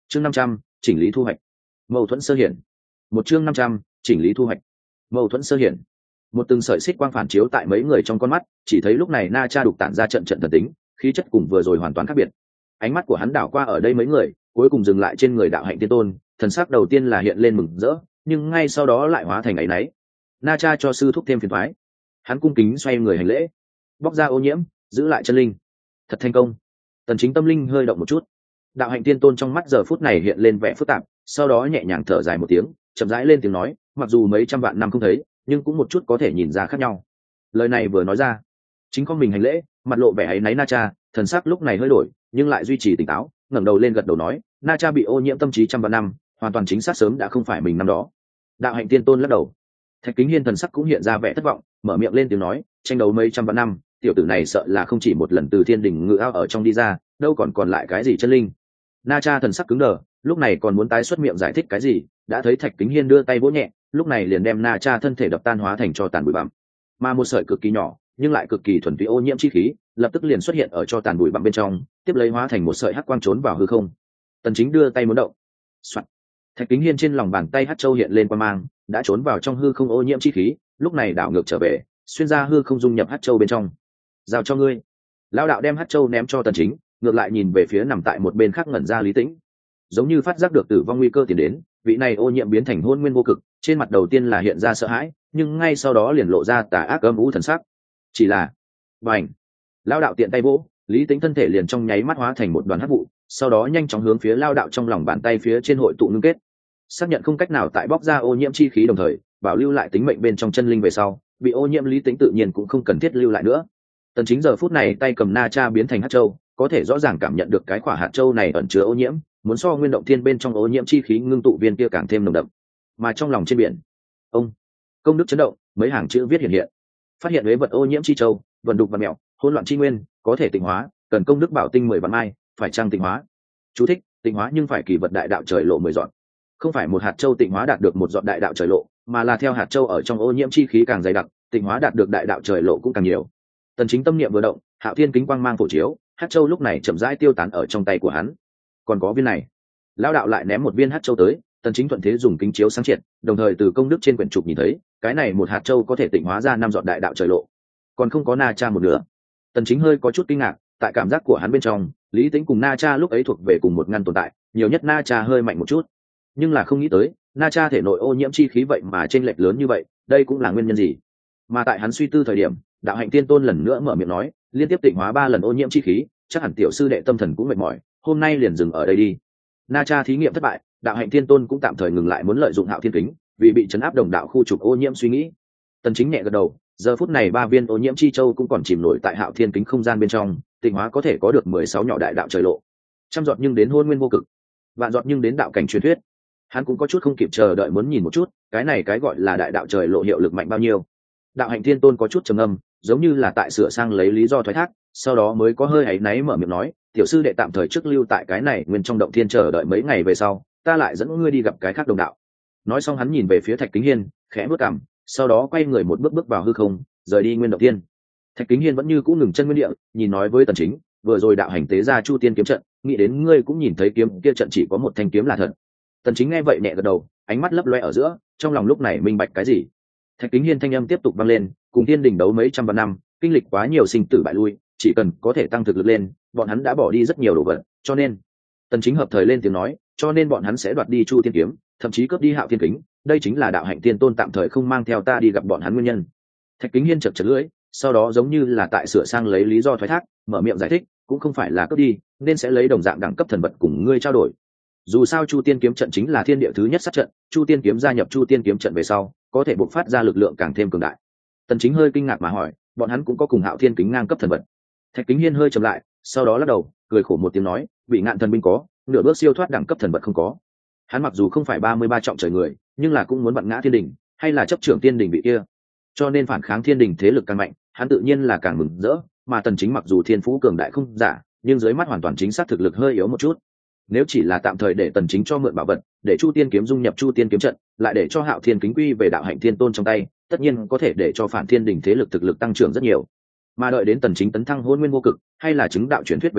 chương 500, chỉnh lý thu hoạch. Mâu thuẫn sơ hiển. Một chương 500, chỉnh lý thu hoạch. Mâu thuẫn sơ hiển. Một từng sợi xích quang phản chiếu tại mấy người trong con mắt, chỉ thấy lúc này Na Cha đục tản ra trận trận thần tính, khí chất cùng vừa rồi hoàn toàn khác biệt. Ánh mắt của hắn đảo qua ở đây mấy người, cuối cùng dừng lại trên người đạo hạnh tiên tôn, thần sắc đầu tiên là hiện lên mừng rỡ, nhưng ngay sau đó lại hóa thành áy náy. Na Cha cho sư thúc thêm phiền toái. Hắn cung kính xoay người hành lễ, bóc ra ô nhiễm, giữ lại chân linh. Thật thành công. Tần Chính tâm linh hơi động một chút. Đạo hạnh tiên tôn trong mắt giờ phút này hiện lên vẻ phức tạp, sau đó nhẹ nhàng thở dài một tiếng, chậm rãi lên tiếng nói, mặc dù mấy trăm vạn năm không thấy, nhưng cũng một chút có thể nhìn ra khác nhau. Lời này vừa nói ra, chính con mình hành lễ, mặt lộ vẻ áy náy Na Cha, thần sắc lúc này hơi đổi, nhưng lại duy trì tỉnh táo, ngẩng đầu lên gật đầu nói, Na Cha bị ô nhiễm tâm trí trăm vạn năm, hoàn toàn chính xác sớm đã không phải mình năm đó. Đạo hạnh tiên tôn lắc đầu. Thạch Kính Hiên thần sắc cũng hiện ra vẻ thất vọng, mở miệng lên tiếng nói, tranh đấu mấy trăm vạn năm, tiểu tử này sợ là không chỉ một lần từ thiên đình ngự ao ở trong đi ra, đâu còn lại cái gì chân linh. Na Cha thần sắc cứng đờ, lúc này còn muốn tái xuất miệng giải thích cái gì, đã thấy Thạch Kính Hiên đưa tay vỗ nhẹ, lúc này liền đem Na Cha thân thể đập tan hóa thành tro tàn bụi bặm. Mà một sợi cực kỳ nhỏ, nhưng lại cực kỳ thuần túy ô nhiễm chi khí, lập tức liền xuất hiện ở tro tàn bụi bặm bên trong, tiếp lấy hóa thành một sợi hắc quang trốn vào hư không. Tần Chính đưa tay muốn động. Soạn. Thạch Kính Hiên trên lòng bàn tay hắc châu hiện lên quang mang, đã trốn vào trong hư không ô nhiễm chi khí, lúc này đảo ngược trở về, xuyên ra hư không dung nhập hắc châu bên trong. Giao cho ngươi. Lão đạo đem hắc châu ném cho Tần Chính, ngược lại nhìn về phía nằm tại một bên khác ngẩn ra Lý Tĩnh, giống như phát giác được tử vong nguy cơ tiến đến, vị này ô nhiễm biến thành hôn nguyên vô cực, trên mặt đầu tiên là hiện ra sợ hãi, nhưng ngay sau đó liền lộ ra tà ác âm u thần sắc. Chỉ là, bành, lão đạo tiện tay vỗ, Lý Tĩnh thân thể liền trong nháy mắt hóa thành một đoàn hắc vụ, sau đó nhanh chóng hướng phía lão đạo trong lòng bàn tay phía trên hội tụ ngưng kết. Xác nhận không cách nào tại bóc ra ô nhiễm chi khí đồng thời bảo lưu lại tính mệnh bên trong chân linh về sau, bị ô nhiễm Lý Tĩnh tự nhiên cũng không cần thiết lưu lại nữa. Tần Chính giờ phút này tay cầm Na Cha biến thành hắc châu, có thể rõ ràng cảm nhận được cái quả hạt châu này ẩn chứa ô nhiễm, muốn so nguyên động thiên bên trong ô nhiễm chi khí ngưng tụ viên kia càng thêm nồng đậm. Mà trong lòng trên biển, ông công đức chấn động, mấy hàng chữ viết hiện hiện. Phát hiện huế vật ô nhiễm chi châu, vận đục và mèo, hỗn loạn chi nguyên, có thể tịnh hóa, cần công đức bảo tinh 10 vạn mai, phải trang tịnh hóa. Chú thích: tịnh hóa nhưng phải kỳ vật đại đạo trời lộ 10 dọn. Không phải một hạt châu tịnh hóa đạt được một dọn đại đạo trời lộ, mà là theo hạt châu ở trong ô nhiễm chi khí càng dày đặc, tịnh hóa đạt được đại đạo trời lộ cũng càng nhiều. Tần Chính tâm niệm vừa động, Hạo Thiên kính quang mang phổ chiếu, hạt châu lúc này chậm rãi tiêu tán ở trong tay của hắn. Còn có viên này, lão đạo lại ném một viên hạt châu tới, Tần Chính thuận thế dùng kính chiếu sáng triệt, đồng thời từ công đức trên quyển trục nhìn thấy, cái này một hạt châu có thể tịnh hóa ra 5 giọt đại đạo trời lộ. Còn không có Na Cha một nửa. Tần Chính hơi có chút kinh ngạc, tại cảm giác của hắn bên trong, Lý Tĩnh cùng Na Cha lúc ấy thuộc về cùng một ngăn tồn tại, nhiều nhất Na Cha hơi mạnh một chút, nhưng là không nghĩ tới, Na Cha thể nội ô nhiễm chi khí vậy mà chênh lệch lớn như vậy, đây cũng là nguyên nhân gì? Mà tại hắn suy tư thời điểm, đạo hạnh tiên tôn lần nữa mở miệng nói, liên tiếp tịnh hóa 3 lần ô nhiễm chi khí, chắc hẳn tiểu sư đệ tâm thần cũng mệt mỏi, hôm nay liền dừng ở đây đi. Na Cha thí nghiệm thất bại, đạo hạnh tiên tôn cũng tạm thời ngừng lại muốn lợi dụng Hạo Thiên kính, vì bị chấn áp đồng đạo khu trục ô nhiễm suy nghĩ. Tần Chính nhẹ gật đầu, giờ phút này 3 viên ô nhiễm chi châu cũng còn chìm nổi tại Hạo Thiên kính không gian bên trong, tịnh hóa có thể có được 16 nhỏ đại đạo trời lộ. Trăm giọt nhưng đến hôn nguyên vô cực, vạn giọt nhưng đến đạo cảnh truyền thuyết. Hắn cũng có chút không kịp chờ đợi muốn nhìn một chút, cái này cái gọi là đại đạo trời lộ hiệu lực mạnh bao nhiêu. Đạo hạnh thiên tôn có chút trầm ngâm, giống như là tại sửa sang lấy lý do thoái thác, sau đó mới có hơi áy náy mở miệng nói, tiểu sư đệ tạm thời trước lưu tại cái này nguyên trong động thiên chờ đợi mấy ngày về sau, ta lại dẫn ngươi đi gặp cái khác đồng đạo. Nói xong hắn nhìn về phía Thạch Kính Hiên, khẽ bước cằm, sau đó quay người một bước bước vào hư không, rời đi nguyên động thiên. Thạch Kính Hiên vẫn như cũ ngừng chân nguyên địa, nhìn nói với Tần Chính, vừa rồi đạo hành tế ra Chu Tiên kiếm trận, nghĩ đến ngươi cũng nhìn thấy kiếm kia trận chỉ có một thanh kiếm là thật. Tần Chính nghe vậy nhẹ gật đầu, ánh mắt lấp loe ở giữa, trong lòng lúc này minh bạch cái gì. Thạch Kính Hiên thanh âm tiếp tục vang lên, cùng Thiên Đình đấu mấy trăm vạn năm, kinh lịch quá nhiều sinh tử bại lui, chỉ cần có thể tăng thực lực lên, bọn hắn đã bỏ đi rất nhiều đồ vật, cho nên Tần Chính hợp thời lên tiếng nói, cho nên bọn hắn sẽ đoạt đi Chu Tiên kiếm, thậm chí cướp đi Hạo Thiên kính, đây chính là đạo hạnh tiên tôn tạm thời không mang theo ta đi gặp bọn hắn nguyên nhân. Thạch Kính Hiên chật chật lưỡi, sau đó giống như là tại sửa sang lấy lý do thoái thác, mở miệng giải thích, cũng không phải là cướp đi, nên sẽ lấy đồng dạng đẳng cấp thần vật cùng ngươi trao đổi. Dù sao Chu Tiên kiếm trận chính là thiên địa thứ nhất sát trận, Chu Tiên kiếm gia nhập Chu Tiên kiếm trận về sau, có thể bộc phát ra lực lượng càng thêm cường đại. Tần Chính hơi kinh ngạc mà hỏi, bọn hắn cũng có cùng Hạo Thiên kính ngang cấp thần vật? Thạch Kính Hiên hơi trầm lại, sau đó lắc đầu, cười khổ một tiếng nói, bị ngạn thần binh có, nửa bước siêu thoát đẳng cấp thần vật không có. Hắn mặc dù không phải 33 trọng trời người, nhưng là cũng muốn vặn ngã thiên đình, hay là chấp trưởng thiên đình vị kia, cho nên phản kháng thiên đình thế lực càng mạnh, hắn tự nhiên là càng mừng rỡ. Mà Tần Chính mặc dù thiên phú cường đại không giả, nhưng dưới mắt hoàn toàn chính xác thực lực hơi yếu một chút. Nếu chỉ là tạm thời để Tần Chính cho mượn bảo vật, để Chu Tiên kiếm dung nhập Chu Tiên kiếm trận, lại để cho Hạo Thiên kính quy về đạo hạnh thiên tôn trong tay, tất nhiên có thể để cho phản thiên đình thế lực thực lực tăng trưởng rất nhiều. Mà đợi đến Tần Chính tấn thăng hôn nguyên vô cực, hay là chứng đạo truyền thuyết về sau,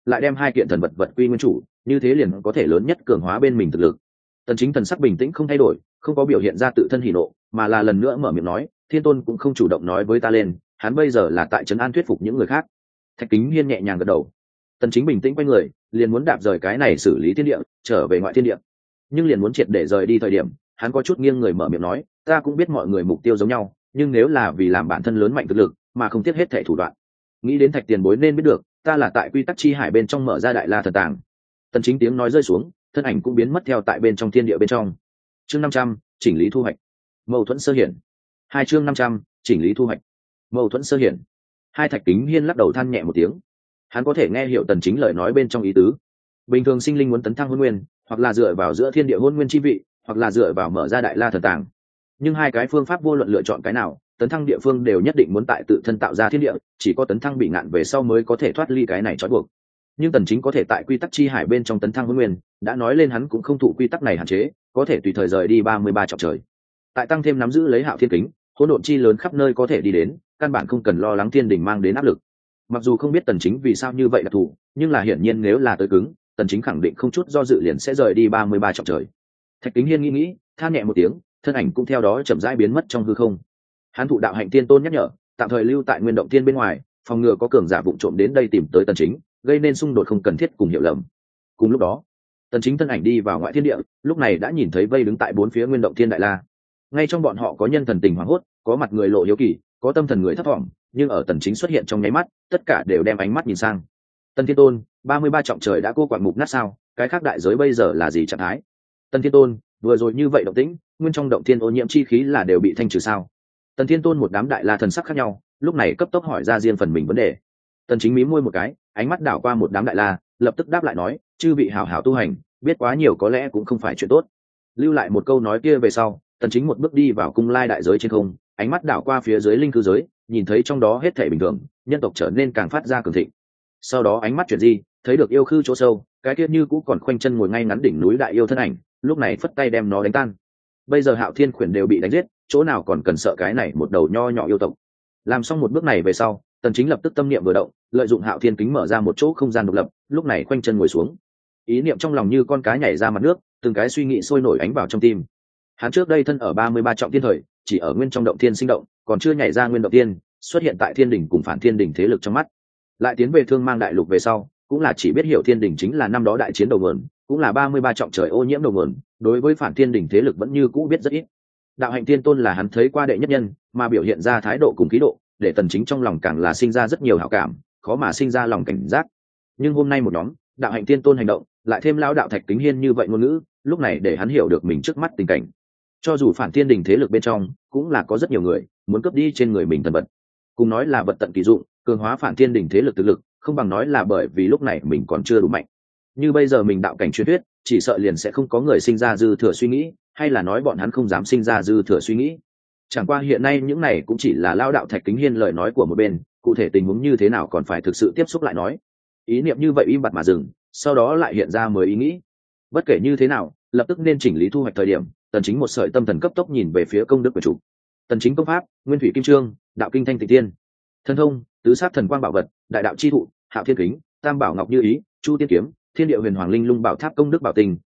lại đem hai kiện thần vật vật quy nguyên chủ, như thế liền có thể lớn nhất cường hóa bên mình thực lực. Tần Chính thần sắc bình tĩnh không thay đổi, không có biểu hiện ra tự thân hỉ nộ, mà là lần nữa mở miệng nói, Thiên Tôn cũng không chủ động nói với ta lên, hắn bây giờ là tại trấn an thuyết phục những người khác. Thạch Kính Hiên nhẹ nhàng gật đầu. Tần Chính bình tĩnh quay người, liền muốn đạp rời cái này xử lý thiên địa, trở về ngoại thiên địa. Nhưng liền muốn triệt để rời đi thời điểm, hắn có chút nghiêng người mở miệng nói, ta cũng biết mọi người mục tiêu giống nhau, nhưng nếu là vì làm bản thân lớn mạnh thực lực, mà không tiếc hết thảy thủ đoạn. Nghĩ đến Thạch Tiền Bối nên biết được, ta là tại quy tắc chi hải bên trong mở ra đại la thần tàng. Tần Chính tiếng nói rơi xuống, thân ảnh cũng biến mất theo tại bên trong thiên địa bên trong. Chương 500, chỉnh lý thu hoạch. Mâu thuẫn sơ hiển. Hai chương 500, chỉnh lý thu hoạch. Mâu thuẫn sơ hiển. Hai Thạch Kính Hiên lắc đầu than nhẹ một tiếng. Hắn có thể nghe hiểu Tần Chính lời nói bên trong ý tứ. Bình thường sinh linh muốn tấn thăng hôn nguyên, hoặc là dựa vào giữa thiên địa hôn nguyên chi vị, hoặc là dựa vào mở ra đại la thần tàng. Nhưng hai cái phương pháp vô luận lựa chọn cái nào, tấn thăng địa phương đều nhất định muốn tại tự thân tạo ra thiên địa, chỉ có tấn thăng bị ngạn về sau mới có thể thoát ly cái này trói buộc. Nhưng Tần Chính có thể tại quy tắc chi hải bên trong tấn thăng hôn nguyên, đã nói lên hắn cũng không thụ quy tắc này hạn chế, có thể tùy thời rời đi 33 trọng trời. Tại tăng thêm nắm giữ lấy Hạo Thiên Kính, hỗn độn chi lớn khắp nơi có thể đi đến, căn bản không cần lo lắng thiên đình mang đến áp lực. Mặc dù không biết Tần Chính vì sao như vậy đặc thù, nhưng là hiển nhiên nếu là tới cứng, Tần Chính khẳng định không chút do dự liền sẽ rời đi 33 trọng trời. Thạch Kính Hiên nghĩ, than nhẹ một tiếng, thân ảnh cũng theo đó chậm rãi biến mất trong hư không. Hắn thụ đạo hạnh tiên tôn nhắc nhở, tạm thời lưu tại Nguyên Động Thiên bên ngoài, phòng ngừa có cường giả vụng trộm đến đây tìm tới Tần Chính, gây nên xung đột không cần thiết cùng hiểu lầm. Cùng lúc đó, Tần Chính thân ảnh đi vào ngoại thiên địa, lúc này đã nhìn thấy vây đứng tại bốn phía Nguyên Động Thiên đại la. Ngay trong bọn họ có nhân thần tình hoảng hốt, có mặt người lộ hiếu kỳ, có tâm thần người thấp thỏm, nhưng ở Tần Chính xuất hiện trong nháy mắt, tất cả đều đem ánh mắt nhìn sang. Tần Thiên Tôn, 33 trọng trời đã cô quạng mục nát sao? Cái khác đại giới bây giờ là gì trạng thái? Tần Thiên Tôn, vừa rồi như vậy động tĩnh, nguyên trong động thiên ô nhiễm chi khí là đều bị thanh trừ sao? Tần Thiên Tôn một đám đại la thần sắc khác nhau, lúc này cấp tốc hỏi ra riêng phần mình vấn đề. Tần Chính mím môi một cái, ánh mắt đảo qua một đám đại la, lập tức đáp lại nói, chư vị hảo hảo tu hành, biết quá nhiều có lẽ cũng không phải chuyện tốt. Lưu lại một câu nói kia về sau, Tần Chính một bước đi vào cung lai đại giới trên không, ánh mắt đảo qua phía dưới linh cư giới, nhìn thấy trong đó hết thảy bình thường, nhân tộc trở nên càng phát ra cường thịnh. Sau đó ánh mắt chuyển di, thấy được yêu khư chỗ sâu, cái kia như cũ còn khoanh chân ngồi ngay ngắn đỉnh núi đại yêu thân ảnh, lúc này phất tay đem nó đánh tan. Bây giờ Hạo Thiên Khuyển đều bị đánh giết, chỗ nào còn cần sợ cái này một đầu nho nhỏ yêu tộc. Làm xong một bước này về sau, Tần Chính lập tức tâm niệm vừa động, lợi dụng Hạo Thiên kính mở ra một chỗ không gian độc lập, lúc này khoanh chân ngồi xuống. Ý niệm trong lòng như con cá nhảy ra mặt nước, từng cái suy nghĩ sôi nổi ánh vào trong tim. Hắn trước đây thân ở 33 trọng thiên thời, chỉ ở nguyên trong động thiên sinh động, còn chưa nhảy ra nguyên động thiên, xuất hiện tại thiên đỉnh cùng phản thiên đỉnh thế lực trong mắt. Lại tiến về Thương Mang đại lục về sau, cũng là chỉ biết hiểu thiên đỉnh chính là năm đó đại chiến đầu nguồn, cũng là 33 trọng trời ô nhiễm đầu nguồn, đối với phản thiên đỉnh thế lực vẫn như cũ biết rất ít. Đạo hạnh tiên tôn là hắn thấy qua đệ nhất nhân, mà biểu hiện ra thái độ cùng khí độ, để Tần Chính trong lòng càng là sinh ra rất nhiều hảo cảm, khó mà sinh ra lòng cảnh giác. Nhưng hôm nay một nhóm đạo hạnh tiên tôn hành động, lại thêm lão đạo Thạch Kính Hiên như vậy ngôn ngữ, lúc này để hắn hiểu được mình trước mắt tình cảnh. Cho dù phản thiên đình thế lực bên trong, cũng là có rất nhiều người muốn cướp đi trên người mình thần vật. Cùng nói là vật tận kỳ dụng, cường hóa phản thiên đình thế lực thực lực, không bằng nói là bởi vì lúc này mình còn chưa đủ mạnh. Như bây giờ mình đạo cảnh truyền thuyết, chỉ sợ liền sẽ không có người sinh ra dư thừa suy nghĩ, hay là nói bọn hắn không dám sinh ra dư thừa suy nghĩ. Chẳng qua hiện nay những này cũng chỉ là lão đạo Thạch Kính Hiên lời nói của một bên, cụ thể tình huống như thế nào còn phải thực sự tiếp xúc lại nói. Ý niệm như vậy im bặt mà dừng, sau đó lại hiện ra mới ý nghĩ. Bất kể như thế nào, lập tức nên chỉnh lý thu hoạch thời điểm. Tần Chính một sợi tâm thần cấp tốc nhìn về phía công đức của chủ. Tần Chính công pháp, Nguyên Thủy Kim Trương, Đạo Kinh Thanh Tịnh Tiên, Thân Thông, Tứ Sát Thần Quang Bảo Vật, Đại Đạo Chi Thụ, Hạo Thiên Kính, Tam Bảo Ngọc Như Ý, Chu Tiên Kiếm, Thiên Địa Huyền Hoàng Linh Lung Bảo Tháp công đức bảo tình,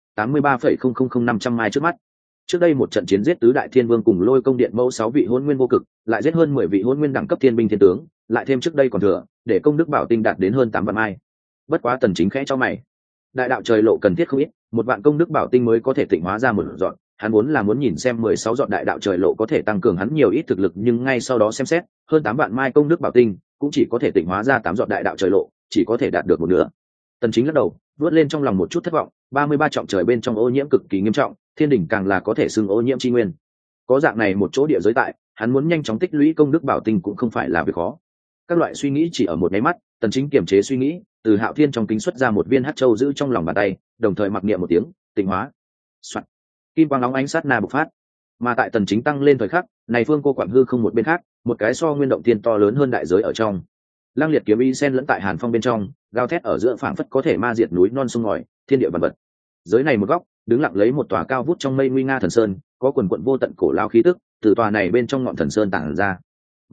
83,000500 mai trước mắt. Trước đây một trận chiến giết tứ đại thiên vương cùng Lôi Công Điện mẫu 6 vị hỗn nguyên vô cực, lại giết hơn 10 vị hỗn nguyên đẳng cấp thiên binh thiên tướng, lại thêm trước đây còn thừa, để công đức bảo tinh đạt đến hơn 8 vạn mai. Bất quá Tần Chính khẽ cho mày. Đại đạo trời lộ cần thiết không ít, một vạn công đức bảo tinh mới có thể tịnh hóa ra một dọn. Hắn muốn nhìn xem 16 dọn đại đạo trời lộ có thể tăng cường hắn nhiều ít thực lực, nhưng ngay sau đó xem xét, hơn 8 vạn mai công đức bảo tinh, cũng chỉ có thể tịnh hóa ra 8 dọn đại đạo trời lộ, chỉ có thể đạt được một nửa. Tần Chính lắc đầu, vớt lên trong lòng một chút thất vọng, 33 trọng trời bên trong ô nhiễm cực kỳ nghiêm trọng, thiên đỉnh càng là có thể xưng ô nhiễm chi nguyên. Có dạng này một chỗ địa giới tại, hắn muốn nhanh chóng tích lũy công đức bảo tinh cũng không phải là việc khó. Các loại suy nghĩ chỉ ở một cái mắt, Tần Chính kiềm chế suy nghĩ, từ Hạo Thiên trong kính xuất ra một viên hắc châu giữ trong lòng bàn tay, đồng thời mặc niệm một tiếng, tịnh hóa. Soạn. Kim quang nóng ánh sát na bộc phát. Mà tại Tần Chính tăng lên thời khắc, này phương cô quản hư không một bên khác, một cái so nguyên động thiên to lớn hơn đại giới ở trong. Lăng liệt kiếm y sen lẫn tại hàn phong bên trong, gào thét ở giữa phảng phất có thể ma diệt núi non sông ngòi, thiên địa vạn vật. Giới này một góc, đứng lặng lấy một tòa cao vút trong mây nguy nga thần sơn, có quần quần vô tận cổ lao khí tức, từ tòa này bên trong ngọn thần sơn tản ra.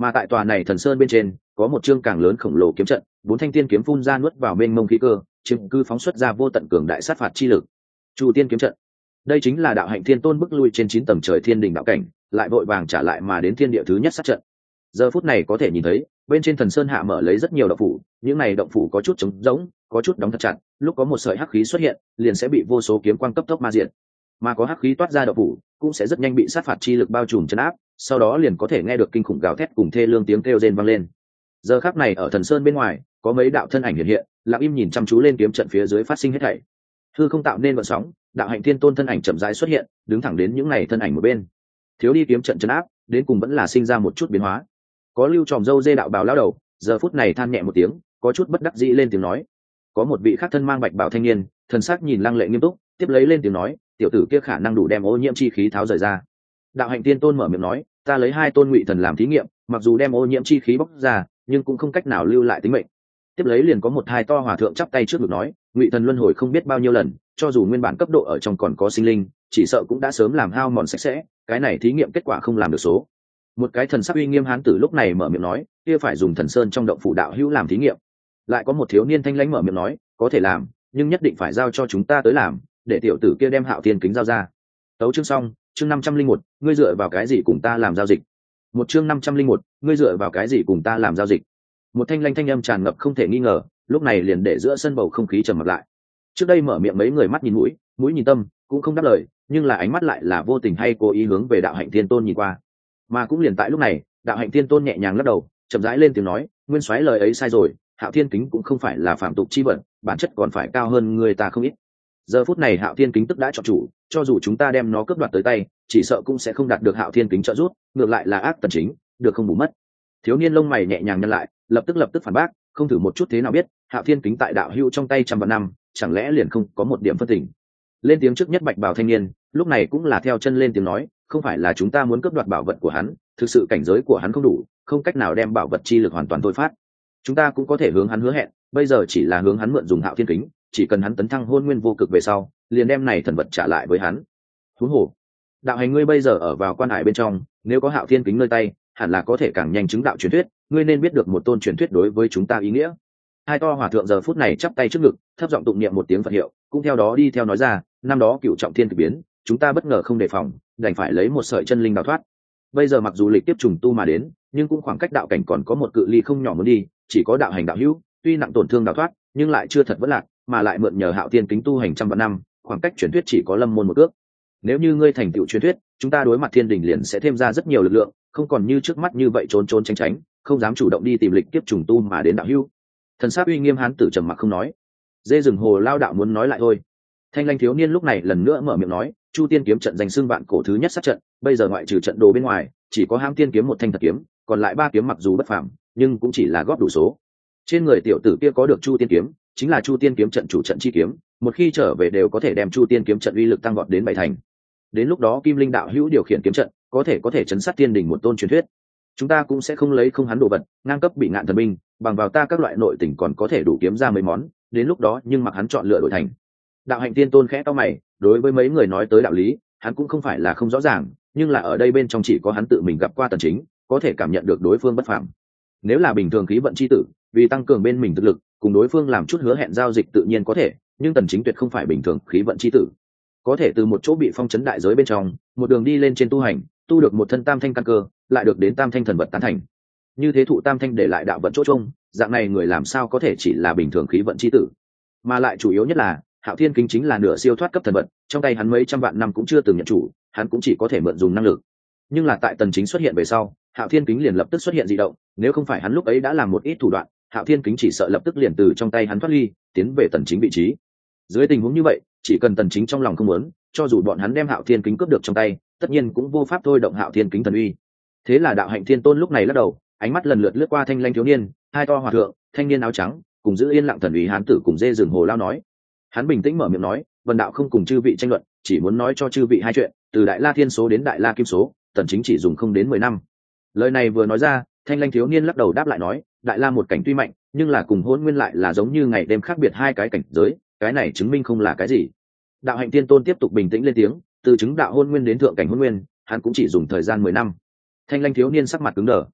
Mà tại tòa này thần sơn bên trên có một chương càng lớn khổng lồ kiếm trận, 4 thanh tiên kiếm phun ra nuốt vào mênh mông khí cơ, chiếm cư phóng xuất ra vô tận cường đại sát phạt chi lực. Chu tiên kiếm trận, đây chính là đạo hạnh thiên tôn bức lui trên 9 tầng trời thiên đình đạo cảnh, lại vội vàng trả lại mà đến thiên địa thứ nhất sát trận. Giờ phút này có thể nhìn thấy bên trên thần sơn hạ mở lấy rất nhiều động phủ, những này động phủ có chút trống rỗng, có chút đóng thật chặt, lúc có một sợi hắc khí xuất hiện liền sẽ bị vô số kiếm quang cấp tốc ma diện, mà có hắc khí toát ra động phủ cũng sẽ rất nhanh bị sát phạt chi lực bao trùm chấn áp, sau đó liền có thể nghe được kinh khủng gào thét cùng thê lương tiếng kêu rên vang lên. Giờ khắc này ở thần sơn bên ngoài có mấy đạo thân ảnh hiện hiện, lặng im nhìn chăm chú lên kiếm trận phía dưới phát sinh hết thảy. Hư không tạo nên vận sóng, đạo hạnh thiên tôn thân ảnh chậm rãi xuất hiện, đứng thẳng đến những này thân ảnh một bên. Thiếu đi kiếm trận chấn áp, đến cùng vẫn là sinh ra một chút biến hóa. Có lưu tròm râu dê đạo bào lão đầu, giờ phút này than nhẹ một tiếng, có chút bất đắc dĩ lên tiếng nói. Có một vị khác thân mang bạch bào thanh niên, thần sắc nhìn lăng lệ nghiêm túc, tiếp lấy lên tiếng nói, tiểu tử kia khả năng đủ đem ô nhiễm chi khí tháo rời ra. Đạo hạnh tiên tôn mở miệng nói, ta lấy 2 tôn ngụy thần làm thí nghiệm, mặc dù đem ô nhiễm chi khí bóc ra, nhưng cũng không cách nào lưu lại tính mệnh. Tiếp lấy liền có một hai to hòa thượng chắp tay trước ngực nói, ngụy thần luân hồi không biết bao nhiêu lần, cho dù nguyên bản cấp độ ở trong còn có sinh linh, chỉ sợ cũng đã sớm làm hao mòn sạch sẽ, cái này thí nghiệm kết quả không làm được số. Một cái thần sắc uy nghiêm hán tử lúc này mở miệng nói, kia phải dùng thần sơn trong động phủ đạo hữu làm thí nghiệm. Lại có một thiếu niên thanh lãnh mở miệng nói, có thể làm, nhưng nhất định phải giao cho chúng ta tới làm, để tiểu tử kia đem Hạo Thiên kính giao ra. Tấu chương xong, chương 501, ngươi dựa vào cái gì cùng ta làm giao dịch? Một chương 501, ngươi dựa vào cái gì cùng ta làm giao dịch? Một thanh lãnh thanh âm tràn ngập không thể nghi ngờ, lúc này liền để giữa sân bầu không khí trầm mặc lại. Trước đây mở miệng mấy người mắt nhìn mũi, mũi nhìn tâm, cũng không đáp lời, nhưng là ánh mắt lại là vô tình hay cố ý hướng về đạo hạnh thiên tôn nhìn qua. Mà cũng liền tại lúc này, đạo hạnh thiên tôn nhẹ nhàng lắc đầu, chậm rãi lên tiếng nói, nguyên soái lời ấy sai rồi, Hạo Thiên kính cũng không phải là phạm tục chi vật, bản chất còn phải cao hơn người ta không ít. Giờ phút này Hạo Thiên kính tức đã chọn chủ, cho dù chúng ta đem nó cướp đoạt tới tay, chỉ sợ cũng sẽ không đạt được Hạo Thiên kính trợ giúp, ngược lại là ác tần chính, được không bù mất. Thiếu niên lông mày nhẹ nhàng nhăn lại, lập tức phản bác, không thử một chút thế nào biết, Hạo Thiên kính tại đạo hữu trong tay trăm vạn năm, chẳng lẽ liền không có một điểm phân tình. Lên tiếng trước nhất bạch bào thanh niên, lúc này cũng là theo chân lên tiếng nói, không phải là chúng ta muốn cướp đoạt bảo vật của hắn, thực sự cảnh giới của hắn không đủ, không cách nào đem bảo vật chi lực hoàn toàn thôi phát. Chúng ta cũng có thể hướng hắn hứa hẹn, bây giờ chỉ là hướng hắn mượn dùng Hạo Thiên kính, chỉ cần hắn tấn thăng hôn nguyên vô cực về sau, liền đem này thần vật trả lại với hắn. Huống hồ, đạo hành ngươi bây giờ ở vào quan hải bên trong, nếu có Hạo Thiên kính nơi tay, hẳn là có thể càng nhanh chứng đạo truyền thuyết, ngươi nên biết được một tôn truyền thuyết đối với chúng ta ý nghĩa. Hai to hòa thượng giờ phút này chắp tay trước ngực, thấp giọng tụng niệm một tiếng Phật hiệu, cũng theo đó đi theo nói ra, năm đó cựu trọng thiên kỳ biến, chúng ta bất ngờ không đề phòng, đành phải lấy một sợi chân linh đào thoát. Bây giờ mặc dù lịch tiếp trùng tu mà đến, nhưng cũng khoảng cách đạo cảnh còn có một cự ly không nhỏ muốn đi, chỉ có đạo hành đạo hữu, tuy nặng tổn thương đào thoát, nhưng lại chưa thật vất lạc, mà lại mượn nhờ Hạo Thiên kính tu hành trăm vạn năm, khoảng cách truyền thuyết chỉ có lâm môn một ước. Nếu như ngươi thành tựu truyền thuyết, chúng ta đối mặt thiên đình liền sẽ thêm ra rất nhiều lực lượng, không còn như trước mắt như vậy trốn trốn tránh tránh, không dám chủ động đi tìm lịch kiếp trùng tu mà đến đạo hữu. Thần sắc uy nghiêm hán tử trầm mặc không nói. Dê rừng hồ lao đạo muốn nói lại thôi. Thanh Lanh thiếu niên lúc này lần nữa mở miệng nói, Chu Tiên kiếm trận danh xưng vạn cổ thứ nhất sát trận, bây giờ ngoại trừ trận đồ bên ngoài, chỉ có Hãm Tiên kiếm một thanh thật kiếm, còn lại 3 kiếm mặc dù bất phàm, nhưng cũng chỉ là góp đủ số. Trên người tiểu tử kia có được Chu Tiên kiếm, chính là Chu Tiên kiếm trận chủ trận chi kiếm, một khi trở về đều có thể đem Chu Tiên kiếm trận uy lực tăng vọt đến 7 thành. Đến lúc đó Kim Linh đạo hữu điều khiển kiếm trận, có thể chấn sát tiên đỉnh một tôn truyền thuyết. Chúng ta cũng sẽ không lấy không hắn đồ vật, ngang cấp bị ngạn thần binh, bằng vào ta các loại nội tình còn có thể đủ kiếm ra mấy món, đến lúc đó nhưng mặc hắn chọn lựa đổi thành. Đạo hạnh tiên tôn khẽ cau mày, đối với mấy người nói tới đạo lý, hắn cũng không phải là không rõ ràng, nhưng là ở đây bên trong chỉ có hắn tự mình gặp qua Tần Chính, có thể cảm nhận được đối phương bất phàm. Nếu là bình thường khí vận chi tử, vì tăng cường bên mình thực lực, cùng đối phương làm chút hứa hẹn giao dịch tự nhiên có thể, nhưng Tần Chính tuyệt không phải bình thường khí vận chi tử. Có thể từ một chỗ bị phong trấn đại giới bên trong, một đường đi lên trên tu hành, tu được một thân tam thanh căn cơ, lại được đến tam thanh thần vật tán thành. Như thế thụ tam thanh để lại đạo vận chỗ trông, dạng này người làm sao có thể chỉ là bình thường khí vận chi tử. Mà lại chủ yếu nhất là, Hạo Thiên kính chính là nửa siêu thoát cấp thần vật, trong tay hắn mấy trăm vạn năm cũng chưa từng nhận chủ, hắn cũng chỉ có thể mượn dùng năng lực. Nhưng là tại Tần Chính xuất hiện về sau, Hạo Thiên kính liền lập tức xuất hiện dị động, nếu không phải hắn lúc ấy đã làm một ít thủ đoạn, Hạo Thiên kính chỉ sợ lập tức liền từ trong tay hắn thoát ly, tiến về Tần Chính vị trí. Dưới tình huống như vậy, chỉ cần Tần Chính trong lòng không muốn, cho dù bọn hắn đem Hạo Thiên kính cướp được trong tay, tất nhiên cũng vô pháp thôi động Hạo Thiên kính thần uy. Thế là đạo hạnh thiên tôn lúc này lắc đầu, ánh mắt lần lượt lướt qua Thanh Lanh thiếu niên, hai to hòa thượng, thanh niên áo trắng, cùng giữ yên lặng thần uy hán tử cùng dê rừng hồ lao nói. Hắn bình tĩnh mở miệng nói, Vân đạo không cùng chư vị tranh luận, chỉ muốn nói cho chư vị hai chuyện, từ Đại La Thiên số đến Đại La Kim số, Tần Chính chỉ dùng không đến 10 năm. Lời này vừa nói ra, Thanh Lanh thiếu niên lắc đầu đáp lại nói, Đại La một cảnh tuy mạnh, nhưng là cùng Hỗn Nguyên lại là giống như ngày đêm khác biệt hai cái cảnh giới, cái này chứng minh không là cái gì. Đạo hạnh thiên tôn tiếp tục bình tĩnh lên tiếng, từ chứng đạo Hỗn Nguyên đến thượng cảnh Hỗn Nguyên, hắn cũng chỉ dùng thời gian 10 năm. Thanh Lanh thiếu niên sắc mặt cứng đờ.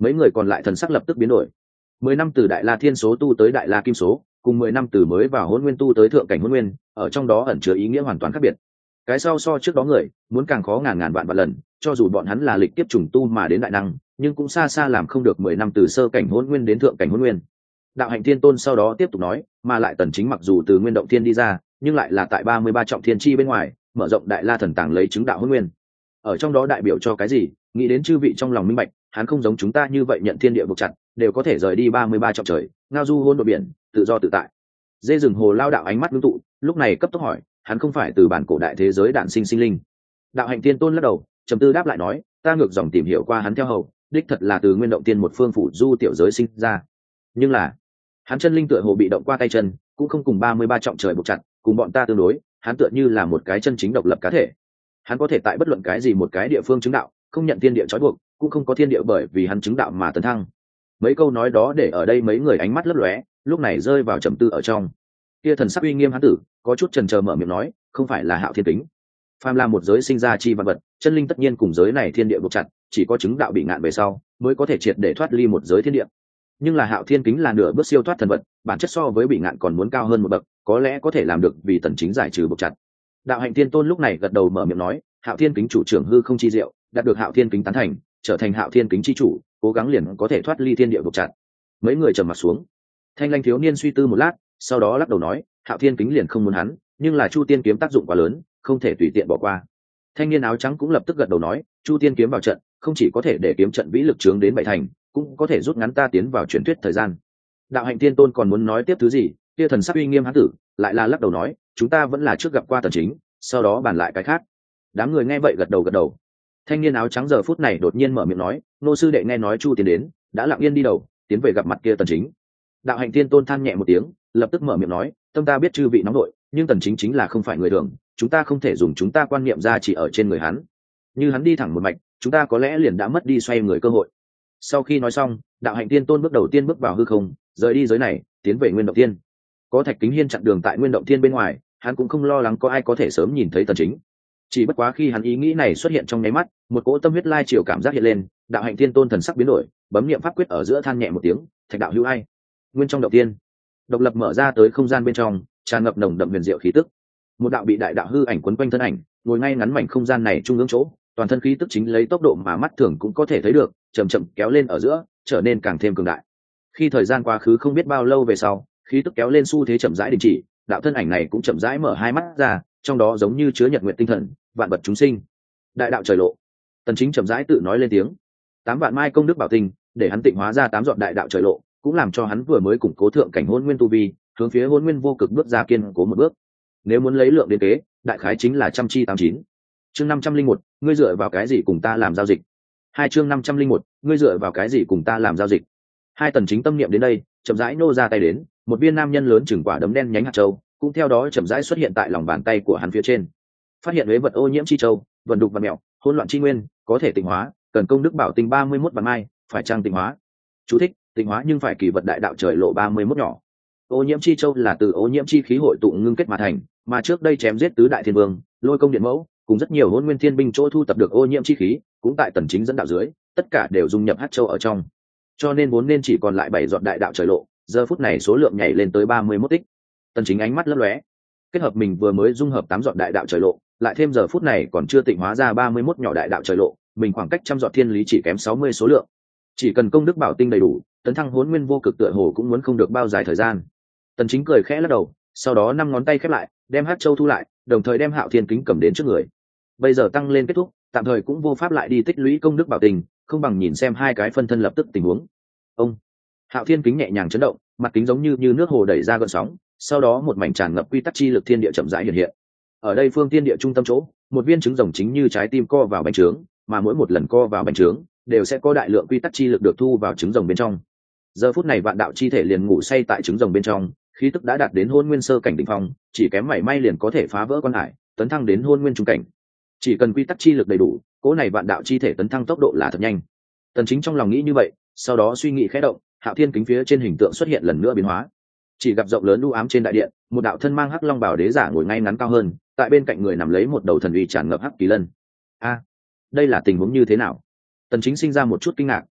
Mấy người còn lại thần sắc lập tức biến đổi. 10 năm từ đại la thiên số tu tới đại la kim số, cùng 10 năm từ mới vào hôn nguyên tu tới thượng cảnh hôn nguyên, ở trong đó ẩn chứa ý nghĩa hoàn toàn khác biệt. Cái sau so trước đó người muốn càng khó ngàn ngàn vạn vạn lần, cho dù bọn hắn là lịch tiếp trùng tu mà đến đại năng, nhưng cũng xa xa làm không được 10 năm từ sơ cảnh hôn nguyên đến thượng cảnh hôn nguyên. Đạo Hạnh Thiên Tôn sau đó tiếp tục nói, mà lại Tần Chính mặc dù từ Nguyên Động Thiên đi ra, nhưng lại là tại 33 trọng thiên chi bên ngoài, mở rộng đại la thần tàng lấy chứng đạo hôn nguyên. Ở trong đó đại biểu cho cái gì? Nghĩ đến chư vị trong lòng minh bạch, hắn không giống chúng ta như vậy nhận thiên địa buộc chặt, đều có thể rời đi 33 trọng trời, ngao du hôn độ biển, tự do tự tại. Dê rừng hồ lao đạo ánh mắt ngưng tụ, lúc này cấp tốc hỏi, hắn không phải từ bản cổ đại thế giới đản sinh sinh linh? Đạo Hạnh Thiên Tôn lắc đầu, trầm tư đáp lại nói, ta ngược dòng tìm hiểu qua hắn theo hầu, đích thật là từ Nguyên Động Thiên một phương phủ du tiểu giới sinh ra. Nhưng là, hắn chân linh tựa hồ bị động qua tay chân, cũng không cùng 33 trọng trời buộc chặt, cùng bọn ta tương đối, hắn tựa như là một cái chân chính độc lập cá thể. Hắn có thể tại bất luận cái gì một cái địa phương chứng đạo, không nhận thiên địa trói buộc, cũng không có thiên địa bởi vì hắn chứng đạo mà tấn thăng. Mấy câu nói đó để ở đây mấy người ánh mắt lấp lóe, lúc này rơi vào trầm tư ở trong. Kia thần sắc uy nghiêm hắn tử, có chút chần chờ mở miệng nói, không phải là Hạo Thiên Kính. Phàm là một giới sinh ra chi văn vật, chân linh tất nhiên cùng giới này thiên địa buộc chặt, chỉ có chứng đạo bị ngạn về sau, mới có thể triệt để thoát ly một giới thiên địa. Nhưng là Hạo Thiên Kính là nửa bước siêu thoát thần vật, bản chất so với bị ngạn còn muốn cao hơn một bậc, có lẽ có thể làm được vì Tần Chính giải trừ buộc chặt. Đạo Hạnh Thiên Tôn lúc này gật đầu mở miệng nói, Hạo Thiên Kính chủ trưởng hư không chi diệu, đạt được Hạo Thiên Kính tán thành, trở thành Hạo Thiên Kính chi chủ, cố gắng liền có thể thoát ly thiên địa buộc chặt. Mấy người trầm mặt xuống. Thanh Lanh thiếu niên suy tư một lát, sau đó lắc đầu nói, Hạo Thiên Kính liền không muốn hắn, nhưng là Chu Tiên kiếm tác dụng quá lớn, không thể tùy tiện bỏ qua. Thanh niên áo trắng cũng lập tức gật đầu nói, Chu Tiên kiếm vào trận, không chỉ có thể để kiếm trận vĩ lực trướng đến bảy thành, cũng có thể rút ngắn ta tiến vào truyền thuyết thời gian. Đạo Hạnh Thiên Tôn còn muốn nói tiếp thứ gì, kia thần sắc uy nghiêm hán tử lại là lắc đầu nói, chúng ta vẫn là trước gặp qua Tần Chính, sau đó bàn lại cái khác. Đám người nghe vậy gật đầu. Thanh niên áo trắng giờ phút này đột nhiên mở miệng nói, nô sư đệ nghe nói Chu Tiên đến, đã lặng yên đi đầu, tiến về gặp mặt kia Tần Chính. Đạo Hạnh Thiên Tôn than nhẹ một tiếng, lập tức mở miệng nói, tâm ta biết chư vị nóng nội, nhưng Tần Chính chính là không phải người thường, chúng ta không thể dùng chúng ta quan niệm ra chỉ ở trên người hắn. Như hắn đi thẳng một mạch, chúng ta có lẽ liền đã mất đi xoay người cơ hội. Sau khi nói xong, Đạo Hạnh Thiên Tôn bước đầu tiên bước vào hư không, rời đi giới này, tiến về Nguyên Động Thiên. Có Thạch Kính Hiên chặn đường tại Nguyên Động Thiên bên ngoài, hắn cũng không lo lắng có ai có thể sớm nhìn thấy Tần Chính. Chỉ bất quá khi hắn ý nghĩ này xuất hiện trong nháy mắt, một cỗ tâm huyết lai chiều cảm giác hiện lên, Đạo Hạnh Thiên Tôn thần sắc biến đổi, bấm niệm pháp quyết ở giữa than nhẹ một tiếng, Thạch đạo hữu ai? Nguyên trong động tiên, độc lập mở ra tới không gian bên trong, tràn ngập nồng đậm huyền diệu khí tức. Một đạo bị đại đạo hư ảnh quấn quanh thân ảnh, ngồi ngay ngắn mảnh không gian này trung ương chỗ, toàn thân khí tức chính lấy tốc độ mà mắt thường cũng có thể thấy được, chậm chậm kéo lên ở giữa, trở nên càng thêm cường đại. Khi thời gian quá khứ không biết bao lâu về sau, khí tức kéo lên xu thế chậm rãi đình chỉ, đạo thân ảnh này cũng chậm rãi mở hai mắt ra, trong đó giống như chứa nhật nguyện tinh thần, vạn vật chúng sinh. Đại đạo trời lộ. Tần Chính chậm rãi tự nói lên tiếng. 8 vạn mai công đức bảo tinh, để hắn tịnh hóa ra 8 giọt đại đạo trời lộ, cũng làm cho hắn vừa mới củng cố thượng cảnh hôn nguyên tu vi, hướng phía hôn nguyên vô cực bước ra kiên cố một bước. Nếu muốn lấy lượng đến kế, đại khái chính là trăm chi 89. Chương 501, ngươi dựa vào cái gì cùng ta làm giao dịch? Hai chương 501, ngươi dựa vào cái gì cùng ta làm giao dịch? Hai Tần Chính tâm niệm đến đây, chậm rãi nô ra tay đến, một viên nam nhân lớn chừng quả đấm đen nhánh hạt châu, cũng theo đó chậm rãi xuất hiện tại lòng bàn tay của hắn phía trên. Phát hiện huế vật ô nhiễm chi châu, vận đục và mèo, hỗn loạn chi nguyên, có thể tịnh hóa, cần công đức bảo tinh 31 vạn mai, phải trang tịnh hóa. Chú thích: tịnh hóa nhưng phải kỳ vật đại đạo trời lộ 31 nhỏ. Ô nhiễm chi châu là từ ô nhiễm chi khí hội tụ ngưng kết mà thành, mà trước đây chém giết tứ đại thiên vương, lôi công điện mẫu, cùng rất nhiều hỗn nguyên thiên binh chỗ thu tập được ô nhiễm chi khí, cũng tại Tần Chính dẫn đạo dưới, tất cả đều dung nhập hắc châu ở trong. Cho nên vốn nên chỉ còn lại 7 giọt đại đạo trời lộ, giờ phút này số lượng nhảy lên tới 31 tích. Tần Chính ánh mắt lấp lóe, kết hợp mình vừa mới dung hợp 8 giọt đại đạo trời lộ, lại thêm giờ phút này còn chưa tịnh hóa ra 31 nhỏ đại đạo trời lộ, mình khoảng cách trăm giọt thiên lý chỉ kém 60 số lượng. Chỉ cần công đức bảo tinh đầy đủ, tấn thăng hỗn nguyên vô cực tựa hồ cũng muốn không được bao dài thời gian. Tần Chính cười khẽ lắc đầu, sau đó 5 ngón tay khép lại, đem hắc châu thu lại, đồng thời đem Hạo Thiên Kính cầm đến trước người. Bây giờ tăng lên kết thúc, tạm thời cũng vô pháp lại đi tích lũy công đức bảo tinh, không bằng nhìn xem hai cái phân thân lập tức tình huống. Ông Hạo Thiên Kính nhẹ nhàng chấn động, mặt kính giống như nước hồ đẩy ra gợn sóng, sau đó một mảnh tràn ngập quy tắc chi lực thiên địa chậm rãi hiện hiện. Ở đây phương thiên địa trung tâm chỗ, một viên trứng rồng chính như trái tim co vào bánh trướng, mà mỗi một lần co vào bánh trướng, đều sẽ có đại lượng quy tắc chi lực được thu vào trứng rồng bên trong. Giờ phút này vạn đạo chi thể liền ngủ say tại trứng rồng bên trong, khí tức đã đạt đến hôn nguyên sơ cảnh đỉnh phong, chỉ kém mảy may liền có thể phá vỡ quan hải, tấn thăng đến hôn nguyên trung cảnh. Chỉ cần quy tắc chi lực đầy đủ, cỗ này vạn đạo chi thể tấn thăng tốc độ là thật nhanh. Tần Chính trong lòng nghĩ như vậy, sau đó suy nghĩ khẽ động, Hạo Thiên Kính phía trên hình tượng xuất hiện lần nữa biến hóa. Chỉ gặp rộng lớn u ám trên đại điện, một đạo thân mang hắc long bào đế giả ngồi ngay ngắn cao hơn, tại bên cạnh người nằm lấy một đầu thần uy tràn ngập hắc kỳ lân. A, đây là tình huống như thế nào? Tần Chính sinh ra một chút kinh ngạc,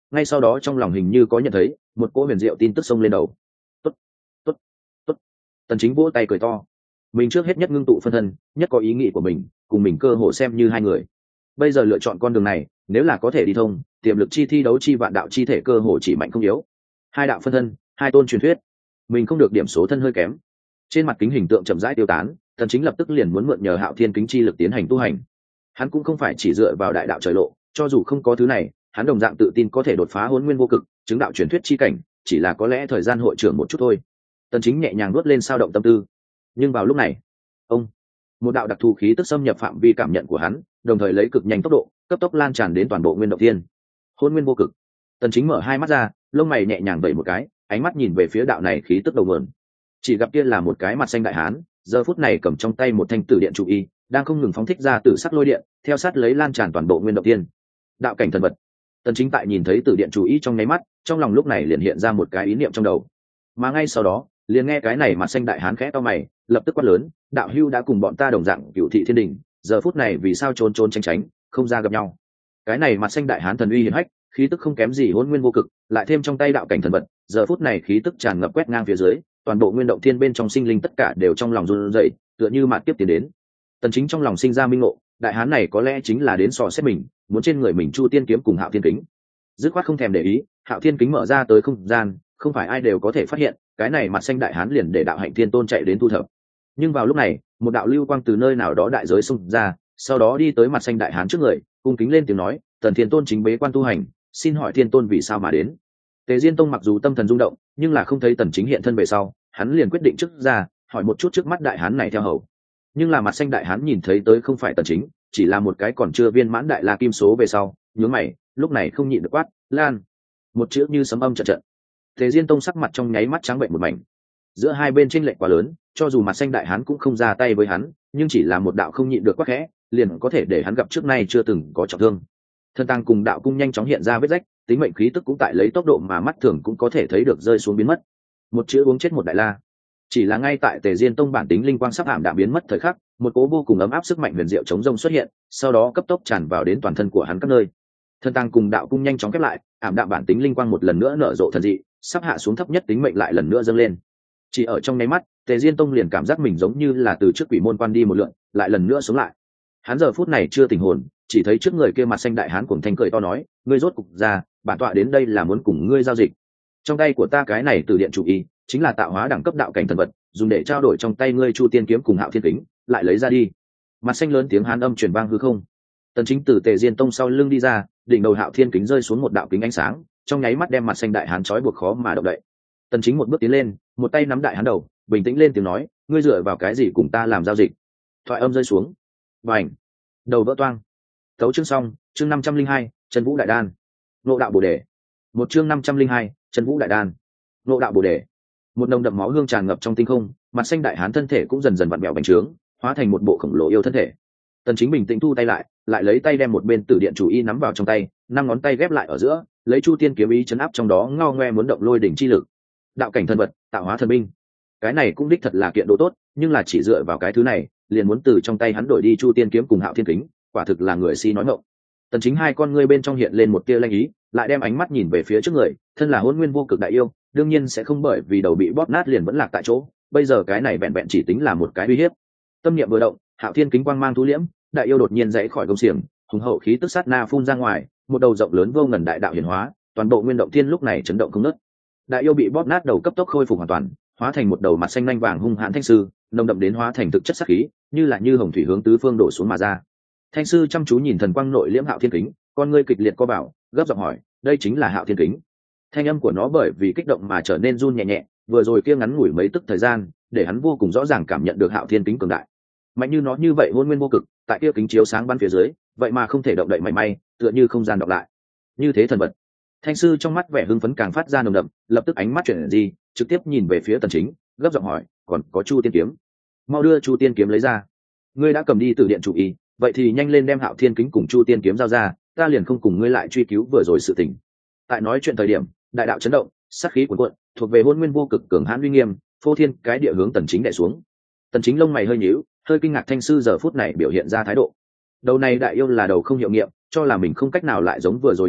ngay sau đó trong lòng hình như có nhận thấy một cỗ huyền diệu tin tức xông lên đầu. Tốt, tốt, tốt. Tần Chính vỗ tay cười to. Mình trước hết nhất ngưng tụ phân thân, nhất có ý nghĩ của mình, cùng mình cơ hội xem như hai người. Bây giờ lựa chọn con đường này, nếu là có thể đi thông, tiềm lực chi thi đấu chi vạn đạo chi thể cơ hội chỉ mạnh không yếu. Hai đạo phân thân, hai tôn truyền thuyết. Mình không được điểm số thân hơi kém. Trên mặt kính hình tượng chậm rãi tiêu tán, Tần Chính lập tức liền muốn mượn nhờ Hạo Thiên kính chi lực tiến hành tu hành. Hắn cũng không phải chỉ dựa vào đại đạo trời lộ, cho dù không có thứ này, hắn đồng dạng tự tin có thể đột phá Hỗn Nguyên vô cực, chứng đạo truyền thuyết chi cảnh, chỉ là có lẽ thời gian hội trưởng một chút thôi. Tần Chính nhẹ nhàng nuốt lên sao động tâm tư. Nhưng vào lúc này, một đạo đặc thù khí tức xâm nhập phạm vi cảm nhận của hắn, đồng thời lấy cực nhanh tốc độ, cấp tốc lan tràn đến toàn bộ Nguyên Động Thiên. Hỗn Nguyên vô cực. Tần Chính mở hai mắt ra, lông mày nhẹ nhàng vẩy một cái, ánh mắt nhìn về phía đạo này khí tức đầu nguồn. Chỉ gặp kia là một cái mặt xanh đại hán, giờ phút này cầm trong tay một thanh tử điện trụ y, đang không ngừng phóng thích ra tử sắc lôi điện, theo sát lấy lan tràn toàn bộ Nguyên Động Thiên. Đạo cảnh thần vật. Tần Chính tại nhìn thấy tử điện trụ y trong nháy mắt, trong lòng lúc này liền hiện ra một cái ý niệm trong đầu. Mà ngay sau đó, liền nghe cái này mặt xanh đại hán khẽ to mày, lập tức quát lớn, đạo hưu đã cùng bọn ta đồng dạng Cửu thị thiên đình, giờ phút này vì sao trốn trốn tránh tránh, không ra gặp nhau. Cái này mặt xanh đại hán thần uy hiển hách, khí tức không kém gì Hỗn Nguyên vô cực, lại thêm trong tay đạo cảnh thần vật, giờ phút này khí tức tràn ngập quét ngang phía dưới, toàn bộ Nguyên Động Thiên bên trong sinh linh tất cả đều trong lòng run rẩy, tựa như mạt tiếp tiến đến. Tần Chính trong lòng sinh ra minh ngộ, đại hán này có lẽ chính là đến sò xét mình, muốn trên người mình Chu Tiên kiếm cùng Hạo Thiên kính. Dứt khoát không thèm để ý, Hạo Thiên kính mở ra tới không gian, không phải ai đều có thể phát hiện, cái này mặt xanh đại hán liền để đạo hạnh thiên tôn chạy đến thu thập. Nhưng vào lúc này, một đạo lưu quang từ nơi nào đó đại giới xông ra, sau đó đi tới mặt xanh đại hán trước người, cung kính lên tiếng nói, Tần Thiên tôn chính bế quan tu hành, xin hỏi thiên tôn vì sao mà đến. Tề Diên Tông mặc dù tâm thần rung động, nhưng là không thấy Tần Chính hiện thân về sau, hắn liền quyết định trước ra, hỏi một chút trước mắt đại hán này theo hầu. Nhưng là mặt xanh đại hán nhìn thấy tới không phải Tần Chính, chỉ là một cái còn chưa viên mãn đại la kim số về sau, nhướng mày, lúc này không nhịn được quát, Lan. Một chữ như sấm âm trận trận. Tề Diên Tông sắc mặt trong nháy mắt trắng bệnh một mảnh. Giữa hai bên chênh lệch quá lớn, cho dù mặt xanh đại hán cũng không ra tay với hắn, nhưng chỉ là một đạo không nhịn được quá khẽ, liền có thể để hắn gặp trước nay chưa từng có trọng thương. Thân tăng cùng đạo cung nhanh chóng hiện ra vết rách, tính mệnh khí tức cũng tại lấy tốc độ mà mắt thường cũng có thể thấy được rơi xuống biến mất. Một chữ uống chết một đại la. Chỉ là ngay tại Tề Diên Tông bản tính linh quang sắp ảm đạm biến mất thời khắc, một cỗ vô cùng ấm áp sức mạnh huyền diệu chống rông xuất hiện, sau đó cấp tốc tràn vào đến toàn thân của hắn các nơi. Thân tăng cùng đạo cung nhanh chóng khép lại, ảm đạm bản tính linh quang một lần nữa nở rộ thần dị, sắp hạ xuống thấp nhất tính mệnh lại lần nữa dâng lên. Chỉ ở trong nháy mắt, Tề Diên Tông liền cảm giác mình giống như là từ trước quỷ môn quan đi một lượn, lại lần nữa sống lại. Hắn giờ phút này chưa tỉnh hồn, chỉ thấy trước người kia mặt xanh đại hán cuồng thanh cười to nói, ngươi rốt cục ra, bản tọa đến đây là muốn cùng ngươi giao dịch. Trong tay của ta cái này từ điện chủ y, chính là tạo hóa đẳng cấp đạo cảnh thần vật, dùng để trao đổi trong tay ngươi Chu Tiên kiếm cùng Hạo Thiên kính, lại lấy ra đi. Mặt xanh lớn tiếng hán âm truyền vang hư không. Tần Chính từ Tề Diên Tông sau lưng đi ra, đỉnh đầu Hạo Thiên kính rơi xuống một đạo kính ánh sáng, trong nháy mắt đem mặt xanh đại hán trói buộc khó mà động đậy. Tần Chính một bước tiến lên, một tay nắm đại hán đầu, bình tĩnh lên tiếng nói, ngươi dựa vào cái gì cùng ta làm giao dịch? Thoại âm rơi xuống, bành, đầu vỡ toang. Tấu chương xong, chương 502, Trần Vũ Đại Đan, Ngộ đạo Bồ đề. Một chương 502, Trần Vũ Đại Đan, Ngộ đạo Bồ đề. Một nồng đậm máu hương tràn ngập trong tinh không, mặt xanh đại hán thân thể cũng dần dần vặn vẹo bành trướng, hóa thành một bộ khổng lồ yêu thân thể. Tần Chính bình tĩnh thu tay lại lấy tay đem một bên tử điện chủ y nắm vào trong tay, năm ngón tay ghép lại ở giữa, lấy Chu Tiên kiếm ý chấn áp trong đó ngao ngoe muốn động lôi đỉnh chi lực. Đạo cảnh thần vật, tạo hóa thần binh. Cái này cũng đích thật là kiện đồ tốt, nhưng là chỉ dựa vào cái thứ này, liền muốn từ trong tay hắn đổi đi Chu Tiên kiếm cùng Hạo Thiên kính, quả thực là người si nói ngọng. Tần Chính hai con ngươi bên trong hiện lên một tia lanh ý, lại đem ánh mắt nhìn về phía trước người, thân là Hỗn Nguyên vô cực đại yêu, đương nhiên sẽ không bởi vì đầu bị bóp nát liền vẫn lạc tại chỗ, bây giờ cái này vẹn vẹn chỉ tính là một cái uy hiếp. Tâm niệm vừa động, Hạo Thiên kính quang mang thu liễm, đại yêu đột nhiên dãy khỏi gông xiềng, hùng hậu khí tức sát na phun ra ngoài, một đầu rộng lớn vô ngần đại đạo hiển hóa, toàn bộ Nguyên Động Thiên lúc này chấn động không ngớt. Đại yêu bị bóp nát đầu cấp tốc khôi phục hoàn toàn, hóa thành một đầu mặt xanh nhanh vàng hung hãn thanh sư, nồng đậm đến hóa thành thực chất sát khí, như hồng thủy hướng tứ phương đổ xuống mà ra. Thanh sư chăm chú nhìn thần quang nội liễm Hạo Thiên kính, con ngươi kịch liệt co bảo, gấp giọng hỏi, đây chính là Hạo Thiên kính? Thanh âm của nó bởi vì kích động mà trở nên run nhẹ nhẹ, vừa rồi kia ngắn ngủi mấy tức thời gian, để hắn vô cùng rõ ràng cảm nhận được Hạo Thiên kính cường đại. Mạnh như nó như vậy Hỗn Nguyên vô cực, tại kia kính chiếu sáng bắn phía dưới, vậy mà không thể động đậy mảy may, tựa như không gian đọc lại. Như thế thần vật. Thanh sư trong mắt vẻ hưng phấn càng phát ra nồng đậm, lập tức ánh mắt chuyển gì, trực tiếp nhìn về phía Tần Chính, gấp giọng hỏi, còn có Chu Tiên kiếm? Mau đưa Chu Tiên kiếm lấy ra. Ngươi đã cầm đi từ điện chủ y, vậy thì nhanh lên đem Hạo Thiên kính cùng Chu Tiên kiếm giao ra, ta liền không cùng ngươi lại truy cứu vừa rồi sự tình. Tại nói chuyện thời điểm, đại đạo chấn động, sát khí cuồn cuộn, thuộc về Hỗn Nguyên vô cực cường hãn uy nghiêm, phô thiên cái địa hướng Tần Chính đè xuống. Tần Chính lông mày hơi nhíu, hơi kinh ngạc thanh sư giờ phút này biểu hiện ra thái độ. Đầu này đại yêu là đầu không hiệu nghiệm, cho là mình không cách nào lại giống vừa rồi như vậy,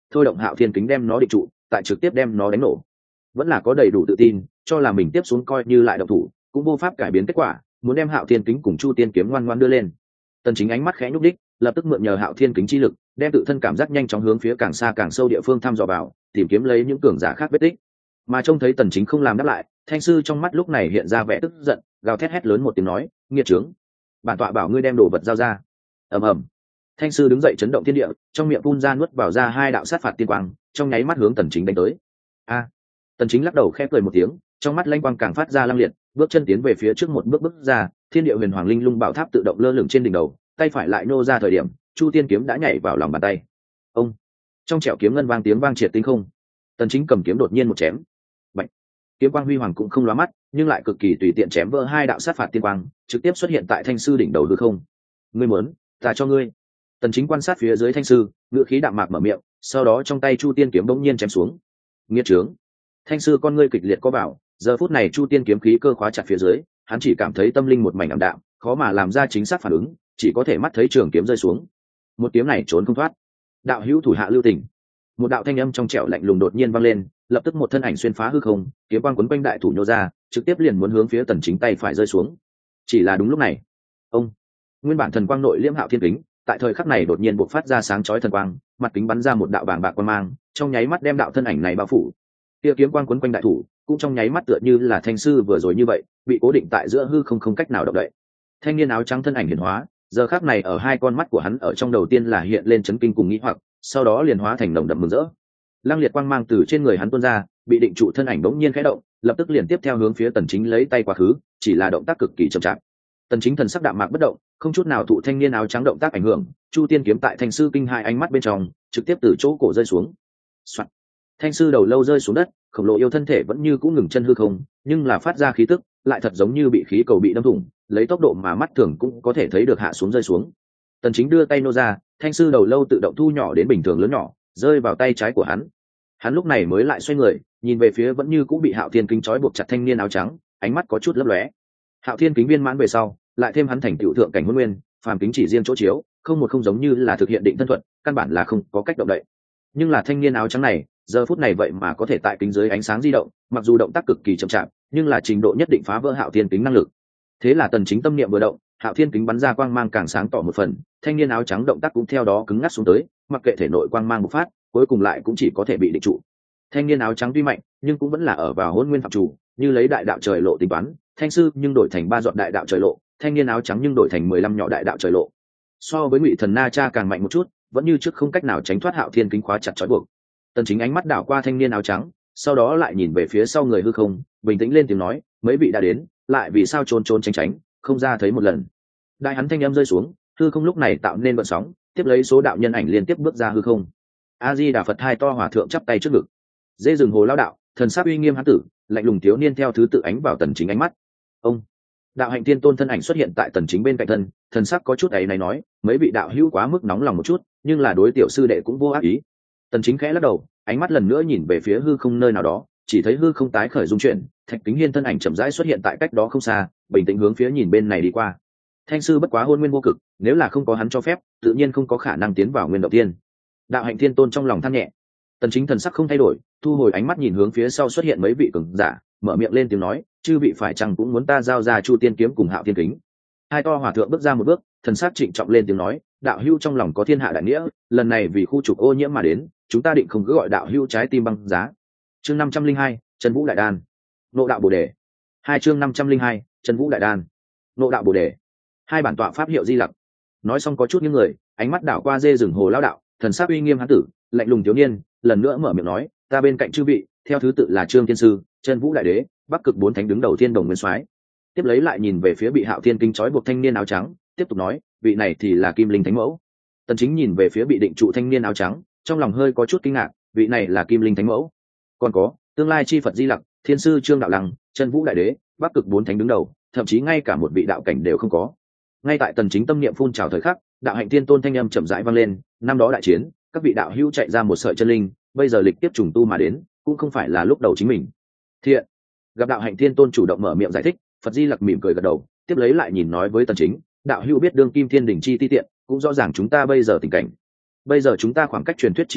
thôi động Hạo Thiên Kính đem nó định trụ, tại trực tiếp đem nó đánh nổ. Vẫn là có đầy đủ tự tin, cho là mình tiếp xuống coi như lại động thủ, cũng vô pháp cải biến kết quả, muốn đem Hạo Thiên Kính cùng Chu Tiên kiếm ngoan ngoãn đưa lên. Tần Chính ánh mắt khẽ nhúc đích, lập tức mượn nhờ Hạo Thiên Kính chi lực, đem tự thân cảm giác nhanh chóng hướng phía càng xa càng sâu địa phương thăm dò vào, tìm kiếm lấy những cường giả khác vết tích. Mà trông thấy Tần Chính không làm đáp lại, Thanh sư trong mắt lúc này hiện ra vẻ tức giận, gào thét hét lớn một tiếng nói: "Nghiệt trướng! Bản tọa bảo ngươi đem đồ vật giao ra." Ầm ầm. Thanh sư đứng dậy chấn động thiên địa, trong miệng phun ra nuốt vào ra hai đạo sát phạt tiên quang, trong nháy mắt hướng Tần Chính đánh tới. A! Tần Chính lắc đầu khẽ cười một tiếng, trong mắt lanh quang càng phát ra lăng liệt, bước chân tiến về phía trước một bước ra, thiên địa huyền hoàng linh lung bảo tháp tự động lơ lửng trên đỉnh đầu, tay phải lại nô ra thời điểm, Chu Tiên kiếm đã nhảy vào lòng bàn tay. Ông! Trong trẻo kiếm ngân vang tiếng vang triệt tinh không. Tần Chính cầm kiếm đột nhiên một chém. Bạch! Kiếm quang huy hoàng cũng không lóa mắt, nhưng lại cực kỳ tùy tiện chém vỡ hai đạo sát phạt tiên quang, trực tiếp xuất hiện tại Thanh sư đỉnh đầu hư không. Ngươi muốn, ta cho ngươi. Tần Chính quan sát phía dưới Thanh sư, ngữ khí đạm mạc mở miệng, sau đó trong tay Chu Tiên kiếm bỗng nhiên chém xuống. Nghiệt trướng! Thanh sư con ngươi kịch liệt co vào, giờ phút này Chu Tiên kiếm khí cơ khóa chặt phía dưới, hắn chỉ cảm thấy tâm linh một mảnh ảm đạm, khó mà làm ra chính xác phản ứng, chỉ có thể mắt thấy trường kiếm rơi xuống. Một kiếm này trốn không thoát. Đạo hữu thủ hạ lưu tình. Một đạo thanh âm trong trẻo lạnh lùng đột nhiên vang lên, lập tức một thân ảnh xuyên phá hư không, kiếm quang quấn quanh đại thủ nhô ra, trực tiếp liền muốn hướng phía Tần Chính tay phải rơi xuống. Chỉ là đúng lúc này, ông, nguyên bản thần quang nội liễm Hạo Thiên Kính, tại thời khắc này đột nhiên bộc phát ra sáng chói thần quang, mặt kính bắn ra một đạo bàng bạc quang mang, trong nháy mắt đem đạo thân ảnh này bao phủ. Kia kiếm quang quấn quanh đại thủ, cũng trong nháy mắt tựa như là Thanh sư vừa rồi như vậy, bị cố định tại giữa hư không không cách nào động đậy. Thanh niên áo trắng thân ảnh hiển hóa, giờ khắc này ở hai con mắt của hắn ở trong đầu tiên là hiện lên chấn kinh cùng nghi hoặc, sau đó liền hóa thành nồng đậm mừng rỡ. Lăng liệt quang mang từ trên người hắn tuôn ra, bị định trụ thân ảnh bỗng nhiên khẽ động, lập tức liền tiếp theo hướng phía Tần Chính lấy tay quá khứ, chỉ là động tác cực kỳ chậm chạp. Tần Chính thần sắc đạm mạc bất động, không chút nào thụ thanh niên áo trắng động tác ảnh hưởng, Chu Tiên kiếm tại Thanh sư kinh hai ánh mắt bên trong, trực tiếp từ chỗ cổ rơi xuống. Soạn. Thanh sư đầu lâu rơi xuống đất, khổng lồ yêu thân thể vẫn như cũ ngừng chân hư không, nhưng là phát ra khí tức, lại thật giống như bị khí cầu bị đâm thủng, lấy tốc độ mà mắt thường cũng có thể thấy được hạ xuống rơi xuống. Tần Chính đưa tay nô ra, Thanh sư đầu lâu tự động thu nhỏ đến bình thường lớn nhỏ, rơi vào tay trái của hắn. Hắn lúc này mới lại xoay người, nhìn về phía vẫn như cũ bị Hạo Thiên Kính trói buộc chặt thanh niên áo trắng, ánh mắt có chút lấp lóe. Hạo Thiên Kính viên mãn về sau, lại thêm hắn thành tựu thượng cảnh hôn nguyên, phàm kính chỉ riêng chỗ chiếu, không giống như là thực hiện định thân thuật, căn bản là không có cách động đậy. Nhưng là thanh niên áo trắng này, giờ phút này vậy mà có thể tại kính dưới ánh sáng di động, mặc dù động tác cực kỳ chậm chạp, nhưng là trình độ nhất định phá vỡ Hạo Thiên Kính năng lực. Thế là Tần Chính tâm niệm vừa động, Hạo Thiên Kính bắn ra quang mang càng sáng tỏ một phần, thanh niên áo trắng động tác cũng theo đó cứng ngắc xuống tới, mặc kệ thể nội quang mang bộc phát, cuối cùng lại cũng chỉ có thể bị định trụ. Thanh niên áo trắng tuy mạnh, nhưng cũng vẫn là ở vào hôn nguyên phạm chủ, như lấy đại đạo trời lộ tính toán, Thanh sư nhưng đổi thành 3 giọt đại đạo trời lộ, thanh niên áo trắng nhưng đổi thành 15 nhỏ đại đạo trời lộ. So với Ngụy Thần Na Cha càng mạnh một chút, vẫn như trước không cách nào tránh thoát Hạo Thiên Kính khóa chặt trói buộc. Tần Chính ánh mắt đảo qua thanh niên áo trắng, sau đó lại nhìn về phía sau người hư không, bình tĩnh lên tiếng nói: "Mấy vị đã đến, lại vì sao trốn trốn tránh tránh, không ra thấy một lần?" Đại hắn thanh âm rơi xuống, hư không lúc này tạo nên vận sóng, tiếp lấy số đạo nhân ảnh liên tiếp bước ra hư không. A Di Đà Phật, hai to hòa thượng chắp tay trước ngực. Dê rừng hồ lao đạo, thần sắc uy nghiêm hán tử, lạnh lùng thiếu niên theo thứ tự ánh vào Tần Chính ánh mắt. Ông, đạo hạnh thiên tôn thân ảnh xuất hiện tại Tần Chính bên cạnh thân, thần sắc có chút ấy này nói: "Mấy vị đạo hữu quá mức nóng lòng một chút, nhưng là đối tiểu sư đệ cũng vô ác ý." Tần Chính khẽ lắc đầu, ánh mắt lần nữa nhìn về phía hư không nơi nào đó, chỉ thấy hư không tái khởi dung chuyển, Thạch Kính Hiên thân ảnh chậm rãi xuất hiện tại cách đó không xa, bình tĩnh hướng phía nhìn bên này đi qua. Thanh sư bất quá hôn nguyên vô cực, nếu là không có hắn cho phép, tự nhiên không có khả năng tiến vào nguyên động thiên. Đạo hạnh thiên tôn trong lòng than nhẹ. Tần Chính thần sắc không thay đổi, thu hồi ánh mắt nhìn hướng phía sau xuất hiện mấy vị cường giả, mở miệng lên tiếng nói: "Chư vị phải chăng cũng muốn ta giao ra Chu Tiên kiếm cùng Hạo Thiên Kính?" Hai to hòa thượng bước ra một bước, thần sắc trịnh trọng lên tiếng nói: "Đạo hữu trong lòng có thiên hạ đại nghĩa, lần này vì khu trục ô nhiễm mà đến, chúng ta định không cứ gọi đạo hữu trái tim băng giá." Chương 502, Trần Vũ Đại Đan. Ngộ đạo Bồ đề. Hai chương 502, Trần Vũ Đại Đan. Ngộ đạo Bồ đề. Hai bản tọa pháp hiệu Di Lặc. Nói xong có chút những người, ánh mắt đảo qua dê rừng hồ lão đạo, thần sắc uy nghiêm hán tử, lạnh lùng thiếu niên, lần nữa mở miệng nói: "Ta bên cạnh chư vị, theo thứ tự là Trương Thiên sư, Trần Vũ Đại Đế, Bắc Cực 4 thánh đứng đầu Thiên Đồng Nguyên Soái." Tiếp lấy lại nhìn về phía bị Hạo Thiên Kính trói buộc thanh niên áo trắng, tiếp tục nói: "Vị này thì là Kim Linh Thánh Mẫu." Tần Chính nhìn về phía bị định trụ thanh niên áo trắng, trong lòng hơi có chút kinh ngạc, vị này là Kim Linh Thánh Mẫu. Còn có tương lai chi Phật Di Lặc, Thiên sư Trương Đạo Lăng, Trần Vũ Đại Đế, Bắc Cực 4 thánh đứng đầu, thậm chí ngay cả một vị đạo cảnh đều không có. Ngay tại Tần Chính tâm niệm phun trào thời khắc, đạo hạnh tiên tôn thanh âm chậm rãi vang lên: "Năm đó đại chiến, các vị đạo hữu chạy ra một sợi chân linh, bây giờ lịch tiếp trùng tu mà đến, cũng không phải là lúc đầu chính mình." Thiện. Gặp đạo hạnh tiên tôn chủ động mở miệng giải thích, Phật Di Lặc mỉm cười gật đầu, tiếp lấy lại nhìn nói với Tần Chính: "Đạo hữu biết đương kim thiên đỉnh chi ti tiện, cũng rõ ràng chúng ta bây giờ tình cảnh. Bây giờ chúng ta khoảng cách truyền thuyết chi cảnh,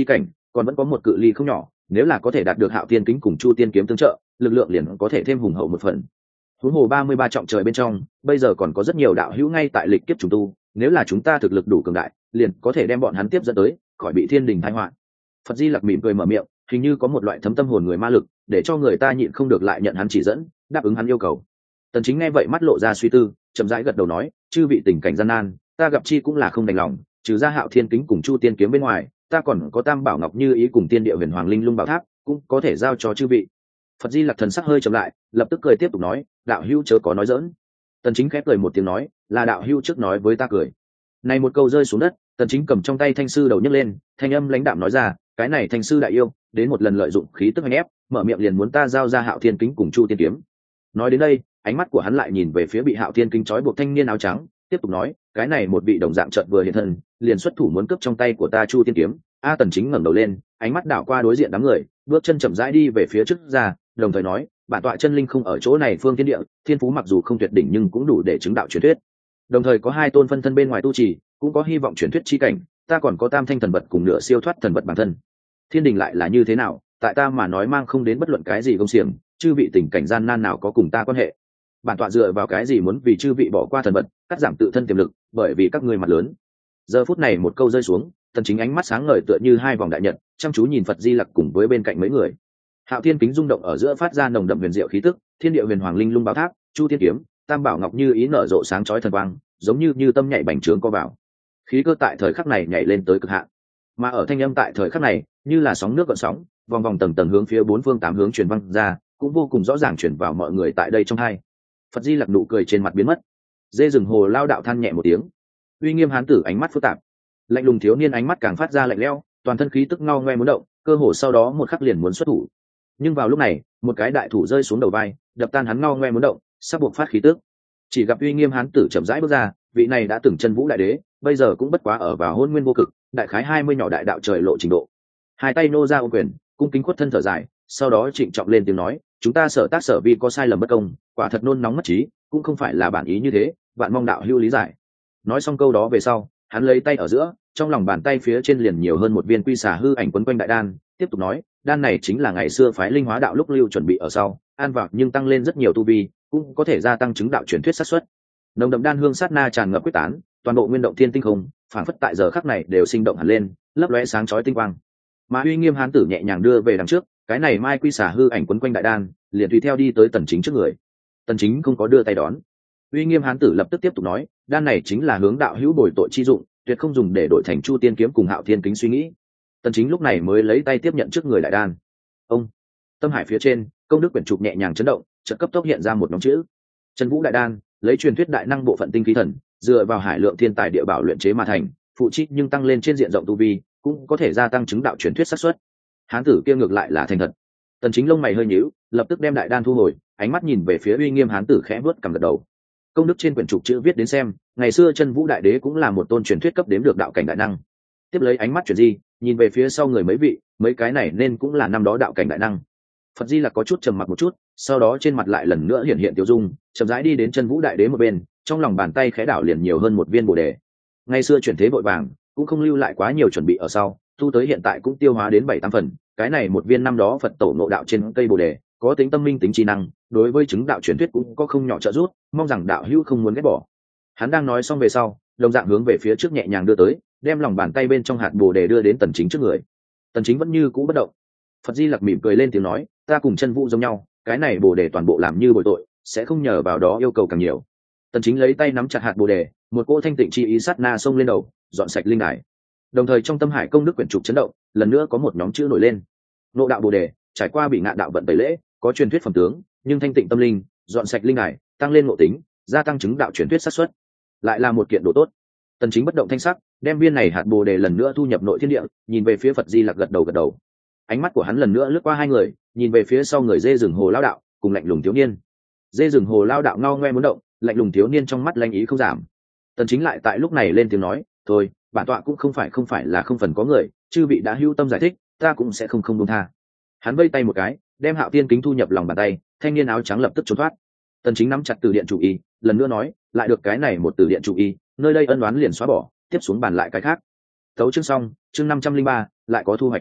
còn vẫn có một cự ly không nhỏ, nếu là có thể đạt được Hạo Thiên kính cùng Chu Tiên kiếm tương trợ, lực lượng liền có thể thêm hùng hậu một phần. Huống hồ 33 trọng trời bên trong, bây giờ còn có rất nhiều đạo hữu ngay tại lịch kiếp trùng tu, nếu là chúng ta thực lực đủ cường đại, liền có thể đem bọn hắn tiếp dẫn tới, khỏi bị thiên đình tai họa. Phật Di Lặc mỉm cười mở miệng, hình như có một loại thấm tâm hồn người ma lực, để cho người ta nhịn không được lại nhận hắn chỉ dẫn, đáp ứng hắn yêu cầu. Tần Chính nghe vậy mắt lộ ra suy tư, chậm rãi gật đầu nói, chư vị tình cảnh gian nan, ta gặp chi cũng là không đành lòng, trừ ra Hạo Thiên kính cùng Chu Tiên kiếm bên ngoài, ta còn có Tam Bảo Ngọc Như ý cùng Tiên Địa Huyền Hoàng Linh Lung Bảo Tháp, cũng có thể giao cho chư vị. Phật Di Lặc thần sắc hơi trầm lại, lập tức cười tiếp tục nói, đạo hữu chớ có nói giỡn. Tần Chính khép cười một tiếng nói, là đạo hữu trước nói với ta cười. Này một câu rơi xuống đất, Tần Chính cầm trong tay thanh sư đầu nhấc lên, thanh âm lãnh đạm nói ra, cái này thanh sư đại yêu, đến một lần lợi dụng khí tức hành ép, mở miệng liền muốn ta giao ra Hạo Thiên kính cùng Chu Tiên kiếm. Nói đến đây, ánh mắt của hắn lại nhìn về phía bị Hạo Thiên kính trói buộc thanh niên áo trắng, tiếp tục nói, cái này một vị đồng dạng chợt vừa hiện thân, liền xuất thủ muốn cướp trong tay của ta Chu Tiên kiếm. Tần Chính ngẩng đầu lên, ánh mắt đảo qua đối diện đám người, bước chân chậm rãi đi về phía trước ra, đồng thời nói, bản tọa chân linh không ở chỗ này phương thiên địa, thiên phú mặc dù không tuyệt đỉnh nhưng cũng đủ để chứng đạo truyền thuyết. Đồng thời có hai tôn phân thân bên ngoài tu trì, cũng có hy vọng truyền thuyết chi cảnh, ta còn có tam thanh thần vật cùng nửa siêu thoát thần vật bản thân. Thiên đình lại là như thế nào, tại ta mà nói mang không đến bất luận cái gì công xiềng, chư vị tình cảnh gian nan nào có cùng ta quan hệ. Bản tọa dựa vào cái gì muốn vì chư vị bỏ qua thần vật, cắt giảm tự thân tiềm lực, bởi vì các ngươi mặt lớn. Giờ phút này một câu rơi xuống, Tần Chính ánh mắt sáng ngời tựa như hai vòng đại nhật, chăm chú nhìn Phật Di Lặc cùng với bên cạnh mấy người. Hạo Thiên kính rung động ở giữa phát ra nồng đậm huyền diệu khí tức, Thiên Địa Huyền Hoàng Linh Lung Bảo Tháp, Chu Tiên kiếm, Tam Bảo Ngọc Như ý nở rộ sáng chói thần quang, giống như tâm nhảy bành trướng co vào. Khí cơ tại thời khắc này nhảy lên tới cực hạn. Mà ở thanh âm tại thời khắc này, như là sóng nước gợn sóng, vòng vòng tầng tầng hướng phía bốn phương tám hướng truyền vang ra, cũng vô cùng rõ ràng truyền vào mọi người tại đây trong hai. Phật Di Lặc nụ cười trên mặt biến mất. Dê rừng hồ lao đạo than nhẹ một tiếng. Uy Nghiêm hán tử ánh mắt phức tạp, lạnh lùng thiếu niên ánh mắt càng phát ra lạnh lẽo, toàn thân khí tức ngao ngoe muốn động, cơ hồ sau đó một khắc liền muốn xuất thủ. Nhưng vào lúc này, một cái đại thủ rơi xuống đầu vai, đập tan hắn ngao ngoe muốn động, sắp buộc phát khí tức. Chỉ gặp Uy Nghiêm hán tử chậm rãi bước ra, vị này đã từng chân vũ đại đế, bây giờ cũng bất quá ở vào hôn nguyên vô cực, đại khái 20 nhỏ đại đạo trời lộ trình độ. Hai tay nô ra ôm quyền, cung kính khuất thân thở dài, sau đó trịnh trọng lên tiếng nói, chúng ta sở tác sở vi có sai lầm bất công, quả thật nôn nóng mất trí, cũng không phải là bản ý như thế, bạn mong đạo hữu lý giải. Nói xong câu đó về sau, hắn lấy tay ở giữa, trong lòng bàn tay phía trên liền nhiều hơn một viên quy xà hư ảnh quấn quanh đại đan, tiếp tục nói, đan này chính là ngày xưa phái Linh Hóa đạo lúc lưu chuẩn bị ở sau, ăn vào nhưng tăng lên rất nhiều tu vi, cũng có thể gia tăng chứng đạo truyền thuyết xác suất. Nồng đậm đan hương sát na tràn ngập quyết tán, toàn bộ nguyên động thiên tinh không, phản phất tại giờ khắc này đều sinh động hẳn lên, lấp lóe sáng chói tinh quang. Mà Uy Nghiêm hán tử nhẹ nhàng đưa về đằng trước, cái này mai quy xà hư ảnh quấn quanh đại đan, liền tùy theo đi tới Tần Chính trước người. Tần Chính không có đưa tay đón. Uy Nghiêm hán tử lập tức tiếp tục nói, đan này chính là hướng đạo hữu bồi tội chi dụng, tuyệt không dùng để đổi thành Chu Tiên kiếm cùng Hạo Thiên kính suy nghĩ. Tần Chính lúc này mới lấy tay tiếp nhận trước người đại đan. Ông, tâm hải phía trên, công đức quyển trục nhẹ nhàng chấn động, chợt cấp tốc hiện ra một nhóm chữ. Chân Vũ đại đan, lấy truyền thuyết đại năng bộ phận tinh khí thần, dựa vào hải lượng thiên tài địa bảo luyện chế mà thành, phụ trách nhưng tăng lên trên diện rộng tu vi, cũng có thể gia tăng chứng đạo truyền thuyết xác suất. Hán tử kia ngược lại là thành thật. Tần Chính lông mày hơi nhíu, lập tức đem đại đan thu hồi, ánh mắt nhìn về phía Uy Nghiêm hán tử khẽ vuốt cằm gật đầu. Công đức trên quyển trục chữ viết đến xem, ngày xưa Chân Vũ đại đế cũng là một tôn truyền thuyết cấp đếm được đạo cảnh đại năng. Tiếp lấy ánh mắt chuyển di, nhìn về phía sau người mấy vị, mấy cái này nên cũng là năm đó đạo cảnh đại năng. Phật Di là có chút trầm mặc một chút, sau đó trên mặt lại lần nữa hiện hiện tiêu dung, chậm rãi đi đến Chân Vũ đại đế một bên, trong lòng bàn tay khẽ đảo liền nhiều hơn một viên bồ đề. Ngày xưa chuyển thế vội vàng, cũng không lưu lại quá nhiều chuẩn bị ở sau, tu tới hiện tại cũng tiêu hóa đến 7-8 phần, cái này một viên năm đó Phật tổ ngộ đạo trên cây bồ đề, có tính tâm minh tính trí năng, đối với chứng đạo truyền thuyết cũng có không nhỏ trợ giúp, mong rằng đạo hữu không muốn ghét bỏ. Hắn đang nói xong về sau, đồng dạng hướng về phía trước nhẹ nhàng đưa tới, đem lòng bàn tay bên trong hạt bồ đề đưa đến Tần Chính trước người. Tần Chính vẫn như cũ bất động. Phật Di Lặc mỉm cười lên tiếng nói, ta cùng Chân Vũ giống nhau, cái này bồ đề toàn bộ làm như bồi tội, sẽ không nhờ vào đó yêu cầu càng nhiều. Tần Chính lấy tay nắm chặt hạt bồ đề, một cỗ thanh tịnh chi ý sát na xông lên đầu, dọn sạch linh đài. Đồng thời trong tâm hải công đức quyển trục chấn động, lần nữa có một nhóm chữ nổi lên. Ngộ đạo bồ đề, trải qua bị ngạn đạo vận tẩy lễ, có truyền thuyết phẩm tướng, nhưng thanh tịnh tâm linh, dọn sạch linh đài, tăng lên ngộ tính, gia tăng chứng đạo truyền thuyết xác suất. Lại là một kiện đồ tốt. Tần Chính bất động thanh sắc, đem viên này hạt bồ đề lần nữa thu nhập nội thiên địa, nhìn về phía Phật Di Lặc gật đầu. Ánh mắt của hắn lần nữa lướt qua hai người, nhìn về phía sau người Dê rừng hồ lao đạo cùng lạnh lùng thiếu niên. Dê rừng hồ lao đạo ngao ngoe muốn động, lạnh lùng thiếu niên trong mắt lanh ý không giảm. Tần Chính lại tại lúc này lên tiếng nói, thôi, bản tọa cũng không phải là không phần có người, chư vị đã hữu tâm giải thích, ta cũng sẽ không buông tha. Hắn vây tay một cái, đem Hạo Tiên kính thu nhập lòng bàn tay, thanh niên áo trắng lập tức trốn thoát. Tần Chính nắm chặt từ điện chủ y, lần nữa nói, lại được cái này một từ điện chủ y, nơi đây ân oán liền xóa bỏ, tiếp xuống bàn lại cái khác. Tấu chương xong, chương 503, lại có thu hoạch.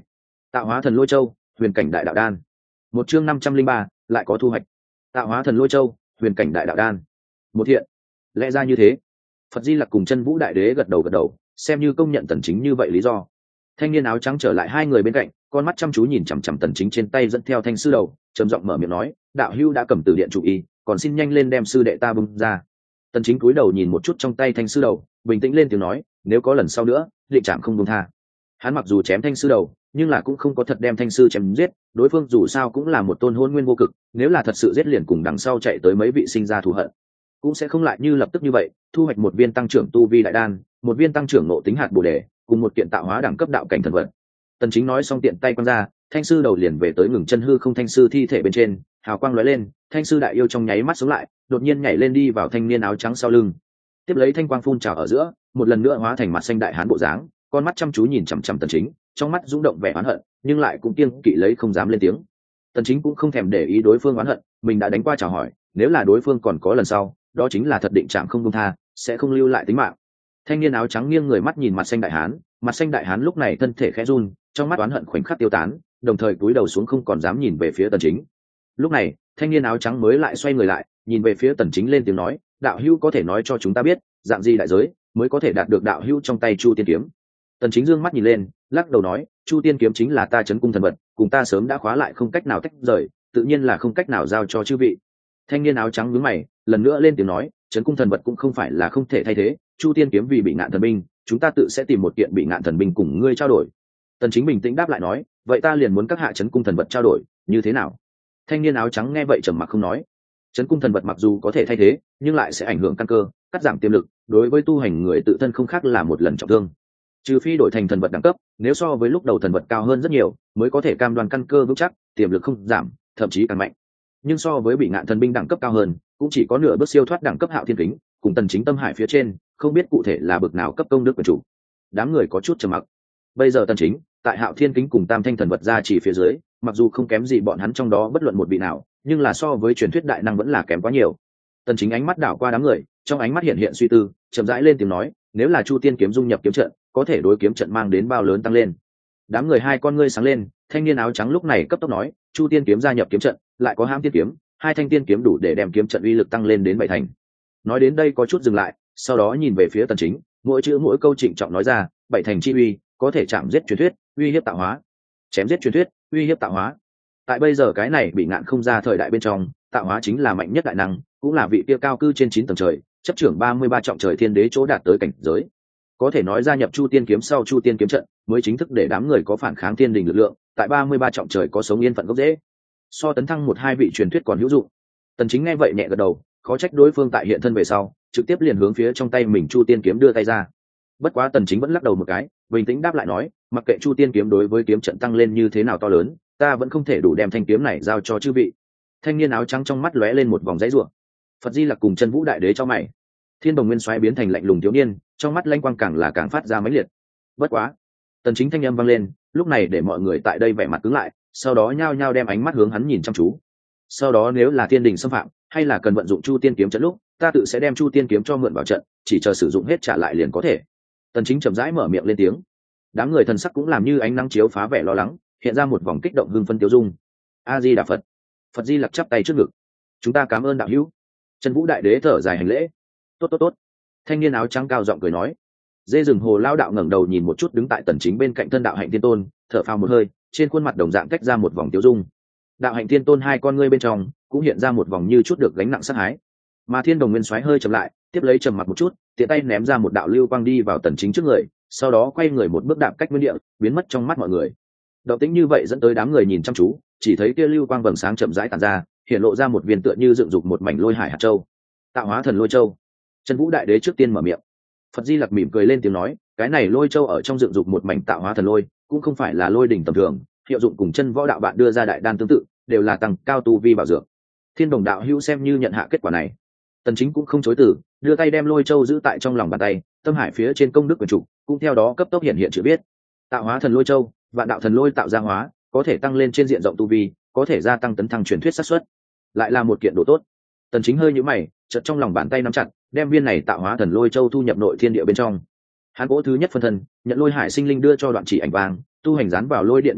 Tạo hóa thần lôi châu, huyền cảnh đại đạo đan. Một chương 503, lại có thu hoạch. Tạo hóa thần lôi châu, huyền cảnh đại đạo đan. Một thiện. Lẽ ra như thế. Phật Di Lặc cùng Chân Vũ Đại Đế gật đầu, xem như công nhận Tần Chính như vậy lý do. Thanh niên áo trắng trở lại hai người bên cạnh, con mắt chăm chú nhìn chằm chằm Tần Chính trên tay dẫn theo thanh sư đầu, trầm giọng mở miệng nói, đạo hữu đã cầm từ điện chủ y, còn xin nhanh lên đem sư đệ ta bung ra. Tần Chính cúi đầu nhìn một chút trong tay thanh sư đầu, bình tĩnh lên tiếng nói, nếu có lần sau nữa, định trảm không buông tha. Hắn mặc dù chém thanh sư đầu, nhưng là cũng không có thật đem thanh sư chém giết, đối phương dù sao cũng là một tôn hôn nguyên vô cực, nếu là thật sự giết liền cùng đằng sau chạy tới mấy vị sinh ra thù hận, cũng sẽ không lại như lập tức như vậy, thu hoạch một viên tăng trưởng tu vi đại đan, một viên tăng trưởng ngộ tính hạt bồ đề, cùng một kiện tạo hóa đẳng cấp đạo cảnh thần vật. Tần Chính nói xong tiện tay quăng ra, thanh sư đầu liền về tới ngừng chân hư không thanh sư thi thể bên trên, hào quang lóe lên, thanh sư đại yêu trong nháy mắt sống lại, đột nhiên nhảy lên đi vào thanh niên áo trắng sau lưng. Tiếp lấy thanh quang phun trào ở giữa, một lần nữa hóa thành mặt xanh đại hán bộ dáng, con mắt chăm chú nhìn chằm chằm Tần Chính, trong mắt rung động vẻ oán hận, nhưng lại cũng kiêng kỵ lấy không dám lên tiếng. Tần Chính cũng không thèm để ý đối phương oán hận, mình đã đánh qua chào hỏi, nếu là đối phương còn có lần sau, đó chính là thật định chạm không buông tha, sẽ không lưu lại tính mạng. Thanh niên áo trắng nghiêng người mắt nhìn mặt xanh đại hán lúc này thân thể khẽ run, trong mắt oán hận khoảnh khắc tiêu tán, đồng thời cúi đầu xuống không còn dám nhìn về phía Tần Chính. Lúc này, thanh niên áo trắng mới lại xoay người lại, nhìn về phía Tần Chính lên tiếng nói, đạo hữu có thể nói cho chúng ta biết, dạng gì đại giới mới có thể đạt được đạo hữu trong tay Chu Tiên kiếm? Tần Chính dương mắt nhìn lên, lắc đầu nói, Chu Tiên kiếm chính là ta trấn cung thần vật, cùng ta sớm đã khóa lại không cách nào tách rời, tự nhiên là không cách nào giao cho chư vị. Thanh niên áo trắng nhướng mày, lần nữa lên tiếng nói, trấn cung thần vật cũng không phải là không thể thay thế, Chu Tiên kiếm vì bị ngạn thần binh, chúng ta tự sẽ tìm một kiện bị ngạn thần binh cùng ngươi trao đổi. Tần Chính bình tĩnh đáp lại nói, vậy ta liền muốn các hạ trấn cung thần vật trao đổi, như thế nào? Thanh niên áo trắng nghe vậy trầm mặc không nói. Trấn cung thần vật mặc dù có thể thay thế, nhưng lại sẽ ảnh hưởng căn cơ, cắt giảm tiềm lực, đối với tu hành người tự thân không khác là một lần trọng thương. Trừ phi đổi thành thần vật đẳng cấp, nếu so với lúc đầu thần vật cao hơn rất nhiều, mới có thể cam đoan căn cơ vững chắc, tiềm lực không giảm, thậm chí càng mạnh. Nhưng so với bị ngạn thần binh đẳng cấp cao hơn, cũng chỉ có nửa bước siêu thoát đẳng cấp Hạo Thiên Kính, cùng Tần Chính tâm hải phía trên, không biết cụ thể là bậc nào cấp công đức quyền chủ. Đám người có chút trầm mặc. Bây giờ Tần Chính, tại Hạo Thiên Kính cùng Tam Thanh thần vật ra chỉ phía dưới, mặc dù không kém gì bọn hắn trong đó bất luận một vị nào, nhưng là so với truyền thuyết đại năng vẫn là kém quá nhiều. Tần Chính ánh mắt đảo qua đám người, trong ánh mắt hiện hiện suy tư, chậm rãi lên tiếng nói, nếu là Chu Tiên kiếm dung nhập kiếm trận, có thể đối kiếm trận mang đến bao lớn tăng lên. Đám người hai con ngươi sáng lên, thanh niên áo trắng lúc này cấp tốc nói, Chu Tiên kiếm gia nhập kiếm trận, lại có Hãm Tiên kiếm, hai thanh tiên kiếm đủ để đem kiếm trận uy lực tăng lên đến 7 thành. Nói đến đây có chút dừng lại, sau đó nhìn về phía Tần Chính, mỗi chữ mỗi câu trịnh trọng nói ra, 7 thành chi uy, có thể chạm giết truyền thuyết, uy hiếp tạo hóa. Chém giết truyền thuyết, uy hiếp tạo hóa. Tại bây giờ cái này bị ngạn không ra thời đại bên trong, tạo hóa chính là mạnh nhất đại năng, cũng là vị kia cao cư trên 9 tầng trời, chấp trưởng 33 trọng trời thiên đế chỗ đạt tới cảnh giới. Có thể nói gia nhập Chu Tiên kiếm sau Chu Tiên kiếm trận, mới chính thức để đám người có phản kháng thiên đình lực lượng, tại 33 trọng trời có sống yên phận gốc rễ. So tấn thăng một hai vị truyền thuyết còn hữu dụng. Tần Chính nghe vậy nhẹ gật đầu, khó trách đối phương tại hiện thân về sau, trực tiếp liền hướng phía trong tay mình Chu Tiên kiếm đưa tay ra. Bất quá Tần Chính vẫn lắc đầu một cái, bình tĩnh đáp lại nói, mặc kệ Chu Tiên kiếm đối với kiếm trận tăng lên như thế nào to lớn, ta vẫn không thể đủ đem thanh kiếm này giao cho chư vị. Thanh niên áo trắng trong mắt lóe lên một vòng dãy rủa. Phật Di Lặc cùng Chân Vũ Đại Đế cho mày. Thiên Đồng Nguyên xoáy biến thành lạnh lùng thiếu niên, trong mắt lanh quang càng là càng phát ra mãnh liệt. Bất quá, Tần Chính thanh âm vang lên, lúc này để mọi người tại đây vẻ mặt cứng lại, sau đó nhao nhao đem ánh mắt hướng hắn nhìn chăm chú. Sau đó nếu là thiên đình xâm phạm, hay là cần vận dụng Chu Tiên kiếm trận lúc, ta tự sẽ đem Chu Tiên kiếm cho mượn vào trận, chỉ chờ sử dụng hết trả lại liền có thể. Tần Chính chậm rãi mở miệng lên tiếng. Đám người thần sắc cũng làm như ánh nắng chiếu phá vẻ lo lắng, hiện ra một vòng kích động hưng phân tiêu dung. A Di Đà Phật. Phật Di Lặc chắp tay trước ngực. Chúng ta cảm ơn đạo hữu. Chân Vũ Đại Đế thở dài hành lễ. Tốt. Thanh niên áo trắng cao giọng cười nói. Dê rừng hồ lao đạo ngẩng đầu nhìn một chút đứng tại Tần Chính bên cạnh thân đạo hạnh tiên tôn, thở phào một hơi, trên khuôn mặt đồng dạng cách ra một vòng tiêu dung. Đạo hạnh tiên tôn hai con ngươi bên trong cũng hiện ra một vòng như chút được gánh nặng sát hái. Mà Thiên Đồng Nguyên xoáy hơi chậm lại, tiếp lấy trầm mặt một chút, tiện tay ném ra một đạo lưu quang đi vào Tần Chính trước người, sau đó quay người một bước đạp cách nguyên địa, biến mất trong mắt mọi người. Động tĩnh như vậy dẫn tới đám người nhìn chăm chú, chỉ thấy kia lưu quang vầng sáng chậm rãi tản ra, hiện lộ ra một viên tựa như dựng dục một mảnh lôi hải hạt châu. Tạo hóa thần lôi châu. Chân Vũ Đại Đế trước tiên mở miệng. Phật Di Lặc mỉm cười lên tiếng nói, cái này lôi châu ở trong dựng dục một mảnh tạo hóa thần lôi, cũng không phải là lôi đỉnh tầm thường, hiệu dụng cùng chân võ đạo bạn đưa ra đại đan tương tự, đều là tăng cao tu vi bảo dược. Thiên Đồng đạo hữu xem như nhận hạ kết quả này. Tần Chính cũng không chối từ, đưa tay đem lôi châu giữ tại trong lòng bàn tay, tâm hải phía trên công đức quyền trụ, cũng theo đó cấp tốc hiện chữ viết. Tạo hóa thần lôi châu, vạn đạo thần lôi tạo ra hóa, có thể tăng lên trên diện rộng tu vi, có thể gia tăng tấn thăng truyền thuyết xác suất, lại là một kiện đồ tốt. Tần Chính hơi nhíu mày, chợt trong lòng bàn tay nắm chặt, đem viên này tạo hóa thần lôi châu thu nhập nội thiên địa bên trong. Hắn gỗ thứ nhất phân thân, nhận lôi hải sinh linh đưa cho đoạn chỉ ảnh vàng, tu hành dán vào lôi điện nhất đạo,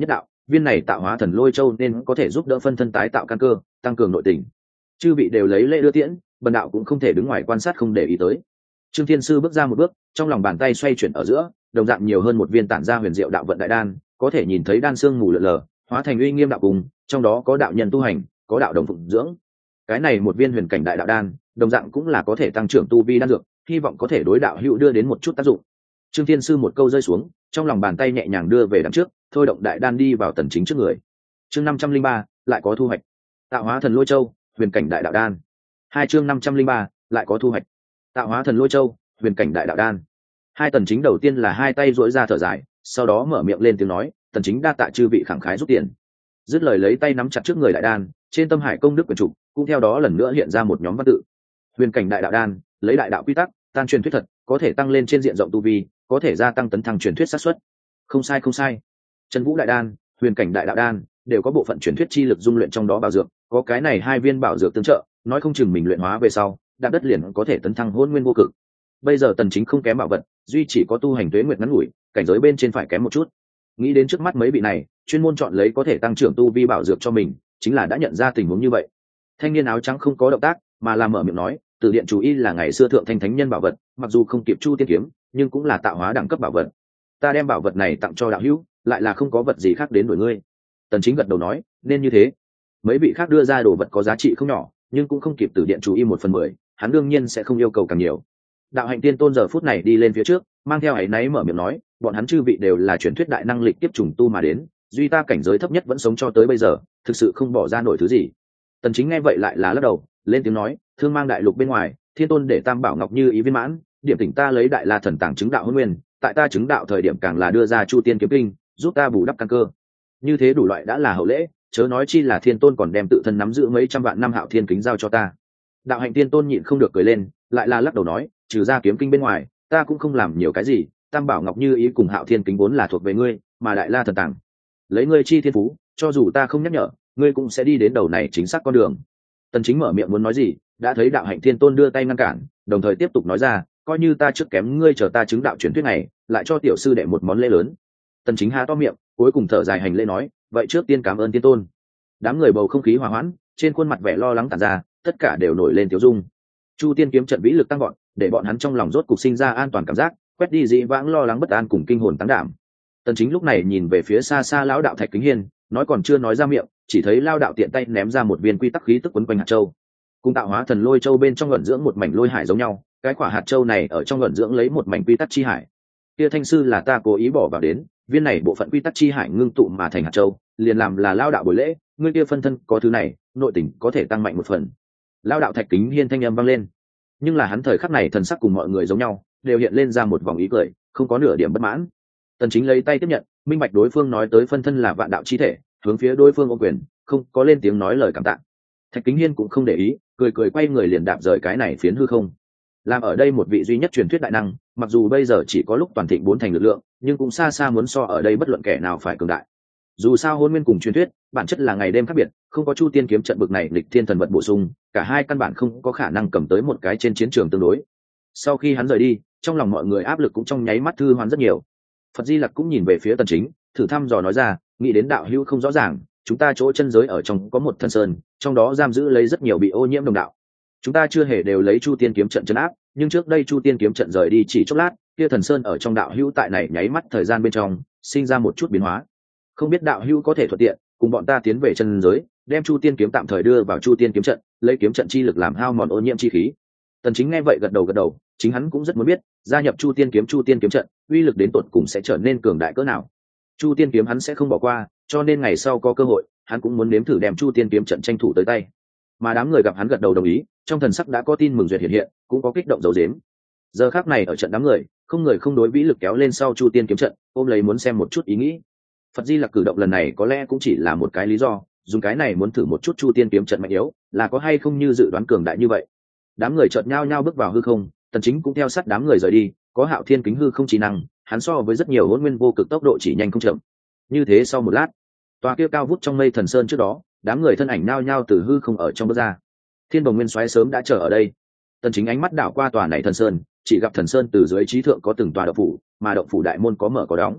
viên này tạo hóa thần lôi châu nên có thể giúp đỡ phân thân tái tạo căn cơ, tăng cường nội tình. Chư vị đều lấy lễ đưa tiễn, bần đạo cũng không thể đứng ngoài quan sát không để ý tới. Trương Thiên Sư bước ra một bước, trong lòng bàn tay xoay chuyển ở giữa, đồng dạng nhiều hơn một viên tản ra huyền diệu đạo vận đại đan, có thể nhìn thấy đan xương mù lượn lờ, hóa thành uy nghiêm đạo cùng, trong đó có đạo nhân tu hành, có đạo đồng phụng dưỡng. Cái này một viên huyền cảnh đại đạo đan, đồng dạng cũng là có thể tăng trưởng tu vi đan dược, hy vọng có thể đối đạo hữu đưa đến một chút tác dụng. Trương Thiên Sư một câu rơi xuống, trong lòng bàn tay nhẹ nhàng đưa về đằng trước, thôi động đại đan đi vào Tần Chính trước người. Chương 503, lại có thu hoạch. Tạo hóa thần lôi châu, huyền cảnh đại đạo đan. Hai chương 503, lại có thu hoạch. Tạo hóa thần lôi châu, huyền cảnh đại đạo đan. Hai Tần Chính đầu tiên là hai tay duỗi ra thở dài, sau đó mở miệng lên tiếng nói, Tần Chính đa tạ chư vị khẳng khái giúp tiền. Dứt lời lấy tay nắm chặt trước người đại đan, trên tâm hải công đức quyển trục cũng theo đó lần nữa hiện ra một nhóm văn tự. Huyền cảnh đại đạo đan, lấy đại đạo quy tắc, tan truyền thuyết thật, có thể tăng lên trên diện rộng tu vi, có thể gia tăng tấn thăng truyền thuyết xác suất. Không sai không sai. Chân vũ đại đan, huyền cảnh đại đạo đan đều có bộ phận truyền thuyết chi lực dung luyện trong đó bảo dược, có cái này hai viên bảo dược tương trợ, nói không chừng mình luyện hóa về sau, đạp đất liền có thể tấn thăng hôn nguyên vô cực. Bây giờ Tần Chính không kém bảo vật, duy chỉ có tu hành tuế nguyệt ngắn ngủi, cảnh giới bên trên phải kém một chút. Nghĩ đến trước mắt mấy vị này, chuyên môn chọn lấy có thể tăng trưởng tu vi bảo dược cho mình, chính là đã nhận ra tình huống như vậy. Thanh niên áo trắng không có động tác, mà là mở miệng nói, Từ điện chú ý là ngày xưa thượng thanh thánh nhân bảo vật, mặc dù không kịp Chu tiên kiếm, nhưng cũng là tạo hóa đẳng cấp bảo vật. Ta đem bảo vật này tặng cho đạo hữu, lại là không có vật gì khác đến đổi ngươi. Tần Chính gật đầu nói, nên như thế. Mấy vị khác đưa ra đồ vật có giá trị không nhỏ, nhưng cũng không kịp Từ điện chú ý 1/10, hắn đương nhiên sẽ không yêu cầu càng nhiều. Đạo hạnh tiên tôn giờ phút này đi lên phía trước, mang theo áy náy mở miệng nói, bọn hắn chư vị đều là truyền thuyết đại năng lịch tiếp trùng tu mà đến, duy ta cảnh giới thấp nhất vẫn sống cho tới bây giờ, thực sự không bỏ ra nổi thứ gì. Tần Chính nghe vậy lại là lắc đầu, lên tiếng nói, thương mang đại lục bên ngoài, thiên tôn để tam bảo ngọc như ý viên mãn, điểm tỉnh ta lấy đại la thần tàng chứng đạo hôn nguyên, tại ta chứng đạo thời điểm càng là đưa ra chu tiên kiếm kinh, giúp ta bù đắp căn cơ. Như thế đủ loại đã là hậu lễ, chớ nói chi là thiên tôn còn đem tự thân nắm giữ mấy trăm vạn năm hạo thiên kính giao cho ta. Đạo hạnh tiên tôn nhịn không được cười lên, lại là lắc đầu nói, trừ ra kiếm kinh bên ngoài, ta cũng không làm nhiều cái gì, tam bảo ngọc như ý cùng hạo thiên kính vốn là thuộc về ngươi, mà đại la thần tàng, lấy ngươi chi thiên phú, cho dù ta không nhắc nhở, ngươi cũng sẽ đi đến đầu này chính xác con đường. Tần Chính mở miệng muốn nói gì, đã thấy đạo hạnh thiên tôn đưa tay ngăn cản, đồng thời tiếp tục nói ra, coi như ta trước kém ngươi chờ ta chứng đạo truyền thuyết này, lại cho tiểu sư đệ một món lễ lớn. Tần Chính há to miệng, cuối cùng thở dài hành lễ nói, vậy trước tiên cảm ơn thiên tôn. Đám người bầu không khí hòa hoãn, trên khuôn mặt vẻ lo lắng tản ra, tất cả đều nổi lên tiểu dung. Chu tiên kiếm trận vĩ lực tăng vọt, để bọn hắn trong lòng rốt cục sinh ra an toàn cảm giác, quét đi dĩ vãng lo lắng bất an cùng kinh hồn tăng đảm. Tần Chính lúc này nhìn về phía xa xa lão đạo Thạch Kính Hiên, nói còn chưa nói ra miệng, chỉ thấy lão đạo tiện tay ném ra một viên quy tắc khí tức quấn quanh hạt châu. Cùng tạo hóa thần lôi châu bên trong ẩn dưỡng một mảnh lôi hải giống nhau, cái quả hạt châu này ở trong ẩn dưỡng lấy một mảnh quy tắc chi hải. Kia thanh sư là ta cố ý bỏ vào đến, viên này bộ phận quy tắc chi hải ngưng tụ mà thành hạt châu, liền làm là lão đạo buổi lễ, ngươi kia phân thân có thứ này, nội tình có thể tăng mạnh một phần. Lão đạo Thạch Kính Hiên thanh âm vang lên. Nhưng là hắn thời khắc này thần sắc cùng mọi người giống nhau, đều hiện lên ra một vòng ý cười, không có nửa điểm bất mãn. Tần Chính lấy tay tiếp nhận, minh bạch đối phương nói tới phân thân là vạn đạo chi thể, hướng phía đối phương ôm quyền, không có lên tiếng nói lời cảm tạ. Thạch Kính Hiên cũng không để ý, cười cười quay người liền đạp rời cái này phiến hư không. Làm ở đây một vị duy nhất truyền thuyết đại năng, mặc dù bây giờ chỉ có lúc toàn thịnh bốn thành lực lượng, nhưng cũng xa xa muốn so ở đây bất luận kẻ nào phải cường đại. Dù sao hôn nguyên cùng truyền thuyết, bản chất là ngày đêm khác biệt, không có chu tiên kiếm trận bực này lịch thiên thần vật bổ sung, cả hai căn bản không có khả năng cầm tới một cái trên chiến trường tương đối. Sau khi hắn rời đi, trong lòng mọi người áp lực cũng trong nháy mắt thư hoán rất nhiều. Phật Di Lặc cũng nhìn về phía Tần Chính, thử thăm dò nói ra, nghĩ đến đạo hữu không rõ ràng, chúng ta chỗ chân giới ở trong có một thần sơn, trong đó giam giữ lấy rất nhiều bị ô nhiễm đồng đạo. Chúng ta chưa hề đều lấy chu tiên kiếm trận trấn áp, nhưng trước đây chu tiên kiếm trận rời đi chỉ chốc lát, kia thần sơn ở trong đạo hữu tại này nháy mắt thời gian bên trong sinh ra một chút biến hóa. Không biết đạo hữu có thể thuận tiện cùng bọn ta tiến về chân giới, đem chu tiên kiếm tạm thời đưa vào chu tiên kiếm trận, lấy kiếm trận chi lực làm hao mòn ô nhiễm chi khí. Tần Chính nghe vậy gật đầu, chính hắn cũng rất muốn biết, gia nhập chu tiên kiếm trận, uy lực đến tột cùng sẽ trở nên cường đại cỡ nào. Chu tiên kiếm hắn sẽ không bỏ qua, cho nên ngày sau có cơ hội, hắn cũng muốn nếm thử đem chu tiên kiếm trận tranh thủ tới tay. Mà đám người gặp hắn gật đầu đồng ý, trong thần sắc đã có tin mừng duyệt hiện, cũng có kích động dấu dếm. Giờ khắc này ở trận đám người, không người không đối vĩ lực kéo lên sau chu tiên kiếm trận, ôm lấy muốn xem một chút ý nghĩ. Phật Di Lặc cử động lần này có lẽ cũng chỉ là một cái lý do, dùng cái này muốn thử một chút chu tiên kiếm trận mạnh yếu, là có hay không như dự đoán cường đại như vậy. Đám người chợt nhao nhao bước vào hư không, Tần Chính cũng theo sát đám người rời đi, có hạo thiên kính hư không trí năng, hắn so với rất nhiều hỗn nguyên vô cực tốc độ chỉ nhanh không chậm. Như thế sau một lát, tòa kia cao vút trong mây thần sơn trước đó, đám người thân ảnh nhao nhao từ hư không ở trong bước ra. Thiên Bồng Nguyên Soái sớm đã chờ ở đây. Tần Chính ánh mắt đảo qua tòa này thần sơn, chỉ gặp thần sơn từ dưới trí thượng có từng tòa động phủ, mà động phủ đại môn có mở có đóng.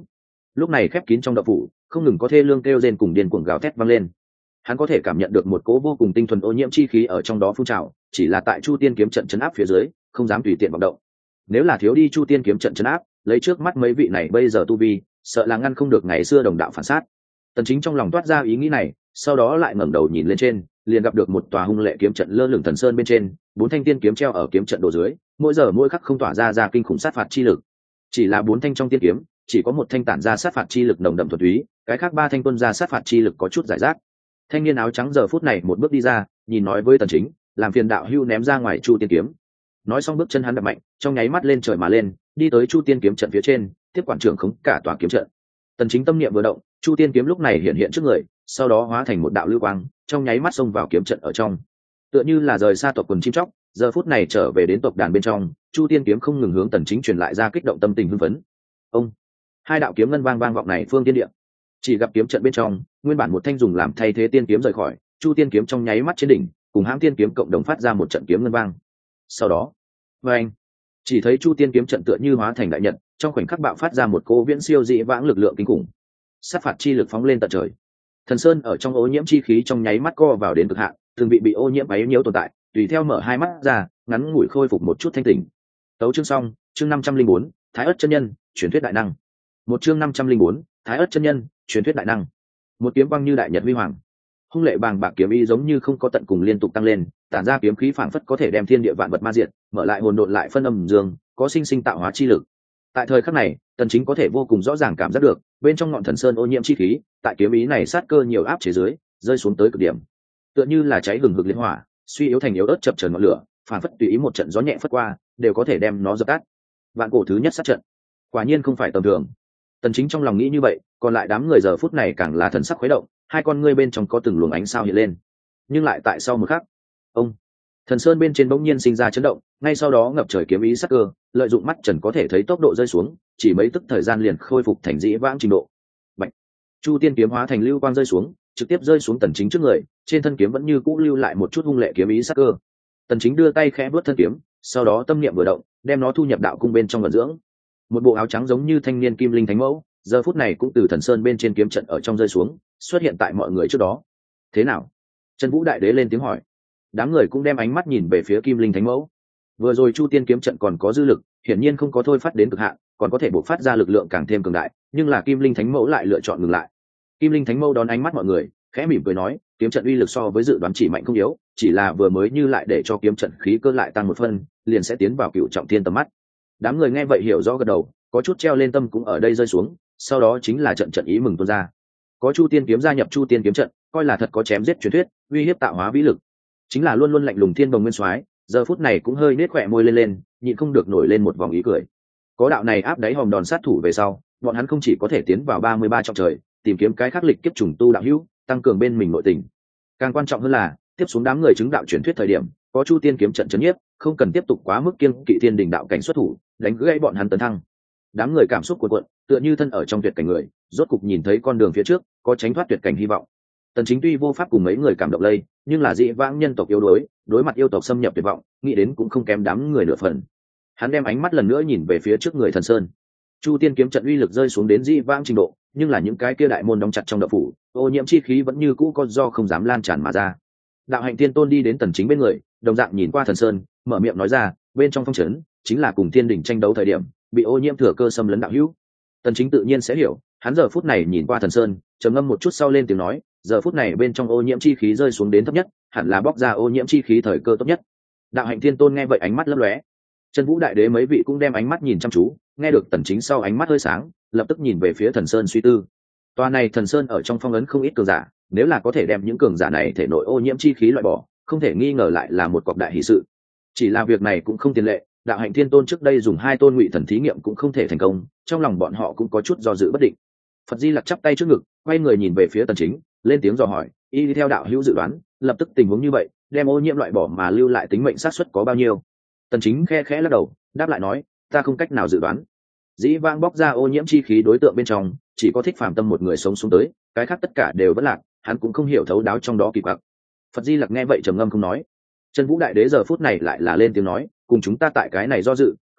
lúc này khép kín trong động phủ không ngừng có thê lương kêu rên cùng điên cuồng gào thét vang lên. Hắn có thể cảm nhận được một cỗ vô cùng tinh thuần ô nhiễm chi khí ở trong đó phun trào, chỉ là tại Chu Tiên kiếm trận chấn áp phía dưới không dám tùy tiện vọng động. Nếu là thiếu đi Chu Tiên kiếm trận chấn áp, lấy trước mắt mấy vị này bây giờ tu vi, sợ là ngăn không được ngày xưa đồng đạo phản sát. Tần Chính trong lòng toát ra ý nghĩ này, sau đó lại ngẩng đầu nhìn lên trên, liền gặp được một tòa hung lệ kiếm trận lơ lửng thần sơn bên trên, 4 thanh tiên kiếm treo ở kiếm trận đồ dưới, mỗi giờ mỗi khắc không tỏa ra kinh khủng sát phạt chi lực. Chỉ là 4 thanh trong tiên kiếm, chỉ có một thanh tản ra sát phạt chi lực nồng đậm thuần túy, cái khác 3 thanh tuôn ra sát phạt chi lực có chút giải rác. Thanh niên áo trắng giờ phút này một bước đi ra, nhìn nói với Tần Chính, làm phiền đạo hưu ném ra ngoài Chu Tiên kiếm. Nói xong bước chân hắn đập mạnh, trong nháy mắt lên trời mà lên, đi tới Chu Tiên kiếm trận phía trên, tiếp quản trưởng khống cả tòa kiếm trận. Tần Chính tâm niệm vừa động, Chu Tiên kiếm lúc này hiện hiện trước người, sau đó hóa thành một đạo lưu quang, trong nháy mắt xông vào kiếm trận ở trong. Tựa như là rời xa tộc quần chim chóc, giờ phút này trở về đến tộc đàn bên trong, Chu Tiên kiếm không ngừng hướng Tần Chính truyền lại ra kích động tâm tình hưng phấn. Ông, hai đạo kiếm ngân vang vang vọng này phương tiên địa. Chỉ gặp kiếm trận bên trong, nguyên bản một thanh dùng làm thay thế tiên kiếm rời khỏi, Chu Tiên kiếm trong nháy mắt trên đỉnh, cùng hãng tiên kiếm cộng đồng phát ra một trận kiếm ngân vang. Sau đó, anh chỉ thấy Chu Tiên kiếm trận tựa như hóa thành đại nhật, trong khoảnh khắc bạo phát ra một cỗ viễn siêu dị vãng lực lượng kinh khủng, sát phạt chi lực phóng lên tận trời. Thần sơn ở trong ô nhiễm chi khí trong nháy mắt co vào đến cực hạn, thường bị ô nhiễm bấy nhiêu tồn tại, tùy theo mở hai mắt ra, ngắn ngủi khôi phục một chút thanh tỉnh. Tấu chương xong, chương 504, Thái Ức chân nhân, truyền thuyết đại năng. Một chương 504, Thái Ức chân nhân, truyền thuyết đại năng. Một kiếm quang như đại nhật huy hoàng, hung lệ bàng bạc kiếm ý giống như không có tận cùng liên tục tăng lên, tản ra kiếm khí phảng phất có thể đem thiên địa vạn vật ma diệt, mở lại hồn độn lại phân âm dương, có sinh sinh tạo hóa chi lực. Tại thời khắc này, Tần Chính có thể vô cùng rõ ràng cảm giác được, bên trong ngọn thần sơn ô nhiễm chi khí, tại kiếm ý này sát cơ nhiều áp chế dưới, rơi xuống tới cực điểm. Tựa như là cháy hừng hực liên hỏa, suy yếu thành yếu ớt chập chờn ngọn lửa, phảng phất tùy ý một trận gió nhẹ phất qua, đều có thể đem nó dập tắt. Vạn cổ thứ nhất sát trận, quả nhiên không phải tầm thường. Tần Chính trong lòng nghĩ như vậy, còn lại đám người giờ phút này càng là thần sắc khuấy động, hai con ngươi bên trong có từng luồng ánh sao hiện lên. Nhưng lại tại sau một khắc, ông, thần sơn bên trên bỗng nhiên sinh ra chấn động, ngay sau đó ngập trời kiếm ý sắc cơ, lợi dụng mắt trần có thể thấy tốc độ rơi xuống, chỉ mấy tức thời gian liền khôi phục thành dĩ vãng trình độ. Bạch, Chu Tiên kiếm hóa thành lưu quang rơi xuống, trực tiếp rơi xuống Tần Chính trước người, trên thân kiếm vẫn như cũ lưu lại một chút hung lệ kiếm ý sắc cơ. Tần Chính đưa tay khẽ vuốt thân kiếm, sau đó tâm niệm vừa động, đem nó thu nhập đạo cung bên trong vận dưỡng. Một bộ áo trắng giống như thanh niên kim linh thánh mẫu, giờ phút này cũng từ thần sơn bên trên kiếm trận ở trong rơi xuống, xuất hiện tại mọi người trước đó. Thế nào? Chân Vũ Đại Đế lên tiếng hỏi. Đám người cũng đem ánh mắt nhìn về phía kim linh thánh mẫu. Vừa rồi Chu Tiên kiếm trận còn có dư lực, hiển nhiên không có thôi phát đến cực hạn, còn có thể bộc phát ra lực lượng càng thêm cường đại, nhưng là kim linh thánh mẫu lại lựa chọn ngừng lại. Kim linh thánh mẫu đón ánh mắt mọi người, khẽ mỉm cười nói, kiếm trận uy lực so với dự đoán chỉ mạnh không yếu, chỉ là vừa mới như lại để cho kiếm trận khí cơ lại tăng một phân, liền sẽ tiến vào cựu trọng thiên tầm mắt. Đám người nghe vậy hiểu rõ gật đầu, có chút treo lên tâm cũng ở đây rơi xuống, sau đó chính là trận trận ý mừng tuôn ra. Có Chu Tiên kiếm gia nhập Chu Tiên kiếm trận, coi là thật có chém giết truyền thuyết, uy hiếp tạo hóa vĩ lực. Chính là luôn luôn lạnh lùng thiên bồng nguyên soái, giờ phút này cũng hơi nết khỏe môi lên, nhịn không được nổi lên một vòng ý cười. Có đạo này áp đáy hòm đòn sát thủ về sau, bọn hắn không chỉ có thể tiến vào 33 trọng trời, tìm kiếm cái khắc lịch kiếp trùng tu đạo hữu, tăng cường bên mình nội tình. Càng quan trọng hơn là, tiếp xuống đám người chứng đạo truyền thuyết thời điểm, có Chu Tiên kiếm trận chấn nhiếp, không cần tiếp tục quá mức kiêng kỵ thiên đình đạo cảnh xuất thủ, đánh gãy bọn hắn tấn thăng. Đám người cảm xúc cuộn cuộn, tựa như thân ở trong tuyệt cảnh người, rốt cục nhìn thấy con đường phía trước, có tránh thoát tuyệt cảnh hy vọng. Tần Chính tuy vô pháp cùng mấy người cảm động lây, nhưng là dị vãng nhân tộc yếu đuối, đối mặt yêu tộc xâm nhập tuyệt vọng, nghĩ đến cũng không kém đám người nửa phần. Hắn đem ánh mắt lần nữa nhìn về phía trước người thần sơn. Chu Tiên kiếm trận uy lực rơi xuống đến dị vãng trình độ, nhưng là những cái kia đại môn đóng chặt trong đạo phủ, ô nhiễm chi khí vẫn như cũ có do không dám lan tràn mà ra. Đạo Hạnh Tiên Tôn đi đến Tần Chính bên người, đồng dạng nhìn qua thần sơn, mở miệng nói ra, bên trong phong trấn chính là cùng thiên đỉnh tranh đấu thời điểm, bị ô nhiễm thừa cơ xâm lấn đạo hữu. Tần Chính tự nhiên sẽ hiểu, hắn giờ phút này nhìn qua thần sơn, trầm ngâm một chút sau lên tiếng nói, giờ phút này bên trong ô nhiễm chi khí rơi xuống đến thấp nhất, hẳn là bóc ra ô nhiễm chi khí thời cơ tốt nhất. Đạo Hạnh Thiên Tôn nghe vậy ánh mắt lấp lóe. Chân Vũ Đại Đế mấy vị cũng đem ánh mắt nhìn chăm chú, nghe được Tần Chính sau ánh mắt hơi sáng, lập tức nhìn về phía thần sơn suy tư. Tòa này thần sơn ở trong phong ấn không ít cường giả, nếu là có thể đem những cường giả này thể nội ô nhiễm chi khí loại bỏ, không thể nghi ngờ lại là một cọc đại hỷ sự. Chỉ là việc này cũng không tiền lệ, Đạo Hạnh Thiên Tôn trước đây dùng 2 tôn ngụy thần thí nghiệm cũng không thể thành công, trong lòng bọn họ cũng có chút do dự bất định. Phật Di Lặc chắp tay trước ngực, quay người nhìn về phía Tần Chính, lên tiếng dò hỏi, y theo đạo hữu dự đoán, lập tức tình huống như vậy, đem ô nhiễm loại bỏ mà lưu lại tính mệnh xác suất có bao nhiêu? Tần Chính khẽ khẽ lắc đầu, đáp lại nói, ta không cách nào dự đoán. Dĩ vãng bóc ra ô nhiễm chi khí đối tượng bên trong, chỉ có Thích Phàm Tâm một người sống xuống tới, cái khác tất cả đều vẫn lạc, hắn cũng không hiểu thấu đáo trong đó kỳ quặc. Phật Di Lặc nghe vậy trầm ngâm không nói. Chân Vũ Đại Đế giờ phút này lại là lên tiếng nói, cùng chúng ta tại cái này do dự,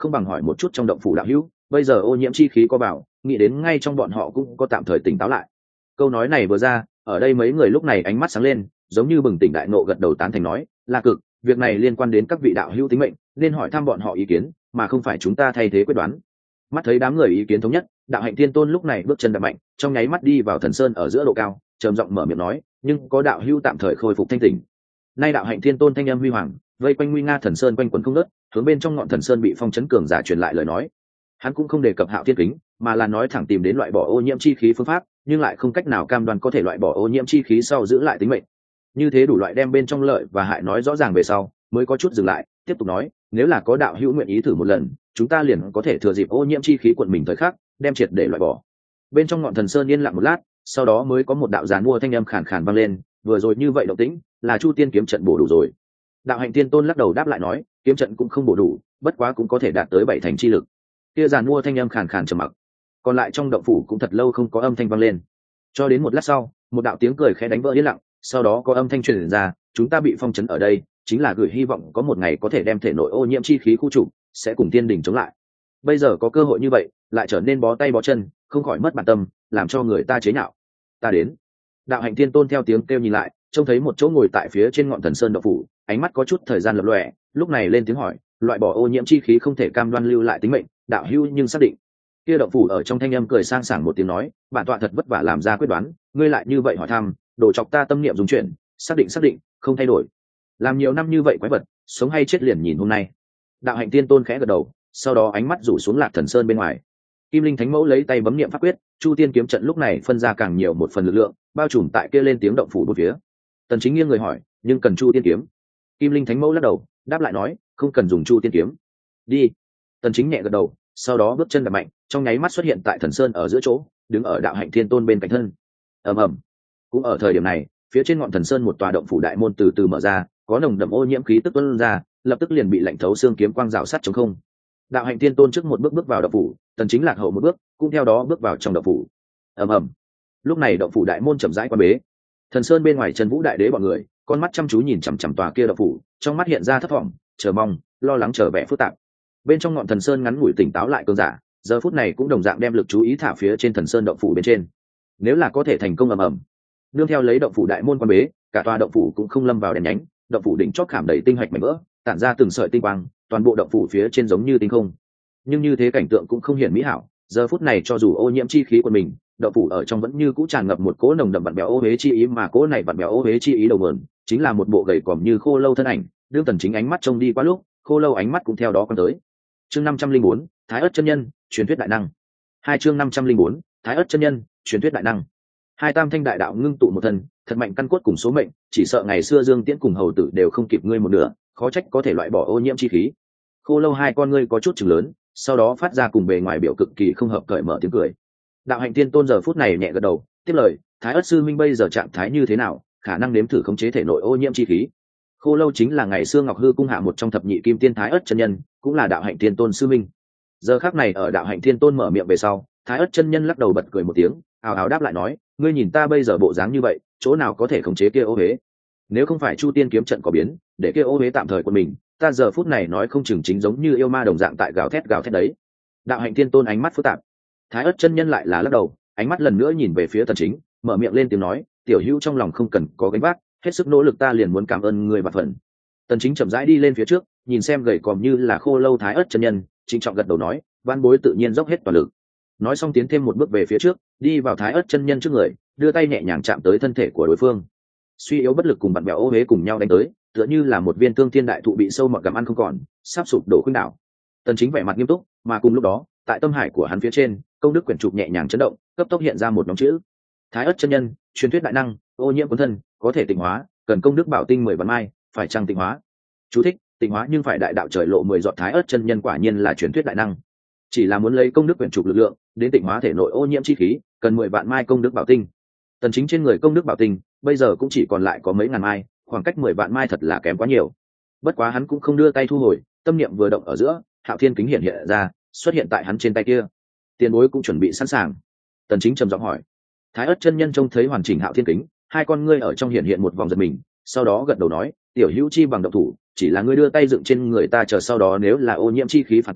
không bằng hỏi một chút trong động phủ đạo hữu, bây giờ ô nhiễm chi khí có bảo, nghĩ đến ngay trong bọn họ cũng có tạm thời tỉnh táo lại. Câu nói này vừa ra, ở đây mấy người lúc này ánh mắt sáng lên, giống như bừng tỉnh đại ngộ, gật đầu tán thành nói, là cực, việc này liên quan đến các vị đạo hữu tính mệnh, nên hỏi thăm bọn họ ý kiến, mà không phải chúng ta thay thế quyết đoán. Mắt thấy đám người ý kiến thống nhất, đạo hạnh thiên tôn lúc này bước chân đạp mạnh, trong nháy mắt đi vào thần sơn ở giữa độ cao, trầm giọng mở miệng nói, nhưng có đạo hữu tạm thời khôi phục thanh tỉnh. Nay đạo hạnh thiên tôn thanh âm huy hoàng, vây quanh nguy nga thần sơn quanh quẩn không ngớt, hướng bên trong ngọn thần sơn bị phong chấn cường giả truyền lại lời nói. Hắn cũng không đề cập Hạo Thiên Kính, mà là nói thẳng tìm đến loại bỏ ô nhiễm chi khí phương pháp, nhưng lại không cách nào cam đoan có thể loại bỏ ô nhiễm chi khí sau giữ lại tính mệnh. Như thế đủ loại đem bên trong lợi và hại nói rõ ràng về sau, mới có chút dừng lại, tiếp tục nói, nếu là có đạo hữu nguyện ý thử một lần, chúng ta liền có thể thừa dịp ô nhiễm chi khí quận mình thời khắc, đem triệt để loại bỏ. Bên trong ngọn thần sơn yên lặng một lát, sau đó mới có một đạo giàn mua thanh âm khàn khàn vang lên, vừa rồi như vậy động tĩnh, là Chu Tiên kiếm trận bổ đủ rồi. Đạo hạnh tiên tôn lắc đầu đáp lại nói, kiếm trận cũng không bổ đủ, bất quá cũng có thể đạt tới 7 thành chi lực. Kia giàn mua thanh âm khàn khàn trầm mặc. Còn lại trong động phủ cũng thật lâu không có âm thanh vang lên. Cho đến một lát sau, một đạo tiếng cười khẽ đánh vỡ yên lặng, sau đó có âm thanh truyền ra, chúng ta bị phong trấn ở đây, chính là gửi hy vọng có một ngày có thể đem thể nội ô nhiễm chi khí khu trục, sẽ cùng tiên đỉnh chống lại. Bây giờ có cơ hội như vậy, lại trở nên bó tay bó chân, không khỏi mất bản tâm, làm cho người ta chế nhạo. Ta đến. Đạo hạnh tiên tôn theo tiếng kêu nhìn lại, trông thấy một chỗ ngồi tại phía trên ngọn thần sơn động phủ, ánh mắt có chút thời gian lập lòe, lúc này lên tiếng hỏi, loại bỏ ô nhiễm chi khí không thể cam đoan lưu lại tính mệnh, đạo hữu nhưng xác định. Kia động phủ ở trong thanh âm cười sang sảng một tiếng nói, bản tọa thật vất vả làm ra quyết đoán, ngươi lại như vậy hỏi thăm, đổ chọc ta tâm niệm dùng chuyện, xác định, không thay đổi. Làm nhiều năm như vậy quái vật, sống hay chết liền nhìn hôm nay. Đạo hạnh tiên tôn khẽ gật đầu, sau đó ánh mắt rủ xuống Lạc Thần Sơn bên ngoài. Kim Linh Thánh Mẫu lấy tay bấm niệm pháp quyết, Chu Tiên kiếm trận lúc này phân ra càng nhiều một phần lực lượng, bao trùm tại kia lên tiếng động phủ bốn phía. Tần Chính nghiêng người hỏi, nhưng cần Chu Tiên kiếm. Kim Linh Thánh Mẫu lắc đầu, đáp lại nói, không cần dùng Chu Tiên kiếm. Đi. Tần Chính nhẹ gật đầu, sau đó bước chân đạp mạnh, trong nháy mắt xuất hiện tại Thần Sơn ở giữa chỗ, đứng ở đạo hạnh thiên tôn bên cạnh thân. Ầm ầm. Cũng ở thời điểm này, phía trên ngọn Thần Sơn một tòa động phủ đại môn từ từ mở ra, có nồng đậm ô nhiễm khí tức tuôn ra, lập tức liền bị lạnh thấu xương kiếm quang rào sát trống không. Đạo hạnh thiên tôn trước một bước bước vào động phủ, Tần Chính lạc hậu một bước, cũng theo đó bước vào trong động phủ. Ầm ầm. Lúc này động phủ đại môn chậm rãi quan bế. Thần Sơn bên ngoài Trần Vũ đại đế bọn người, con mắt chăm chú nhìn chằm chằm tòa kia động phủ, trong mắt hiện ra thất vọng, chờ mong, lo lắng trở vẻ phức tạp. Bên trong ngọn Thần Sơn ngắn ngủi tỉnh táo lại cơn giả, giờ phút này cũng đồng dạng đem lực chú ý thả phía trên Thần Sơn động phủ bên trên. Nếu là có thể thành công ầm ầm, nương theo lấy động phủ đại môn quan bế, cả tòa động phủ cũng không lâm vào đèn nhánh, động phủ đỉnh chót khảm đầy tinh hạch mảnh vỡ, tản ra từng sợi tinh quang, toàn bộ động phủ phía trên giống như tinh không. Nhưng như thế cảnh tượng cũng không hiển mỹ hảo, giờ phút này cho dù ô nhiễm chi khí của mình, động phủ ở trong vẫn như cũ tràn ngập một cỗ nồng đậm vặn bèo ô huế chi ý, mà cỗ này vặn bèo ô huế chi ý đầu nguồn chính là một bộ gầy còm như khô lâu thân ảnh. Đương Tần Chính ánh mắt trông đi qua lúc, khô lâu ánh mắt cũng theo đó quan tới. Chương 504, Thái Ức chân nhân, truyền thuyết đại năng. Hai chương 504, Thái Ức chân nhân, truyền thuyết đại năng. Hai tam thanh đại đạo ngưng tụ một thân, thật mạnh căn cốt cùng số mệnh, chỉ sợ ngày xưa Dương Tiễn cùng hầu tử đều không kịp ngươi một nửa, khó trách có thể loại bỏ ô nhiễm chi khí. Khô lâu hai con ngươi có chút chừng lớn, sau đó phát ra cùng bề ngoài biểu cực kỳ không hợp cởi mở tiếng cười. Đạo hạnh tiên tôn giờ phút này nhẹ gật đầu, tiếp lời, Thái Ức sư minh bây giờ trạng thái như thế nào, khả năng nếm thử khống chế thể nội ô nhiễm chi khí. Khô lâu chính là ngày xưa Ngọc Hư cung hạ một trong thập nhị kim tiên Thái Ức chân nhân, cũng là đạo hạnh tiên tôn sư minh. Giờ khắc này ở đạo hạnh tiên tôn mở miệng về sau, Thái Ức chân nhân lắc đầu bật cười một tiếng, ào ào đáp lại nói, ngươi nhìn ta bây giờ bộ dáng như vậy, chỗ nào có thể khống chế kia ô huế. Nếu không phải Chu Tiên kiếm trận có biến, để kia ô huế tạm thời của mình, ta giờ phút này nói không chừng chính giống như yêu ma đồng dạng tại gào thét đấy. Đạo hạnh tiên tôn ánh mắt phức tạp. Thái Ức chân nhân lại là lắc đầu, ánh mắt lần nữa nhìn về phía Tần Chính, mở miệng lên tiếng nói, tiểu hữu trong lòng không cần có gánh vác, hết sức nỗ lực ta liền muốn cảm ơn người bạc phần. Tần Chính chậm rãi đi lên phía trước, nhìn xem gầy còm như là khô lâu Thái Ức chân nhân, trịnh trọng gật đầu nói, văn bối tự nhiên dốc hết toàn lực. Nói xong tiến thêm một bước về phía trước, đi vào Thái Ức chân nhân trước người, đưa tay nhẹ nhàng chạm tới thân thể của đối phương. Suy yếu bất lực cùng bạn bè ô huế cùng nhau đánh tới, tựa như là một viên tương thiên đại thụ bị sâu mọt gặm ăn không còn, sắp sụp đổ khuynh đảo. Tần Chính vẻ mặt nghiêm túc, mà cùng lúc đó, tại tâm hải của hắn phía trên, công đức quyển trục nhẹ nhàng chấn động, cấp tốc hiện ra một nhóm chữ: Thái Ức chân nhân, truyền thuyết đại năng, ô nhiễm cuốn thân, có thể tịnh hóa, cần công đức bảo tinh 10 vạn mai, phải chăng tịnh hóa? Chú thích: tịnh hóa nhưng phải đại đạo trời lộ 10 giọt. Thái Ức chân nhân quả nhiên là truyền thuyết đại năng. Chỉ là muốn lấy công đức quyển trục lực lượng đến tịnh hóa thể nội ô nhiễm chi khí, cần 10 vạn mai công đức bảo tinh. Tần Chính trên người công đức bảo tinh bây giờ cũng chỉ còn lại có mấy ngàn mai, khoảng cách 10 vạn mai thật là kém quá nhiều. Bất quá hắn cũng không đưa tay thu hồi, tâm niệm vừa động ở giữa, Hạo Thiên kính hiện ra, xuất hiện tại hắn trên tay kia. Tiền bối cũng chuẩn bị sẵn sàng. Tần Chính trầm giọng hỏi. Thái Ức chân nhân trông thấy hoàn chỉnh Hạo Thiên kính, hai con ngươi ở trong hiện một vòng giật mình, sau đó gật đầu nói, tiểu hữu chi bằng động thủ, chỉ là ngươi đưa tay dựng trên người ta, chờ sau đó nếu là ô nhiễm chi khí phản công,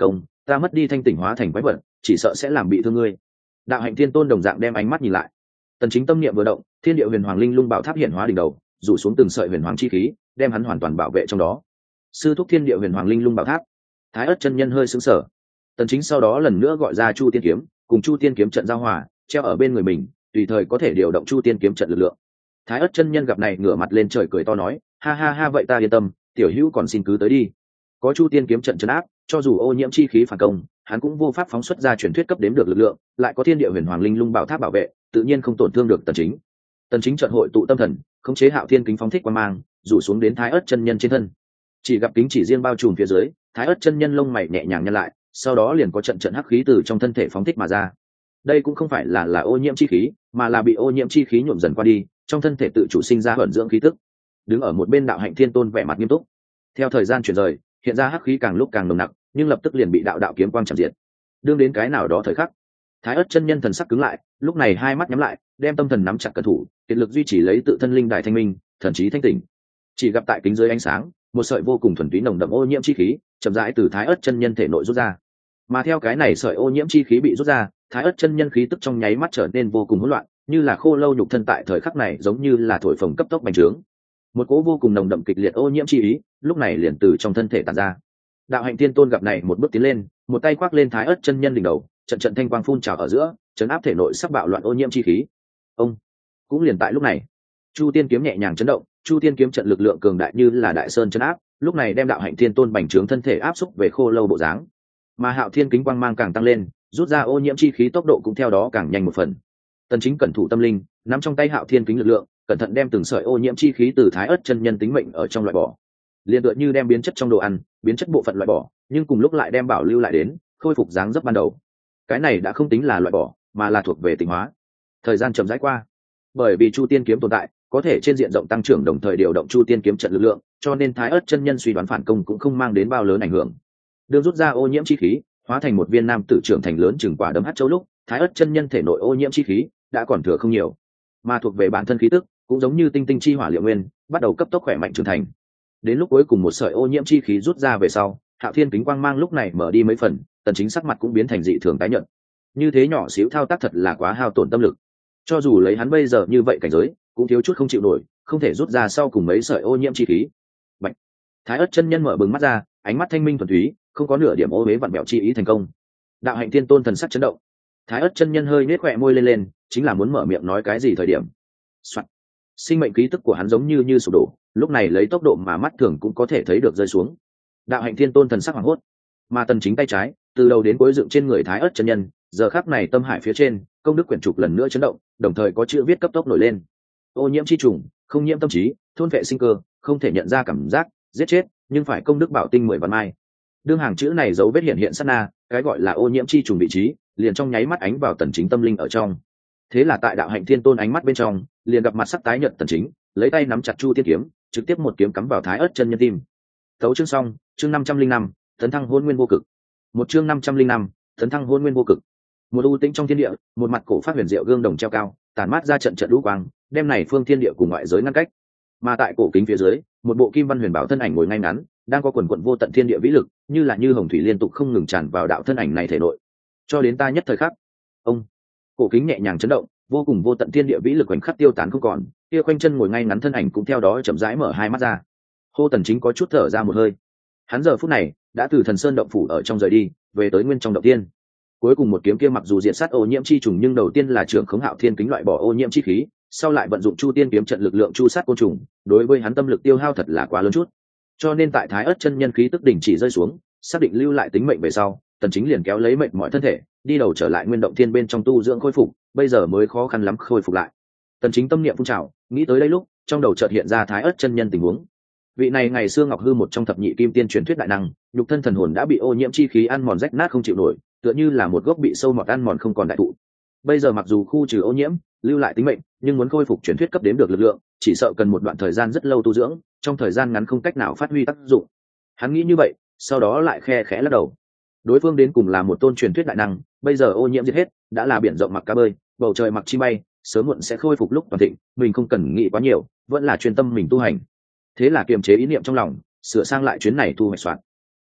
ta mất đi thanh tỉnh hóa thành quái vật, chỉ sợ sẽ làm bị thương ngươi. Đạo hạnh thiên tôn đồng dạng đem ánh mắt nhìn lại. Tần Chính tâm niệm vừa động, thiên địa huyền hoàng linh lung bảo tháp hiện hóa đỉnh đầu, rủ xuống từng sợi huyền hoàng chi khí, đem hắn hoàn toàn bảo vệ trong đó. Sư thúc thiên địa huyền hoàng linh lung bảo tháp. Thái ất chân nhân hơi sững sờ. Tần Chính sau đó lần nữa gọi ra Chu Tiên kiếm, cùng Chu Tiên kiếm trận giao hòa, treo ở bên người mình, tùy thời có thể điều động Chu Tiên kiếm trận lực lượng. Thái ất chân nhân gặp này ngửa mặt lên trời cười to nói, ha ha ha, vậy ta yên tâm, tiểu hữu còn xin cứ tới đi. Có Chu Tiên kiếm trận trấn áp, cho dù ô nhiễm chi khí phản công, hắn cũng vô pháp phóng xuất ra truyền thuyết cấp đếm được lực lượng, lại có thiên địa huyền hoàng linh lung bảo tháp bảo vệ, tự nhiên không tổn thương được Tần Chính. Tần Chính trận hội tụ tâm thần, khống chế Hạo Thiên kính phóng thích quang mang, rủ xuống đến Thái ất chân nhân trên thân. Chỉ gặp kính chỉ riêng bao trùm phía dưới, Thái ất chân nhân lông mày nhẹ nhàng nhăn lại, sau đó liền có trận hắc khí từ trong thân thể phóng thích mà ra. Đây cũng không phải là ô nhiễm chi khí, mà là bị ô nhiễm chi khí nhuộm dần qua đi, trong thân thể tự chủ sinh ra ẩn dưỡng khí tức. Đứng ở một bên đạo hạnh thiên tôn vẻ mặt nghiêm túc. Theo thời gian chuyển rời, hiện ra hắc khí càng lúc càng nồng nặc, nhưng lập tức liền bị đạo đạo kiếm quang chạm diệt. Đương đến cái nào đó thời khắc, Thái ất chân nhân thần sắc cứng lại, lúc này hai mắt nhắm lại, đem tâm thần nắm chặt cẩn thủ, kiệt lực duy trì lấy tự thân linh đài thanh minh, thần trí thanh tỉnh. Chỉ gặp tại kính dưới ánh sáng, một sợi vô cùng thuần túy nồng đậm ô nhiễm chi khí chậm rãi từ Thái ất chân nhân thể nội rút ra. Mà theo cái này sợi ô nhiễm chi khí bị rút ra, Thái ất chân nhân khí tức trong nháy mắt trở nên vô cùng hỗn loạn, như là khô lâu nhục thân tại thời khắc này giống như là thổi phồng cấp tốc bành trướng. Một cỗ vô cùng nồng đậm kịch liệt ô nhiễm chi ý, lúc này liền từ trong thân thể tản ra. Đạo hạnh tiên tôn gặp này một bước tiến lên, một tay khoác lên Thái ất chân nhân đỉnh đầu, trận trận thanh quang phun trào ở giữa, chấn áp thể nội sắp bạo loạn ô nhiễm chi khí. Ông cũng liền tại lúc này, Chu Tiên kiếm nhẹ nhàng chấn động, Chu Tiên kiếm trận lực lượng cường đại như là đại sơn chấn áp, lúc này đem đạo hạnh tiên tôn bành trướng thân thể áp xúc về khô lâu bộ dáng. Mà Hạo Thiên kính quang mang càng tăng lên, rút ra ô nhiễm chi khí tốc độ cũng theo đó càng nhanh một phần. Tần Chính cẩn thủ tâm linh, nắm trong tay Hạo Thiên kính lực lượng, cẩn thận đem từng sợi ô nhiễm chi khí từ Thái ất chân nhân tính mệnh ở trong loại bỏ. Liên tựa như đem biến chất trong đồ ăn, biến chất bộ phận loại bỏ, nhưng cùng lúc lại đem bảo lưu lại đến, khôi phục dáng dấp ban đầu. Cái này đã không tính là loại bỏ, mà là thuộc về tịnh hóa. Thời gian chậm rãi qua, bởi vì Chu Tiên kiếm tồn tại, có thể trên diện rộng tăng trưởng đồng thời điều động Chu Tiên kiếm trận lực lượng, cho nên Thái ất chân nhân suy đoán phản công cũng không mang đến bao lớn ảnh hưởng. Đường rút ra ô nhiễm chi khí, hóa thành một viên nam tử trưởng thành lớn chừng quả đấm hạt châu lúc, Thái ất chân nhân thể nội ô nhiễm chi khí đã còn thừa không nhiều, mà thuộc về bản thân khí tức cũng giống như tinh tinh chi hỏa liệu nguyên, bắt đầu cấp tốc khỏe mạnh trưởng thành. Đến lúc cuối cùng một sợi ô nhiễm chi khí rút ra về sau, Hạo Thiên kính quang mang lúc này mở đi mấy phần, Tần Chính sắc mặt cũng biến thành dị thường tái nhợt. Như thế nhỏ xíu thao tác thật là quá hao tổn tâm lực. Cho dù lấy hắn bây giờ như vậy cảnh giới, cũng thiếu chút không chịu nổi, không thể rút ra sau cùng mấy sợi ô nhiễm chi khí. Bạch. Thái ất chân nhân mở bừng mắt ra, ánh mắt thanh minh thuần túy, không có nửa điểm ô uế vặn vẹo chi ý thành công. Đạo hạnh thiên tôn thần sắc chấn động. Thái ất chân nhân hơi nhếch khóe môi lên, chính là muốn mở miệng nói cái gì thời điểm. Soạn. Sinh mệnh khí tức của hắn giống như sụp đổ, lúc này lấy tốc độ mà mắt thường cũng có thể thấy được rơi xuống. Đạo hạnh thiên tôn thần sắc hoảng hốt, mà Tần Chính tay trái từ đầu đến cuối dựng trên người Thái ất chân nhân, giờ khắc này tâm hải phía trên công đức quyển trục lần nữa chấn động, đồng thời có chữ viết cấp tốc nổi lên. Ô nhiễm chi trùng, không nhiễm tâm trí, thôn vệ sinh cơ, không thể nhận ra cảm giác, giết chết, nhưng phải công đức bảo tinh 10 vạn mai. Đương hàng chữ này dấu vết hiện sát na, cái gọi là ô nhiễm chi trùng vị trí, liền trong nháy mắt ánh vào Tần Chính tâm linh ở trong. Thế là tại đạo hạnh thiên tôn ánh mắt bên trong, liền gặp mặt sắc tái nhợt Tần Chính, lấy tay nắm chặt Chu Tiên kiếm, trực tiếp một kiếm cắm vào Thái ất chân nhân tim. Tấu chương xong, chương 505, tấn thăng hôn nguyên vô cực. Một chương 505, tấn thăng hôn nguyên vô cực. Một u tĩnh trong thiên địa, một mặt cổ phát huyền diệu gương đồng treo cao, tản mát ra trận trận lũ quang, đem này phương thiên địa cùng ngoại giới ngăn cách. Mà tại cổ kính phía dưới, một bộ kim văn huyền bảo thân ảnh ngồi ngay ngắn, đang có quần quần vô tận thiên địa vĩ lực, như là như hồng thủy liên tục không ngừng tràn vào đạo thân ảnh này thể nội. Cho đến ta nhất thời khắc, ông cổ kính nhẹ nhàng chấn động, vô cùng vô tận thiên địa vĩ lực khoảnh khắc tiêu tán không còn, kia quanh chân ngồi ngay ngắn thân ảnh cũng theo đó chậm rãi mở hai mắt ra. Hô Tần Chính có chút thở ra một hơi. Hắn giờ phút này đã từ Thần Sơn động phủ ở trong rời đi, về tới Nguyên trong động tiên. Cuối cùng một kiếm kia mặc dù diệt sát ô nhiễm chi trùng, nhưng đầu tiên là trưởng khống Hạo Thiên kính loại bỏ ô nhiễm chi khí, sau lại vận dụng Chu Tiên kiếm trận lực lượng chu sát côn trùng, đối với hắn tâm lực tiêu hao thật là quá lớn chút. Cho nên tại Thái ất chân nhân khí tức đỉnh chỉ rơi xuống, xác định lưu lại tính mệnh về sau, Tần Chính liền kéo lấy mệnh mọi thân thể, đi đầu trở lại Nguyên động thiên bên trong tu dưỡng khôi phục, bây giờ mới khó khăn lắm khôi phục lại. Tần Chính tâm niệm phun trào, nghĩ tới đây lúc, trong đầu chợt hiện ra Thái ất chân nhân tình huống. Vị này ngày xưa Ngọc Hư một trong thập nhị kim tiên truyền thuyết đại năng, nhục thân thần hồn đã bị ô nhiễm chi khí ăn mòn rách nát không chịu nổi, tựa như là một gốc bị sâu mọt ăn mòn không còn đại thụ. Bây giờ mặc dù khu trừ ô nhiễm, lưu lại tính mệnh, nhưng muốn khôi phục truyền thuyết cấp đếm được lực lượng, chỉ sợ cần một đoạn thời gian rất lâu tu dưỡng, trong thời gian ngắn không cách nào phát huy tác dụng. Hắn nghĩ như vậy, sau đó lại khe khẽ lắc đầu. Đối phương đến cùng là một tôn truyền thuyết đại năng, bây giờ ô nhiễm diệt hết, đã là biển rộng mặc cá bơi, bầu trời mặc chim bay, sớm muộn sẽ khôi phục lúc toàn thịnh, mình không cần nghĩ quá nhiều, vẫn là chuyên tâm mình tu hành. Thế là kiềm chế ý niệm trong lòng, sửa sang lại chuyến này thu hoạch soạn.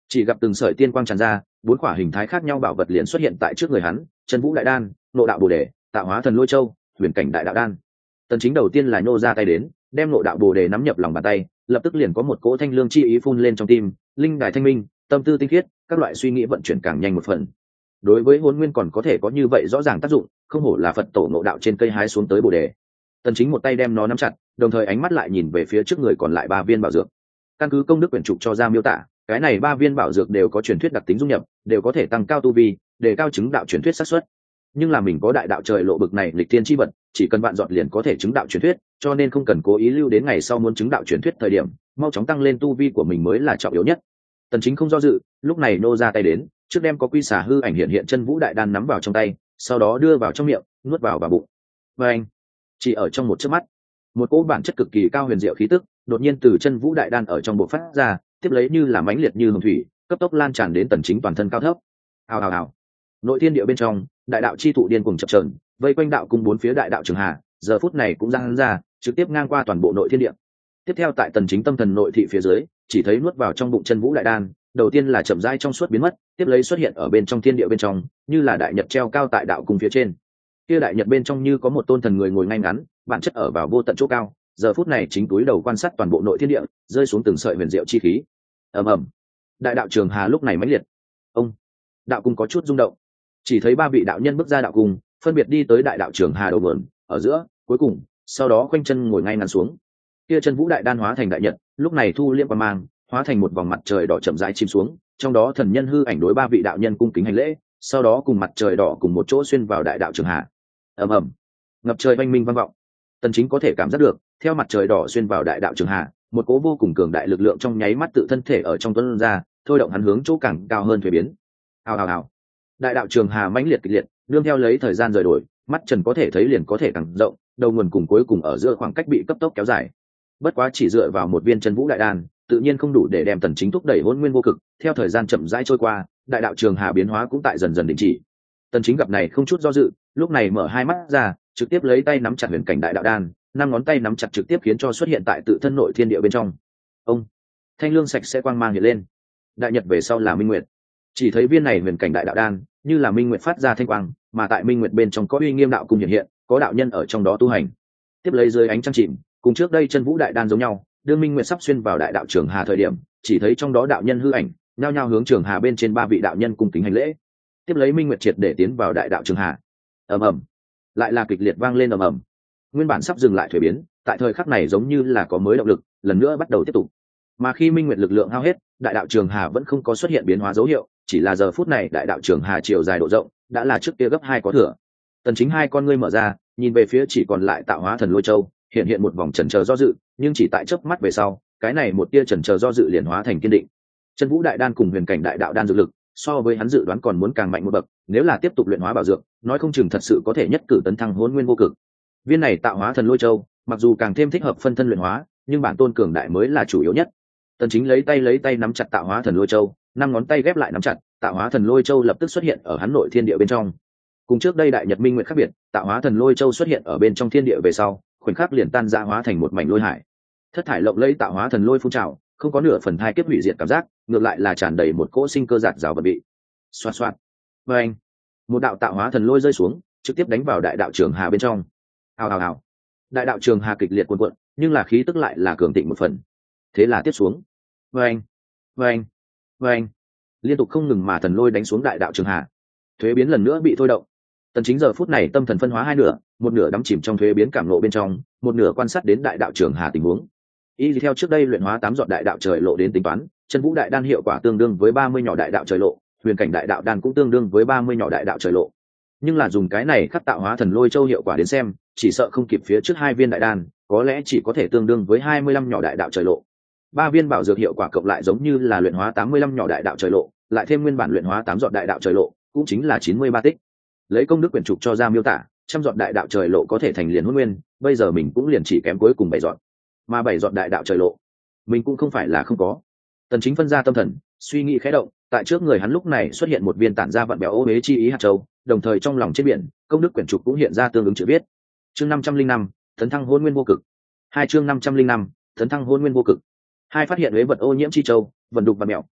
Chỉ gặp từng sợi tiên quang tràn ra, bốn quả hình thái khác nhau bảo vật liền xuất hiện tại trước người hắn: chân vũ đại đan, nộ đạo bồ đề, tạo hóa thần lôi châu, huyền cảnh đại đạo đan. Tần Chính đầu tiên là nhô ra tay đến, đem nộ đạo bồ đề nắm nhập lòng bàn tay, lập tức liền có một cỗ thanh lương chi ý phun lên trong tim, linh đài thanh minh, tâm tư tinh khiết, các loại suy nghĩ vận chuyển càng nhanh một phần. Đối với hồn nguyên còn có thể có như vậy rõ ràng tác dụng, không hổ là Phật tổ ngộ đạo trên cây hái xuống tới bồ đề. Tần Chính một tay đem nó nắm chặt, đồng thời ánh mắt lại nhìn về phía trước người còn lại 3 viên bảo dược. Căn cứ công đức quyển trục cho ra miêu tả, cái này 3 viên bảo dược đều có truyền thuyết đặc tính dung nhập, đều có thể tăng cao tu vi, đề cao chứng đạo truyền thuyết xác suất. Nhưng là mình có đại đạo trời lộ bực này lịch thiên chi vật, chỉ cần vạn dọn liền có thể chứng đạo truyền thuyết, cho nên không cần cố ý lưu đến ngày sau muốn chứng đạo truyền thuyết thời điểm, mau chóng tăng lên tu vi của mình mới là trọng yếu nhất. Tần Chính không do dự, lúc này nô ra tay đến, trước đem có quy xà hư ảnh hiện chân vũ đại đan nắm vào trong tay, sau đó đưa vào trong miệng, nuốt vào bụng. Và anh, chỉ ở trong một chớp mắt, một cỗ bản chất cực kỳ cao huyền diệu khí tức đột nhiên từ chân vũ đại đan ở trong bộ phát ra, tiếp lấy như là mãnh liệt như hồng thủy, cấp tốc lan tràn đến Tần Chính toàn thân cao thấp. Hào hào hào. Nội thiên địa bên trong, đại đạo chi thụ điên cuồng chập chờn, vây quanh đạo cung 4 phía đại đạo trường hà, giờ phút này cũng giăng ra, trực tiếp ngang qua toàn bộ nội thiên địa. Tiếp theo tại Tần Chính tâm thần nội thị phía dưới, chỉ thấy nuốt vào trong bụng chân vũ đại đan, đầu tiên là chậm rãi trong suốt biến mất, tiếp lấy xuất hiện ở bên trong thiên địa bên trong, như là đại nhật treo cao tại đạo cung phía trên. Kia đại nhật bên trong như có một tôn thần người ngồi ngay ngắn, bản chất ở vào vô tận chỗ cao, giờ phút này chính túi đầu quan sát toàn bộ nội thiên địa, rơi xuống từng sợi huyền diệu chi khí. Ầm ầm. Đại đạo trường hà lúc này mãnh liệt. Ông. Đạo cung có chút rung động. Chỉ thấy 3 vị đạo nhân bước ra đạo cung, phân biệt đi tới đại đạo trường hà đầu nguồn, ở giữa, cuối cùng, sau đó khoanh chân ngồi ngay ngắn xuống. Kia chân vũ đại đan hóa thành đại nhật, lúc này thu liễm qua mang, hóa thành một vòng mặt trời đỏ chậm rãi chìm xuống, trong đó thần nhân hư ảnh đối 3 vị đạo nhân cung kính hành lễ, sau đó cùng mặt trời đỏ cùng một chỗ xuyên vào đại đạo trường hà. Ầm ầm. Ngập trời oanh minh vang vọng. Tần Chính có thể cảm giác được, theo mặt trời đỏ xuyên vào đại đạo trường hà, một cỗ vô cùng cường đại lực lượng trong nháy mắt tự thân thể ở trong tuấn ra, thôi động hắn hướng chỗ càng cao hơn thủy biến. Hào hào hào. Đại đạo trường hà mãnh liệt kịch liệt, nương theo lấy thời gian rời đổi, mắt trần có thể thấy liền có thể càng rộng, đầu nguồn cùng cuối cùng ở giữa khoảng cách bị cấp tốc kéo dài. Bất quá chỉ dựa vào một viên chân vũ đại đan, tự nhiên không đủ để đem Tần Chính thúc đẩy hỗn nguyên vô cực. Theo thời gian chậm rãi trôi qua, đại đạo trường hà biến hóa cũng tại dần dần đình chỉ. Tần Chính gặp này không chút do dự, lúc này mở hai mắt ra, trực tiếp lấy tay nắm chặt huyền cảnh đại đạo đan, 5 ngón tay nắm chặt trực tiếp khiến cho xuất hiện tại tự thân nội thiên địa bên trong. Ông, thanh lương sạch sẽ quang mang hiện lên. Đại nhật về sau là minh nguyệt. Chỉ thấy viên này huyền cảnh đại đạo đan, như là minh nguyệt phát ra thanh quang, mà tại minh nguyệt bên trong có uy nghiêm đạo cung hiện, có đạo nhân ở trong đó tu hành. Tiếp lấy dưới ánh trăng chìm, cùng trước đây chân vũ đại đan giống nhau, đương minh nguyệt sắp xuyên vào đại đạo trường hà thời điểm, chỉ thấy trong đó đạo nhân hư ảnh, nhao nhao hướng trường hà bên trên 3 vị đạo nhân cung kính hành lễ. Tiếp lấy minh nguyệt triệt để tiến vào đại đạo trường hà. Ầm ầm. Lại là kịch liệt vang lên ầm ầm. Nguyên bản sắp dừng lại thủy biến, tại thời khắc này giống như là có mới động lực, lần nữa bắt đầu tiếp tục. Mà khi minh nguyệt lực lượng hao hết, đại đạo trường hà vẫn không có xuất hiện biến hóa dấu hiệu, chỉ là giờ phút này đại đạo trường hà chiều dài độ rộng đã là trước kia gấp 2 có thừa. Tần Chính hai con ngươi mở ra, nhìn về phía chỉ còn lại tạo hóa thần lôi châu, hiện một vòng chần chờ do dự, nhưng chỉ tại chớp mắt về sau, cái này một tia chần chờ do dự liền hóa thành kiên định. Chân vũ đại đan cùng huyền cảnh đại đạo đan dược lực, so với hắn dự đoán còn muốn càng mạnh một bậc, nếu là tiếp tục luyện hóa bảo dược, nói không chừng thật sự có thể nhất cử tấn thăng hỗn nguyên vô cực. Viên này tạo hóa thần lôi châu, mặc dù càng thêm thích hợp phân thân luyện hóa, nhưng bản tôn cường đại mới là chủ yếu nhất. Tần Chính lấy tay nắm chặt tạo hóa thần lôi châu, 5 ngón tay ghép lại nắm chặt, tạo hóa thần lôi châu lập tức xuất hiện ở hắn nội thiên địa bên trong. Cùng trước đây đại nhật minh nguyệt khác biệt, tạo hóa thần lôi châu xuất hiện ở bên trong thiên địa về sau, khoảnh khắc liền tan ra hóa thành một mảnh lôi hải. Thất thải lộng lẫy tạo hóa thần lôi phun trào, không có nửa phần thai kiếp hủy diệt cảm giác, ngược lại là tràn đầy một cỗ sinh cơ giạt rào vật bị. Xoạt xoạt. Và anh, một đạo tạo hóa thần lôi rơi xuống, trực tiếp đánh vào đại đạo trường hà bên trong. Hào hào hào. Đại đạo trường hà kịch liệt cuộn cuộn, nhưng là khí tức lại là cường thịnh một phần. Thế là tiếp xuống. Và anh, và anh, và anh, liên tục không ngừng mà thần lôi đánh xuống đại đạo trường hà. Thuế biến lần nữa bị thôi động. Tần Chính giờ phút này tâm thần phân hóa hai nửa, một nửa đắm chìm trong thuế biến cảm ngộ bên trong, một nửa quan sát đến đại đạo trường hà tình huống. Y theo trước đây luyện hóa 8 giọt đại đạo trời lộ đến tính toán, chân vũ đại đan hiệu quả tương đương với 30 nhỏ đại đạo trời lộ, huyền cảnh đại đạo đan cũng tương đương với 30 nhỏ đại đạo trời lộ. Nhưng là dùng cái này khắc tạo hóa thần lôi châu hiệu quả đến xem, chỉ sợ không kịp phía trước 2 viên đại đan, có lẽ chỉ có thể tương đương với 25 nhỏ đại đạo trời lộ. 3 viên bảo dược hiệu quả cộng lại giống như là luyện hóa 85 nhỏ đại đạo trời lộ, lại thêm nguyên bản luyện hóa 8 giọt đại đạo trời lộ, cũng chính là 93 tích. Lấy công đức quyển trục cho ra miêu tả, 100 giọt đại đạo trời lộ có thể thành liền hôn nguyên, bây giờ mình cũng liền chỉ kém cuối cùng 7 giọt. Mà 7 giọt đại đạo trời lộ, mình cũng không phải là không có. Tần Chính phân ra tâm thần, suy nghĩ khẽ động, tại trước người hắn lúc này xuất hiện một viên tản ra vận béo ô uế chi ý hạt châu, đồng thời trong lòng trên biển, công đức quyển trục cũng hiện ra tương ứng chữ viết. Chương 505, tấn thăng hôn nguyên vô cực. 2 chương 505, tấn thăng hôn nguyên vô cực. 2 phát hiện uế vật ô nhiễm chi châu, vận đục và mèo,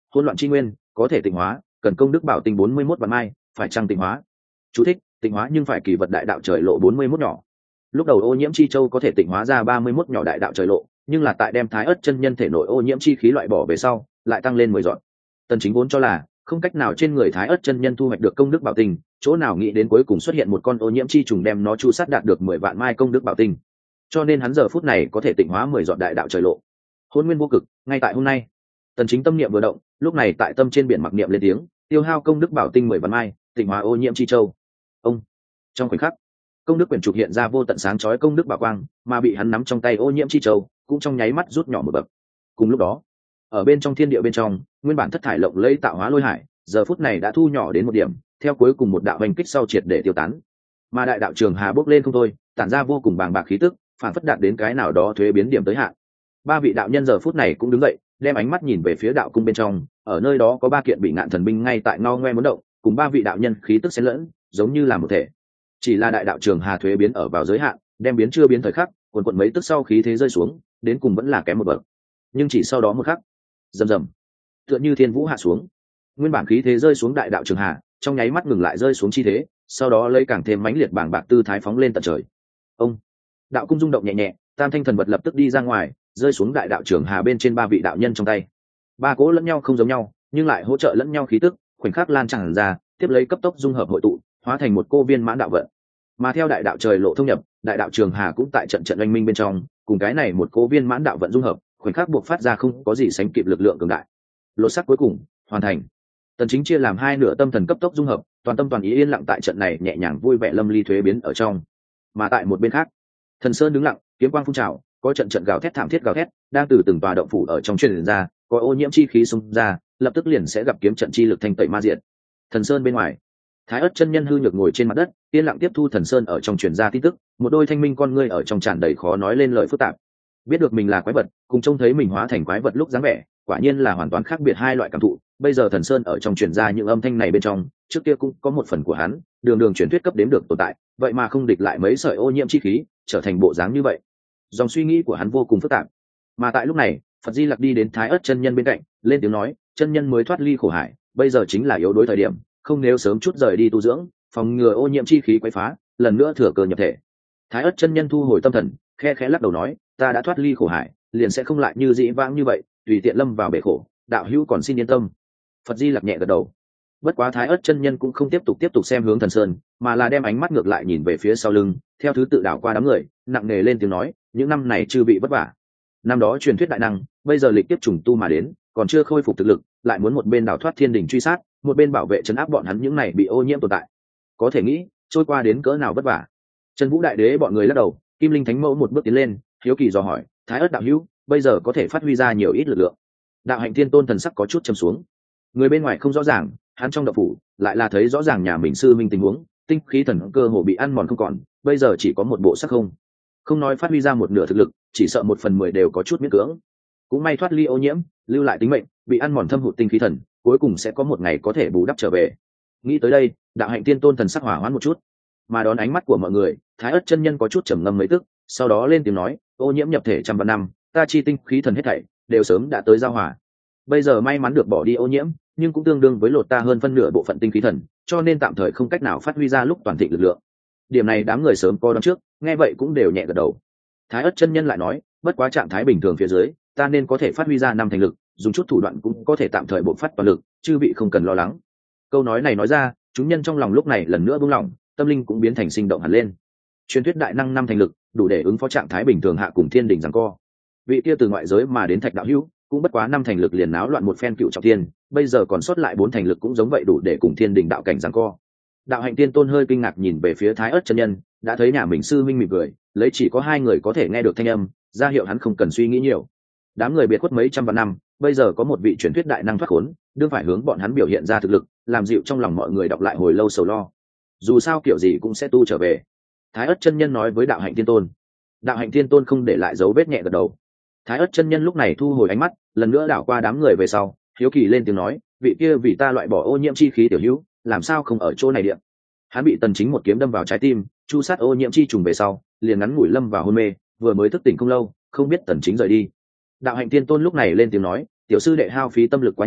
hỗn loạn chi nguyên có thể tịnh hóa, cần công đức bảo tinh 41 vạn mai, phải chăng tịnh hóa? Chú thích: tịnh hóa nhưng phải kỳ vật đại đạo trời lộ 41 nhỏ. Lúc đầu ô nhiễm chi châu có thể tịnh hóa ra 31 nhỏ đại đạo trời lộ, nhưng là tại đem Thái Ức chân nhân thể nội ô nhiễm chi khí loại bỏ về sau, lại tăng lên 10 dọn. Tần Chính vốn cho là không cách nào trên người Thái Ức chân nhân thu hoạch được công đức bảo tinh, chỗ nào nghĩ đến cuối cùng xuất hiện một con ô nhiễm chi trùng đem nó chu sát đạt được 10 vạn mai công đức bảo tinh. Cho nên hắn giờ phút này có thể tịnh hóa 10 dọn đại đạo trời lộ. Hôn nguyên vô cực, ngay tại hôm nay. Tần Chính tâm niệm vừa động, lúc này tại tâm trên biển mặc niệm lên tiếng, tiêu hao công đức bảo tinh 10 vạn mai, tịnh hóa ô nhiễm chi châu. Ông. Trong khoảnh khắc, công đức quyển trục hiện ra vô tận sáng chói công đức bảo quang, mà bị hắn nắm trong tay ô nhiễm chi châu cũng trong nháy mắt rút nhỏ một bậc. Cùng lúc đó, ở bên trong thiên địa bên trong, nguyên bản thất thải lộng lẫy tạo hóa lôi hải, giờ phút này đã thu nhỏ đến một điểm, theo cuối cùng một đạo hành kích sau triệt để tiêu tán. Mà đại đạo trường hà bốc lên không thôi, tản ra vô cùng bàng bạc khí tức, phản phất đạt đến cái nào đó thuế biến điểm tới hạn. Ba vị đạo nhân giờ phút này cũng đứng dậy, đem ánh mắt nhìn về phía đạo cung bên trong, ở nơi đó có ba kiện bị ngạn thần binh ngay tại ngao ngoe muốn động, cùng ba vị đạo nhân khí tức xen lẫn, giống như là một thể. Chỉ là đại đạo trường hà thuế biến ở vào giới hạn, đem biến chưa biến thời khắc, cuồn cuộn mấy tức sau khí thế rơi xuống, đến cùng vẫn là kém một bậc. Nhưng chỉ sau đó một khắc, rầm rầm, tựa như thiên vũ hạ xuống, nguyên bản khí thế rơi xuống đại đạo trường hà, trong nháy mắt ngừng lại rơi xuống chi thế, sau đó lấy càng thêm mãnh liệt bàng bạc tư thái phóng lên tận trời. Ông, đạo cung rung động nhẹ nhẹ, tam thanh thần vật lập tức đi ra ngoài, rơi xuống đại đạo trường hà bên trên ba vị đạo nhân trong tay. Ba cỗ lẫn nhau không giống nhau, nhưng lại hỗ trợ lẫn nhau khí tức, khoảnh khắc lan tràn ra, tiếp lấy cấp tốc dung hợp hội tụ, hóa thành một cô viên mãn đạo vận. Mà theo đại đạo trời lộ thông nhập, đại đạo trường hà cũng tại trận trận oanh minh bên trong, cùng cái này một cô viên mãn đạo vận dung hợp, khoảnh khắc buộc phát ra không có gì sánh kịp lực lượng cường đại. Lột sắc cuối cùng hoàn thành. Tần Chính chia làm hai nửa, tâm thần cấp tốc dung hợp, toàn tâm toàn ý yên lặng tại trận này nhẹ nhàng vui vẻ lâm ly thuế biến ở trong. Mà tại một bên khác, Thần Sơn đứng lặng, kiếm quang phun trào, có trận trận gào thét thảm thiết gào thét, đang từ từng tòa động phủ ở trong truyền ra, có ô nhiễm chi khí xung ra, lập tức liền sẽ gặp kiếm trận chi lực thanh tẩy ma diệt. Thần Sơn bên ngoài, Thái Ức chân nhân hư nhược ngồi trên mặt đất, yên lặng tiếp thu Thần Sơn ở trong truyền ra tin tức, một đôi thanh minh con ngươi ở trong tràn đầy khó nói lên lời phức tạp. Biết được mình là quái vật, cùng trông thấy mình hóa thành quái vật lúc dáng vẻ, quả nhiên là hoàn toàn khác biệt hai loại cảm thụ. Bây giờ Thần Sơn ở trong truyền ra những âm thanh này bên trong, trước kia cũng có một phần của hắn, đường đường truyền thuyết cấp đếm được tồn tại, vậy mà không địch lại mấy sợi ô nhiễm chi khí, trở thành bộ dáng như vậy. Dòng suy nghĩ của hắn vô cùng phức tạp. Mà tại lúc này, Phật Di Lặc đi đến Thái Ức chân nhân bên cạnh, lên tiếng nói, chân nhân mới thoát ly khổ hải, bây giờ chính là yếu đuối thời điểm, không nếu sớm chút rời đi tu dưỡng, phòng ngừa ô nhiễm chi khí quấy phá, lần nữa thừa cơ nhập thể. Thái Ức chân nhân thu hồi tâm thần, khe khẽ lắc đầu nói, ta đã thoát ly khổ hải, liền sẽ không lại như dĩ vãng như vậy, tùy tiện lâm vào bể khổ, đạo hữu còn xin yên tâm. Phật Di Lặc nhẹ gật đầu. Bất quá Thái Ức chân nhân cũng không tiếp tục xem hướng Thần Sơn, mà là đem ánh mắt ngược lại nhìn về phía sau lưng, theo thứ tự đảo qua đám người, nặng nề lên tiếng nói, những năm này chưa bị vất vả. Năm đó truyền thuyết đại năng, bây giờ lịch tiếp trùng tu mà đến, còn chưa khôi phục thực lực, lại muốn một bên đào thoát thiên đình truy sát, một bên bảo vệ trấn áp bọn hắn những này bị ô nhiễm tồn tại. Có thể nghĩ, trôi qua đến cỡ nào vất vả. Trần Vũ đại đế bọn người lắc đầu, Kim Linh thánh mẫu một bước tiến lên, hiếu kỳ dò hỏi, Thái Ức đạo hữu, bây giờ có thể phát huy ra nhiều ít lực lượng? Đạo Hạnh Thiên Tôn thần sắc có chút trầm xuống. Người bên ngoài không rõ ràng, hắn trong đạo phủ lại là thấy rõ ràng nhà mình sư minh tình huống, tinh khí thần cơ hồ bị ăn mòn không còn, bây giờ chỉ có một bộ sắc không nói phát huy ra một nửa thực lực, chỉ sợ 1/10 đều có chút miễn cưỡng. Cũng may thoát ly ô nhiễm, lưu lại tính mệnh, bị ăn mòn thâm hụt tinh khí thần, cuối cùng sẽ có một ngày có thể bù đắp trở về. Nghĩ tới đây, Đạo Hạnh Tiên Tôn thần sắc hỏa hoãn một chút, mà đón ánh mắt của mọi người, Thái Ức chân nhân có chút trầm ngâm mấy tức, sau đó lên tiếng nói, ô nhiễm nhập thể trăm vạn năm, ta chi tinh khí thần hết thảy đều sớm đã tới giao hòa. Bây giờ may mắn được bỏ đi ô nhiễm, nhưng cũng tương đương với lột ta hơn phân nửa bộ phận tinh khí thần, cho nên tạm thời không cách nào phát huy ra lúc toàn thịnh lực lượng. Điểm này đám người sớm có đoán trước, nghe vậy cũng đều nhẹ gật đầu. Thái Ức chân nhân lại nói, bất quá trạng thái bình thường phía dưới, ta nên có thể phát huy ra năm thành lực, dùng chút thủ đoạn cũng có thể tạm thời bộc phát toàn lực, chư vị không cần lo lắng. Câu nói này nói ra, chúng nhân trong lòng lúc này lần nữa buông lỏng, tâm linh cũng biến thành sinh động hẳn lên. Truyền thuyết đại năng năm thành lực, đủ để ứng phó trạng thái bình thường hạ cùng thiên đỉnh giằng co. Vị kia từ ngoại giới mà đến Thạch đạo hữu, cũng bất quá năm thành lực liền náo loạn một phen cựu trọng thiên, bây giờ còn sót lại 4 thành lực cũng giống vậy đủ để cùng thiên đỉnh đạo cảnh giằng co. Đạo Hạnh Tiên Tôn hơi kinh ngạc nhìn về phía Thái Ức chân nhân, đã thấy nhà mình sư minh mỉm cười, lấy chỉ có 2 người có thể nghe được thanh âm, ra hiệu hắn không cần suy nghĩ nhiều. Đám người biệt khuất mấy trăm vạn năm, bây giờ có một vị truyền thuyết đại năng thoát khốn, đương phải hướng bọn hắn biểu hiện ra thực lực, làm dịu trong lòng mọi người đọc lại hồi lâu sầu lo. Dù sao kiểu gì cũng sẽ tu trở về. Thái Ức chân nhân nói với Đạo Hạnh Tiên Tôn. Đạo Hạnh Tiên Tôn không để lại dấu vết, nhẹ gật đầu. Thái Ức chân nhân lúc này thu hồi ánh mắt, lần nữa đảo qua đám người về sau, hiếu kỳ lên tiếng nói, vị kia vì ta loại bỏ ô nhiễm chi khí tiểu hữu, làm sao không ở chỗ này điện? Hắn bị Tần Chính một kiếm đâm vào trái tim, chu sát ô nhiễm chi trùng về sau, liền ngắn ngủi lâm vào hôn mê, vừa mới thức tỉnh không lâu, không biết Tần Chính rời đi. Đạo Hạnh Tiên Tôn lúc này lên tiếng nói, tiểu sư đệ hao phí tâm lực quá nhiều,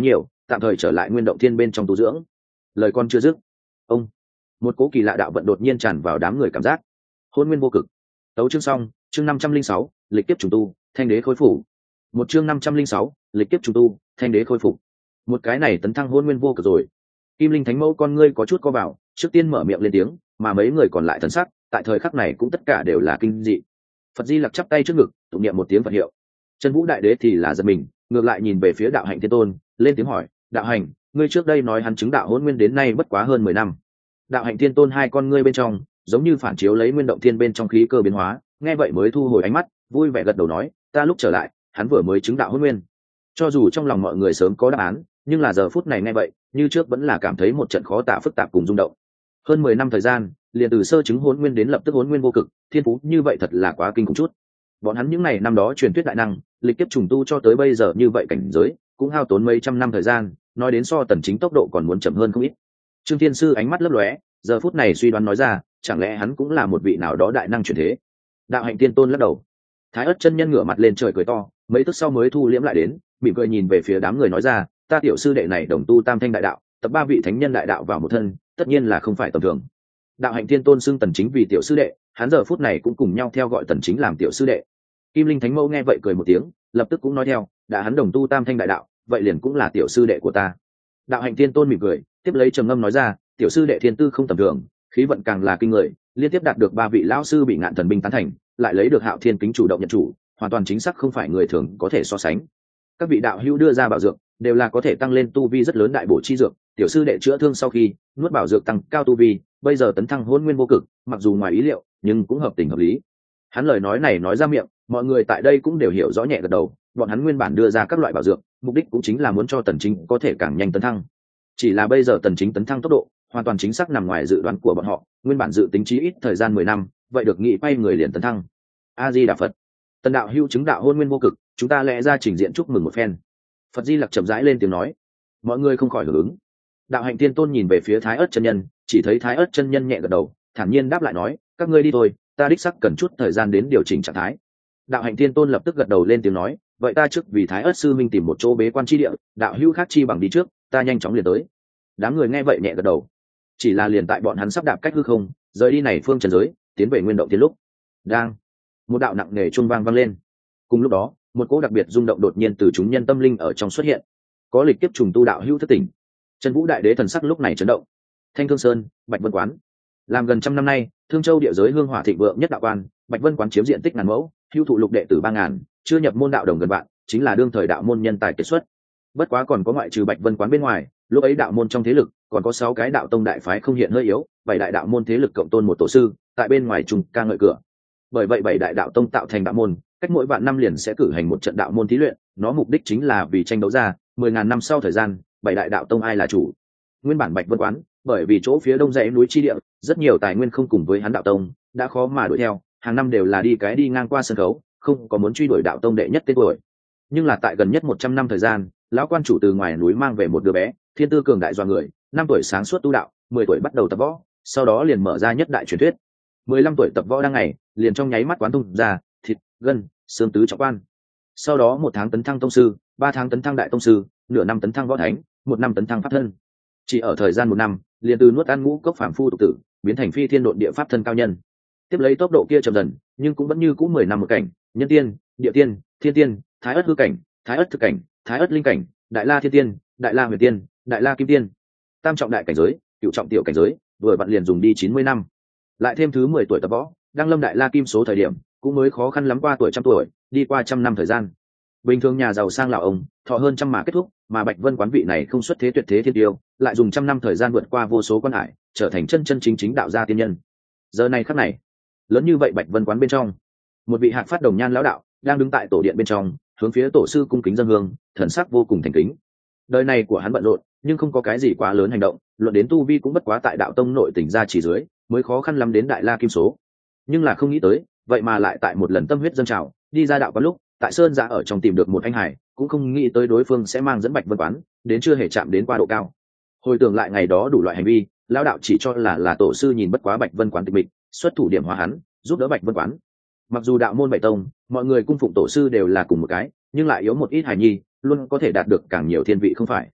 tạm thời trở lại nguyên động thiên bên trong tu dưỡng. Lời con chưa dứt, ông, một cố kỳ lạ đạo vận đột nhiên tràn vào đám người cảm giác. Hôn nguyên vô cực. Tấu chương xong, chương 506, lịch kiếp trùng tu, thanh đế khôi phủ. Một chương 506, lịch kiếp trùng tu, thanh đế khôi phục. Một cái này tấn thăng hôn nguyên vô cực rồi. Kim Linh Thánh Mẫu con ngươi có chút co vào, trước tiên mở miệng lên tiếng, mà mấy người còn lại thần sắc, tại thời khắc này cũng tất cả đều là kinh dị. Phật Di Lặc chắp tay trước ngực, tụng niệm một tiếng Phật hiệu. Chân Vũ Đại Đế thì là giật mình, ngược lại nhìn về phía Đạo Hạnh Thiên Tôn, lên tiếng hỏi, Đạo Hạnh, ngươi trước đây nói hắn chứng đạo hôn nguyên đến nay bất quá hơn 10 năm. Đạo Hạnh Thiên Tôn hai con ngươi bên trong, giống như phản chiếu lấy nguyên động thiên bên trong khí cơ biến hóa, nghe vậy mới thu hồi ánh mắt, vui vẻ gật đầu nói, ta lúc trở lại, hắn vừa mới chứng đạo hôn nguyên. Cho dù trong lòng mọi người sớm có đáp án, nhưng là giờ phút này nghe vậy, như trước vẫn là cảm thấy một trận khó tả phức tạp cùng rung động. Hơn 10 năm thời gian, liền từ sơ chứng hôn nguyên đến lập tức hôn nguyên vô cực, thiên phú như vậy thật là quá kinh khủng chút. Bọn hắn những ngày năm đó truyền thuyết đại năng, lịch kiếp trùng tu cho tới bây giờ như vậy cảnh giới, cũng hao tốn mấy trăm năm thời gian, nói đến so Tần Chính tốc độ còn muốn chậm hơn không ít. Trương Thiên Sư ánh mắt lấp lóe, giờ phút này suy đoán nói ra, chẳng lẽ hắn cũng là một vị nào đó đại năng chuyển thế? Đạo Hạnh Tiên Tôn lắc đầu. Thái Ức chân nhân ngửa mặt lên trời cười to, mấy tức sau mới thu liễm lại đến, mỉm cười nhìn về phía đám người nói ra, ta tiểu sư đệ này đồng tu tam thanh đại đạo, tập 3 vị thánh nhân đại đạo vào một thân, tất nhiên là không phải tầm thường. Đạo Hạnh Tiên Tôn xưng Tần Chính vì tiểu sư đệ, hắn giờ phút này cũng cùng nhau theo gọi Tần Chính làm tiểu sư đệ. Kim Linh Thánh Mẫu nghe vậy cười một tiếng, lập tức cũng nói theo, đã hắn đồng tu tam thanh đại đạo, vậy liền cũng là tiểu sư đệ của ta. Đạo Hạnh Tiên Tôn mỉm cười, tiếp lấy trầm ngâm nói ra, tiểu sư đệ thiên tư không tầm thường, khí vận càng là kinh người, liên tiếp đạt được 3 vị lão sư bị ngạn thần binh tán thành, lại lấy được Hạo Thiên kính chủ động nhận chủ, hoàn toàn chính xác không phải người thường có thể so sánh. Các vị đạo hữu đưa ra bảo dược, đều là có thể tăng lên tu vi rất lớn đại bổ chi dược, tiểu sư đệ chữa thương sau khi nuốt bảo dược tăng cao tu vi, bây giờ tấn thăng hôn nguyên vô cực, mặc dù ngoài ý liệu, nhưng cũng hợp tình hợp lý. Hắn lời nói này nói ra miệng, mọi người tại đây cũng đều hiểu rõ nhẹ gật đầu, bọn hắn nguyên bản đưa ra các loại bảo dược, mục đích cũng chính là muốn cho Tần Chính có thể càng nhanh tấn thăng. Chỉ là bây giờ Tần Chính tấn thăng tốc độ hoàn toàn chính xác nằm ngoài dự đoán của bọn họ, nguyên bản dự tính chí ít thời gian 10 năm, vậy được nghĩ quay người liền tấn thăng. A Di Đà Phật. Tần đạo hữu chứng đạo hôn nguyên vô cực, chúng ta lẽ ra trình diện chúc mừng một phen. Phật Di Lặc chậm rãi lên tiếng nói. Mọi người không khỏi hưởng ứng. Đạo Hạnh Tiên Tôn nhìn về phía Thái Ức chân nhân, chỉ thấy Thái Ức chân nhân nhẹ gật đầu, thản nhiên đáp lại nói, các ngươi đi thôi, ta đích xác cần chút thời gian đến điều chỉnh trạng thái. Đạo Hạnh Tiên Tôn lập tức gật đầu lên tiếng nói, vậy ta trước vì Thái Ức sư minh tìm một chỗ bế quan chi địa, đạo hữu khác chi bằng đi trước, ta nhanh chóng liền tới. Đám người nghe vậy nhẹ gật đầu. Chỉ là liền tại bọn hắn sắp đạp cách hư không, rời đi này phương trần giới, tiến về nguyên động thiên lúc, đang một đạo nặng nề chuông vang lên. Cùng lúc đó, một cỗ đặc biệt rung động đột nhiên từ chúng nhân tâm linh ở trong xuất hiện. Có lịch kiếp trùng tu đạo hữu thất tỉnh. Chân Vũ Đại Đế thần sắc lúc này chấn động. Thanh Thương Sơn, Bạch Vân Quán. Làm gần trăm năm nay, Thương Châu địa giới hương hỏa thịnh vượng nhất đạo quan, Bạch Vân Quán chiếm diện tích ngàn mẫu, hưu thụ lục đệ tử 3000, chưa nhập môn đạo đồng gần vạn, chính là đương thời đạo môn nhân tài kiệt xuất. Bất quá còn có ngoại trừ Bạch Vân Quán bên ngoài, lúc ấy đạo môn trong thế lực còn có 6 cái đạo tông đại phái không hiện hơi yếu, 7 đại đạo môn thế lực cộng tôn một tổ sư, tại bên ngoài trùng ca ngợi cửa. Bởi vậy 7 đại đạo tông tạo thành đạo môn, cách mỗi vạn năm liền sẽ cử hành một trận đạo môn thí luyện, nó mục đích chính là vì tranh đấu ra 10.000 năm sau thời gian, 7 đại đạo tông ai là chủ. Nguyên bản Bạch Vân Quán, bởi vì chỗ phía đông dãy núi chi địa, rất nhiều tài nguyên không cùng với hắn đạo tông, đã khó mà đuổi theo, hàng năm đều là đi ngang qua sân khấu, không có muốn truy đuổi đạo tông đệ nhất tên tuổi. Nhưng là tại gần nhất 100 năm thời gian, lão quan chủ từ ngoài núi mang về một đứa bé, thiên tư cường đại doa người, 5 tuổi sáng suốt tu đạo, 10 tuổi bắt đầu tập võ, sau đó liền mở ra nhất đại truyền thuyết. 15 tuổi tập võ đang ngày, liền trong nháy mắt quán tung ra thịt, gân, xương tứ trọng quan. Sau đó 1 tháng tấn thăng tông sư, 3 tháng tấn thăng đại tông sư, nửa năm tấn thăng võ thánh, 1 năm tấn thăng pháp thân. Chỉ ở thời gian 1 năm, liền từ nuốt ăn ngũ cốc phàm phu tục tử, biến thành phi thiên độn địa pháp thân cao nhân. Tiếp lấy tốc độ kia chậm dần, nhưng cũng vẫn như cũ 10 năm một cảnh, nhân tiên, địa tiên, thiên tiên, thái ất hư cảnh, thái ất thực cảnh, thái ất linh cảnh, đại la thiên tiên, đại la huyền tiên, đại la kim tiên. Tam trọng đại cảnh giới, cửu trọng tiểu cảnh giới, vừa vặn liền dùng đi 90 năm. Lại thêm thứ 10 tuổi tập võ, đang lâm đại la kim số thời điểm, cũng mới khó khăn lắm qua tuổi trăm tuổi, đi qua 100 năm thời gian. Bình thường nhà giàu sang lão ông, thọ hơn trăm mà kết thúc, mà Bạch Vân Quán vị này không xuất thế tuyệt thế thiên tiêu, lại dùng 100 năm thời gian vượt qua vô số quan hải, trở thành chân chân chính chính đạo gia tiên nhân. Giờ này khắc này, lớn như vậy Bạch Vân Quán bên trong, một vị hạc phát đồng nhan lão đạo đang đứng tại tổ điện bên trong, hướng phía tổ sư cung kính dâng hương, thần sắc vô cùng thành kính. Đời này của hắn bận rộn, nhưng không có cái gì quá lớn hành động, luận đến tu vi cũng bất quá tại đạo tông nội tỉnh gia chỉ dưới, mới khó khăn lắm đến đại la kim số. Nhưng là không nghĩ tới, vậy mà lại tại một lần tâm huyết dâng trào, đi ra đạo quán lúc, tại sơn giã ở trong tìm được một anh hải, cũng không nghĩ tới đối phương sẽ mang dẫn Bạch Vân Quán đến chưa hề chạm đến qua độ cao. Hồi tưởng lại ngày đó đủ loại hành vi, lão đạo chỉ cho là tổ sư nhìn bất quá Bạch Vân Quán tịch mịch, xuất thủ điểm hóa hắn, giúp đỡ Bạch Vân Quán. Mặc dù đạo môn bảy tông, mọi người cung phụng tổ sư đều là cùng một cái, nhưng lại yếu một ít hài nhi, luôn có thể đạt được càng nhiều thiên vị không phải.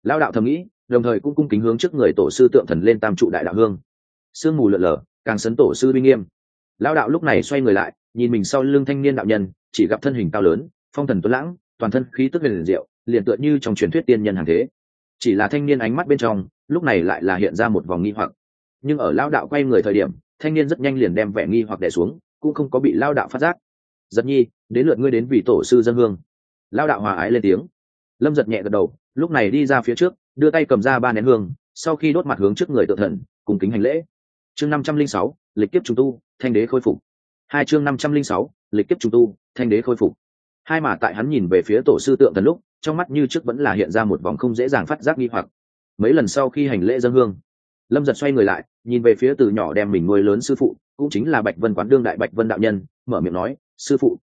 Lao đạo thầm nghĩ, đồng thời cũng cung kính hướng trước người tổ sư tượng thần lên tam trụ đại đạo hương. Sương mù lượn lờ, càng sấn tổ sư uy nghiêm. Lao đạo lúc này xoay người lại, nhìn mình sau lưng thanh niên đạo nhân, chỉ gặp thân hình cao lớn, phong thần tuấn lãng, toàn thân khí tức huyền diệu, liền tựa như trong truyền thuyết tiên nhân hàng thế. Chỉ là thanh niên ánh mắt bên trong, lúc này lại là hiện ra một vòng nghi hoặc. Nhưng ở Lao đạo quay người thời điểm, thanh niên rất nhanh liền đem vẻ nghi hoặc đè xuống, cũng không có bị Lao đạo phát giác. Giật nhi, đến lượt ngươi đến vì tổ sư dân hương. Lao đạo hòa ái lên tiếng. Lâm Giật nhẹ gật đầu, lúc này đi ra phía trước, đưa tay cầm ra 3 nén hương, sau khi đốt mặt hướng trước người tự thần, cùng kính hành lễ. Chương 506, lịch kiếp trùng tu, thanh đế khôi phục. Chương 506, lịch kiếp trùng tu, thanh đế khôi phục. Mà tại hắn nhìn về phía tổ sư tượng thần lúc, trong mắt như trước vẫn là hiện ra một vòng không dễ dàng phát giác nghi hoặc. Mấy lần sau khi hành lễ dân hương, Lâm Giật xoay người lại, nhìn về phía từ nhỏ đem mình nuôi lớn sư phụ, cũng chính là Bạch Vân Quán đương đại Bạch Vân đạo nhân, mở miệng nói, sư phụ.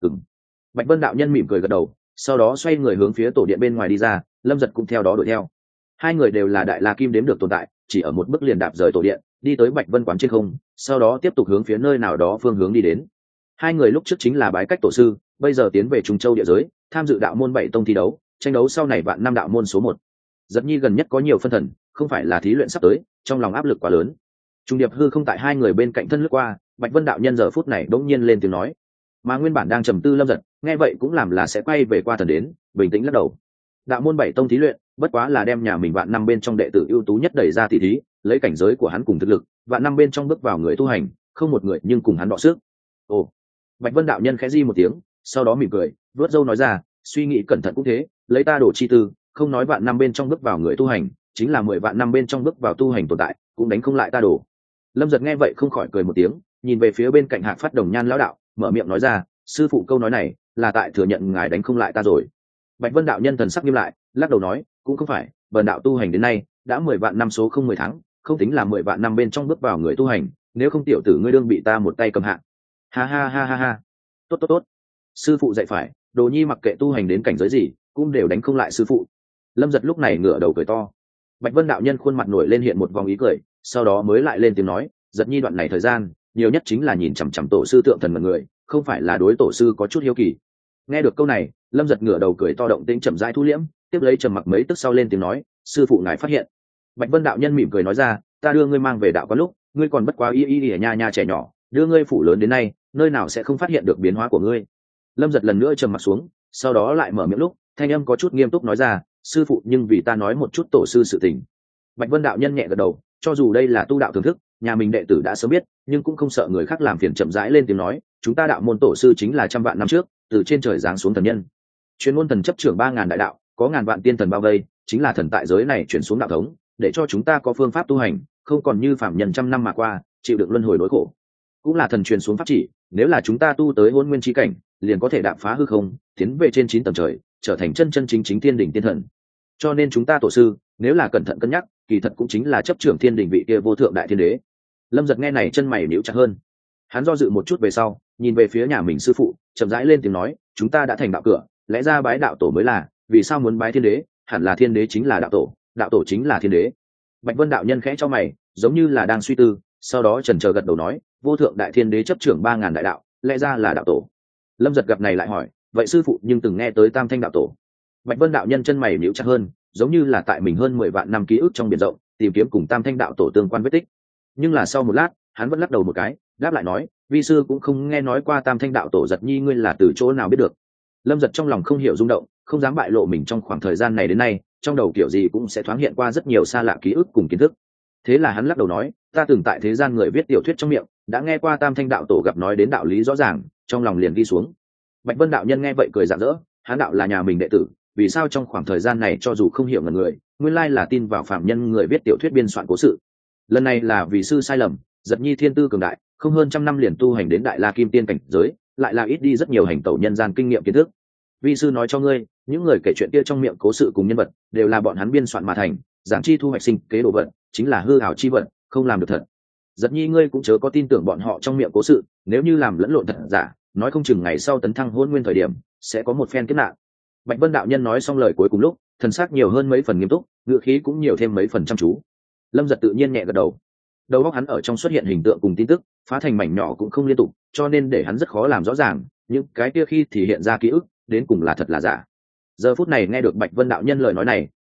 Bạch Vân đạo nhân mỉm cười gật đầu, sau đó xoay người hướng phía tổ điện bên ngoài đi ra. Lâm Giật cũng theo đó đuổi theo. Hai người đều là đại la kim đếm được tồn tại, chỉ ở một bước liền đạp rời tổ điện, đi tới Bạch Vân Quán trên không, sau đó tiếp tục hướng phía nơi nào đó phương hướng đi đến. Hai người lúc trước chính là bái cách tổ sư, bây giờ tiến về Trung Châu địa giới, tham dự đạo môn 7 tông thi đấu, tranh đấu sau này vạn năm đạo môn số 1. Giật nhi gần nhất có nhiều phân thần, không phải là thí luyện sắp tới, trong lòng áp lực quá lớn. Trung điệp hư không tại hai người bên cạnh thân lướt qua, Bạch Vân đạo nhân giờ phút này đột nhiên lên tiếng nói. Mà nguyên bản đang trầm tư Lâm Giật, nghe vậy cũng làm là sẽ quay về qua thần đến, bình tĩnh lắc đầu. Đạo môn 7 tông thí luyện, bất quá là đem nhà mình vạn năm bên trong đệ tử ưu tú nhất đẩy ra tỷ thí, lấy cảnh giới của hắn cùng thực lực, vạn năm bên trong bước vào người tu hành, không một người nhưng cùng hắn đọ sức. Ồ. Bạch Vân đạo nhân khẽ di một tiếng, sau đó mỉm cười, vớt râu nói ra, suy nghĩ cẩn thận cũng thế, lấy ta đổ chi tư, không nói vạn năm bên trong bước vào người tu hành, chính là 10 vạn năm bên trong bước vào tu hành tồn tại, cũng đánh không lại ta đổ. Lâm Giật nghe vậy không khỏi cười một tiếng, nhìn về phía bên cạnh Hạc Phát Đồng Nhan lão đạo, mở miệng nói ra, sư phụ câu nói này là tại thừa nhận ngài đánh không lại ta rồi. Bạch Vân đạo nhân thần sắc nghiêm lại, lắc đầu nói, cũng không phải, bần đạo tu hành đến nay đã 10 vạn năm số không 10 tháng, không tính là 10 vạn năm bên trong bước vào người tu hành, nếu không tiểu tử ngươi đương bị ta một tay cầm hạ. Ha ha ha ha ha. Tốt. Sư phụ dạy phải, đồ nhi mặc kệ tu hành đến cảnh giới gì, cũng đều đánh không lại sư phụ. Lâm Giật lúc này ngửa đầu cười to. Bạch Vân đạo nhân khuôn mặt nổi lên hiện một vòng ý cười, sau đó mới lại lên tiếng nói, Giật nhi đoạn này thời gian, nhiều nhất chính là nhìn chằm chằm tổ sư tượng thần mọi người, không phải là đối tổ sư có chút hiếu kỳ. Nghe được câu này, Lâm Giật ngửa đầu cười to, động tĩnh chậm rãi thu liễm, tiếp lấy trầm mặc mấy tức sau lên tiếng nói, sư phụ ngài phát hiện. Bạch Vân đạo nhân mỉm cười nói ra, ta đưa ngươi mang về đạo quán lúc, ngươi còn bất quá y nha trẻ nhỏ, đưa ngươi phủ lớn đến nay, nơi nào sẽ không phát hiện được biến hóa của ngươi. Lâm Giật lần nữa trầm mặc xuống, sau đó lại mở miệng lúc, thanh âm có chút nghiêm túc nói ra, sư phụ nhưng vì ta nói một chút tổ sư sự tình. Bạch Vân đạo nhân nhẹ gật đầu, cho dù đây là tu đạo thưởng thức, nhà mình đệ tử đã sớm biết, nhưng cũng không sợ người khác làm phiền, chậm rãi lên tiếng nói, chúng ta đạo môn tổ sư chính là trăm vạn năm trước từ trên trời giáng xuống thần nhân, chuyên môn thần chấp trưởng 3000 đại đạo, có ngàn vạn tiên thần bao vây, chính là thần tại giới này chuyển xuống đạo thống, để cho chúng ta có phương pháp tu hành, không còn như phạm nhân trăm năm mà qua chịu đựng luân hồi đối khổ. Cũng là thần truyền xuống pháp chỉ, nếu là chúng ta tu tới hôn nguyên chi cảnh, liền có thể đạp phá hư không, tiến về trên 9 tầng trời, trở thành chân chân chính chính thiên đỉnh tiên thần. Cho nên chúng ta tổ sư, nếu là cẩn thận cân nhắc, kỳ thật cũng chính là chấp trưởng thiên đỉnh vị kia vô thượng đại thiên đế. Lâm Giật nghe này chân mày nhíu chặt hơn. Hắn do dự một chút về sau, nhìn về phía nhà mình sư phụ, chậm rãi lên tiếng nói, chúng ta đã thành đạo cửa, lẽ ra bái đạo tổ mới là, vì sao muốn bái thiên đế? Hẳn là thiên đế chính là đạo tổ chính là thiên đế. Bạch Vân đạo nhân khẽ cho mày, giống như là đang suy tư, sau đó chần chờ gật đầu nói, vô thượng đại thiên đế chấp trưởng 3000 đại đạo, lẽ ra là đạo tổ. Lâm Giật gặp này lại hỏi, vậy sư phụ nhưng từng nghe tới Tam Thanh đạo tổ? Bạch Vân đạo nhân chân mày nhíu chặt hơn, giống như là tại mình hơn 10 vạn năm ký ức trong biển rộng, tìm kiếm cùng Tam Thanh đạo tổ tương quan vết tích. Nhưng là sau một lát, hắn vẫn lắc đầu một cái, đáp lại nói, vi sư cũng không nghe nói qua Tam Thanh đạo tổ. Giật nhi ngươi là từ chỗ nào biết được? Lâm Giật trong lòng không hiểu rung động, không dám bại lộ mình trong khoảng thời gian này đến nay, trong đầu kiểu gì cũng sẽ thoáng hiện qua rất nhiều xa lạ ký ức cùng kiến thức. Thế là hắn lắc đầu nói, ta từng tại thế gian người viết tiểu thuyết trong miệng, đã nghe qua Tam Thanh đạo tổ gặp nói đến đạo lý rõ ràng, trong lòng liền ghi xuống. Bạch Vân đạo nhân nghe vậy cười rạng rỡ, hắn đạo là nhà mình đệ tử, vì sao trong khoảng thời gian này cho dù không hiểu ngần người, nguyên lai là tin vào phạm nhân người viết tiểu thuyết biên soạn cố sự. Lần này là vì sư sai lầm, Giật nhi thiên tư cường đại, không hơn trăm năm liền tu hành đến đại la kim tiên cảnh giới, lại là ít đi rất nhiều hành tẩu nhân gian kinh nghiệm kiến thức. Vi sư nói cho ngươi, những người kể chuyện kia trong miệng cố sự cùng nhân vật đều là bọn hắn biên soạn mà thành, giảng chi thu hoạch sinh kế đồ vật, chính là hư ảo chi vật, không làm được thật. Giật nhi ngươi cũng chớ có tin tưởng bọn họ trong miệng cố sự, nếu như làm lẫn lộn thật giả, nói không chừng ngày sau tấn thăng hôn nguyên thời điểm sẽ có một phen kiếp nạn. Bạch Vân đạo nhân nói xong lời cuối cùng lúc, thần sắc nhiều hơn mấy phần nghiêm túc, ngữ khí cũng nhiều thêm mấy phần chăm chú. Lâm Giật tự nhiên nhẹ gật đầu. Đầu óc hắn ở trong xuất hiện hình tượng cùng tin tức, phá thành mảnh nhỏ cũng không liên tục, cho nên để hắn rất khó làm rõ ràng những cái kia khi thì hiện ra ký ức đến cùng là thật là giả. Giờ phút này nghe được Bạch Vân đạo nhân lời nói này,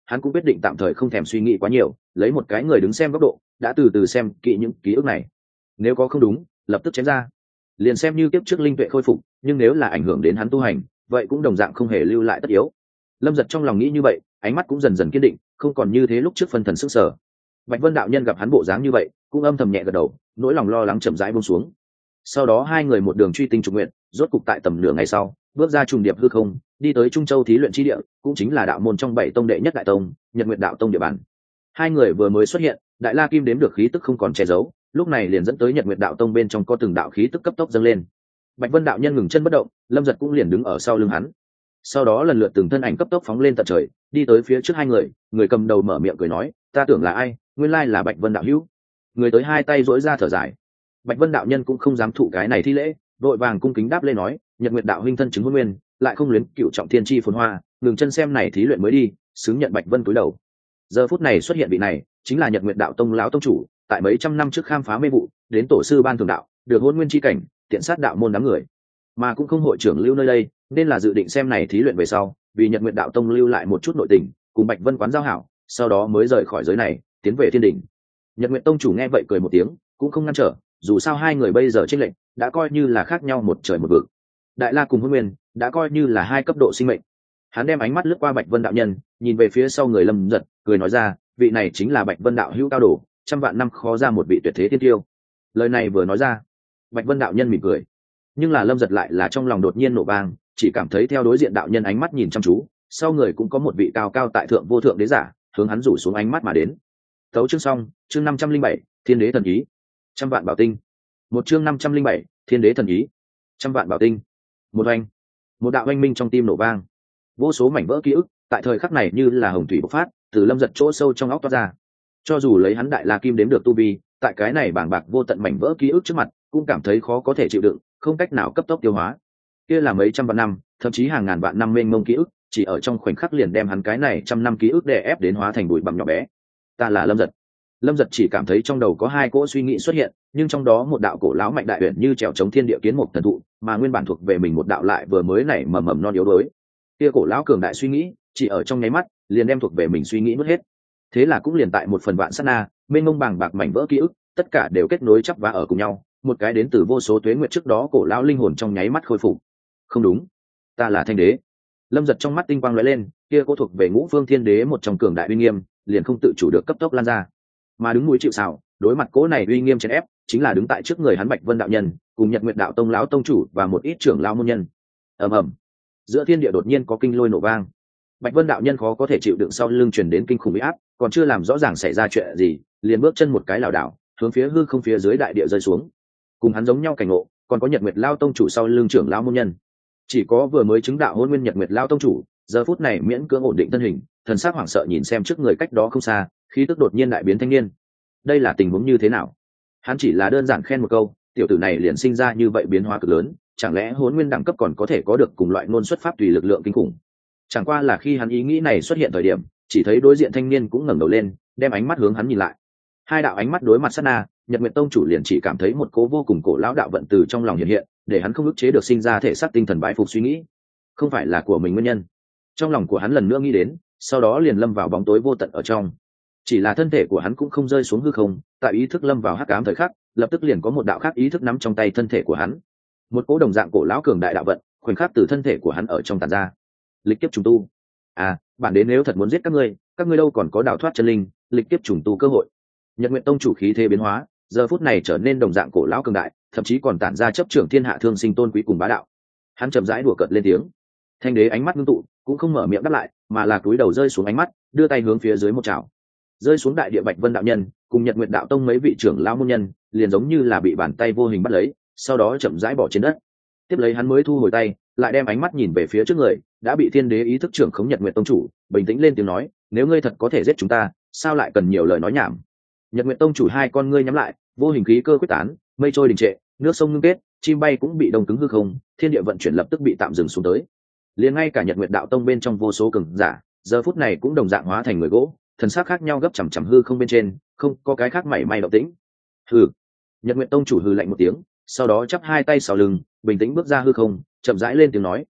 hắn cũng quyết định tạm thời không thèm suy nghĩ quá nhiều, lấy một cái người đứng xem góc độ đã từ từ xem kỹ những ký ức này. Nếu có không đúng lập tức chém ra, liền xem như kiếp trước linh tuệ khôi phục, nhưng nếu là ảnh hưởng đến hắn tu hành vậy cũng đồng dạng không hề lưu lại tất yếu. Lâm Giật trong lòng nghĩ như vậy, ánh mắt cũng dần dần kiên định, không còn như thế lúc trước phân thần sức sở. Bạch Vân đạo nhân gặp hắn bộ dáng như vậy cũng âm thầm nhẹ gật đầu, nỗi lòng lo lắng chậm rãi buông xuống. Sau đó hai người một đường truy tinh trục nguyện, rốt cục tại tầm nửa ngày sau bước ra trùng điệp hư không, đi tới Trung Châu thí luyện chi địa, cũng chính là đạo môn trong 7 tông đệ nhất đại tông Nhật Nguyệt đạo tông địa bàn. Hai người vừa mới xuất hiện, Đại La Kim đếm được khí tức không còn che giấu, lúc này liền dẫn tới Nhật Nguyệt đạo tông bên trong có từng đạo khí tức cấp tốc dâng lên. Bạch Vân đạo nhân ngừng chân bất động, Lâm Giật cũng liền đứng ở sau lưng hắn. Sau đó lần lượt từng thân ảnh cấp tốc phóng lên tận trời, đi tới phía trước hai người, người cầm đầu mở miệng cười nói, ta tưởng là ai, nguyên lai là Bạch Vân đạo hữu. Người tới hai tay duỗi ra thở dài. Bạch Vân đạo nhân cũng không dám thụ cái này thi lễ, vội vàng cung kính đáp lên nói, Nhật Nguyệt đạo huynh thân chứng hôn nguyên, lại không luyến cựu trọng thiên chi phồn hoa, ngừng chân xem này thí luyện mới đi, xứng nhận Bạch Vân cúi đầu. Giờ phút này xuất hiện vị này chính là Nhật Nguyệt đạo tông lão tông chủ, tại mấy trăm năm trước khám phá mê vụ, đến tổ sư ban thường đạo, được hôn nguyên chi cảnh, tiện sát đạo môn đám người, mà cũng không hội trưởng lưu nơi đây, nên là dự định xem này thí luyện về sau, vì Nhật Nguyệt đạo tông lưu lại một chút nội tình, cùng Bạch Vân quán giao hảo, sau đó mới rời khỏi giới này, tiến về thiên đỉnh. Nhật Nguyệt tông chủ nghe vậy cười một tiếng, cũng không ngăn trở, dù sao hai người bây giờ chênh lệch đã coi như là khác nhau một trời một vực. Đại La cùng Hôn Nguyên đã coi như là hai cấp độ sinh mệnh. Hắn đem ánh mắt lướt qua Bạch Vân đạo nhân, nhìn về phía sau người Lâm Giật, cười nói ra, vị này chính là Bạch Vân đạo hữu cao đồ, trăm vạn năm khó ra một vị tuyệt thế thiên tiêu. Lời này vừa nói ra, Bạch Vân đạo nhân mỉm cười, nhưng là Lâm Giật lại là trong lòng đột nhiên nổ vang, chỉ cảm thấy theo đối diện đạo nhân ánh mắt nhìn chăm chú, sau người cũng có một vị cao cao tại thượng vô thượng đế giả hướng hắn rủ xuống ánh mắt mà đến. Tấu chương xong, chương 507, Thiên Đế thần ý, trăm vạn bảo tinh. Một chương 507, Thiên Đế thần ý, trăm vạn bảo tinh. Một oanh, một đạo oanh minh trong tim nổ vang, vô số mảnh vỡ ký ức tại thời khắc này như là hồng thủy bộc phát, từ Lâm Giật chỗ sâu trong óc toát ra. Cho dù lấy hắn Đại La Kim đếm được tu vi, tại cái này bàng bạc vô tận mảnh vỡ ký ức trước mặt, cũng cảm thấy khó có thể chịu đựng, không cách nào cấp tốc tiêu hóa. Kia là mấy trăm vạn năm, thậm chí hàng ngàn vạn năm mênh mông ký ức, chỉ ở trong khoảnh khắc liền đem hắn cái này trăm năm ký ức đè ép đến hóa thành bụi bặm nhỏ bé. Ta là Lâm Giật. Lâm Giật chỉ cảm thấy trong đầu có hai cỗ suy nghĩ xuất hiện, nhưng trong đó một đạo cổ lão mạnh đại uyển như trèo chống thiên địa kiến một thần thụ, mà nguyên bản thuộc về mình một đạo lại vừa mới nảy mầm mầm non yếu đuối. Kia cổ lão cường đại suy nghĩ, chỉ ở trong nháy mắt, liền đem thuộc về mình suy nghĩ nuốt hết. Thế là cũng liền tại một phần vạn sát na, mênh mông bàng bạc mảnh vỡ ký ức, tất cả đều kết nối chắp vá ở cùng nhau, một cái đến từ vô số tuế nguyệt trước đó cổ lão linh hồn trong nháy mắt khôi phục. Không đúng, ta là Thanh Đế. Lâm Giật trong mắt tinh quang lóe lên, kia có thuộc về Ngũ Phương Thiên Đế một trong cường đại uy nghiêm, liền không tự chủ được cấp tốc lan ra. Mà đứng núi chịu sào, đối mặt cố này uy nghiêm chèn ép, chính là đứng tại trước người hắn Bạch Vân đạo nhân, cùng Nhật Nguyệt đạo tông lão tông chủ và một ít trưởng lão môn nhân. Ầm ầm, giữa thiên địa đột nhiên có kinh lôi nổ vang. Bạch Vân đạo nhân khó có thể chịu đựng sau lưng truyền đến kinh khủng uy áp, còn chưa làm rõ ràng xảy ra chuyện gì, liền bước chân một cái lảo đảo, hướng phía hư không phía dưới đại địa rơi xuống. Cùng hắn giống nhau cảnh ngộ, còn có Nhật Nguyệt lão tông chủ sau lưng trưởng lão môn nhân. Chỉ có vừa mới chứng đạo hôn nguyên Nhật Nguyệt lão tông chủ, giờ phút này miễn cưỡng ổn định thân hình, thần sắc hoảng sợ nhìn xem trước người cách đó không xa, khí tức đột nhiên đại biến thanh niên. Đây là tình huống như thế nào? Hắn chỉ là đơn giản khen một câu, tiểu tử này liền sinh ra như vậy biến hóa cực lớn, chẳng lẽ hôn nguyên đẳng cấp còn có thể có được cùng loại ngôn xuất pháp tùy lực lượng kinh khủng? Chẳng qua là khi hắn ý nghĩ này xuất hiện thời điểm, chỉ thấy đối diện thanh niên cũng ngẩng đầu lên, đem ánh mắt hướng hắn nhìn lại. Hai đạo ánh mắt đối mặt sát na, Nhật Nguyệt tông chủ liền chỉ cảm thấy một cố vô cùng cổ lão đạo vận từ trong lòng hiện hiện, để hắn không ức chế được sinh ra thể xác tinh thần bái phục suy nghĩ, không phải là của mình nguyên nhân. Trong lòng của hắn lần nữa nghĩ đến, sau đó liền lâm vào bóng tối vô tận ở trong. Chỉ là thân thể của hắn cũng không rơi xuống hư không, tại ý thức lâm vào hắc ám thời khắc, lập tức liền có một đạo khác ý thức nắm trong tay thân thể của hắn. Một cỗ đồng dạng cổ lão cường đại đạo vận, khoảnh khắc từ thân thể của hắn ở trong tàn ra. Lịch kiếp trùng tu. À, bản đến nếu thật muốn giết các ngươi đâu còn có đào thoát chân linh, lịch kiếp trùng tu cơ hội. Nhật Nguyệt tông chủ khí thế biến hóa, giờ phút này trở nên đồng dạng cổ lão cường đại, thậm chí còn tản ra chấp trưởng thiên hạ thương sinh tôn quý cùng bá đạo. Hắn chậm rãi đùa cợt lên tiếng. Thanh Đế ánh mắt ngưng tụ, cũng không mở miệng đáp lại, mà là cúi đầu rơi xuống ánh mắt, đưa tay hướng phía dưới một chảo. Rơi xuống đại địa Bạch Vân đạo nhân, cùng Nhật Nguyệt đạo tông mấy vị trưởng lão môn nhân, liền giống như là bị bàn tay vô hình bắt lấy, sau đó chậm rãi bỏ trên đất. Tiếp lấy hắn mới thu hồi tay, lại đem ánh mắt nhìn về phía trước người, đã bị Thiên Đế ý thức trưởng khống Nhật Nguyệt tông chủ, bình tĩnh lên tiếng nói, nếu ngươi thật có thể giết chúng ta, sao lại cần nhiều lời nói nhảm? Nhật Nguyệt tông chủ hai con ngươi nhắm lại, vô hình khí cơ quyết tán, mây trôi đình trệ, nước sông ngưng kết, chim bay cũng bị đông cứng hư không, thiên địa vận chuyển lập tức bị tạm dừng xuống tới. Liền ngay cả Nhật Nguyệt đạo tông bên trong vô số cường giả, giờ phút này cũng đồng dạng hóa thành người gỗ, thần sắc khác nhau gấp chằm chằm hư không bên trên, không có cái khác mảy may động tĩnh. Hừ. Nhật Nguyệt tông chủ hừ lạnh một tiếng, sau đó chắp hai tay sau lưng, bình tĩnh bước ra hư không, chậm rãi lên tiếng nói,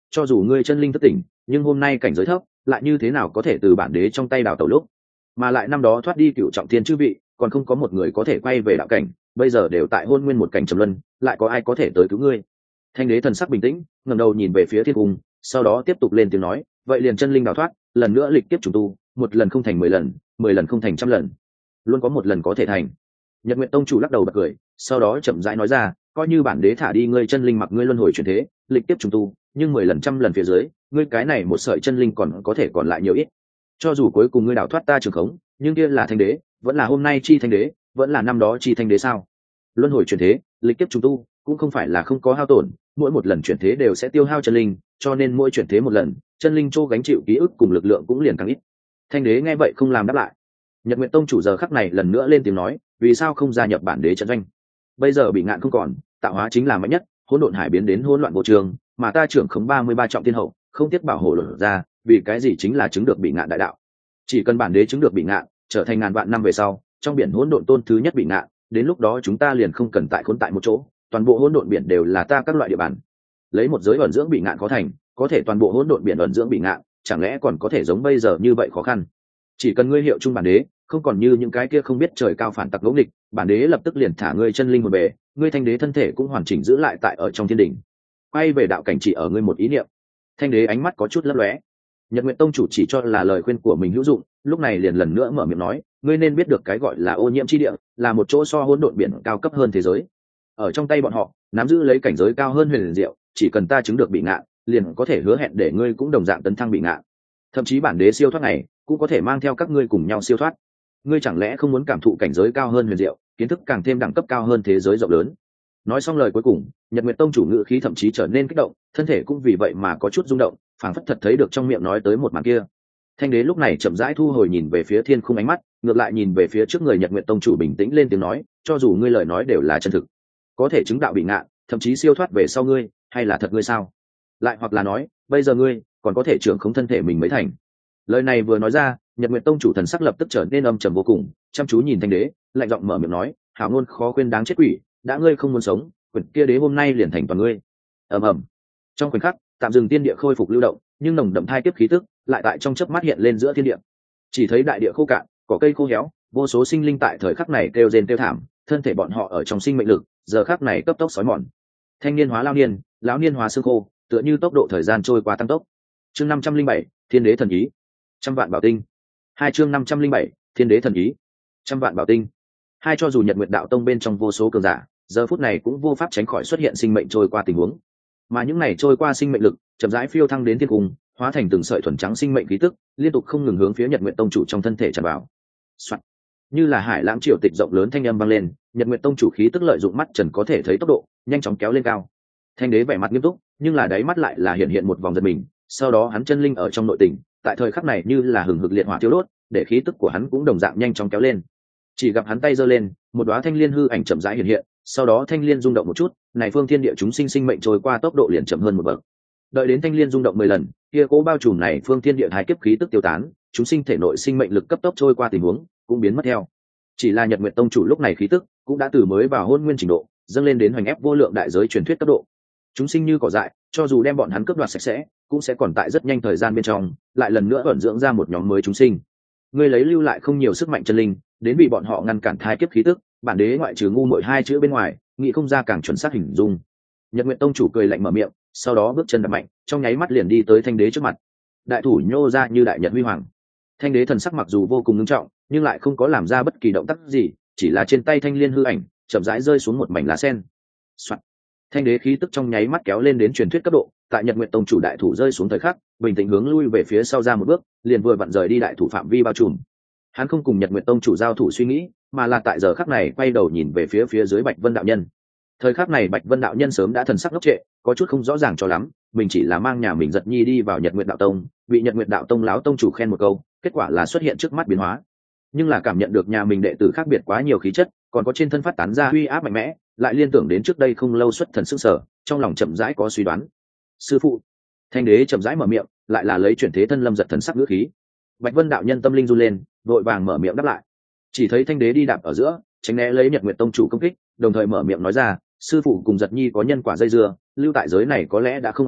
cho dù ngươi chân linh thất tỉnh, nhưng hôm nay cảnh giới thấp, lại như thế nào có thể từ bản đế trong tay đào tẩu lúc? Mà lại năm đó thoát đi cựu trọng thiên chư vị, còn không có một người có thể quay về đạo cảnh, bây giờ đều tại hôn nguyên một cảnh trầm luân, lại có ai có thể tới cứu ngươi? Thanh đế thần sắc bình tĩnh, ngẩng đầu nhìn về phía thiên cung, sau đó tiếp tục lên tiếng nói, vậy liền chân linh đào thoát, lần nữa lịch kiếp trùng tu, một lần không thành 10 lần, 10 lần không thành trăm lần, luôn có một lần có thể thành. Nhật Nguyệt Tông chủ lắc đầu bật cười, sau đó chậm rãi nói ra, coi như bản đế thả đi ngươi chân linh mặc ngươi luân hồi chuyển thế, lịch kiếp trùng tu, nhưng 10 lần trăm lần phía dưới, ngươi cái này một sợi chân linh còn có thể còn lại nhiều ít. Cho dù cuối cùng ngươi đào thoát ta trường khống, nhưng kia là thanh đế, vẫn là hôm nay chi thanh đế, vẫn là năm đó chi thanh đế sao? Luân hồi chuyển thế, lịch kiếp trùng tu, cũng không phải là không có hao tổn, mỗi một lần chuyển thế đều sẽ tiêu hao chân linh, cho nên mỗi chuyển thế một lần, chân linh chô gánh chịu ký ức cùng lực lượng cũng liền càng ít. Thanh đế nghe vậy không làm đáp lại. Nhật Nguyệt Tông chủ giờ khắc này lần nữa lên tiếng nói, vì sao không gia nhập bản đế trận doanh? Bây giờ bị ngạn không còn, tạo hóa chính là mạnh nhất, hỗn độn hải biến đến hỗn loạn vô trường, mà ta trưởng khống 33 trọng thiên hậu, không tiếc bảo hộ luận ra, vì cái gì chính là chứng được bị ngạn đại đạo. Chỉ cần bản đế chứng được bị ngạn, trở thành ngàn vạn năm về sau, trong biển hỗn độn tôn thứ nhất bị ngạn, đến lúc đó chúng ta liền không cần tại khốn tại một chỗ, toàn bộ hỗn độn biển đều là ta các loại địa bàn. Lấy một giới ẩn dưỡng bị ngạn có thành, có thể toàn bộ hỗn độn biển ẩn dưỡng bị ngạn, chẳng lẽ còn có thể giống bây giờ như vậy khó khăn? Chỉ cần ngươi hiệu chung bản đế, không còn như những cái kia không biết trời cao phản tặc ngỗ nghịch, bản đế lập tức liền thả ngươi chân linh một bề, ngươi thanh đế thân thể cũng hoàn chỉnh giữ lại tại ở trong thiên đỉnh. Quay về đạo cảnh chỉ ở ngươi một ý niệm. Thanh đế ánh mắt có chút lấp lóe. Nhật Nguyệt Tông chủ chỉ cho là lời khuyên của mình hữu dụng, lúc này liền lần nữa mở miệng nói, ngươi nên biết được cái gọi là ô nhiễm chi địa, là một chỗ so hỗn độn biển cao cấp hơn thế giới. Ở trong tay bọn họ, nắm giữ lấy cảnh giới cao hơn huyền diệu, chỉ cần ta chứng được bị ngạn, liền có thể hứa hẹn để ngươi cũng đồng dạng tấn thăng bị ngạn. Thậm chí bản đế siêu thoát này, cũng có thể mang theo các ngươi cùng nhau siêu thoát. Ngươi chẳng lẽ không muốn cảm thụ cảnh giới cao hơn huyền diệu, kiến thức càng thêm đẳng cấp cao hơn thế giới rộng lớn? Nói xong lời cuối cùng, Nhật Nguyệt Tông chủ ngữ khí thậm chí trở nên kích động, thân thể cũng vì vậy mà có chút rung động, phảng phất thật thấy được trong miệng nói tới một màn kia. Thanh đế lúc này chậm rãi thu hồi nhìn về phía thiên khung ánh mắt, ngược lại nhìn về phía trước người Nhật Nguyệt Tông chủ bình tĩnh lên tiếng nói, cho dù ngươi lời nói đều là chân thực, có thể chứng đạo bị ngạn, thậm chí siêu thoát về sau ngươi, hay là thật ngươi sao? Lại hoặc là nói, bây giờ ngươi còn có thể trưởng khống thân thể mình mới thành. Lời này vừa nói ra, Nhật Nguyệt Tông chủ thần sắc lập tức trở nên âm trầm vô cùng, chăm chú nhìn thanh đế, lạnh giọng mở miệng nói, hảo ngôn khó khuyên đáng chết quỷ, đã ngươi không muốn sống, quyển kia đế hôm nay liền thành toàn ngươi. Ầm ầm. Trong khoảnh khắc, tạm dừng tiên địa khôi phục lưu động, nhưng nồng đậm thai kiếp khí tức lại tại trong chớp mắt hiện lên giữa thiên địa. Chỉ thấy đại địa khô cạn, cỏ cây khô héo, vô số sinh linh tại thời khắc này kêu rên kêu thảm, thân thể bọn họ ở trong sinh mệnh lực, giờ khắc này cấp tốc sói mòn. Thanh niên hóa lao niên, lão niên hóa xương khô, tựa như tốc độ thời gian trôi qua tăng tốc. Chương 507, Thiên đế thần ý. Trăm vạn bảo tinh. Hai chương 507, Thiên đế thần ý. Trăm vạn bảo tinh. Hai cho dù Nhật Nguyệt đạo tông bên trong vô số cường giả, giờ phút này cũng vô pháp tránh khỏi xuất hiện sinh mệnh trôi qua tình huống. Mà những này trôi qua sinh mệnh lực, chậm rãi phiêu thăng đến thiên cung, hóa thành từng sợi thuần trắng sinh mệnh khí tức, liên tục không ngừng hướng phía Nhật Nguyệt tông chủ trong thân thể tràn vào. Soạn. Như là hải lãng triều tịch rộng lớn thanh âm vang lên, Nhật Nguyệt tông chủ khí tức lợi dụng mắt trần có thể thấy tốc độ, nhanh chóng kéo lên cao. Thanh đế vẻ mặt nghiêm túc, nhưng là đáy mắt lại là hiện một vòng giật mình, sau đó hắn chân linh ở trong nội tình, tại thời khắc này như là hừng hực liệt hỏa thiêu đốt, để khí tức của hắn cũng đồng dạng nhanh chóng kéo lên. Chỉ gặp hắn tay giơ lên, một đóa thanh liên hư ảnh chậm rãi hiện, sau đó thanh liên rung động một chút, này phương thiên địa chúng sinh sinh mệnh trôi qua tốc độ liền chậm hơn một bậc. Đợi đến thanh liên rung động 10 lần, kia cố bao trùm này phương thiên địa hai kiếp khí tức tiêu tán, chúng sinh thể nội sinh mệnh lực cấp tốc trôi qua tình huống cũng biến mất theo. Chỉ là Nhật Nguyệt tông chủ lúc này khí tức cũng đã từ mới vào hôn nguyên trình độ, dâng lên đến hoành ép vô lượng đại giới truyền thuyết cấp độ. Chúng sinh như cỏ dại, cho dù đem bọn hắn cướp đoạt sạch sẽ, cũng sẽ còn tại rất nhanh thời gian bên trong, lại lần nữa ẩn dưỡng ra một nhóm mới chúng sinh. Ngươi lấy lưu lại không nhiều sức mạnh chân linh, đến bị bọn họ ngăn cản thai kiếp khí tức, bản đế ngoại trừ ngu muội hai chữ bên ngoài, nghĩ không ra càng chuẩn xác hình dung. Nhật Nguyệt tông chủ cười lạnh mở miệng, sau đó bước chân đập mạnh, trong nháy mắt liền đi tới thanh đế trước mặt. Đại thủ nhô ra như đại nhật huy hoàng. Thanh đế thần sắc mặc dù vô cùng nghiêm trọng, nhưng lại không có làm ra bất kỳ động tác gì, chỉ là trên tay thanh liên hư ảnh chậm rãi rơi xuống một mảnh lá sen. Soạn. Thanh đế khí tức trong nháy mắt kéo lên đến truyền thuyết cấp độ, tại Nhật Nguyệt tông chủ đại thủ rơi xuống thời khắc, bình tĩnh hướng lui về phía sau ra một bước, liền vừa vặn rời đi đại thủ phạm vi bao trùm. Hắn không cùng Nhật Nguyệt tông chủ giao thủ suy nghĩ, mà là tại giờ khắc này quay đầu nhìn về phía dưới Bạch Vân đạo nhân. Thời khắc này Bạch Vân đạo nhân sớm đã thần sắc ngốc trệ, có chút không rõ ràng cho lắm, mình chỉ là mang nhà mình giật nhi đi vào Nhật Nguyệt đạo tông, bị Nhật Nguyệt đạo tông lão tông chủ khen một câu, kết quả là xuất hiện trước mắt biến hóa. Nhưng là cảm nhận được nhà mình đệ tử khác biệt quá nhiều khí chất, còn có trên thân phát tán ra uy áp mạnh mẽ, lại liên tưởng đến trước đây không lâu xuất thần sức sở, trong lòng chậm rãi có suy đoán. Sư phụ. Thanh đế chậm rãi mở miệng, lại là lấy chuyển thế thân lâm giật thần sắc ngữ khí. Bạch Vân đạo nhân tâm linh run lên, vội vàng mở miệng đáp lại. Chỉ thấy thanh đế đi đạp ở giữa, tránh né lấy Nhật Nguyệt tông chủ công kích, đồng thời mở miệng nói ra, sư phụ cùng giật nhi có nhân quả dây dưa, lưu tại giới này có lẽ đã không an toàn,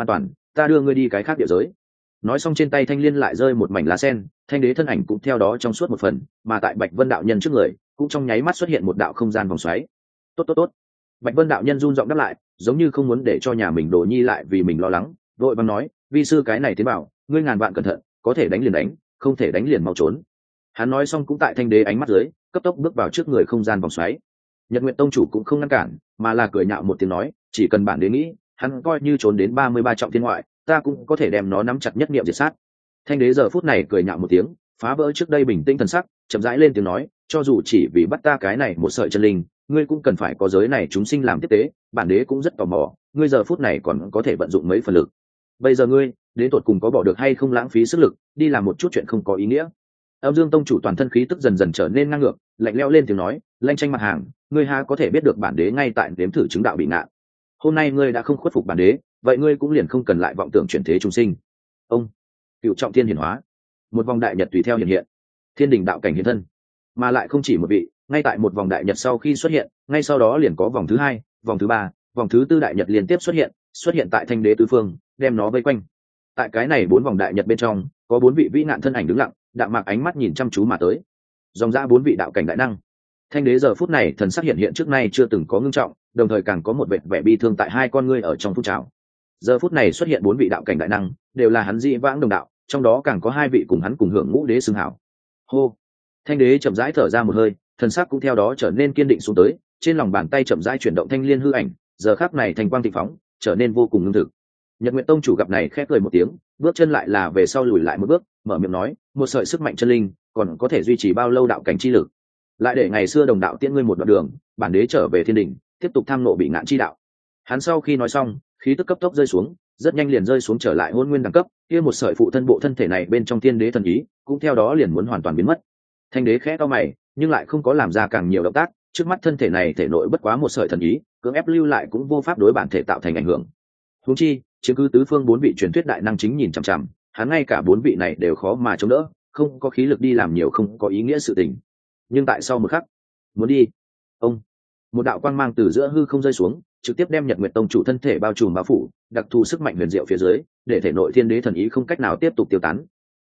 ta đưa ngươi đi cái khác địa giới. Nói xong trên tay thanh liên lại rơi một mảnh lá sen, thanh đế thân ảnh cũng theo đó trong suốt một phần, mà tại Bạch Vân đạo nhân trước người cũng trong nháy mắt xuất hiện một đạo không gian vòng xoáy. Tốt tốt tốt. Bạch Vân đạo nhân run giọng đáp lại, giống như không muốn để cho nhà mình Đồ Nhi lại vì mình lo lắng, vội vàng nói, vi sư cái này tiến bảo, ngươi ngàn vạn cẩn thận, có thể đánh liền đánh, không thể đánh liền mau trốn. Hắn nói xong cũng tại thanh đế ánh mắt dưới cấp tốc bước vào trước người không gian vòng xoáy. Nhật Nguyệt tông chủ cũng không ngăn cản, mà là cười nhạo một tiếng nói, chỉ cần bản đế nghĩ, hắn coi như trốn đến 33 trọng thiên ngoại, ta cũng có thể đem nó nắm chặt nhất niệm diệt sát. Thanh đế giờ phút này cười nhạo một tiếng, phá vỡ trước đây bình tĩnh thần sắc, chậm rãi lên tiếng nói, cho dù chỉ vì bắt ta cái này một sợi chân linh, ngươi cũng cần phải có giới này chúng sinh làm tiếp tế, bản đế cũng rất tò mò, ngươi giờ phút này còn có thể vận dụng mấy phần lực. Bây giờ ngươi, đến tột cùng có bỏ được hay không lãng phí sức lực, đi làm một chút chuyện không có ý nghĩa. Âm Dương tông chủ toàn thân khí tức dần dần trở nên ngang ngược, lạnh lẽo lên tiếng nói, lanh tranh mặt hàng, ngươi ha có thể biết được bản đế ngay tại đếm thử chứng đạo bị ngạn. Hôm nay ngươi đã không khuất phục bản đế, vậy ngươi cũng liền không cần lại vọng tưởng chuyển thế chúng sinh. Ông cựu trọng thiên hiển hóa, một vòng đại nhật tùy theo hiện hiện, thiên đình đạo cảnh hiện thân, mà lại không chỉ một vị, ngay tại một vòng đại nhật sau khi xuất hiện, ngay sau đó liền có vòng thứ hai, vòng thứ ba, vòng thứ tư đại nhật liên tiếp xuất hiện tại thanh đế tứ phương, đem nó vây quanh. Tại cái này 4 vòng đại nhật bên trong, có 4 vị vĩ nạn thân ảnh đứng lặng, đạm mạc ánh mắt nhìn chăm chú mà tới. Dòng ra 4 vị đạo cảnh đại năng. Thanh đế giờ phút này thần sắc hiện trước nay chưa từng có ngưng trọng, đồng thời càng có một vẻ bi thương tại hai con ngươi ở trong phút trào. Giờ phút này xuất hiện 4 vị đạo cảnh đại năng, đều là hắn dị vãng đồng đạo, trong đó càng có 2 vị cùng hắn cùng hưởng ngũ đế xưng hảo. Hô. Thanh đế chậm rãi thở ra một hơi, thần sắc cũng theo đó trở nên kiên định xuống tới, trên lòng bàn tay chậm rãi chuyển động thanh liên hư ảnh, giờ khắc này thành quang tịnh phóng, trở nên vô cùng ngưng thực. Nhật Nguyệt tông chủ gặp này khẽ cười một tiếng, bước chân lại là về sau lùi lại một bước, mở miệng nói, một sợi sức mạnh chân linh, còn có thể duy trì bao lâu đạo cảnh chi lực? Lại để ngày xưa đồng đạo tiễn ngươi một đoạn đường, bản đế trở về thiên đình, tiếp tục tham nộ bị ngạn chi đạo. Hắn sau khi nói xong, khí tức cấp tốc rơi xuống, rất nhanh liền rơi xuống trở lại hôn nguyên đẳng cấp, kia một sợi phụ thân bộ thân thể này bên trong thiên đế thần ý, cũng theo đó liền muốn hoàn toàn biến mất. Thanh đế khẽ cau mày, nhưng lại không có làm ra càng nhiều động tác, trước mắt thân thể này thể nội bất quá một sợi thần ý, cưỡng ép lưu lại cũng vô pháp đối bản thể tạo thành ảnh hưởng. Huống chi, chiếm cứ tứ phương 4 vị truyền thuyết đại năng chính nhìn chằm chằm, hắn ngay cả 4 vị này đều khó mà chống đỡ, không có khí lực đi làm nhiều không có ý nghĩa sự tình. Nhưng tại sau một khắc, muốn đi, ông, một đạo quang mang từ giữa hư không rơi xuống, trực tiếp đem Nhật Nguyệt tông chủ thân thể bao trùm bao phủ, đặc thù sức mạnh huyền diệu phía dưới, để thể nội thiên đế thần ý không cách nào tiếp tục tiêu tán.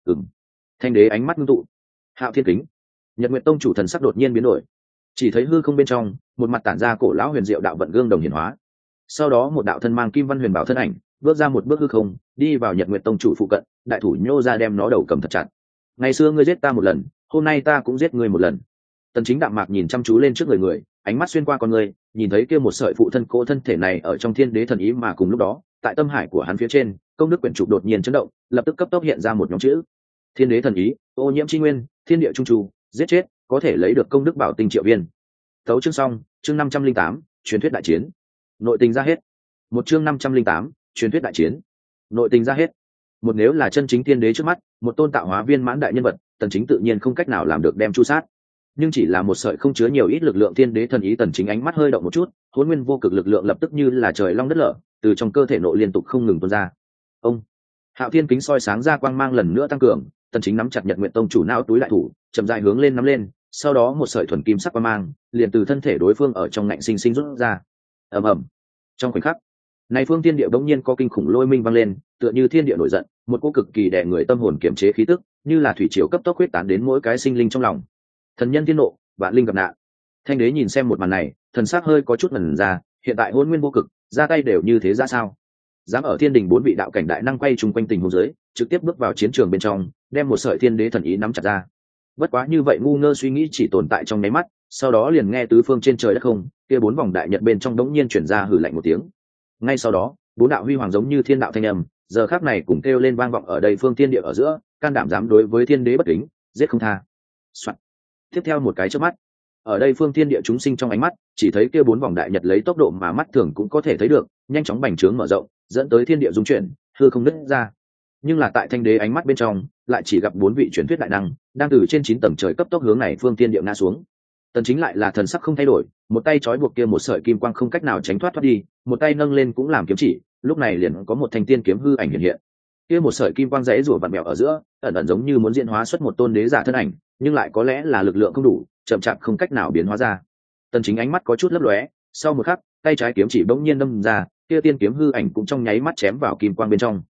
Thanh đế ánh mắt ngưng tụ. Hạo Thiên Kính. Nhật Nguyệt tông chủ thần sắc đột nhiên biến đổi, chỉ thấy hư không bên trong, một mặt tản ra cổ lão huyền diệu đạo vận gương đồng hiển hóa. Sau đó một đạo thân mang kim văn huyền bảo thân ảnh bước ra một bước hư không, đi vào Nhật Nguyệt tông chủ phụ cận, đại thủ nhô ra đem nó đầu cầm thật chặt. Ngày xưa ngươi giết ta một lần, hôm nay ta cũng giết ngươi một lần. Tần Chính đạm mạc nhìn chăm chú lên trước người, ánh mắt xuyên qua con người, nhìn thấy kia một sợi phụ thân cỗ thân thể này ở trong thiên đế thần ý, mà cùng lúc đó, tại tâm hải của hắn phía trên, công đức quyển trục đột nhiên chấn động, lập tức cấp tốc hiện ra một nhóm chữ: Thiên đế thần ý, ô nhiễm chi nguyên, thiên địa trung trù, giết chết, có thể lấy được công đức bảo tinh triệu viên. Tấu chương xong, chương 508, truyền thuyết đại chiến. Nội tình ra hết. Một chương 508, truyền thuyết đại chiến. Nội tình ra hết. Một nếu là chân chính thiên đế trước mắt, một tôn tạo hóa viên mãn đại nhân vật, Tần Chính tự nhiên không cách nào làm được đem chu sát. Nhưng chỉ là một sợi không chứa nhiều ít lực lượng thiên đế thần ý, Tần Chính ánh mắt hơi động một chút, hỗn nguyên vô cực lực lượng lập tức như là trời long đất lở, từ trong cơ thể nội liên tục không ngừng tuôn ra. Ông, Hạo Thiên Kính soi sáng ra quang mang lần nữa tăng cường, Tần Chính nắm chặt Nhật Nguyệt tông chủ não túi lại thủ, chậm rãi hướng lên nắm lên, sau đó một sợi thuần kim sắc quang mang liền từ thân thể đối phương ở trong ngạnh sinh sinh rút ra. Ầm ầm. Trong khoảnh khắc này, phương thiên địa bỗng nhiên có kinh khủng lôi minh vang lên, tựa như thiên địa nổi giận, một cô cực kỳ đè người tâm hồn kiềm chế khí tức, như là thủy triều cấp tốc huyết tán đến mỗi cái sinh linh trong lòng. Thần nhân thiên nộ, vạn linh gặp nạn. Thanh đế nhìn xem một màn này, thần sắc hơi có chút ngẩn ra, hiện tại hôn nguyên vô cực, ra tay đều như thế ra sao? Dám ở thiên đình 4 vị đạo cảnh đại năng quay chung quanh tình huống dưới, trực tiếp bước vào chiến trường bên trong, đem một sợi thiên đế thần ý nắm chặt ra. Bất quá như vậy ngu ngơ suy nghĩ chỉ tồn tại trong nháy mắt, sau đó liền nghe tứ phương trên trời đất không, kia 4 vòng đại nhật bên trong đống nhiên chuyển ra hử lạnh một tiếng. Ngay sau đó, 4 đạo huy hoàng giống như thiên đạo thanh âm, giờ khắc này cũng kêu lên vang vọng ở đây phương thiên địa ở giữa, can đảm dám đối với thiên đế bất kính, giết không tha. Soạn. Tiếp theo một cái chớp mắt, ở đây phương thiên địa chúng sinh trong ánh mắt, chỉ thấy kia 4 vòng đại nhật lấy tốc độ mà mắt thường cũng có thể thấy được, nhanh chóng bành trướng mở rộng, dẫn tới thiên địa dung chuyển, hư không nứt ra. Nhưng là tại thanh đế ánh mắt bên trong, lại chỉ gặp 4 vị truyền thuyết đại năng đang từ trên 9 tầng trời cấp tốc hướng này phương thiên địa ngã xuống. Tần Chính lại là thần sắc không thay đổi, một tay trói buộc kia một sợi kim quang không cách nào tránh thoát đi, một tay nâng lên cũng làm kiếm chỉ, lúc này liền có một thanh tiên kiếm hư ảnh hiện hiện. Kia một sợi kim quang rẽ rủa vặn mèo ở giữa, ẩn ẩn giống như muốn diễn hóa xuất một tôn đế giả thân ảnh, nhưng lại có lẽ là lực lượng không đủ, chậm chạp không cách nào biến hóa ra. Tần Chính ánh mắt có chút lấp lóe, sau một khắc, tay trái kiếm chỉ bỗng nhiên đâm ra, kia tiên kiếm hư ảnh cũng trong nháy mắt chém vào kim quang bên trong.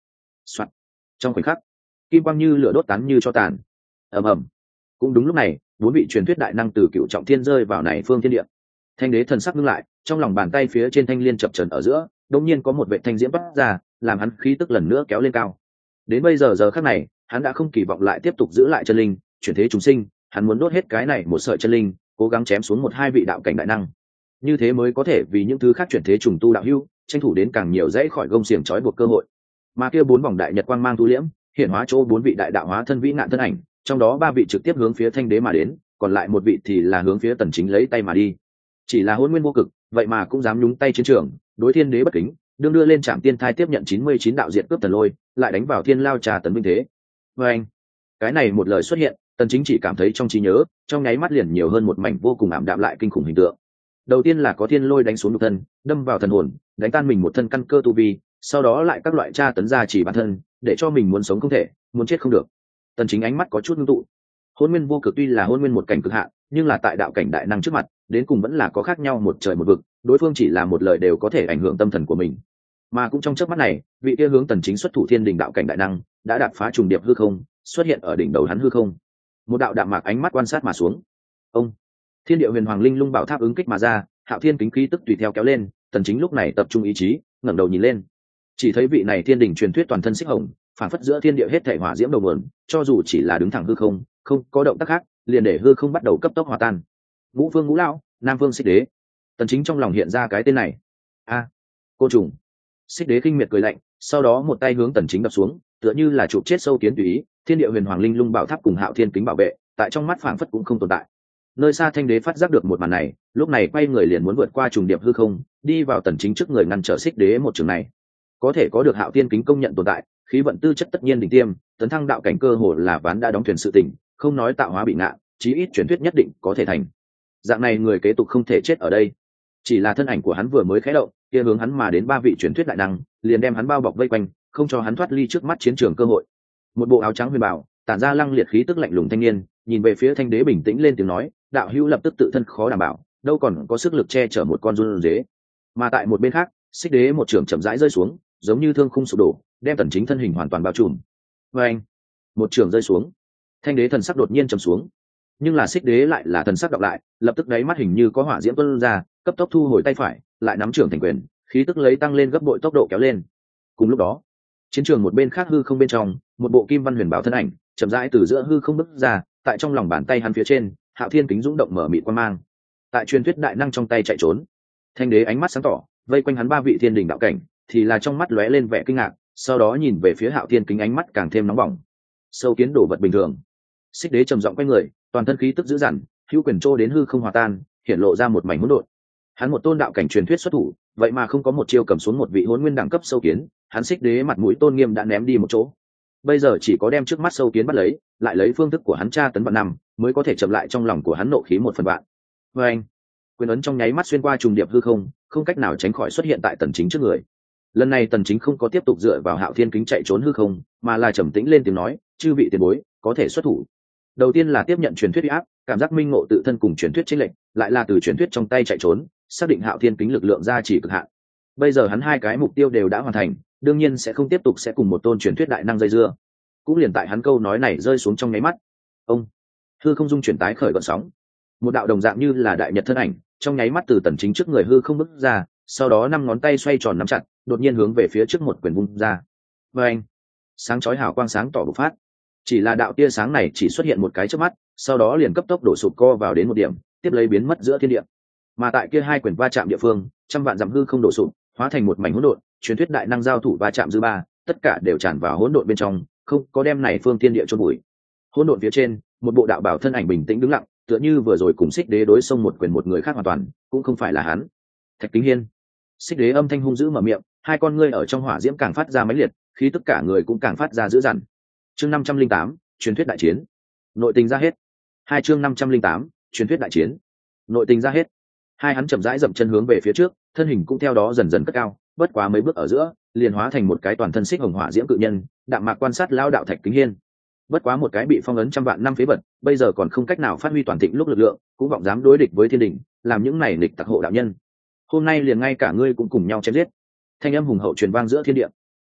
Soạn. Trong khoảnh khắc, kim quang như lửa đốt tán như cho tàn. Ầm ầm. Cũng đúng lúc này, 4 vị truyền thuyết đại năng từ Cựu Trọng Thiên rơi vào này phương thiên địa. Thanh đế thần sắc ngưng lại, trong lòng bàn tay phía trên thanh liên chập chờn ở giữa, đột nhiên có một vệt thanh diễm bắn ra, làm hắn khí tức lần nữa kéo lên cao. Đến bây giờ giờ khắc này, hắn đã không kỳ vọng lại tiếp tục giữ lại chân linh, chuyển thế chúng sinh, hắn muốn đốt hết cái này một sợi chân linh, cố gắng chém xuống 1-2 vị đạo cảnh đại năng. Như thế mới có thể vì những thứ khác chuyển thế trùng tu đạo hữu, tranh thủ đến càng nhiều dãy khỏi gông xiềng trói buộc cơ hội. Mà kia 4 vòng đại nhật quang mang thu liễm, hiện hóa chỗ 4 vị đại đạo hóa thân vĩ ngạn thân ảnh, trong đó 3 vị trực tiếp hướng phía thanh đế mà đến, còn lại 1 vị thì là hướng phía Tần Chính lấy tay mà đi. Chỉ là hôn nguyên vô cực, vậy mà cũng dám nhúng tay chiến trường, đối thiên đế bất kính, đương đưa lên trạm tiên thai tiếp nhận 99 đạo diện cướp thần lôi, lại đánh vào thiên lao trà tấn vinh thế. Và anh, cái này một lời xuất hiện, Tần Chính chỉ cảm thấy trong trí nhớ, trong nháy mắt liền nhiều hơn một mảnh vô cùng ảm đạm lại kinh khủng hình tượng. Đầu tiên là có thiên lôi đánh xuống nhục thân, đâm vào thần hồn, đánh tan mình một thân căn cơ tu vi, sau đó lại các loại tra tấn ra chỉ bản thân, để cho mình muốn sống không thể, muốn chết không được. Tần Chính ánh mắt có chút ngưng tụ. Hôn nguyên vô cực tuy là hôn nguyên một cảnh cực hạn, nhưng là tại đạo cảnh đại năng trước mặt, đến cùng vẫn là có khác nhau một trời một vực, đối phương chỉ là một lời đều có thể ảnh hưởng tâm thần của mình. Mà cũng trong chớp mắt này, vị kia hướng Tần Chính xuất thủ thiên đình đạo cảnh đại năng, đã đạp phá trùng điệp hư không, xuất hiện ở đỉnh đầu hắn hư không. Một đạo đạm mạc ánh mắt quan sát mà xuống. Ông, thiên địa huyền hoàng linh lung bảo tháp ứng kích mà ra, hạo thiên kính khí tức tùy theo kéo lên. Tần Chính lúc này tập trung ý chí, ngẩng đầu nhìn lên, chỉ thấy vị này thiên đình truyền thuyết toàn thân xích hồng, phản phất giữa thiên địa hết thảy hỏa diễm đầu nguồn, cho dù chỉ là đứng thẳng hư không, không có động tác khác, liền để hư không bắt đầu cấp tốc hòa tan. Ngũ Vương Ngũ Lão, Nam Vương Xích Đế. Tần Chính trong lòng hiện ra cái tên này. A, cô trùng. Xích Đế khinh miệt cười lạnh, sau đó một tay hướng Tần Chính đập xuống, tựa như là chụp chết sâu kiến tùy ý. Thiên địa huyền hoàng linh lung bảo tháp cùng hạo thiên kính bảo vệ, tại trong mắt phảng phất cũng không tồn tại. Nơi xa Thanh Đế phát giác được một màn này, lúc này quay người liền muốn vượt qua trùng điệp hư không, đi vào Tần Chính trước người ngăn trở Xích Đế một trường này. Có thể có được hạo thiên kính công nhận tồn tại, khí vận tư chất tất nhiên đỉnh tiêm, tấn thăng đạo cảnh cơ hồ là ván đã đóng thuyền sự tình, không nói tạo hóa bị ngạ, chí ít truyền thuyết nhất định có thể thành. Dạng này người kế tục không thể chết ở đây. Chỉ là thân ảnh của hắn vừa mới khẽ động, kia hướng hắn mà đến 3 vị truyền thuyết đại năng, liền đem hắn bao bọc vây quanh, không cho hắn thoát ly trước mắt chiến trường cơ hội. Một bộ áo trắng huyền bảo, tản ra lăng liệt khí tức lạnh lùng thanh niên, nhìn về phía Thanh Đế bình tĩnh lên tiếng nói, đạo hữu lập tức tự thân khó đảm bảo, đâu còn có sức lực che chở một con run dế. Mà tại một bên khác, Xích Đế một trường chậm rãi rơi xuống, giống như thương khung sụp đổ, đem Tần Chính thân hình hoàn toàn bao trùm. Và anh, một trường rơi xuống, Thanh Đế thần sắc đột nhiên trầm xuống, nhưng là Xích Đế lại là thần sắc đọc lại, lập tức đáy mắt hình như có hỏa diễm tuôn ra, cấp tốc thu hồi tay phải, lại nắm trường thành quyền, khí tức lấy tăng lên gấp bội tốc độ kéo lên. Cùng lúc đó, chiến trường một bên khác hư không bên trong, một bộ kim văn huyền bảo thân ảnh chậm rãi từ giữa hư không bước ra, tại trong lòng bàn tay hắn phía trên, hạo thiên kính dũng động mở mịt quang mang. Tại truyền thuyết đại năng trong tay chạy trốn, Thanh Đế ánh mắt sáng tỏ, vây quanh hắn 3 vị thiên đình đạo cảnh, thì là trong mắt lóe lên vẻ kinh ngạc, sau đó nhìn về phía hạo thiên kính ánh mắt càng thêm nóng bỏng. Sâu kiến đổ vật bình thường. Xích Đế trầm giọng quay người, toàn thân khí tức dữ dằn, hữu quyền trô đến hư không hòa tan, hiện lộ ra một mảnh hỗn độn. Hắn một tôn đạo cảnh truyền thuyết xuất thủ, vậy mà không có một chiêu cầm xuống một vị hỗn nguyên đẳng cấp sâu kiến, hắn Xích Đế mặt mũi tôn nghiêm đã ném đi một chỗ. Bây giờ chỉ có đem trước mắt sâu kiến bắt lấy, lại lấy phương thức của hắn tra tấn vạn năm, mới có thể chậm lại trong lòng của hắn nộ khí 1/1000. Và anh, quyền ấn trong nháy mắt xuyên qua trùng điệp hư không, không cách nào tránh khỏi xuất hiện tại Tần Chính trước người. Lần này Tần Chính không có tiếp tục dựa vào hạo thiên kính chạy trốn hư không, mà là trầm tĩnh lên tiếng nói, chư vị tiền bối, có thể xuất thủ. Đầu tiên là tiếp nhận truyền thuyết uy áp, cảm giác minh ngộ tự thân cùng truyền thuyết chênh lệch, lại là từ truyền thuyết trong tay chạy trốn, xác định hạo thiên kính lực lượng gia trì cực hạn. Bây giờ hắn 2 cái mục tiêu đều đã hoàn thành, đương nhiên sẽ không tiếp tục sẽ cùng một tôn truyền thuyết đại năng dây dưa. Cũng liền tại hắn câu nói này rơi xuống trong nháy mắt, ông, hư không dung chuyển tái khởi gợn sóng. Một đạo đồng dạng như là đại nhật thân ảnh, trong nháy mắt từ Tần Chính trước người hư không bước ra, sau đó 5 ngón tay xoay tròn nắm chặt, đột nhiên hướng về phía trước một quyền vung ra. Và anh, sáng chói hào quang sáng tỏ bộc phát. Chỉ là đạo tia sáng này chỉ xuất hiện một cái chớp mắt, sau đó liền cấp tốc đổ sụp co vào đến một điểm, tiếp lấy biến mất giữa thiên địa. Mà tại kia 2 quyền va chạm địa phương, trăm vạn dặm hư không đổ sụp, hóa thành một mảnh hỗn độn, truyền thuyết đại năng giao thủ va chạm dư ba, tất cả đều tràn vào hỗn độn bên trong, không có đem này phương thiên địa chôn bụi. Hỗn độn phía trên, một bộ đạo bảo thân ảnh bình tĩnh đứng lặng, tựa như vừa rồi cùng Xích Đế đối xông một quyền một người khác hoàn toàn, cũng không phải là hắn. Thạch Kính Hiên. Xích Đế âm thanh hung dữ mở miệng, 2 con ngươi ở trong hỏa diễm càng phát ra mãnh liệt, khí tức cả người cũng càng phát ra dữ dằn. Chương 508, truyền thuyết đại chiến. Nội tình ra hết. 2 chương 508, truyền thuyết đại chiến. Nội tình ra hết. Hai hắn chậm rãi dậm chân hướng về phía trước, thân hình cũng theo đó dần dần cất cao, bất quá mấy bước ở giữa, liền hóa thành một cái toàn thân xích hồng hỏa diễm cự nhân, đạm mạc quan sát lao đạo Thạch Kính Hiên. Bất quá một cái bị phong ấn trăm vạn năm phế vật, bây giờ còn không cách nào phát huy toàn thịnh lúc lực lượng, cũng vọng dám đối địch với thiên đình, làm những này nghịch tặc hộ đạo nhân. Hôm nay liền ngay cả ngươi cũng cùng nhau chém giết. Thanh âm hùng hậu truyền vang giữa thiên địa.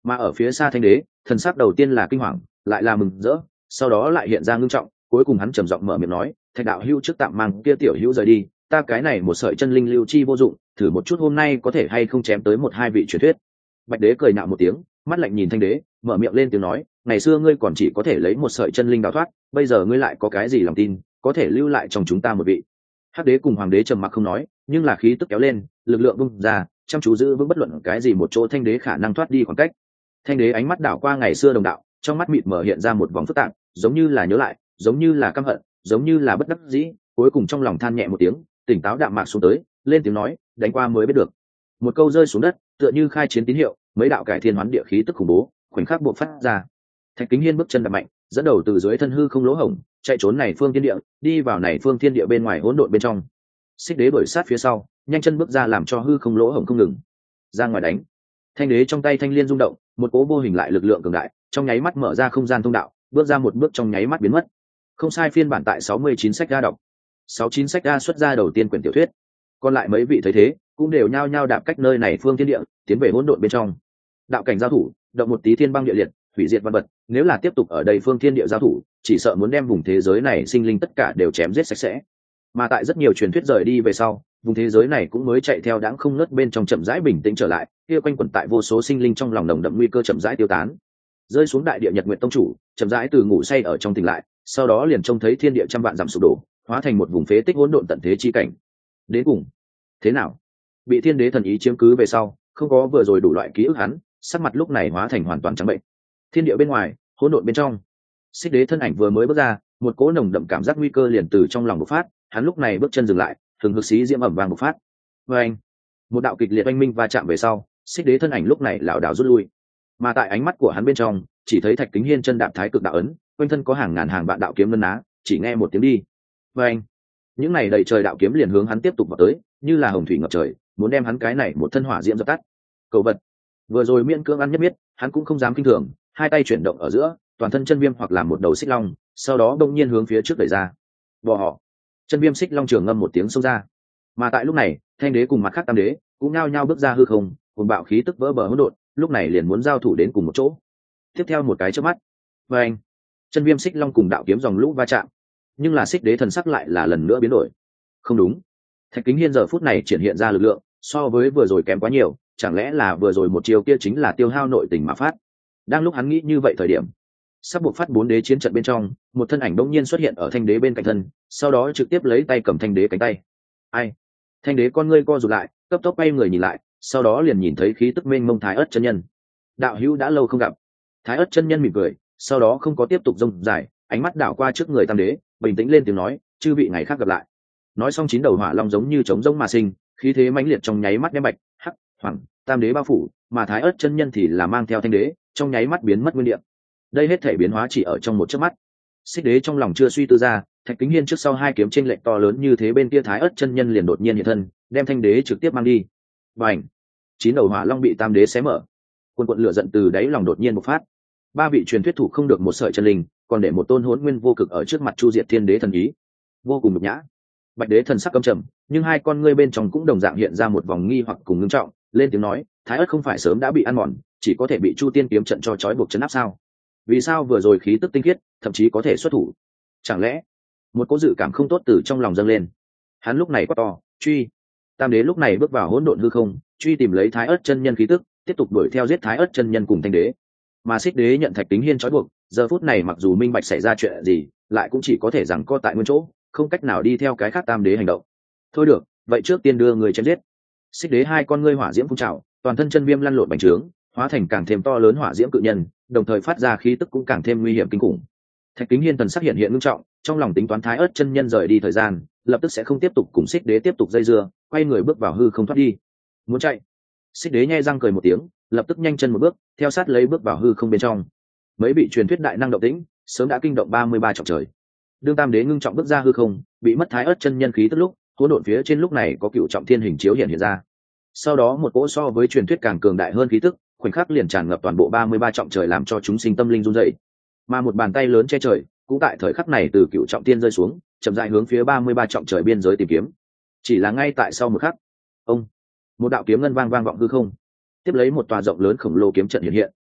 Mà ở phía xa thanh đế, thần sắc đầu tiên là kinh hoàng, lại là mừng rỡ, sau đó lại hiện ra ngưng trọng, cuối cùng hắn trầm giọng mở miệng nói, thạch đạo hữu trước tạm mang kia tiểu hữu rời đi, ta cái này một sợi chân linh lưu chi vô dụng, thử một chút hôm nay có thể hay không chém tới một hai vị truyền thuyết. Bạch đế cười nhạo một tiếng, mắt lạnh nhìn thanh đế, mở miệng lên tiếng nói, ngày xưa ngươi còn chỉ có thể lấy một sợi chân linh đào thoát, bây giờ ngươi lại có cái gì lòng tin có thể lưu lại trong chúng ta một vị. Hắc đế cùng hoàng đế trầm mặc không nói, nhưng là khí tức kéo lên, lực lượng bung ra, chăm chú giữ vững bất luận cái gì một chỗ thanh đế khả năng thoát đi khoảng cách. Thanh đế ánh mắt đảo qua ngày xưa đồng đạo, trong mắt mịt mở hiện ra một vòng phức tạp, giống như là nhớ lại, giống như là căm hận, giống như là bất đắc dĩ, cuối cùng trong lòng than nhẹ một tiếng, tỉnh táo đạm mạc xuống tới, lên tiếng nói, đánh qua mới biết được. Một câu rơi xuống đất, tựa như khai chiến tín hiệu, mấy đạo cải thiên hoán địa khí tức khủng bố khoảnh khắc buộc phát ra. Thạch Kính Hiên bước chân đập mạnh, dẫn đầu từ dưới thân hư không lỗ hổng chạy trốn này phương thiên địa, đi vào này phương thiên địa bên ngoài hỗn độn bên trong. Xích đế đuổi sát phía sau, nhanh chân bước ra làm cho hư không lỗ hổng không ngừng ra ngoài đánh. Thanh đế trong tay thanh liên rung động, một cỗ vô hình lại lực lượng cường đại trong nháy mắt mở ra không gian thông đạo, bước ra một bước trong nháy mắt biến mất. Không sai, phiên bản tại 69 sách ga đọc, 69 sách ga xuất ra đầu tiên quyển tiểu thuyết. Còn lại mấy vị thấy thế cũng đều nhao nhao đạp cách nơi này phương thiên địa, tiến về hỗn độn bên trong. Đạo cảnh giao thủ, động một tí thiên băng địa liệt, hủy diệt văn vật, nếu là tiếp tục ở đây phương thiên địa giao thủ, chỉ sợ muốn đem vùng thế giới này sinh linh tất cả đều chém giết sạch sẽ. Mà tại rất nhiều truyền thuyết rời đi về sau, vùng thế giới này cũng mới chạy theo đãng không ngớt bên trong chậm rãi bình tĩnh trở lại, kia quanh quẩn tại vô số sinh linh trong lòng nồng đậm nguy cơ chậm rãi tiêu tán. Rơi xuống đại địa Nhật Nguyệt tông chủ, chậm rãi từ ngủ say ở trong tỉnh lại, sau đó liền trông thấy thiên địa trăm vạn dặm sụp đổ, hóa thành một vùng phế tích hỗn độn tận thế chi cảnh. Đến cùng, thế nào? Bị thiên đế thần ý chiếm cứ về sau, không có vừa rồi đủ loại ký ức hắn, sắc mặt lúc này hóa thành hoàn toàn trắng bệnh. Thiên địa bên ngoài, hỗn độn bên trong, Xích đế thân ảnh vừa mới bước ra, một cỗ nồng đậm cảm giác nguy cơ liền từ trong lòng bộc phát, hắn lúc này bước chân dừng lại, hừng hực xí diễm ẩm vàng bộc phát. Và anh, một đạo kịch liệt oanh minh va chạm về sau, Xích đế thân ảnh lúc này lảo đảo rút lui. Mà tại ánh mắt của hắn bên trong, chỉ thấy Thạch Kính Hiên chân đạp thái cực đạo ấn, quanh thân có hàng ngàn hàng vạn đạo kiếm ngân á, chỉ nghe một tiếng đi. Và anh, những này đầy trời đạo kiếm liền hướng hắn tiếp tục vào tới, như là hồng thủy ngập trời, muốn đem hắn cái này một thân hỏa diễm dập tắt. Cầu vật, vừa rồi miễn cưỡng ăn nhất biết, hắn cũng không dám kinh thường, hai tay chuyển động ở giữa, toàn thân chân viêm hoặc làm một đầu xích long, sau đó đông nhiên hướng phía trước đẩy ra. Bò họ, chân viêm xích long trường ngâm một tiếng xông ra. Mà tại lúc này, thanh đế cùng mặt khác tam đế cũng nao nhao bước ra hư không, cùng bạo khí tức vỡ bờ hỗn độn, lúc này liền muốn giao thủ đến cùng một chỗ. Tiếp theo một cái chớp mắt, và anh, chân viêm xích long cùng đạo kiếm dòng lũ va chạm, nhưng là xích đế thần sắc lại là lần nữa biến đổi. Không đúng, Thạch Kính Hiên giờ phút này triển hiện ra lực lượng so với vừa rồi kém quá nhiều, chẳng lẽ là vừa rồi một chiều kia chính là tiêu hao nội tình mà phát. Đang lúc hắn nghĩ như vậy thời điểm, sắp buộc phát 4 đế chiến trận bên trong, một thân ảnh bỗng nhiên xuất hiện ở thanh đế bên cạnh thân, sau đó trực tiếp lấy tay cầm thanh đế cánh tay. Ai? Thanh đế con ngươi co rụt lại, cấp tốc quay người nhìn lại, sau đó liền nhìn thấy khí tức mênh mông Thái Ức chân nhân. Đạo hữu đã lâu không gặp. Thái Ức chân nhân mỉm cười, sau đó không có tiếp tục rông dài, ánh mắt đảo qua trước người tam đế, bình tĩnh lên tiếng nói, chư vị ngày khác gặp lại. Nói xong chín đầu hỏa long giống như trống rỗng mà sinh, khí thế mãnh liệt trong nháy mắt đem bạch, hắc, hoàng, tam đế bao phủ, mà Thái Ức chân nhân thì là mang theo thanh đế, trong nháy mắt biến mất nguyên địa. Đây hết thể biến hóa chỉ ở trong một chớp mắt. Xích đế trong lòng chưa suy tư ra, Thạch Kính Hiên trước sau hai kiếm chênh lệch to lớn như thế, bên kia Thái Ức chân nhân liền đột nhiên hiện thân, đem thanh đế trực tiếp mang đi. Bành! Chín đầu hỏa long bị tam đế xé mở. Cuồn cuộn lửa giận từ đáy lòng đột nhiên bộc phát. Ba vị truyền thuyết thủ không được một sợi chân linh, còn để một tôn hỗn nguyên vô cực ở trước mặt chu diệt thiên đế thần ý, vô cùng nhục nhã. Bạch đế thần sắc căm trầm, nhưng hai con ngươi bên trong cũng đồng dạng hiện ra một vòng nghi hoặc cùng ngưng trọng, lên tiếng nói, Thái Ức không phải sớm đã bị ăn mòn, chỉ có thể bị Chu Tiên kiếm trận cho trói buộc trấn áp sao? Vì sao vừa rồi khí tức tinh khiết, thậm chí có thể xuất thủ? Chẳng lẽ một cố dự cảm không tốt từ trong lòng dâng lên? Hắn lúc này quát to, truy! Tam đế lúc này bước vào hỗn độn hư không, truy tìm lấy Thái Ức chân nhân khí tức, tiếp tục đuổi theo giết Thái Ức chân nhân cùng thanh đế. Mà Xích đế nhận Thạch Kính Hiên trói buộc, giờ phút này mặc dù minh bạch xảy ra chuyện gì, lại cũng chỉ có thể giằng co tại nguyên chỗ, không cách nào đi theo cái khác tam đế hành động. Thôi được, vậy trước tiên đưa người chém giết. Xích đế hai con ngươi hỏa diễm phun trào, toàn thân chân viêm lăn lộn bành trướng, hóa thành càng thêm to lớn hỏa diễm cự nhân, đồng thời phát ra khí tức cũng càng thêm nguy hiểm kinh khủng. Thạch Kính Hiên thần sắc hiện hiện nghiêm trọng, trong lòng tính toán Thái Ức chân nhân rời đi thời gian, lập tức sẽ không tiếp tục cùng Xích đế tiếp tục dây dưa, quay người bước vào hư không thoát đi. Muốn chạy? Xích đế nhe răng cười một tiếng, lập tức nhanh chân một bước, theo sát lấy bước vào hư không bên trong. Mấy vị truyền thuyết đại năng động tĩnh, sớm đã kinh động 33 trọng trời. Đương tam đế ngưng trọng bước ra hư không, bị mất Thái Ức chân nhân khí tức lúc, hỗn độn phía trên lúc này có cựu trọng thiên hình chiếu hiện ra. Sau đó một cỗ so với truyền thuyết càng cường đại hơn khí tức, khoảnh khắc liền tràn ngập toàn bộ 33 trọng trời, làm cho chúng sinh tâm linh run rẩy. Mà một bàn tay lớn che trời, cũng tại thời khắc này từ cựu trọng thiên rơi xuống, chậm rãi hướng phía 33 trọng trời biên giới tìm kiếm. Chỉ là ngay tại sau một khắc, ông, một đạo kiếm ngân vang vang vọng hư không. Tiếp lấy một tòa rộng lớn khổng lồ kiếm trận hiện hiện,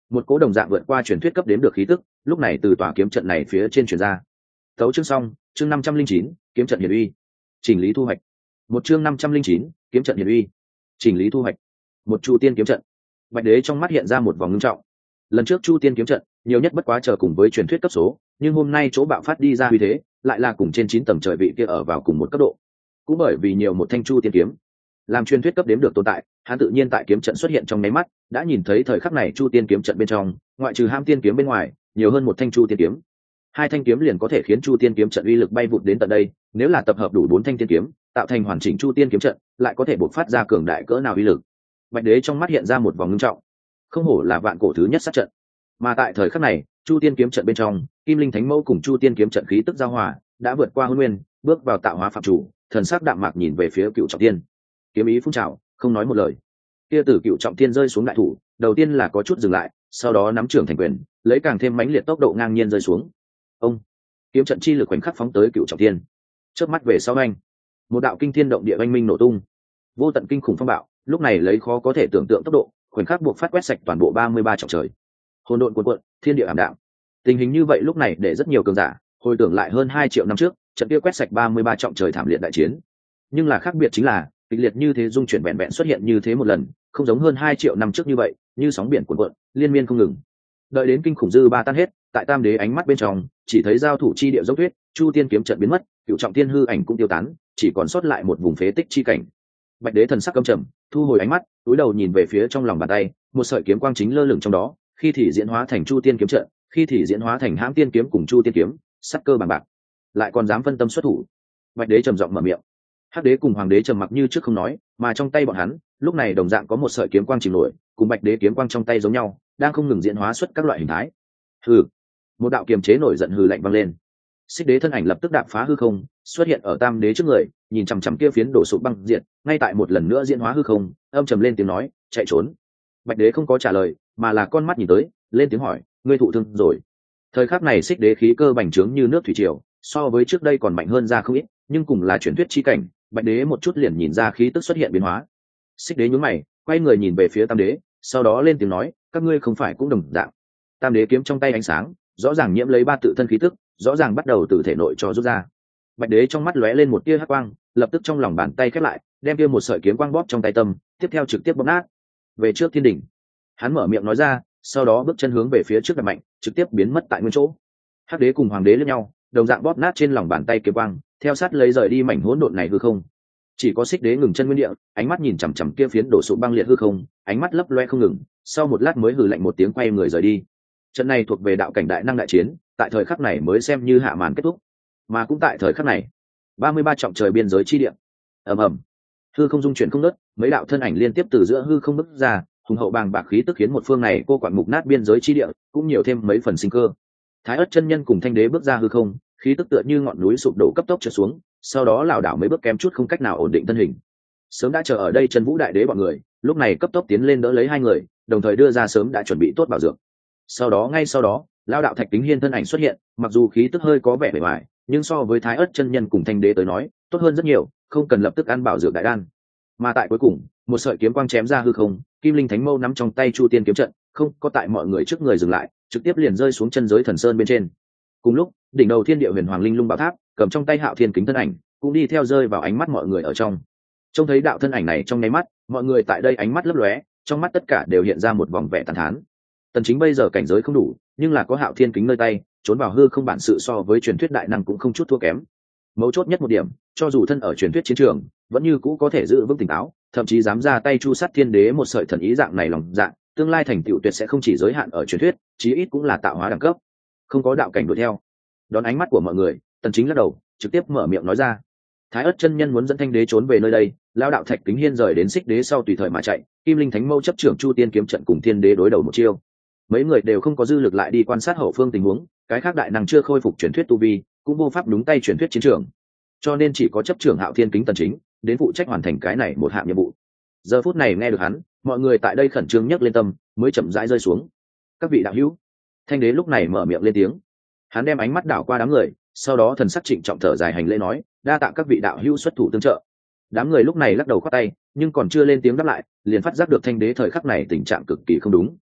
một cỗ đồng dạng vượt qua truyền thuyết cấp đến được khí tức lúc này từ tòa kiếm trận này phía trên truyền ra. Tấu chương xong, chương 509, kiếm trận hiển uy. Chỉnh lý thu hoạch. Một chương 509, kiếm trận hiển uy. Chỉnh lý thu hoạch. Một chu tiên kiếm trận. Bạch Đế trong mắt hiện ra một vòng ngưng trọng. Lần trước chu tiên kiếm trận, nhiều nhất bất quá chờ cùng với truyền thuyết cấp số, nhưng hôm nay chỗ bạo phát đi ra uy thế, lại là cùng trên 9 tầng trời vị kia ở vào cùng một cấp độ. Cũng bởi vì nhiều một thanh chu tiên kiếm, làm truyền thuyết cấp đếm được tồn tại, hắn tự nhiên tại kiếm trận xuất hiện trong mấy mắt, đã nhìn thấy thời khắc này chu tiên kiếm trận bên trong, ngoại trừ ham tiên kiếm bên ngoài, nhiều hơn một thanh chu tiên kiếm. Hai thanh kiếm liền có thể khiến chu tiên kiếm trận uy lực bay vụt đến tận đây, nếu là tập hợp đủ 4 thanh tiên kiếm, tạo thành hoàn chỉnh chu tiên kiếm trận, lại có thể bộc phát ra cường đại cỡ nào uy lực. Bạch Đế trong mắt hiện ra một vòng ngưng trọng, không hổ là vạn cổ thứ nhất sát trận. Mà tại thời khắc này, chu tiên kiếm trận bên trong, Kim Linh Thánh Mẫu cùng chu tiên kiếm trận khí tức giao hòa, đã vượt qua hôn nguyên, bước vào tạo hóa phạm chủ, thần sắc đạm mạc nhìn về phía Cựu Trọng Thiên. Kiếm ý phun trào, không nói một lời. Kia tử Cựu Trọng Thiên rơi xuống đại thủ, đầu tiên là có chút dừng lại, sau đó nắm trưởng thành quyền, lấy càng thêm mãnh liệt tốc độ ngang nhiên rơi xuống. Ông, kiếm trận chi lực khoảnh khắc phóng tới Cựu Trọng Thiên. Chớp mắt về sau anh, một đạo kinh thiên động địa oanh minh nổ tung, vô tận kinh khủng phong bạo, lúc này lấy khó có thể tưởng tượng tốc độ, khoảnh khắc buộc phát quét sạch toàn bộ 33 trọng trời. Hỗn độn cuồn cuộn, thiên địa ảm đạm. Tình hình như vậy lúc này để rất nhiều cường giả hồi tưởng lại hơn 2 triệu năm trước, trận kia quét sạch 33 trọng trời thảm liệt đại chiến. Nhưng là khác biệt chính là, kịch liệt như thế dung chuyển vẹn vẹn xuất hiện như thế một lần, không giống hơn 2 triệu năm trước như vậy, như sóng biển cuồn cuộn, liên miên không ngừng. Đợi đến kinh khủng dư ba tan hết, tại Tam Đế ánh mắt bên trong, chỉ thấy giao thủ chi địa dốc tuyết, chu tiên kiếm trận biến mất, Cựu Trọng Thiên hư ảnh cũng tiêu tán, chỉ còn sót lại một vùng phế tích chi cảnh. Bạch Đế thần sắc căm trầm, thu hồi ánh mắt, cúi đầu nhìn về phía trong lòng bàn tay, một sợi kiếm quang chính lơ lửng trong đó, khi thì diễn hóa thành chu tiên kiếm trận, khi thì diễn hóa thành hãm tiên kiếm cùng chu tiên kiếm, sắc cơ bằng bạc, lại còn dám phân tâm xuất thủ. Bạch Đế trầm giọng mở miệng. Hắc Đế cùng Hoàng Đế trầm mặc như trước không nói, mà trong tay bọn hắn lúc này đồng dạng có một sợi kiếm quang chìm nổi, cùng Bạch Đế kiếm quang trong tay giống nhau, đang không ngừng diễn hóa xuất các loại hình thái. Hừ, một đạo kiềm chế nổi giận hừ lạnh vang lên. Xích Đế thân ảnh lập tức đạp phá hư không, xuất hiện ở Tam Đế trước người, nhìn chằm chằm kia phiến đổ sụp băng diệt, ngay tại một lần nữa diễn hóa hư không, âm trầm lên tiếng nói, chạy trốn. Bạch Đế không có trả lời, mà là con mắt nhìn tới, lên tiếng hỏi, ngươi thụ thương rồi? Thời khắc này Xích Đế khí cơ bành trướng như nước thủy triều, so với trước đây còn mạnh hơn ra không ít, nhưng cùng là truyền thuyết chi cảnh, Bạch Đế một chút liền nhìn ra khí tức xuất hiện biến hóa. Xích Đế nhướng mày, quay người nhìn về phía Tam Đế, sau đó lên tiếng nói, các ngươi không phải cũng đồng dạng? Tam Đế kiếm trong tay ánh sáng, rõ ràng nhiễm lấy ba tự thân khí tức, rõ ràng bắt đầu từ thể nội cho rút ra. Bạch Đế trong mắt lóe lên một tia hắc quang, lập tức trong lòng bàn tay khép lại, đem kia một sợi kiếm quang bóp trong tay tâm, tiếp theo trực tiếp bóp nát. Về trước thiên đỉnh, hắn mở miệng nói ra, sau đó bước chân hướng về phía trước đập mạnh, trực tiếp biến mất tại nguyên chỗ. Hắc Đế cùng Hoàng Đế liếc nhau, đồng dạng bóp nát trên lòng bàn tay kiếm quang, theo sát lấy rời đi mảnh hỗn độn này hư không. Chỉ có Xích Đế ngừng chân nguyên địa, ánh mắt nhìn chằm chằm kia phiến đổ sụp băng liệt hư không, ánh mắt lấp loe không ngừng, sau một lát mới hừ lạnh một tiếng quay người rời đi. Trận này thuộc về đạo cảnh đại năng đại chiến, tại thời khắc này mới xem như hạ màn kết thúc. Mà cũng tại thời khắc này, 33 trọng trời biên giới chi địa, ầm ầm, hư không dung chuyển không ngớt, mấy đạo thân ảnh liên tiếp từ giữa hư không bước ra, hùng hậu bàng bạc khí tức khiến một phương này cô quặn mục nát biên giới chi địa cũng nhiều thêm mấy phần sinh cơ. Thái Ức chân nhân cùng Thanh Đế bước ra hư không, khí tức tựa như ngọn núi sụp đổ cấp tốc trượt xuống, sau đó lảo đảo mấy bước kém chút không cách nào ổn định thân hình. Sớm đã chờ ở đây Chân Vũ Đại Đế bọn người, lúc này cấp tốc tiến lên đỡ lấy hai người, đồng thời đưa ra sớm đã chuẩn bị tốt bảo dược. Ngay sau đó, lão đạo Thạch Kính Hiên thân ảnh xuất hiện, mặc dù khí tức hơi có vẻ bề ngoài, nhưng so với Thái Ức chân nhân cùng Thanh Đế tới nói, tốt hơn rất nhiều, không cần lập tức ăn bảo dược đại đan. Mà tại cuối cùng, một sợi kiếm quang chém ra hư không, Kim Linh Thánh Mâu nắm trong tay Chu Tiên kiếm trận, không có tại mọi người trước người dừng lại, trực tiếp liền rơi xuống chân giới thần sơn bên trên. Cùng lúc, đỉnh đầu Thiên Địa Huyền Hoàng Linh Lung Bảo Tháp, cầm trong tay Hạo Thiên Kính thân ảnh, cũng đi theo rơi vào ánh mắt mọi người ở trong. Trông thấy đạo thân ảnh này trong nháy mắt, mọi người tại đây ánh mắt lấp lóe, trong mắt tất cả đều hiện ra một vòng vẻ tàn thán. Tần Chính bây giờ cảnh giới không đủ, nhưng là có Hạo Thiên Kính nơi tay, trốn vào hư không bản sự so với truyền thuyết đại năng cũng không chút thua kém. Mấu chốt nhất một điểm, cho dù thân ở truyền thuyết chiến trường, vẫn như cũ có thể giữ vững tỉnh táo, thậm chí dám ra tay chu sát Thiên Đế một sợi thần ý dạng này lòng dạ, tương lai thành tựu tuyệt sẽ không chỉ giới hạn ở truyền thuyết, chí ít cũng là tạo hóa đẳng cấp. Không có đạo cảnh đuổi theo. Đón ánh mắt của mọi người, Tần Chính lắc đầu, trực tiếp mở miệng nói ra: Thái Ức chân nhân muốn dẫn Thanh Đế trốn về nơi đây, lão đạo Thạch Kính Hiên rời đến Xích Đế sau tùy thời mà chạy, Kim Linh Thánh Mâu chấp trưởng Chu Tiên kiếm trận cùng Thiên Đế đối đầu một chiêu. Mấy người đều không có dư lực lại đi quan sát hậu phương tình huống, cái khác đại năng chưa khôi phục truyền thuyết tu vi, cũng vô pháp đúng tay truyền thuyết chiến trường, cho nên chỉ có chấp trưởng Hạo Thiên Kính Tần Chính đến phụ trách hoàn thành cái này một hạng nhiệm vụ. Giờ phút này nghe được hắn, mọi người tại đây khẩn trương nhấc lên tâm, mới chậm rãi rơi xuống. Các vị đạo hữu, Thanh Đế lúc này mở miệng lên tiếng, hắn đem ánh mắt đảo qua đám người, sau đó thần sắc trịnh trọng thở dài hành lễ nói: đa tạ các vị đạo hữu xuất thủ tương trợ. Đám người lúc này lắc đầu khoát tay, nhưng còn chưa lên tiếng đáp lại, liền phát giác được Thanh Đế thời khắc này tình trạng cực kỳ không đúng.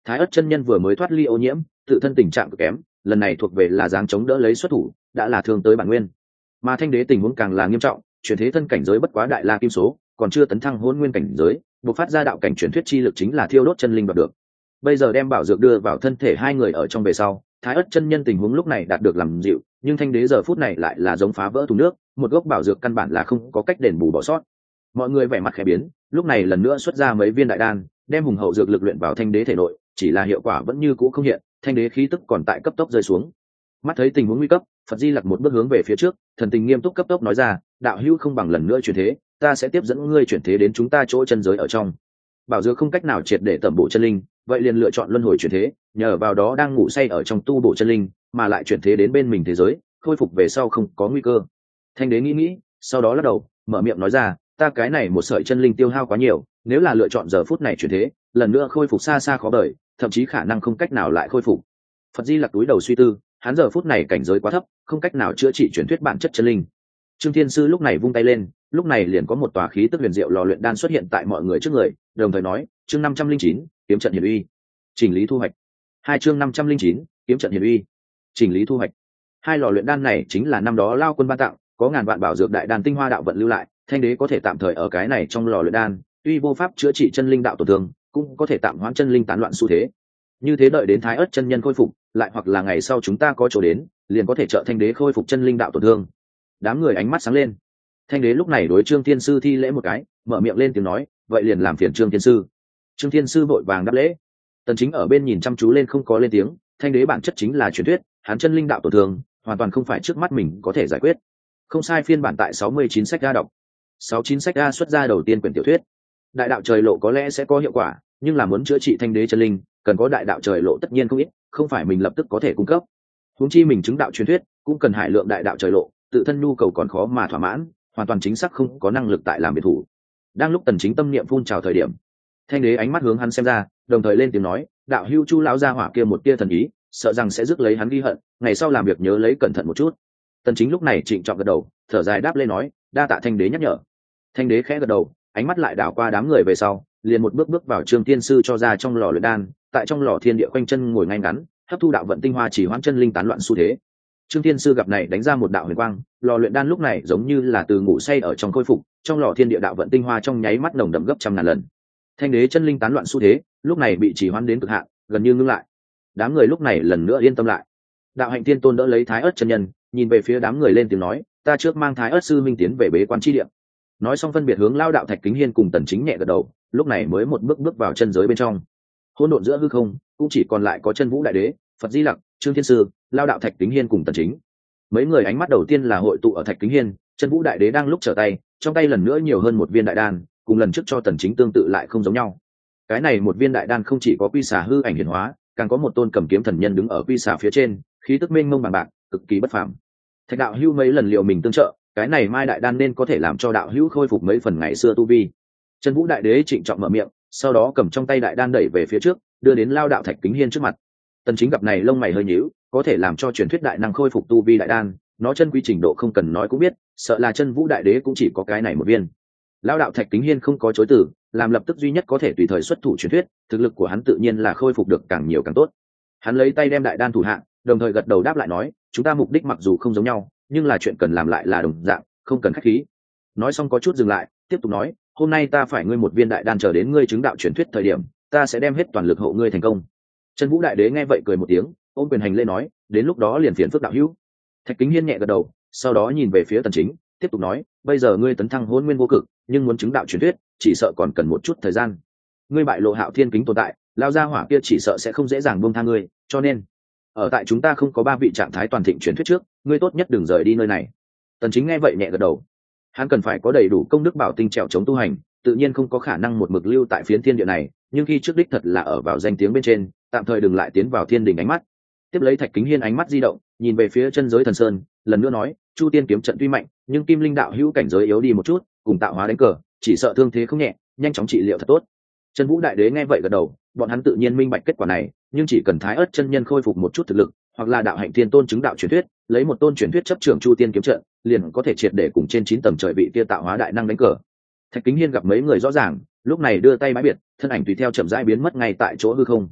Thái ất chân nhân vừa mới thoát ly ô nhiễm, tự thân tình trạng cực kém, lần này thuộc về là dáng chống đỡ lấy xuất thủ, đã là thương tới bản nguyên. Mà thanh đế tình huống càng là nghiêm trọng, chuyển thế thân cảnh giới bất quá đại la kim số, còn chưa tấn thăng hôn nguyên cảnh giới, bộc phát ra đạo cảnh truyền thuyết chi lực chính là thiêu đốt chân linh đoạt được. Bây giờ đem bảo dược đưa vào thân thể hai người ở trong về sau, thái ất chân nhân tình huống lúc này đạt được làm dịu, nhưng thanh đế giờ phút này lại là giống phá vỡ thùng nước, một gốc bảo dược căn bản là không có cách đền bù bỏ sót. Mọi người vẻ mặt khẽ biến, lúc này lần nữa xuất ra mấy viên đại đan, đem hùng hậu dược lực luyện vào thanh đế thể nội, chỉ là hiệu quả vẫn như cũ không hiện, thanh đế khí tức còn tại cấp tốc rơi xuống. Mắt thấy tình huống nguy cấp, Phật Di Lặc một bước hướng về phía trước, thần tình nghiêm túc cấp tốc nói ra, đạo hữu không bằng lần nữa chuyển thế, ta sẽ tiếp dẫn ngươi chuyển thế đến chúng ta chỗ chân giới ở trong. Bảo dược không cách nào triệt để tẩm bổ chân linh, vậy liền lựa chọn luân hồi chuyển thế, nhờ vào đó đang ngủ say ở trong tu bổ chân linh, mà lại chuyển thế đến bên mình thế giới, khôi phục về sau không có nguy cơ. Thanh đế nghĩ, sau đó lắc đầu, mở miệng nói ra, ta cái này một sợi chân linh tiêu hao quá nhiều, nếu là lựa chọn giờ phút này chuyển thế, lần nữa khôi phục xa xa khó đợi, thậm chí khả năng không cách nào lại khôi phục. Phật Di Lặc túi đầu suy tư, hắn giờ phút này cảnh giới quá thấp, không cách nào chữa trị truyền thuyết bản chất chân linh. Trương Thiên Sư lúc này vung tay lên, lúc này liền có một tòa khí tức huyền diệu lò luyện đan xuất hiện tại mọi người trước người, đồng thời nói, chương 509, kiếm trận hiển uy, chỉnh lý thu hoạch. Hai chương 509, kiếm trận hiển uy, chỉnh lý thu hoạch. Hai lò luyện đan này chính là năm đó Lao Quân ban tặng, có ngàn vạn bảo dược đại đan tinh hoa đạo vận lưu lại, thanh đế có thể tạm thời ở cái này trong lò luyện đan, tuy vô pháp chữa trị chân linh đạo tổn thương, cũng có thể tạm hoãn chân linh tán loạn xu thế. Như thế đợi đến thái ớt chân nhân khôi phục, lại hoặc là ngày sau chúng ta có chỗ đến, liền có thể trợ thanh đế khôi phục chân linh đạo tổn thương. Đám người ánh mắt sáng lên. Thanh đế lúc này đối Trương Thiên Sư thi lễ một cái, mở miệng lên tiếng nói, vậy liền làm phiền Trương Thiên Sư. Trương Thiên Sư vội vàng đáp lễ. Tần Chính ở bên nhìn chăm chú lên không có lên tiếng, thanh đế bản chất chính là truyền thuyết, hắn chân linh đạo tổn thương, hoàn toàn không phải trước mắt mình có thể giải quyết. Không sai, phiên bản tại 69 sách ra đọc. 69 sách ra xuất ra đầu tiên quyển tiểu thuyết. Đại đạo trời lộ có lẽ sẽ có hiệu quả, nhưng là muốn chữa trị thanh đế chân linh, cần có đại đạo trời lộ tất nhiên không ít, không phải mình lập tức có thể cung cấp. Huống chi mình chứng đạo truyền thuyết, cũng cần hải lượng đại đạo trời lộ, tự thân nhu cầu còn khó mà thỏa mãn, hoàn toàn chính xác không có năng lực tại làm biệt thủ. Đang lúc Tần Chính tâm niệm phun trào thời điểm, thanh đế ánh mắt hướng hắn xem ra, đồng thời lên tiếng nói, đạo hưu Chu lão gia hỏa kia một tia thần ý, sợ rằng sẽ rước lấy hắn ghi hận, ngày sau làm việc nhớ lấy cẩn thận một chút. Tần Chính lúc này trịnh trọng gật đầu, thở dài đáp lên nói, đa tạ thanh đế nhắc nhở. Thanh đế khẽ gật đầu, ánh mắt lại đảo qua đám người về sau, liền một bước bước vào Trương Thiên Sư cho ra trong lò luyện đan, tại trong lò thiên địa quanh chân ngồi ngay ngắn, hấp thu đạo vận tinh hoa chỉ hoãn chân linh tán loạn xu thế. Trương Thiên Sư gặp này đánh ra một đạo huyền quang, lò luyện đan lúc này giống như là từ ngủ say ở trong khôi phục, trong lò thiên địa đạo vận tinh hoa trong nháy mắt nồng đậm gấp trăm ngàn lần. Thanh đế chân linh tán loạn xu thế, lúc này bị chỉ hoãn đến cực hạn, gần như ngưng lại. Đám người lúc này lần nữa yên tâm lại. Đạo Hạnh Thiên Tôn đỡ lấy Thái Ức chân nhân, nhìn về phía đám người lên tiếng nói, ta trước mang Thái Ức sư minh tiến về bế quan chi địa. Nói xong phân biệt hướng Lao đạo Thạch Kính Hiên cùng Tần Chính nhẹ gật đầu, lúc này mới một bước bước vào chân giới bên trong. Hỗn độn giữa hư không, cũng chỉ còn lại có Chân Vũ Đại Đế, Phật Di Lặc, Trương Thiên Sư, Lao đạo Thạch Kính Hiên cùng Tần Chính. Mấy người ánh mắt đầu tiên là hội tụ ở Thạch Kính Hiên, Chân Vũ Đại Đế đang lúc trở tay, trong tay lần nữa nhiều hơn một viên đại đan, cùng lần trước cho Tần Chính tương tự lại không giống nhau. Cái này một viên đại đan không chỉ có quy xà hư ảnh hiển hóa, càng có một tôn cầm kiếm thần nhân đứng ở quy xà phía trên, khí tức mênh mông bằng bạc, cực kỳ bất phàm. Thạch đạo hữu mấy lần liệu mình tương trợ, cái này mai đại đan nên có thể làm cho đạo hữu khôi phục mấy phần ngày xưa tu vi. Chân Vũ Đại Đế trịnh trọng mở miệng, sau đó cầm trong tay đại đan đẩy về phía trước, đưa đến Lao đạo Thạch Kính Hiên trước mặt. Tần Chính gặp này lông mày hơi nhíu, có thể làm cho truyền thuyết đại năng khôi phục tu vi đại đan, nó chân quý trình độ không cần nói cũng biết, sợ là Chân Vũ Đại Đế cũng chỉ có cái này một viên. Lao đạo Thạch Kính Hiên không có chối từ, làm lập tức duy nhất có thể tùy thời xuất thủ truyền thuyết, thực lực của hắn tự nhiên là khôi phục được càng nhiều càng tốt. Hắn lấy tay đem đại đan thủ hạ, đồng thời gật đầu đáp lại nói, chúng ta mục đích mặc dù không giống nhau, nhưng là chuyện cần làm lại là đồng dạng, không cần khách khí. Nói xong có chút dừng lại, tiếp tục nói, hôm nay ta phải ngươi một viên đại đan, chờ đến ngươi chứng đạo truyền thuyết thời điểm, ta sẽ đem hết toàn lực hộ ngươi thành công. Chân Vũ Đại Đế nghe vậy cười một tiếng, ôm quyền hành lễ nói, đến lúc đó liền phiền phức đạo hữu. Thạch Kính Hiên nhẹ gật đầu, sau đó nhìn về phía Tần Chính, tiếp tục nói, bây giờ ngươi tấn thăng hôn nguyên vô cực, nhưng muốn chứng đạo truyền thuyết, chỉ sợ còn cần một chút thời gian. Ngươi bại lộ Hạo Thiên kính tồn tại, lao gia hỏa kia chỉ sợ sẽ không dễ dàng buông tha ngươi, cho nên ở tại chúng ta không có ba vị trạng thái toàn thịnh truyền thuyết trước, ngươi tốt nhất đừng rời đi nơi này. Tần Chính nghe vậy nhẹ gật đầu. Hắn cần phải có đầy đủ công đức bảo tinh trèo chống tu hành, tự nhiên không có khả năng một mực lưu tại phiến thiên địa này, nhưng khi trước đích thật là ở vào danh tiếng bên trên, tạm thời đừng lại tiến vào thiên đình ánh mắt. Tiếp lấy Thạch Kính Hiên ánh mắt di động, nhìn về phía chân giới thần sơn, lần nữa nói, Chu Tiên kiếm trận tuy mạnh, nhưng Kim Linh đạo hữu cảnh giới yếu đi một chút, cùng tạo hóa đánh cờ, chỉ sợ thương thế không nhẹ, nhanh chóng trị liệu thật tốt. Chân Vũ Đại Đế nghe vậy gật đầu, bọn hắn tự nhiên minh bạch kết quả này, nhưng chỉ cần Thái Ức chân nhân khôi phục một chút thực lực, hoặc là đạo Hạnh Thiên Tôn chứng đạo truyền thuyết, lấy một tôn truyền thuyết chấp trưởng Chu Tiên kiếm trận, liền có thể triệt để cùng trên 9 tầng trời vị kia tạo hóa đại năng đánh cờ. Thạch Kính Hiên gặp mấy người rõ ràng, lúc này đưa tay bái biệt, thân ảnh tùy theo chậm rãi biến mất ngay tại chỗ hư không.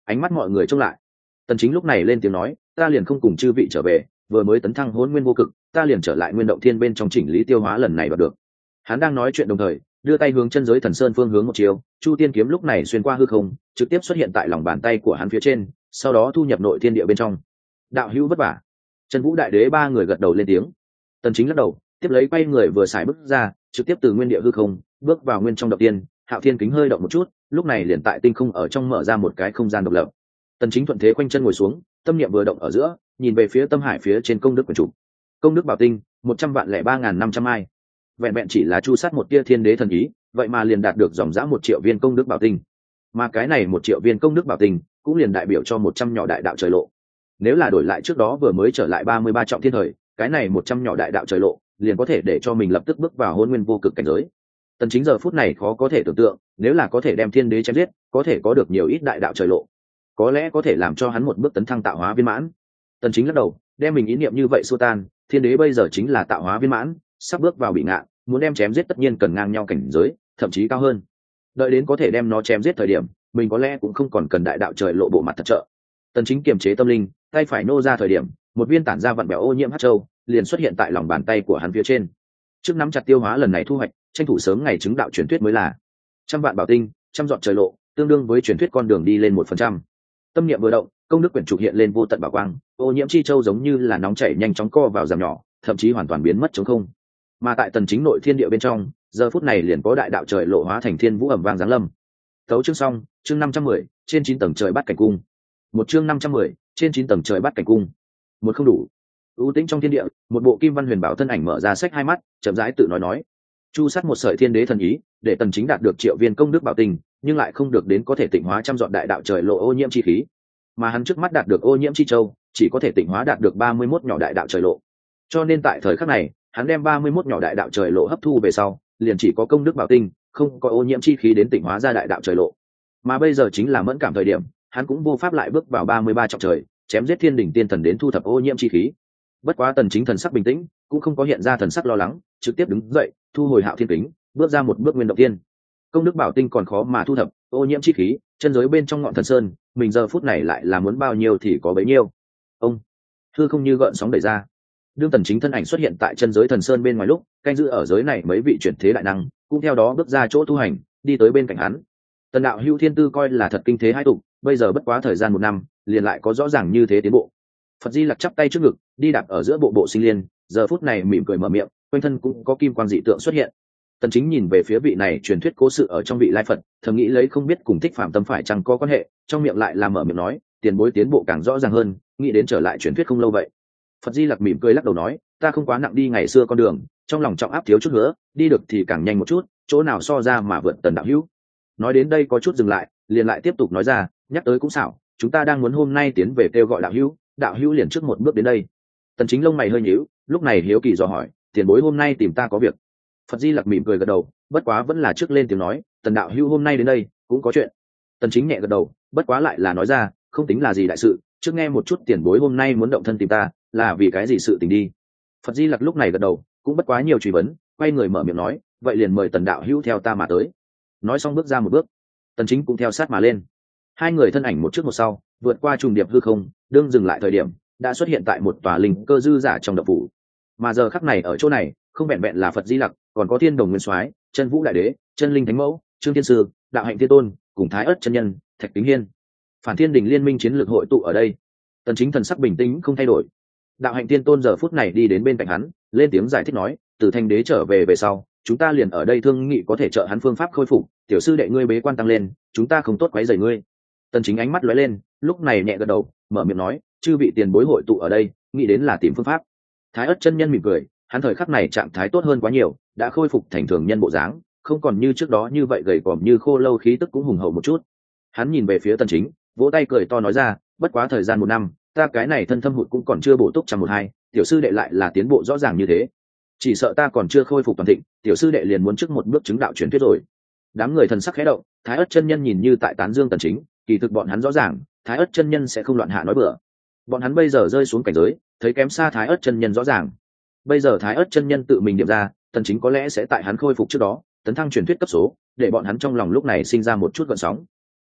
Ánh mắt mọi người trông lại. Tần Chính lúc này lên tiếng nói, ta liền không cùng chư vị trở về, vừa mới tấn thăng hỗn nguyên vô cực, ta liền trở lại nguyên động thiên bên trong chỉnh lý tiêu hóa lần này đoạt được. Hắn đang nói chuyện đồng thời đưa tay hướng chân giới thần sơn phương hướng một chiều, chu tiên kiếm lúc này xuyên qua hư không, trực tiếp xuất hiện tại lòng bàn tay của hắn phía trên, sau đó thu nhập nội thiên địa bên trong. Đạo hữu vất vả. Chân Vũ Đại Đế ba người gật đầu lên tiếng. Tần Chính lắc đầu, tiếp lấy quay người vừa xài bước ra, trực tiếp từ nguyên địa hư không bước vào nguyên trong động tiên. Hạo Thiên kính hơi động một chút, lúc này liền tại tinh không ở trong mở ra một cái không gian độc lập. Tần Chính thuận thế quanh chân ngồi xuống, tâm niệm vừa động ở giữa, nhìn về phía tâm hải phía trên công đức quyển trục. Công đức bảo tinh 100,03,500 ai. Vẹn vẹn chỉ là chu sát một tia thiên đế thần ý, vậy mà liền đạt được dòng dã 1 triệu viên công đức bảo tinh. Mà cái này 1 triệu viên công đức bảo tinh cũng liền đại biểu cho 100 nhỏ đại đạo trời lộ. Nếu là đổi lại trước đó vừa mới trở lại 33 trọng thiên thời, cái này 100 nhỏ đại đạo trời lộ liền có thể để cho mình lập tức bước vào hôn nguyên vô cực cảnh giới. Tần Chính giờ phút này khó có thể tưởng tượng, nếu là có thể đem thiên đế chém giết, có thể có được nhiều ít đại đạo trời lộ, có lẽ có thể làm cho hắn một bước tấn thăng tạo hóa viên mãn. Tần Chính lắc đầu, đem mình ý niệm như vậy xua tan, thiên đế bây giờ chính là tạo hóa viên mãn, sắp bước vào bị ngạn, muốn đem chém giết tất nhiên cần ngang nhau cảnh giới, thậm chí cao hơn. Đợi đến có thể đem nó chém giết thời điểm, mình có lẽ cũng không còn cần đại đạo trời lộ bộ mặt thật trợ. Tần Chính kiềm chế tâm linh, tay phải nô ra thời điểm, một viên tản ra vặn bèo ô nhiễm hắc châu liền xuất hiện tại lòng bàn tay của hắn phía trên. Trước nắm chặt tiêu hóa lần này thu hoạch, tranh thủ sớm ngày chứng đạo truyền thuyết mới là. 100 vạn bảo tinh, 100 giọt trời lộ, tương đương với truyền thuyết con đường đi lên 1%. Tâm niệm vừa động, công đức quyển trục hiện lên vô tận bảo quang, ô nhiễm chi châu giống như là nóng chảy nhanh chóng co vào giảm nhỏ, thậm chí hoàn toàn biến mất trống không. Mà tại Tần Chính nội thiên địa bên trong, giờ phút này liền có đại đạo trời lộ hóa thành thiên vũ ầm vang giáng lâm. Tấu chương xong, chương 510, trên 9 tầng trời bắt cảnh cung. Một chương 510, trên 9 tầng trời bắt cảnh cung. Một không đủ. U tĩnh trong thiên địa, một bộ kim văn huyền bảo thân ảnh mở ra sách hai mắt, chậm rãi tự nói. Chu sát một sợi thiên đế thần ý, để Tần Chính đạt được triệu viên công đức bảo tình, nhưng lại không được đến có thể tịnh hóa trăm dọn đại đạo trời lộ ô nhiễm chi khí. Mà hắn trước mắt đạt được ô nhiễm chi châu, chỉ có thể tịnh hóa đạt được 31 nhỏ đại đạo trời lộ. Cho nên tại thời khắc này, hắn đem 31 nhỏ đại đạo trời lộ hấp thu về sau, liền chỉ có công đức bảo tinh, không có ô nhiễm chi khí đến tịnh hóa ra đại đạo trời lộ. Mà bây giờ chính là mẫn cảm thời điểm, hắn cũng vô pháp lại bước vào 33 trọng trời, chém giết thiên đỉnh tiên thần đến thu thập ô nhiễm chi khí. Bất quá Tần Chính thần sắc bình tĩnh, cũng không có hiện ra thần sắc lo lắng, trực tiếp đứng dậy, thu hồi Hạo Thiên kính, bước ra một bước nguyên động tiên. Công đức bảo tinh còn khó mà thu thập, ô nhiễm chi khí, chân giới bên trong ngọn thần sơn, mình giờ phút này lại là muốn bao nhiêu thì có bấy nhiêu. Ông, hư không như gợn sóng đẩy ra. Đương Tần Chính thân ảnh xuất hiện tại chân giới thần sơn bên ngoài lúc, canh giữ ở giới này mấy vị chuyển thế đại năng, cũng theo đó bước ra chỗ tu hành, đi tới bên cạnh hắn. Tần đạo hữu thiên tư coi là thật kinh thế hai tục, bây giờ bất quá thời gian 1 năm, liền lại có rõ ràng như thế tiến bộ. Phật Di Lặc chắp tay trước ngực, đi đạp ở giữa bộ bộ sinh liên, giờ phút này mỉm cười mở miệng, quanh thân cũng có kim quang dị tượng xuất hiện. Tần Chính nhìn về phía vị này truyền thuyết cố sự ở trong vị lai Phật, thầm nghĩ lấy không biết cùng Thích Phạm Tâm phải chăng có quan hệ, trong miệng lại là mở miệng nói, tiền bối tiến bộ càng rõ ràng hơn, nghĩ đến trở lại truyền thuyết không lâu vậy. Phật Di Lặc mỉm cười lắc đầu nói, ta không quá nặng đi ngày xưa con đường, trong lòng trọng áp thiếu chút nữa, đi được thì càng nhanh một chút, chỗ nào so ra mà vượt Tần đạo hữu. Nói đến đây có chút dừng lại, liền lại tiếp tục nói ra, nhắc tới cũng xảo, chúng ta đang muốn hôm nay tiến về kêu gọi đạo hữu liền trước một bước đến đây. Tần Chính lông mày hơi nhíu, lúc này hiếu kỳ dò hỏi, tiền bối hôm nay tìm ta có việc? Phật Di Lặc mỉm cười gật đầu, bất quá vẫn là trước lên tiếng nói, Tần đạo hữu hôm nay đến đây cũng có chuyện. Tần Chính nhẹ gật đầu, bất quá lại là nói ra, không tính là gì đại sự, trước nghe một chút tiền bối hôm nay muốn động thân tìm ta, là vì cái gì sự tình đi. Phật Di Lặc lúc này gật đầu, cũng bất quá nhiều truy vấn, quay người mở miệng nói, vậy liền mời Tần đạo hữu theo ta mà tới. Nói xong bước ra một bước, Tần Chính cũng theo sát mà lên. Hai người thân ảnh một trước một sau, vượt qua trùng điệp hư không, đương dừng lại thời điểm, đã xuất hiện tại một tòa linh cơ dư giả trong động phủ. Mà giờ khắc này ở chỗ này, không vẹn vẹn là Phật Di Lặc, còn có Thiên Đồng Nguyên Soái, Chân Vũ Đại Đế, Chân Linh Thánh Mẫu, Trương Thiên Sư, Đạo Hạnh Thiên Tôn, cùng Thái Ức chân nhân, Thạch Kính Hiên. Phản Thiên Đình liên minh chiến lược hội tụ ở đây. Tần Chính thần sắc bình tĩnh không thay đổi. Đạo Hạnh Thiên Tôn giờ phút này đi đến bên cạnh hắn, lên tiếng giải thích nói, từ Thanh Đế trở về về sau, chúng ta liền ở đây thương nghị có thể trợ hắn phương pháp khôi phục, tiểu sư đệ ngươi bế quan tăng lên, chúng ta không tốt quấy rầy ngươi. Tần Chính ánh mắt lóe lên, lúc này nhẹ gật đầu, mở miệng nói, chư vị tiền bối hội tụ ở đây, nghĩ đến là tìm phương pháp. Thái Ức chân nhân mỉm cười, hắn thời khắc này trạng thái tốt hơn quá nhiều, đã khôi phục thành thường nhân bộ dáng, không còn như trước đó như vậy gầy còm như khô lâu, khí tức cũng hùng hậu một chút. Hắn nhìn về phía Tần Chính, vỗ tay cười to nói ra, bất quá thời gian 1 năm, ta cái này thân thâm hụt cũng còn chưa bổ túc 112, tiểu sư đệ lại là tiến bộ rõ ràng như thế, chỉ sợ ta còn chưa khôi phục toàn thịnh, tiểu sư đệ liền muốn trước một bước chứng đạo truyền thuyết rồi. Đám người thần sắc khẽ động, Thái Ức chân nhân nhìn như tại tán dương Tần Chính, kỳ thực bọn hắn rõ ràng, Thái Ức chân nhân sẽ không loạn hạ nói bừa. Bọn hắn bây giờ rơi xuống cảnh giới, thấy kém xa Thái Ức chân nhân rõ ràng. Bây giờ Thái Ức chân nhân tự mình điểm ra, Tần Chính có lẽ sẽ tại hắn khôi phục trước đó, tấn thăng truyền thuyết cấp số, để bọn hắn trong lòng lúc này sinh ra một chút gợn sóng.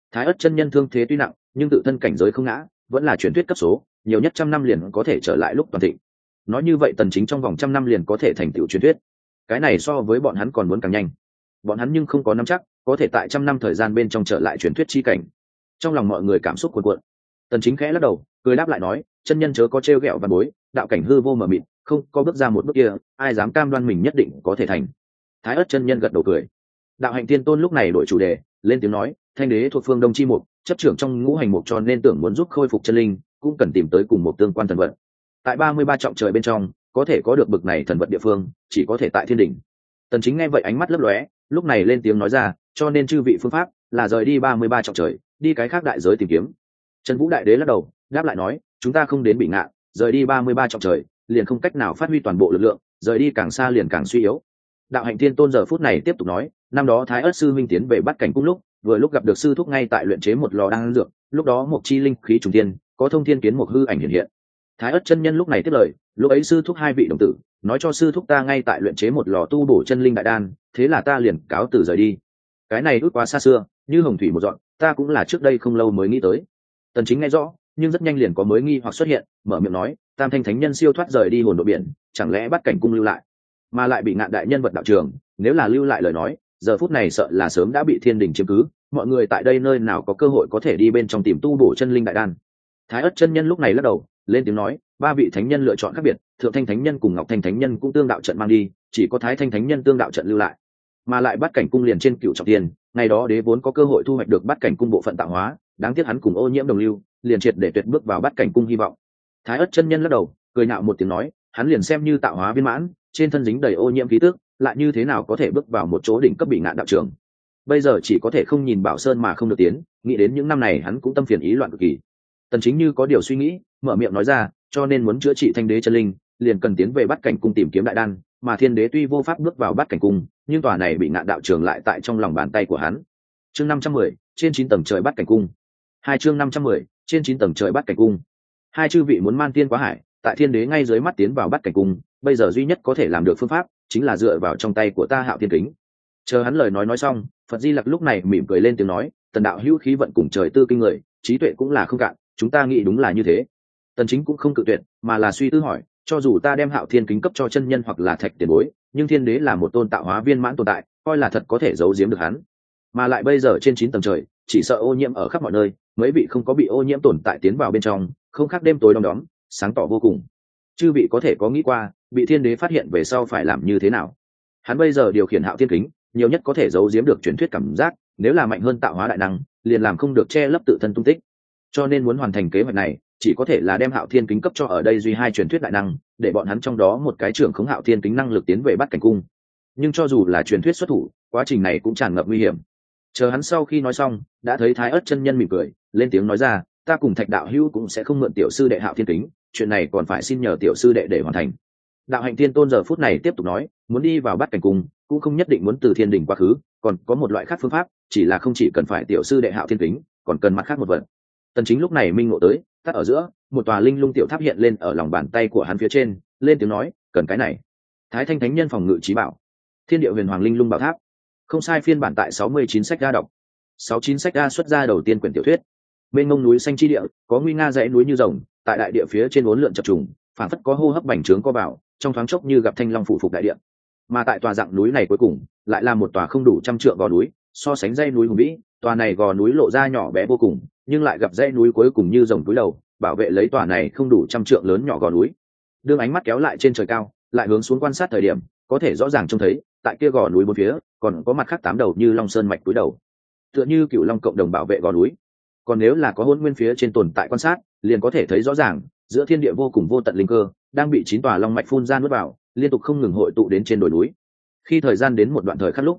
Thái ất chân nhân thương thế tuy nặng nhưng tự thân cảnh giới không ngã, vẫn là truyền thuyết cấp số, nhiều nhất 100 năm liền có thể trở lại lúc toàn thịnh. Nói như vậy Tần Chính trong vòng 100 năm liền có thể thành tựu truyền thuyết. Cái này so với bọn hắn còn muốn càng nhanh. Bọn hắn nhưng không có nắm chắc có thể tại 100 năm thời gian bên trong trở lại truyền thuyết chi cảnh. Trong lòng mọi người cảm xúc cuồn cuộn. Tần Chính khẽ lắc đầu, cười đáp lại nói, chân nhân chớ có trêu ghẹo văn bối, đạo cảnh hư vô mờ mịt, không có bước ra một bước kia, ai dám cam đoan mình nhất định có thể thành. Thái ất chân nhân gật đầu cười. Đạo hạnh tiên tôn lúc này đổi chủ đề, lên tiếng nói, thanh đế thuộc phương đông chi mục, chấp trưởng trong ngũ hành mục, cho nên tưởng muốn giúp khôi phục chân linh, cũng cần tìm tới cùng một tương quan thần vật. Tại 33 trọng trời bên trong, có thể có được bực này thần vật địa phương, chỉ có thể tại thiên đỉnh. Tần Chính nghe vậy ánh mắt lấp lóe, lúc này lên tiếng nói ra, cho nên chư vị phương pháp là rời đi 33 trọng trời, đi cái khác đại giới tìm kiếm. Trần Vũ đại đế lắc đầu, đáp lại nói, chúng ta không đến bị ngạn, rời đi 33 trọng trời, liền không cách nào phát huy toàn bộ lực lượng, rời đi càng xa liền càng suy yếu. Đạo hạnh tiên tôn giờ phút này tiếp tục nói, năm đó Thái ất sư minh tiến về Bát cảnh cung lúc, vừa lúc gặp được sư thúc ngay tại luyện chế một lò đan dược, lúc đó một chi linh khí trùng thiên, có thông thiên kiến một hư ảnh hiện hiện. Thái ất chân nhân lúc này tiếp lời, lúc ấy sư thúc hai vị đồng tử nói cho sư thúc ta ngay tại luyện chế một lò tu bổ chân linh đại đan, thế là ta liền cáo từ rời đi. Cái này ước quá xa xưa, như hồng thủy một dọn, ta cũng là trước đây không lâu mới nghĩ tới. Tần Chính nghe rõ, nhưng rất nhanh liền có mới nghi hoặc xuất hiện, mở miệng nói, Tam Thanh Thánh Nhân siêu thoát rời đi hồn độ biển, chẳng lẽ Bát cảnh cung lưu lại, mà lại bị ngạn đại nhân vật đạo trường, nếu là lưu lại lời nói, giờ phút này sợ là sớm đã bị thiên đình chiếm cứ, mọi người tại đây nơi nào có cơ hội có thể đi bên trong tìm tu bổ chân linh đại đan. Thái ất chân nhân lúc này lắc đầu, lên tiếng nói, ba vị thánh nhân lựa chọn khác biệt, Thượng Thanh Thánh Nhân cùng Ngọc Thanh Thánh Nhân cũng tương đạo trận mang đi, chỉ có Thái Thanh Thánh Nhân tương đạo trận lưu lại. Mà lại Bát cảnh cung liền trên Cựu trọng thiên, ngày đó đế vốn có cơ hội thu hoạch được Bát cảnh cung bộ phận tạo hóa, đáng tiếc hắn cùng Ô Nhiễm đồng lưu, liền triệt để tuyệt bước vào Bát cảnh cung hy vọng. Thái ất chân nhân lắc đầu, cười nhạo một tiếng nói, hắn liền xem như tạo hóa viên mãn, trên thân dính đầy ô nhiễm khí tức, lại như thế nào có thể bước vào một chỗ đỉnh cấp bị ngạn đạo trường. Bây giờ chỉ có thể không nhìn Bảo Sơn mà không được tiến, nghĩ đến những năm này hắn cũng tâm phiền ý loạn cực kỳ. Tần Chính như có điều suy nghĩ, mở miệng nói ra, cho nên muốn chữa trị thanh đế chân linh, liền cần tiến về Bát cảnh cung tìm kiếm đại đan, mà thiên đế tuy vô pháp bước vào Bát cảnh cung, nhưng tòa này bị ngạn đạo trường lại tại trong lòng bàn tay của hắn. Chương 510, trên 9 tầng trời Bát cảnh cung. Hai chương 510, trên 9 tầng trời Bát cảnh cung. Hai chư vị muốn man tiên quá hải, tại thiên đế ngay dưới mắt tiến vào Bát cảnh cung, bây giờ duy nhất có thể làm được phương pháp chính là dựa vào trong tay của ta Hạo Thiên Kính. Chờ hắn lời nói xong, Phật Di Lặc lúc này mỉm cười lên tiếng nói, Tần đạo hữu khí vận cùng trời tư kinh người, trí tuệ cũng là không cạn, chúng ta nghĩ đúng là như thế. Tần Chính cũng không cự tuyệt, mà là suy tư hỏi, cho dù ta đem Hạo Thiên Kính cấp cho chân nhân hoặc là thạch tiền bối, nhưng thiên đế là một tôn tạo hóa viên mãn tồn tại, coi là thật có thể giấu giếm được hắn. Mà lại bây giờ trên 9 tầng trời, chỉ sợ ô nhiễm ở khắp mọi nơi, mấy vị không có bị ô nhiễm tồn tại tiến vào bên trong, không khác đêm tối đom đóm, sáng tỏ vô cùng. Chư vị có thể có nghĩ qua, bị thiên đế phát hiện về sau phải làm như thế nào? Hắn bây giờ điều khiển Hạo Thiên Kính, nhiều nhất có thể giấu giếm được truyền thuyết cảm giác, nếu là mạnh hơn tạo hóa đại năng, liền làm không được che lấp tự thân tung tích. Cho nên muốn hoàn thành kế hoạch này, chỉ có thể là đem Hạo Thiên Kính cấp cho ở đây duy hai truyền thuyết đại năng, để bọn hắn trong đó một cái trưởng khống Hạo Thiên Kính năng lực tiến về Bát cảnh cung. Nhưng cho dù là truyền thuyết xuất thủ, quá trình này cũng tràn ngập nguy hiểm. Chờ hắn sau khi nói xong, đã thấy Thái ất chân nhân mỉm cười, lên tiếng nói ra, ta cùng Thạch đạo hữu cũng sẽ không mượn tiểu sư đệ Hạo Thiên Kính, chuyện này còn phải xin nhờ tiểu sư đệ để hoàn thành. Đạo hạnh tiên tôn giờ phút này tiếp tục nói, muốn đi vào Bát cảnh cung, cũng không nhất định muốn từ thiên đỉnh quá khứ, còn có một loại khác phương pháp, chỉ là không chỉ cần phải tiểu sư đệ Hạo Thiên Kính, còn cần mặt khác một vật. Tần Chính lúc này minh ngộ tới, tắt ở giữa, một tòa linh lung tiểu tháp hiện lên ở lòng bàn tay của hắn phía trên, lên tiếng nói, cần cái này. Thái Thanh Thánh Nhân phòng ngự trí bảo, Thiên Địa Huyền Hoàng Linh Lung Bảo Tháp. Không sai, phiên bản tại 69 sách ra đọc. 69 sách ra xuất ra đầu tiên quyển tiểu thuyết. Bên ngông núi xanh chi địa, có nguy nga dãy núi như rồng, tại đại địa phía trên uốn lượn chập trùng, phản phất có hô hấp bành trướng co vào, trong thoáng chốc như gặp thanh long phủ phục đại địa. Mà tại tòa dạng núi này cuối cùng, lại là một tòa không đủ 100 trượng gò núi, so sánh dãy núi hùng vĩ, tòa này gò núi lộ ra nhỏ bé vô cùng, nhưng lại gặp dãy núi cuối cùng như rồng túi đầu, bảo vệ lấy tòa này không đủ 100 trượng lớn nhỏ gò núi. Đương ánh mắt kéo lại trên trời cao, lại hướng xuống quan sát thời điểm, có thể rõ ràng trông thấy, tại kia gò núi bốn phía, còn có mặt khác 8 đầu như long sơn mạch túi đầu, tựa như cựu long cộng đồng bảo vệ gò núi. Còn nếu là có hôn nguyên phía trên tồn tại quan sát, liền có thể thấy rõ ràng, giữa thiên địa vô cùng vô tận linh cơ, đang bị 9 tòa long mạch phun ra nuốt vào, liên tục không ngừng hội tụ đến trên đồi núi. Khi thời gian đến một đoạn thời khắc lúc,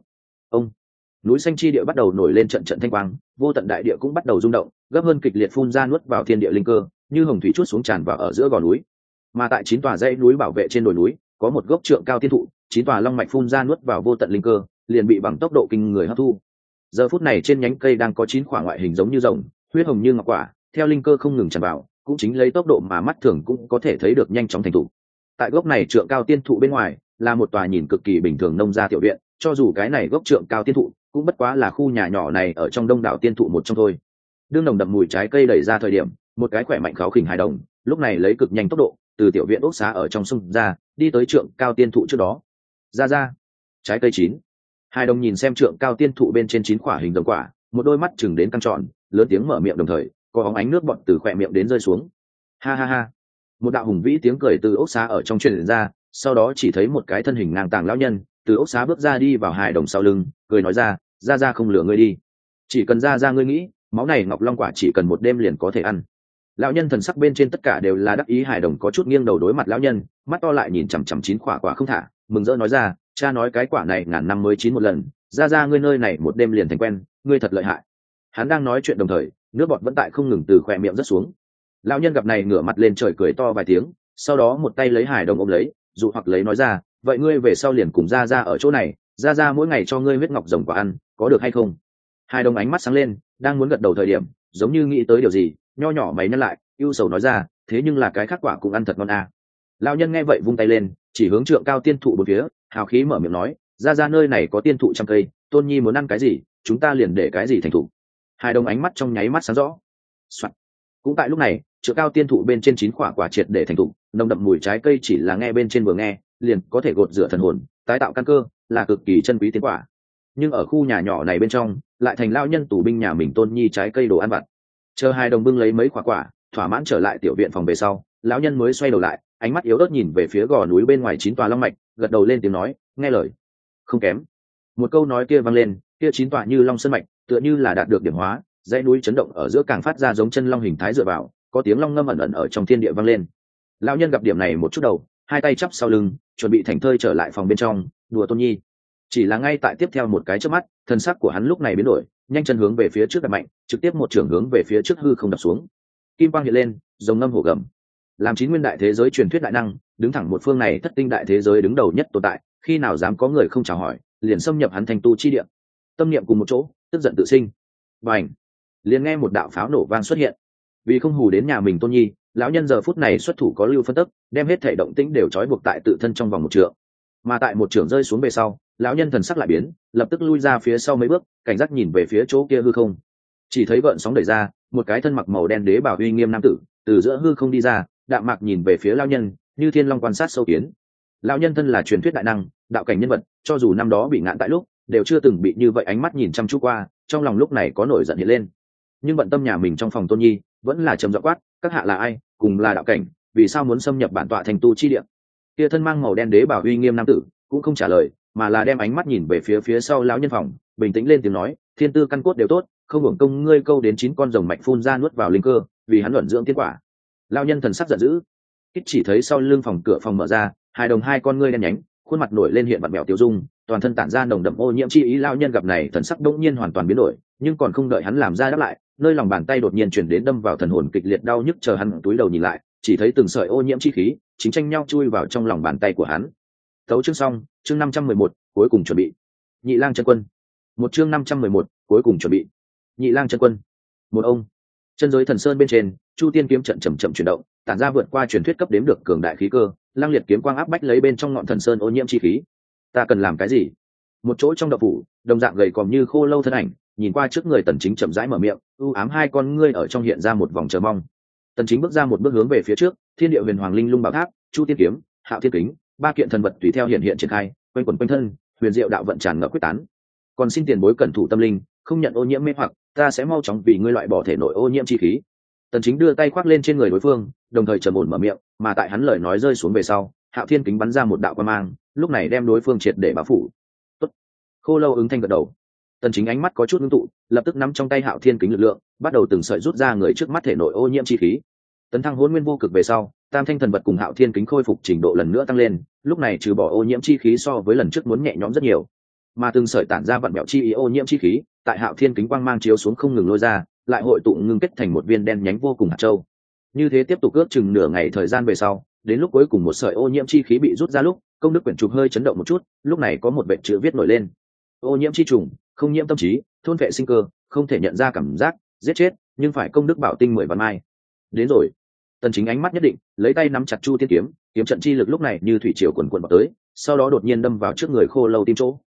núi xanh chi địa bắt đầu nổi lên trận trận thanh quang, vô tận đại địa cũng bắt đầu rung động, gấp hơn kịch liệt phun ra nuốt vào thiên địa linh cơ, như hồng thủy chút xuống tràn vào ở giữa gò núi. Mà tại 9 tòa dãy núi bảo vệ trên đồi núi, có một gốc trượng cao tiên thụ, 9 tòa long mạch phun ra nuốt vào vô tận linh cơ, liền bị bằng tốc độ kinh người hấp thu. Giờ phút này trên nhánh cây đang có 9 quả ngoại hình giống như rồng, huyết hồng như ngọc quả, theo linh cơ không ngừng tràn vào, cũng chính lấy tốc độ mà mắt thường cũng có thể thấy được nhanh chóng thành thụ. Tại gốc này trượng cao tiên thụ bên ngoài, là một tòa nhìn cực kỳ bình thường nông gia tiểu viện, cho dù cái này gốc trượng cao tiên thụ cũng bất quá là khu nhà nhỏ này ở trong đông đảo tiên thụ một trong thôi. Đương nồng đậm mùi trái cây đẩy ra thời điểm, một cái khỏe mạnh kháo khỉnh hài đồng lúc này lấy cực nhanh tốc độ từ tiểu viện ốc xá ở trong sông ra, đi tới trượng cao tiên thụ trước đó. Ra trái cây chín. Hài đồng nhìn xem trượng cao tiên thụ bên trên 9 quả hình rồng quả, một đôi mắt chừng đến căng tròn, lớn tiếng mở miệng, đồng thời có óng ánh nước bọt từ khỏe miệng đến rơi xuống. Ha ha ha. Một đạo hùng vĩ tiếng cười từ ốc xá ở trong truyền ra, sau đó chỉ thấy một cái thân hình ngang tàng lão nhân từ ốc xá bước ra, đi vào hài đồng sau lưng, cười nói ra không lừa ngươi đi, chỉ cần ra ngươi nghĩ, máu này ngọc long quả chỉ cần một đêm liền có thể ăn. Lão nhân thần sắc bên trên tất cả đều là đắc ý. Hài đồng có chút nghiêng đầu đối mặt lão nhân, mắt to lại nhìn chằm chằm 9 quả không thả, mừng rỡ nói ra, cha nói cái quả này ngàn năm mới chín một lần, ra ngươi nơi này một đêm liền thành quen, ngươi thật lợi hại. Hắn đang nói chuyện đồng thời, nước bọt vẫn tại không ngừng từ khỏe miệng rớt xuống. Lão nhân gặp này ngửa mặt lên trời cười to vài tiếng, sau đó một tay lấy hài đồng ôm lấy, dụ hoặc lấy nói ra, vậy ngươi về sau liền cùng ra ở chỗ này, ra mỗi ngày cho ngươi huyết ngọc rồng quả ăn, có được hay không? Hài đồng ánh mắt sáng lên, đang muốn gật đầu thời điểm, giống như nghĩ tới điều gì, nho nhỏ mày nhăn lại, ưu sầu nói ra, thế nhưng là cái khác quả cũng ăn thật ngon à. Lão nhân nghe vậy vung tay lên, chỉ hướng trượng cao tiên thụ bốn phía, hào khí mở miệng nói, ra nơi này có tiên thụ trăm cây, tôn nhi muốn ăn cái gì, chúng ta liền để cái gì thành thủ. Hài đồng ánh mắt trong nháy mắt sáng rõ. Soạn. Cũng tại lúc này, trượng cao tiên thụ bên trên 9 quả triệt để thành thụ, nồng đậm mùi trái cây chỉ là nghe bên trên vừa nghe, liền có thể gột rửa thần hồn, tái tạo căn cơ, là cực kỳ chân quý tiên quả. Nhưng ở khu nhà nhỏ này bên trong, lại thành lão nhân tù binh nhà mình tôn nhi trái cây đồ ăn vặt. Chờ hài đồng bưng lấy mấy quả, thỏa mãn trở lại tiểu viện phòng về sau, lão nhân mới xoay đầu lại, ánh mắt yếu ớt nhìn về phía gò núi bên ngoài 9 tòa long mạch, gật đầu lên tiếng nói, nghe lời. Không kém. Một câu nói kia vang lên, kia 9 tòa như long sơn mạch, tựa như là đạt được điểm hóa, dãy núi chấn động ở giữa càng phát ra giống chân long hình thái dựa vào, có tiếng long ngâm ẩn ẩn ở trong thiên địa vang lên. Lão nhân gặp điểm này một chút đầu, hai tay chắp sau lưng, chuẩn bị thành thơi trở lại phòng bên trong, đùa tôn nhi. Chỉ là ngay tại tiếp theo một cái chớp mắt, thân sắc của hắn lúc này biến đổi, nhanh chân hướng về phía trước đập mạnh, trực tiếp một trường hướng về phía trước hư không đập xuống. Kim quang hiện lên, rồng ngâm hổ gầm. Làm 9 nguyên đại thế giới truyền thuyết đại năng, đứng thẳng một phương này thất tinh đại thế giới đứng đầu nhất tồn tại, khi nào dám có người không chào hỏi, liền xâm nhập hắn thành tu chi địa. Tâm niệm cùng một chỗ, tức giận tự sinh. Bành! Liền nghe một đạo pháo nổ vang xuất hiện. Vì không hù đến nhà mình tôn nhi, lão nhân giờ phút này xuất thủ có lưu phân tức, đem hết thể động tĩnh đều trói buộc tại tự thân trong vòng một trượng. Mà tại một trượng rơi xuống về sau, lão nhân thần sắc lại biến, lập tức lui ra phía sau mấy bước, cảnh giác nhìn về phía chỗ kia hư không. Chỉ thấy gợn sóng đẩy ra, một cái thân mặc màu đen đế bào uy nghiêm nam tử từ giữa hư không đi ra, đạm mạc nhìn về phía lão nhân, như thiên long quan sát sâu kiến. Lão nhân thân là truyền thuyết đại năng, đạo cảnh nhân vật, cho dù năm đó bị ngạn tại lúc, đều chưa từng bị như vậy ánh mắt nhìn chăm chú qua, trong lòng lúc này có nổi giận hiện lên. Nhưng bận tâm nhà mình trong phòng tôn nhi, vẫn là trầm giọng quát, các hạ là ai, cùng là đạo cảnh, vì sao muốn xâm nhập bản tọa thành tu chi địa? Kia thân mang màu đen đế bào uy nghiêm nam tử cũng không trả lời, mà là đem ánh mắt nhìn về phía sau lão nhân phòng, bình tĩnh lên tiếng nói, thiên tư căn cốt đều tốt, không hưởng công ngươi câu đến 9 con rồng mạch phun ra nuốt vào linh cơ, vì hắn luận dưỡng tiên quả. Lão nhân thần sắc giận dữ, ít chỉ thấy sau lưng phòng cửa phòng mở ra, hai đồng hai con ngươi đen nhánh, khuôn mặt nổi lên hiện vặn mèo tiêu dung, toàn thân tản ra nồng đậm ô nhiễm chi ý. Lão nhân gặp này thần sắc đống nhiên hoàn toàn biến đổi, nhưng còn không đợi hắn làm ra đáp lại, nơi lòng bàn tay đột nhiên chuyển đến đâm vào thần hồn kịch liệt đau nhức. Chờ hắn túi đầu nhìn lại, chỉ thấy từng sợi ô nhiễm chi khí chính tranh nhau chui vào trong lòng bàn tay của hắn. Tấu chương xong, chương 511, cuối cùng chuẩn bị. Nhị lang chân quân. Một chương 511, cuối cùng chuẩn bị. Nhị lang chân quân. Một ông. Chân giới thần sơn bên trên, Chu Tiên kiếm trận chậm chậm chuyển động, tản ra vượt qua truyền thuyết cấp đếm được cường đại khí cơ, lang liệt kiếm quang áp bách lấy bên trong ngọn thần sơn ô nhiễm chi khí. Ta cần làm cái gì? Một chỗ trong động phủ, đồng dạng gầy còm như khô lâu thân ảnh, nhìn qua trước người Tần Chính chậm rãi mở miệng, u ám hai con ngươi ở trong hiện ra một vòng chờ mong. Tần Chính bước ra một bước hướng về phía trước, Thiên địa huyền hoàng linh lung bảo tháp, Chu Tiên kiếm, Hạo Thiên kính, ba kiện thần vật tùy theo hiện triển khai, quanh quẩn quanh thân, huyền diệu đạo vận tràn ngập quyết tán. Còn xin tiền bối cẩn thủ tâm linh, không nhận ô nhiễm mê hoặc, ta sẽ mau chóng vì ngươi loại bỏ thể nội ô nhiễm chi khí. Tần Chính đưa tay khoác lên trên người đối phương, đồng thời trầm ổn mở miệng, mà tại hắn lời nói rơi xuống về sau, Hạo Thiên kính bắn ra một đạo quang mang, lúc này đem đối phương triệt để bao phủ. Tốt. Khô lâu ứng thanh gật đầu. Tần Chính ánh mắt có chút ngưng tụ, lập tức nắm trong tay Hạo Thiên kính lực lượng, bắt đầu từng sợi rút ra người trước mắt thể nội ô nhiễm chi khí. Tấn thăng hỗn nguyên vô cực về sau, tam thanh thần vật cùng Hạo Thiên kính khôi phục trình độ lần nữa tăng lên, lúc này trừ bỏ ô nhiễm chi khí so với lần trước muốn nhẹ nhõm rất nhiều. Mà từng sợi tản ra vận bẹo chi ý ô nhiễm chi khí, tại Hạo Thiên kính quang mang chiếu xuống không ngừng lôi ra, lại hội tụ ngưng kết thành một viên đen nhánh vô cùng hạt châu. Như thế tiếp tục ước chừng nửa ngày thời gian về sau, đến lúc cuối cùng một sợi ô nhiễm chi khí bị rút ra lúc, công đức quyển trục hơi chấn động một chút, lúc này có một vệt chữ viết nổi lên: ô nhiễm chi trùng, không nhiễm tâm trí, thôn vệ sinh cơ, không thể nhận ra cảm giác, giết chết, nhưng phải công đức bảo tinh 10 vạn mai. Đến rồi. Tần Chính ánh mắt nhất định, lấy tay nắm chặt Chu Tiên kiếm, kiếm trận chi lực lúc này như thủy triều cuồn cuộn vào tới, sau đó đột nhiên đâm vào trước người khô lâu tim chỗ.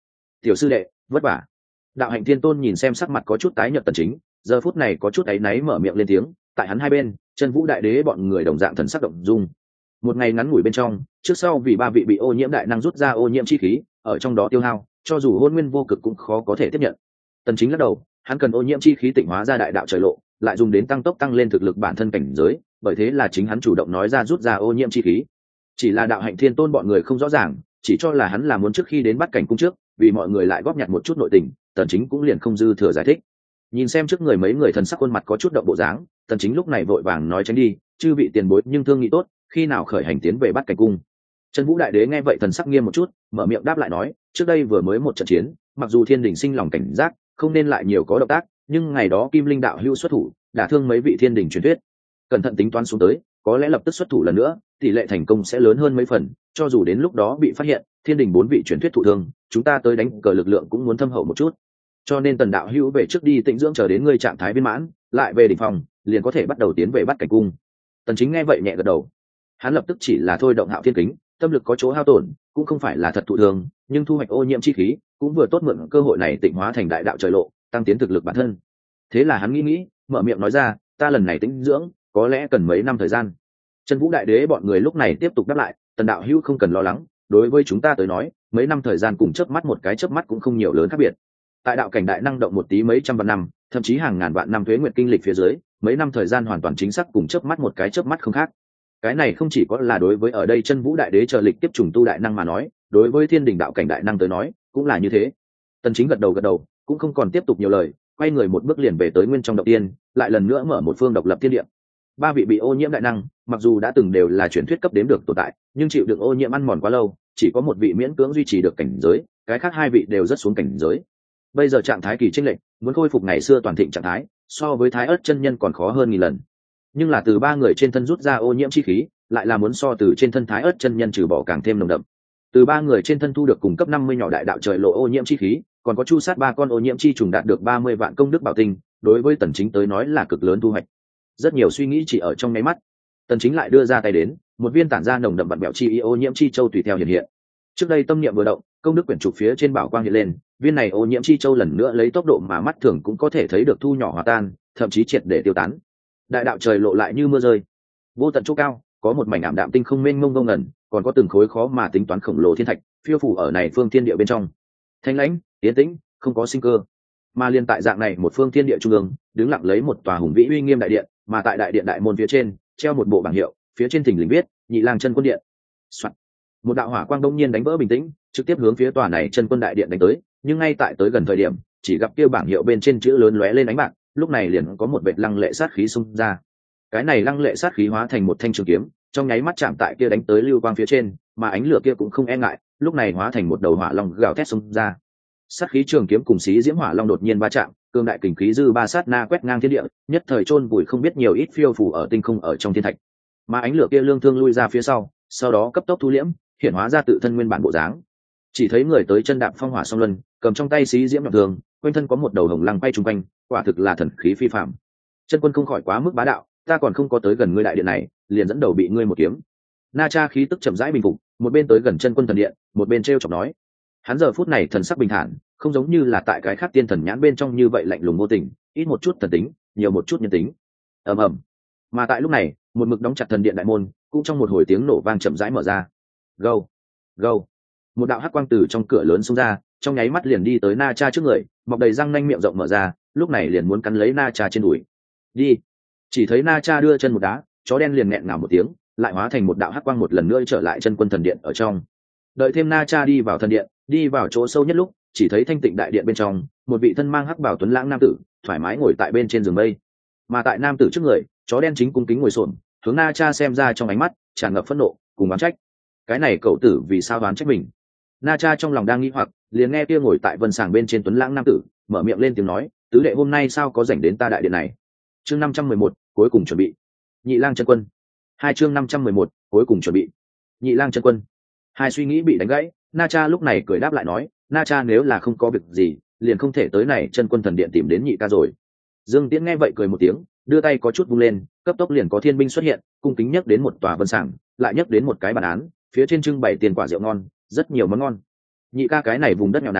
tiểu sư đệ vất vả. Đạo Hạnh Thiên Tôn nhìn xem sắc mặt có chút tái nhợt Tần Chính, giờ phút này có chút áy náy mở miệng lên tiếng. Tại hắn hai bên, Chân Vũ Đại Đế bọn người đồng dạng thần sắc động dung. Một ngày ngắn ngủi bên trong, trước sau vì ba vị bị ô nhiễm đại năng rút ra ô nhiễm chi khí, ở trong đó tiêu hao, cho dù hôn nguyên vô cực cũng khó có thể tiếp nhận. Tần Chính lắc đầu, hắn cần ô nhiễm chi khí tịnh hóa ra đại đạo trời lộ, lại dùng đến tăng tốc tăng lên thực lực bản thân cảnh giới, bởi thế là chính hắn chủ động nói ra rút ra ô nhiễm chi khí. Chỉ là Đạo Hạnh Thiên Tôn bọn người không rõ ràng, chỉ cho là hắn là muốn trước khi đến Bát Cảnh cung trước, vì mọi người lại góp nhặt một chút nội tình, Tần Chính cũng liền không dư thừa giải thích. Nhìn xem trước người mấy người thần sắc khuôn mặt có chút động bộ dáng, Tần Chính lúc này vội vàng nói tránh đi, chư vị tiền bối nhưng thương nghị tốt, khi nào khởi hành tiến về Bát Cảnh cung. Chân Vũ Đại Đế nghe vậy thần sắc nghiêm một chút, mở miệng đáp lại nói, trước đây vừa mới một trận chiến, mặc dù Thiên Đình sinh lòng cảnh giác, không nên lại nhiều có động tác, nhưng ngày đó Kim Linh đạo hữu xuất thủ, đả thương mấy vị Thiên Đình truyền thuyết. Cẩn thận tính toán xuống tới, có lẽ lập tức xuất thủ lần nữa, tỷ lệ thành công sẽ lớn hơn mấy phần, cho dù đến lúc đó bị phát hiện, Thiên Đình 4 vị truyền thuyết thụ thương, chúng ta tới đánh cờ lực lượng cũng muốn thâm hậu một chút. Cho nên Tần đạo hữu về trước đi tĩnh dưỡng chờ đến ngươi trạng thái viên mãn, lại về đỉnh phòng, liền có thể bắt đầu tiến về Bát Cảnh cung. Tần Chính nghe vậy nhẹ gật đầu. Hắn lập tức chỉ là thôi động Hạo Thiên Kính, tâm lực có chỗ hao tổn, cũng không phải là thật thụ thương, nhưng thu hoạch ô nhiễm chi khí, cũng vừa tốt mượn cơ hội này tịnh hóa thành đại đạo trời lộ, tăng tiến thực lực bản thân. Thế là hắn nghĩ, mở miệng nói ra, ta lần này tĩnh dưỡng, có lẽ cần mấy năm thời gian. Chân Vũ Đại Đế bọn người lúc này tiếp tục đáp lại, Tần đạo hữu không cần lo lắng, đối với chúng ta tới nói, mấy năm thời gian cùng chớp mắt một cái chớp mắt cũng không nhiều lớn khác biệt. Tại đạo cảnh đại năng động một tí mấy trăm vạn năm, thậm chí hàng ngàn vạn năm tuế nguyệt kinh lịch phía dưới, mấy năm thời gian hoàn toàn chính xác cùng chớp mắt một cái chớp mắt không khác. Cái này không chỉ có là đối với ở đây Chân Vũ Đại Đế chờ lịch tiếp trùng tu đại năng mà nói, đối với Thiên Đình đạo cảnh đại năng tới nói, cũng là như thế. Tần Chính gật đầu, cũng không còn tiếp tục nhiều lời, quay người một bước liền về tới nguyên trong động tiên, lại lần nữa mở một phương độc lập thiên địa. Ba vị bị ô nhiễm đại năng, mặc dù đã từng đều là truyền thuyết cấp đếm được tồn tại, nhưng chịu đựng ô nhiễm ăn mòn quá lâu, chỉ có một vị miễn cưỡng duy trì được cảnh giới, cái khác hai vị đều rất xuống cảnh giới. Bây giờ trạng thái kỳ chênh lệch, muốn khôi phục ngày xưa toàn thịnh trạng thái, so với Thái Ức chân nhân còn khó hơn nghìn lần. Nhưng là từ ba người trên thân rút ra ô nhiễm chi khí, lại là muốn so từ trên thân Thái Ức chân nhân trừ bỏ càng thêm nồng đậm. Từ ba người trên thân thu được cùng cấp 50 nhỏ đại đạo trời lộ ô nhiễm chi khí, còn có chu sát ba con ô nhiễm chi trùng đạt được 30 vạn công đức bảo tinh, đối với Tần Chính tới nói là cực lớn thu hoạch. Rất nhiều suy nghĩ chỉ ở trong mấy mắt, Tần Chính lại đưa ra tay đến, một viên tản ra nồng đậm vặn bẹo chi ô nhiễm chi châu tùy theo hiện hiện. Trước đây tâm niệm vừa động, công đức quyển trục phía trên bảo quang hiện lên, viên này ô nhiễm chi châu lần nữa lấy tốc độ mà mắt thường cũng có thể thấy được thu nhỏ hòa tan, thậm chí triệt để tiêu tán. Đại đạo trời lộ lại như mưa rơi, vô tận chỗ cao, có một mảnh ảm đạm tinh không mênh mông vô ngần, còn có từng khối khó mà tính toán khổng lồ thiên thạch phiêu phủ ở này phương thiên địa bên trong. Thanh lãnh, yên tĩnh, không có sinh cơ. Mà liên tại dạng này một phương thiên địa trung ương, đứng lặng lấy một tòa hùng vĩ uy nghiêm đại điện, mà tại đại điện đại môn phía trên treo một bộ bảng hiệu, phía trên thình lình viết Nhị Lang Chân Quân Điện. Soạn. Một đạo hỏa quang đông nhiên đánh vỡ bình tĩnh, trực tiếp hướng phía tòa này Chân Quân đại điện đánh tới, nhưng ngay tại tới gần thời điểm, chỉ gặp kia bảng hiệu bên trên chữ lớn lóe lên ánh bạc, lúc này liền có một vệt lăng lệ sát khí xung ra. Cái này lăng lệ sát khí hóa thành một thanh trường kiếm, trong nháy mắt chạm tại kia đánh tới lưu quang phía trên, mà ánh lửa kia cũng không e ngại, lúc này hóa thành một đầu hỏa long gào thét xung ra. Sát khí trường kiếm cùng xí diễm hỏa long đột nhiên va chạm, cương đại kình khí dư ba sát na quét ngang thiên địa, nhất thời chôn vùi không biết nhiều ít phiêu phù ở tinh không ở trong thiên thạch. Mà ánh lửa kia lương thương lui ra phía sau đó cấp tốc thu liễm, hiện hóa ra tự thân nguyên bản bộ dáng. Chỉ thấy người tới chân đạp phong hỏa song luân, cầm trong tay xí diễm nhọn thường, quanh thân có một đầu hồng lăng quay trung quanh, quả thực là thần khí phi phàm. Chân Quân không khỏi quá mức bá đạo, ta còn không có tới gần ngươi đại điện này, liền dẫn đầu bị ngươi một kiếm. Na Cha khí tức chậm rãi bình phục, một bên tới gần Chân Quân thần điện, một bên trêu chọc nói. Hắn giờ phút này thần sắc bình thản, không giống như là tại cái khác tiên thần nhãn bên trong như vậy lạnh lùng vô tình, ít một chút thần tính, nhiều một chút nhân tính. ầm ầm. Mà tại lúc này, một mực đóng chặt thần điện đại môn, cũng trong một hồi tiếng nổ vang chậm rãi mở ra. Gâu, gâu. Một đạo hắc quang từ trong cửa lớn xông ra, trong nháy mắt liền đi tới Na Cha trước người, mọc đầy răng nanh miệng rộng mở ra, lúc này liền muốn cắn lấy Na Cha trên đùi. Đi. Chỉ thấy Na Cha đưa chân một đá, chó đen liền nghẹn ngào một tiếng, lại hóa thành một đạo hắc quang một lần nữa trở lại Chân Quân thần điện ở trong. Đợi thêm Na Cha đi vào thần điện, đi vào chỗ sâu nhất lúc, chỉ thấy thanh tịnh đại điện bên trong, một vị thân mang hắc bào tuấn lãng nam tử, thoải mái ngồi tại bên trên giường mây. Mà tại nam tử trước người, chó đen chính cung kính ngồi xổm, hướng Na Cha xem ra trong ánh mắt tràn ngập phẫn nộ cùng oán trách. Cái này cậu tử vì sao oán trách mình? Na Cha trong lòng đang nghĩ hoặc, liền nghe kia ngồi tại vân sàng bên trên tuấn lãng nam tử mở miệng lên tiếng nói, tứ đệ hôm nay sao có rảnh đến ta đại điện này? Chương 511, cuối cùng chuẩn bị. Nhị Lang Chân Quân. Hai chương 511, cuối cùng chuẩn bị. Nhị Lang Chân Quân. Hai suy nghĩ bị đánh gãy, Na Cha lúc này cười đáp lại nói, Na Cha nếu là không có việc gì, liền không thể tới này Chân Quân thần điện tìm đến nhị ca rồi. Dương Tiễn nghe vậy cười một tiếng, đưa tay có chút vung lên, cấp tốc liền có thiên binh xuất hiện, cung kính nhấc đến một tòa vân sàng, lại nhấc đến một cái bàn án, phía trên trưng bày tiền quả rượu ngon, rất nhiều món ngon. Nhị ca cái này vùng đất nghèo nàn,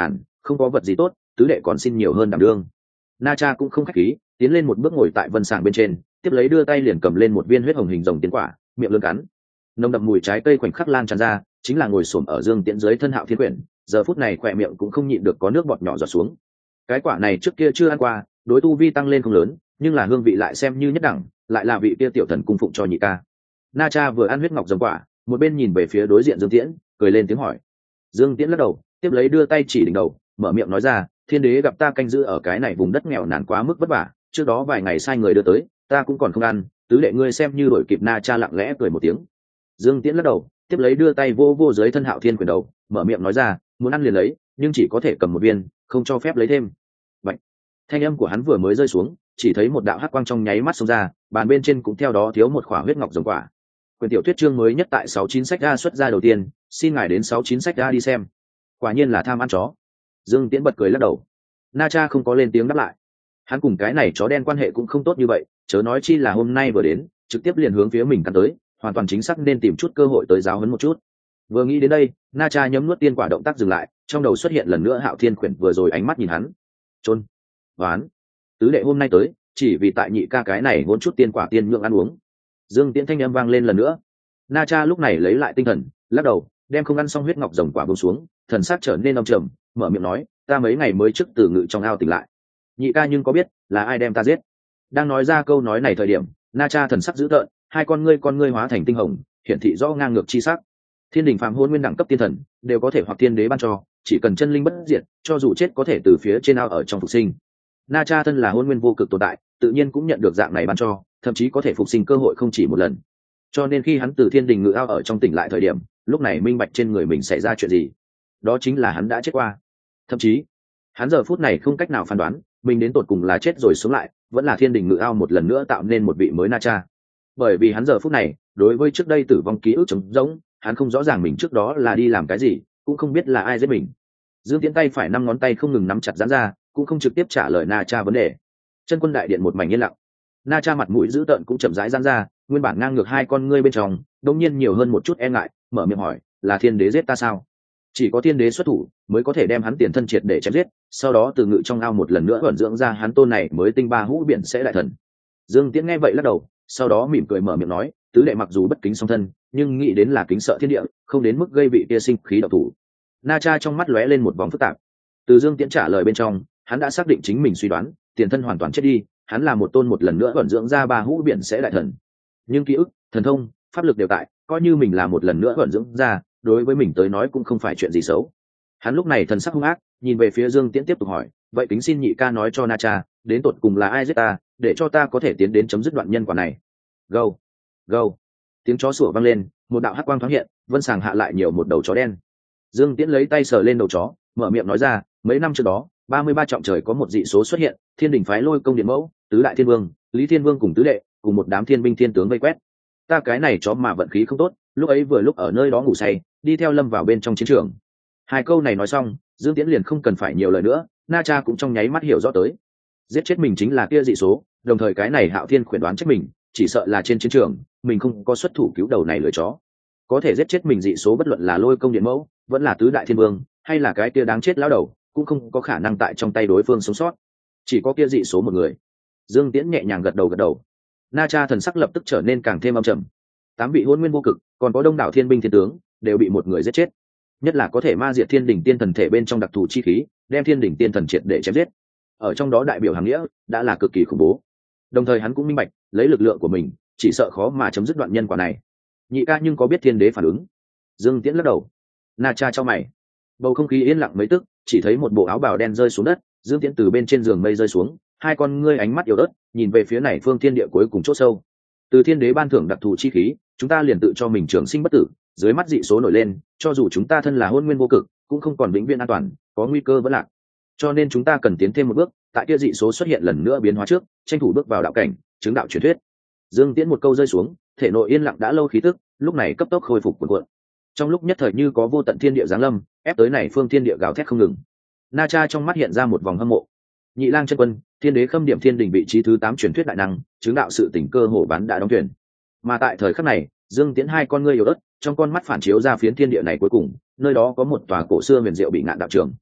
không có vật gì tốt, tứ đệ còn xin nhiều hơn đảm đương. Na Cha cũng không khách khí, tiến lên một bước ngồi tại vân sàng bên trên, tiếp lấy đưa tay liền cầm lên một viên huyết hồng hình rồng tiến quả, miệng lươn cắn. Nồng đậm mùi trái cây khoảnh khắc lan tràn ra, chính là ngồi xổm ở Dương Tiễn dưới thân Hạo Thiên Quyển, giờ phút này khỏe miệng cũng không nhịn được có nước bọt nhỏ giọt xuống. Cái quả này trước kia chưa ăn qua, đối tu vi tăng lên không lớn, nhưng là hương vị lại xem như nhất đẳng, lại là vị kia tiểu thần cung phụng cho nhị ca. Na Cha vừa ăn huyết ngọc rồng quả, một bên nhìn về phía đối diện Dương Tiễn, cười lên tiếng hỏi. Dương Tiễn lắc đầu, tiếp lấy đưa tay chỉ đỉnh đầu, mở miệng nói ra, thiên đế gặp ta canh giữ ở cái này vùng đất nghèo nàn quá mức vất vả, trước đó vài ngày sai người đưa tới, ta cũng còn không ăn, tứ đệ ngươi xem như đổi kịp. Na Cha lặng lẽ cười một tiếng. Dương Tiễn lắc đầu, tiếp lấy đưa tay vô vô dưới thân Hạo Thiên Quyển đầu, mở miệng nói ra, muốn ăn liền lấy, nhưng chỉ có thể cầm một viên, không cho phép lấy thêm. Bạch. Thanh âm của hắn vừa mới rơi xuống, chỉ thấy một đạo hắc quang trong nháy mắt xông ra, bàn bên trên cũng theo đó thiếu một khỏa huyết ngọc rồng quả. Quyển tiểu thuyết chương mới nhất tại 69 sách ra xuất ra đầu tiên, xin ngài đến 69 sách ra đi xem. Quả nhiên là tham ăn chó. Dương Tiễn bật cười lắc đầu. Na Cha không có lên tiếng đáp lại. Hắn cùng cái này chó đen quan hệ cũng không tốt như vậy, chớ nói chi là hôm nay vừa đến, trực tiếp liền hướng phía mình cắn tới, hoàn toàn chính xác nên tìm chút cơ hội tới giáo huấn một chút. Vừa nghĩ đến đây, Na Cha nhấm nuốt tiên quả động tác dừng lại, trong đầu xuất hiện lần nữa Hạo Thiên Quyển vừa rồi ánh mắt nhìn hắn. Chôn, ván, tứ đệ hôm nay tới, chỉ vì tại nhị ca cái này muốn chút tiên quả tiên nhượng ăn uống. Dương Tiễn thanh âm vang lên lần nữa. Na Cha lúc này lấy lại tinh thần, lắc đầu, đem không ăn xong huyết ngọc rồng quả buông xuống, thần sắc trở nên âm trầm, mở miệng nói, ta mấy ngày mới trước từ ngự trong ao tỉnh lại. Nhị ca nhưng có biết là ai đem ta giết? Đang nói ra câu nói này thời điểm, Na Cha thần sắc dữ tợn, hai con ngươi hóa thành tinh hồng, hiển thị rõ ngang ngược chi sắc. Thiên đình phàm hôn nguyên đẳng cấp tiên thần đều có thể hoặc thiên đế ban cho, chỉ cần chân linh bất diệt, cho dù chết có thể từ phía trên ao ở trong phục sinh. Na Cha thân là hôn nguyên vô cực tồn tại, tự nhiên cũng nhận được dạng này ban cho, thậm chí có thể phục sinh cơ hội không chỉ một lần. Cho nên khi hắn từ thiên đình ngự ao ở trong tỉnh lại thời điểm, lúc này minh bạch trên người mình xảy ra chuyện gì. Đó chính là hắn đã chết qua. Thậm chí, hắn giờ phút này không cách nào phán đoán, mình đến tột cùng là chết rồi sống lại, vẫn là thiên đình ngự ao một lần nữa tạo nên một vị mới Na Cha. Bởi vì hắn giờ phút này, đối với trước đây tử vong ký ức trống rỗng, hắn không rõ ràng mình trước đó là đi làm cái gì, cũng không biết là ai giết mình. Dương Tiễn tay phải 5 ngón tay không ngừng nắm chặt giãn ra, cũng không trực tiếp trả lời Na Cha vấn đề. Chân quân đại điện một mảnh yên lặng. Na Cha mặt mũi dữ tợn cũng chậm rãi giãn ra, nguyên bản ngang ngược hai con ngươi bên trong, đột nhiên nhiều hơn một chút e ngại, mở miệng hỏi, là thiên đế giết ta sao? Chỉ có thiên đế xuất thủ mới có thể đem hắn tiền thân triệt để chém giết, sau đó từ ngự trong ao một lần nữa ẩn dưỡng ra hắn tôn này mới tinh ba hũ biển sẽ đại thần. Dương Tiễn nghe vậy lắc đầu, sau đó mỉm cười mở miệng nói, tứ đệ mặc dù bất kính song thân, nhưng nghĩ đến là kính sợ thiên địa, không đến mức gây vị kia sinh khí độc thủ. Na Cha trong mắt lóe lên một vòng phức tạp. Từ Dương Tiễn trả lời bên trong, hắn đã xác định chính mình suy đoán, tiền thân hoàn toàn chết đi, hắn là một tôn một lần nữa ẩn dưỡng ra ba hũ biển sẽ đại thần. Nhưng ký ức, thần thông, pháp lực đều tại, coi như mình là một lần nữa ẩn dưỡng ra, đối với mình tới nói cũng không phải chuyện gì xấu. Hắn lúc này thần sắc hung ác, nhìn về phía Dương Tiễn tiếp tục hỏi, vậy kính xin nhị ca nói cho Na Cha, đến tột cùng là ai giết ta, để cho ta có thể tiến đến chấm dứt đoạn nhân quả này. Gâu, gâu, tiếng chó sủa vang lên, một đạo hắc quang thoáng hiện, vân sàng hạ lại nhiều một đầu chó đen. Dương Tiễn lấy tay sờ lên đầu chó, mở miệng nói ra, mấy năm trước đó 33 trọng trời có một dị số xuất hiện, thiên đình phái Lôi Công Điện Mẫu, tứ đại thiên vương, Lý Thiên Vương cùng tứ đệ, cùng một đám thiên binh thiên tướng vây quét. Ta cái này chó mà vận khí không tốt, lúc ấy vừa lúc ở nơi đó ngủ say, đi theo Lâm vào bên trong chiến trường. Hai câu này nói xong, Dương Tiễn liền không cần phải nhiều lời nữa, Na Cha cũng trong nháy mắt hiểu rõ tới. Giết chết mình chính là kia dị số, đồng thời cái này Hạo Thiên khuyển đoán chết mình, chỉ sợ là trên chiến trường, mình không có xuất thủ cứu đầu này lười chó. Có thể giết chết mình dị số bất luận là Lôi Công Điện Mẫu, vẫn là tứ đại thiên vương, hay là cái kia đáng chết lão đầu, cũng không có khả năng tại trong tay đối phương sống sót. Chỉ có kia dị số một người. Dương Tiễn nhẹ nhàng gật đầu. Na Cha thần sắc lập tức trở nên càng thêm âm trầm. 8 vị hôn nguyên vô cực, còn có đông đảo thiên binh thiên tướng, đều bị một người giết chết. Nhất là có thể ma diệt thiên đỉnh tiên thần thể bên trong đặc thù chi khí, đem thiên đỉnh tiên thần triệt để chém giết. Ở trong đó đại biểu hàng nghĩa đã là cực kỳ khủng bố. Đồng thời hắn cũng minh bạch, lấy lực lượng của mình, chỉ sợ khó mà chấm dứt đoạn nhân quả này. Nhị ca nhưng có biết thiên đế phản ứng? Dương Tiễn lắc đầu. Na Cha chau mày. Bầu không khí yên lặng mấy tức, chỉ thấy một bộ áo bào đen rơi xuống đất, Dương Tiễn từ bên trên giường mây rơi xuống, hai con ngươi ánh mắt yếu ớt, nhìn về phía này phương thiên địa cuối cùng chỗ sâu. Từ thiên đế ban thưởng đặc thù chi khí, chúng ta liền tự cho mình trường sinh bất tử, dưới mắt dị số nổi lên, cho dù chúng ta thân là hôn nguyên vô cực, cũng không còn vĩnh viễn an toàn, có nguy cơ vẫn lạc. Cho nên chúng ta cần tiến thêm một bước, tại kia dị số xuất hiện lần nữa biến hóa trước, tranh thủ bước vào đạo cảnh, chứng đạo truyền thuyết. Dương Tiễn một câu rơi xuống, thể nội yên lặng đã lâu khí tức, lúc này cấp tốc khôi phục cuộn cuộn. Trong lúc nhất thời như có vô tận thiên địa giáng lâm, ép tới này phương thiên địa gào thét không ngừng. Na Cha trong mắt hiện ra một vòng hâm mộ. Nhị lang chân quân, thiên đế khâm điểm thiên đỉnh vị trí thứ 8 truyền thuyết đại năng, chứng đạo sự tỉnh cơ hồ bán đã đóng thuyền. Mà tại thời khắc này, Dương Tiễn hai con ngươi yếu ớt, trong con mắt phản chiếu ra phiến thiên địa này cuối cùng, nơi đó có một tòa cổ xưa huyền diệu bị ngạn đạo trường.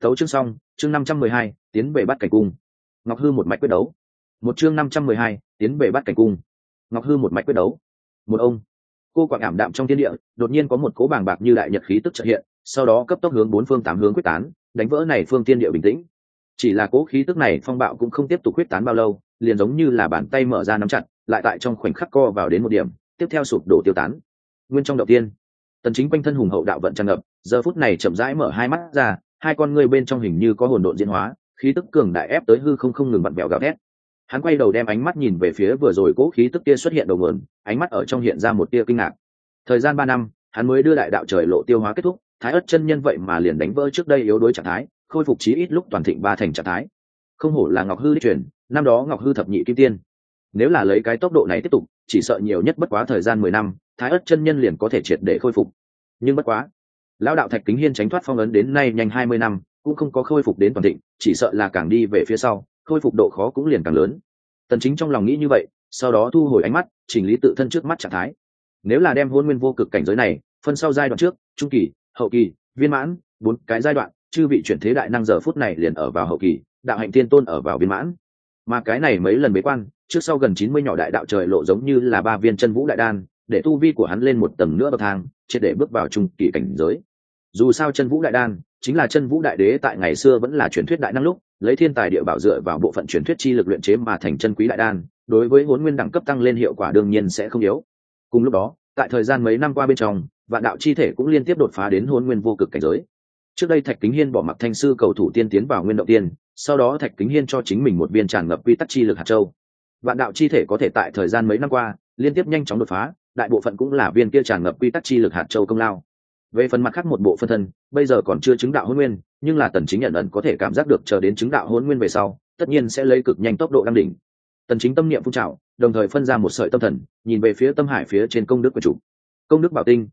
Tấu chương xong, chương 512, tiến về bắt cảnh cung. Ngọc Hư một mạch quyết đấu. Một chương 512, tiến về bắt cảnh cung. Ngọc Hư một mạch quyết đấu. Một ông. Cô quạng ảm đạm trong thiên địa, đột nhiên có một cỗ bàng bạc như đại nhật khí tức chợt hiện, sau đó cấp tốc hướng bốn phương tám hướng quyết tán, đánh vỡ này phương thiên địa bình tĩnh. Chỉ là cỗ khí tức này phong bạo cũng không tiếp tục quyết tán bao lâu, liền giống như là bàn tay mở ra nắm chặt, lại tại trong khoảnh khắc co vào đến một điểm, tiếp theo sụp đổ tiêu tán. Nguyên trong động tiên, Tần Chính quanh thân hùng hậu đạo vận tràn ngập, giờ phút này chậm rãi mở hai mắt ra, hai con ngươi bên trong hình như có hồn độn diễn hóa, khí tức cường đại ép tới hư không ngừng vặn vẹo gào thét. Hắn quay đầu đem ánh mắt nhìn về phía vừa rồi cỗ khí tức kia xuất hiện đầu nguồn, ánh mắt ở trong hiện ra một tia kinh ngạc. Thời gian 3 năm, hắn mới đưa đại đạo trời lộ tiêu hóa kết thúc, Thái Ức chân nhân vậy mà liền đánh vỡ trước đây yếu đuối trạng thái, khôi phục chí ít lúc toàn thịnh 3 thành trạng thái. Không hổ là Ngọc Hư đích truyền, năm đó Ngọc Hư thập nhị kim tiên. Nếu là lấy cái tốc độ này tiếp tục, chỉ sợ nhiều nhất bất quá thời gian 10 năm, Thái Ức chân nhân liền có thể triệt để khôi phục. Nhưng bất quá, lão đạo Thạch Kính Hiên tránh thoát phong ấn đến nay nhanh 20 năm, cũng không có khôi phục đến toàn thịnh, chỉ sợ là càng đi về phía sau, khôi phục độ khó cũng liền càng lớn. Tần Chính trong lòng nghĩ như vậy, sau đó thu hồi ánh mắt, chỉnh lý tự thân trước mắt trạng thái. Nếu là đem hôn nguyên vô cực cảnh giới này phân sau giai đoạn trước, trung kỳ, hậu kỳ, viên mãn, 4 cái giai đoạn, chư vị chuyển thế đại năng giờ phút này liền ở vào hậu kỳ, đạo hạnh tiên tôn ở vào viên mãn. Mà cái này mấy lần bế quan, trước sau gần 90 nhỏ đại đạo trời lộ giống như là 3 viên chân vũ đại đan, để tu vi của hắn lên một tầng nữa bậc thang, triệt để bước vào trung kỳ cảnh giới. Dù sao chân vũ đại đan chính là chân vũ đại đế tại ngày xưa vẫn là truyền thuyết đại năng lúc, lấy thiên tài địa bảo dựa vào bộ phận truyền thuyết chi lực luyện chế mà thành chân quý đại đan, đối với hồn nguyên đẳng cấp tăng lên hiệu quả đương nhiên sẽ không yếu. Cùng lúc đó, tại thời gian mấy năm qua bên trong, vạn đạo chi thể cũng liên tiếp đột phá đến hồn nguyên vô cực cảnh giới. Trước đây Thạch Kính Hiên bỏ mặc thanh sư cầu thủ tiên tiến vào nguyên động tiên, sau đó Thạch Kính Hiên cho chính mình một viên tràn ngập quy tắc chi lực hạt châu. Vạn đạo chi thể có thể tại thời gian mấy năm qua liên tiếp nhanh chóng đột phá, đại bộ phận cũng là viên kia tràn ngập quy tắc chi lực hạt châu công lao. Về phần mặt khác một bộ phân thân, bây giờ còn chưa chứng đạo hôn nguyên, nhưng là Tần Chính nhận ẩn có thể cảm giác được chờ đến chứng đạo hôn nguyên về sau, tất nhiên sẽ lấy cực nhanh tốc độ đăng đỉnh. Tần Chính tâm niệm phun trào, đồng thời phân ra một sợi tâm thần, nhìn về phía tâm hải phía trên công đức của chủ. Công đức bảo tinh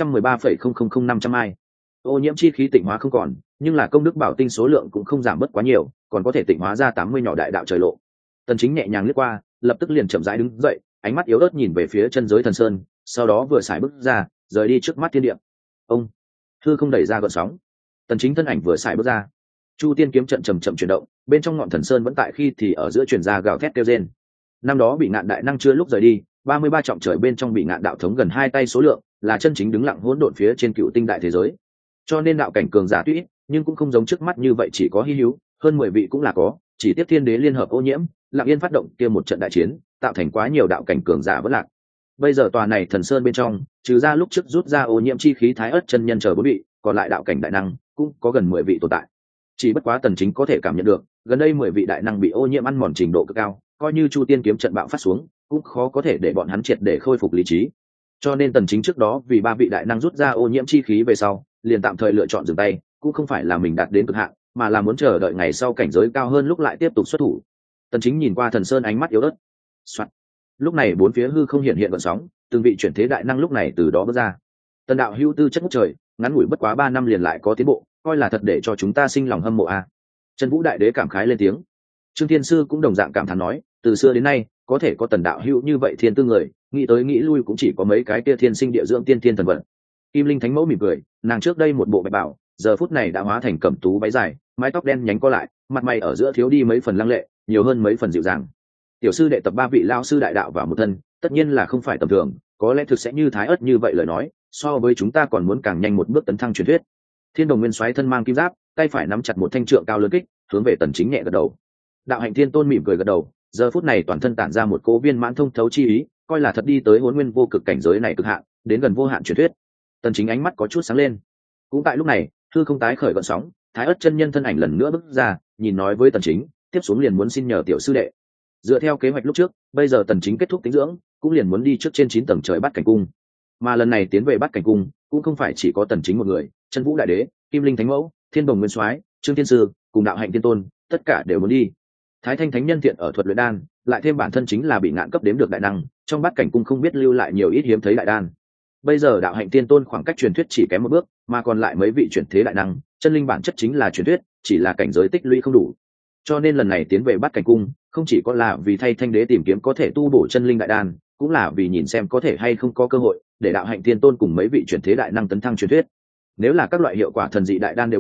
813,000500 ai. Ô nhiễm chi khí tịnh hóa không còn, nhưng là công đức bảo tinh số lượng cũng không giảm bớt quá nhiều, còn có thể tịnh hóa ra 80 nhỏ đại đạo trời lộ. Tần Chính nhẹ nhàng lướt qua, lập tức liền chậm rãi đứng dậy, ánh mắt yếu ớt nhìn về phía chân giới thần sơn, sau đó vừa xài bước ra, rời đi trước mắt thiên địa. Ông hư không đẩy ra gợn sóng, Tần Chính thân ảnh vừa xài bước ra, Chu Tiên kiếm trận chậm chậm chuyển động, bên trong ngọn thần sơn vẫn tại khi thì ở giữa truyền ra gào thét kêu rên. Năm đó bị ngạn đại năng chưa lúc rời đi, 33 trọng trời bên trong bị ngạn đạo thống gần 2 tay số lượng, là chân chính đứng lặng hỗn độn phía trên cựu tinh đại thế giới. Cho nên đạo cảnh cường giả tuy ít, nhưng cũng không giống trước mắt như vậy chỉ có hi hữu, hơn 10 vị cũng là có, chỉ tiếp thiên đế liên hợp ô nhiễm, Lặng Yên phát động kia một trận đại chiến, tạo thành quá nhiều đạo cảnh cường giả vẫn lạc. Bây giờ tòa này thần sơn bên trong, trừ ra lúc trước rút ra ô nhiễm chi khí Thái Ức chân nhân chờ 4 vị, còn lại đạo cảnh đại năng cũng có gần 10 vị tồn tại. Chỉ bất quá Tần Chính có thể cảm nhận được, gần đây 10 vị đại năng bị ô nhiễm ăn mòn trình độ cực cao, coi như Chu Tiên kiếm trận bạo phát xuống, cũng khó có thể để bọn hắn triệt để khôi phục lý trí. Cho nên Tần Chính trước đó vì 3 vị đại năng rút ra ô nhiễm chi khí về sau, liền tạm thời lựa chọn dừng tay, cũng không phải là mình đạt đến cực hạn, mà là muốn chờ đợi ngày sau cảnh giới cao hơn lúc lại tiếp tục xuất thủ. Tần Chính nhìn qua thần sơn ánh mắt yếu ớt. Soạn. Lúc này bốn phía hư không hiện gợn sóng, từng vị chuyển thế đại năng lúc này từ đó bước ra. Tần đạo hữu tư chất ngút trời, ngắn ngủi bất quá 3 năm liền lại có tiến bộ, coi là thật để cho chúng ta sinh lòng hâm mộ a. Trần Vũ đại đế cảm khái lên tiếng. Trương Thiên sư cũng đồng dạng cảm thán nói, từ xưa đến nay, có thể có Tần đạo hữu như vậy thiên tư người, nghĩ tới nghĩ lui cũng chỉ có mấy cái kia thiên sinh địa dưỡng tiên thiên thần vận. Kim Linh Thánh Mẫu mỉm cười, nàng trước đây một bộ bạch bảo, giờ phút này đã hóa thành cẩm tú váy dài, mái tóc đen nhánh co lại, mặt mày ở giữa thiếu đi mấy phần lăng lệ, nhiều hơn mấy phần dịu dàng. Tiểu sư đệ tập 3 vị lao sư đại đạo vào một thân, tất nhiên là không phải tầm thường, có lẽ thực sẽ như Thái Ức như vậy lời nói, so với chúng ta còn muốn càng nhanh một bước tấn thăng truyền thuyết. Thiên Đồng Nguyên Soái thân mang kim giáp, tay phải nắm chặt một thanh trượng cao lớn kích, hướng về Tần Chính nhẹ gật đầu. Đạo Hạnh Thiên Tôn mỉm cười gật đầu, giờ phút này toàn thân tản ra một cỗ viên mãn thông thấu chi ý, coi là thật đi tới Hỗn Nguyên vô cực cảnh giới này cực hạn, đến gần vô hạn truyền thuyết. Tần Chính ánh mắt có chút sáng lên. Cũng tại lúc này, hư không tái khởi gợn sóng, Thái Ức chân nhân thân ảnh lần nữa bước ra, nhìn nói với Tần Chính, tiếp xuống liền muốn xin nhờ tiểu sư đệ. Dựa theo kế hoạch lúc trước, bây giờ Tần Chính kết thúc tính dưỡng, cũng liền muốn đi trước trên 9 tầng trời bắt cảnh cung. Mà lần này tiến về bắt cảnh cung, cũng không phải chỉ có Tần Chính một người, Chân Vũ đại đế, Kim Linh Thánh Mẫu, Thiên Đồng Nguyên Soái, Trương Thiên sư, cùng Đạo Hạnh Thiên Tôn, tất cả đều muốn đi. Thái Thanh Thánh nhân thiện ở thuật luyện đan, lại thêm bản thân chính là bị ngạn cấp đếm được đại năng, trong bắt cảnh cung không biết lưu lại nhiều ít hiếm thấy đại đan. Bây giờ Đạo Hạnh Thiên Tôn khoảng cách truyền thuyết chỉ kém một bước, mà còn lại mấy vị chuyển thế đại năng, chân linh bản chất chính là truyền thuyết, chỉ là cảnh giới tích lũy không đủ. Cho nên lần này tiến về bắt cảnh cung, không chỉ có là vì thay Thanh đế tìm kiếm có thể tu bổ chân linh đại đan, cũng là vì nhìn xem có thể hay không có cơ hội để Đạo Hạnh Thiên Tôn cùng mấy vị chuyển thế đại năng tấn thăng truyền thuyết. Nếu là các loại hiệu quả thần dị đại đan đều có,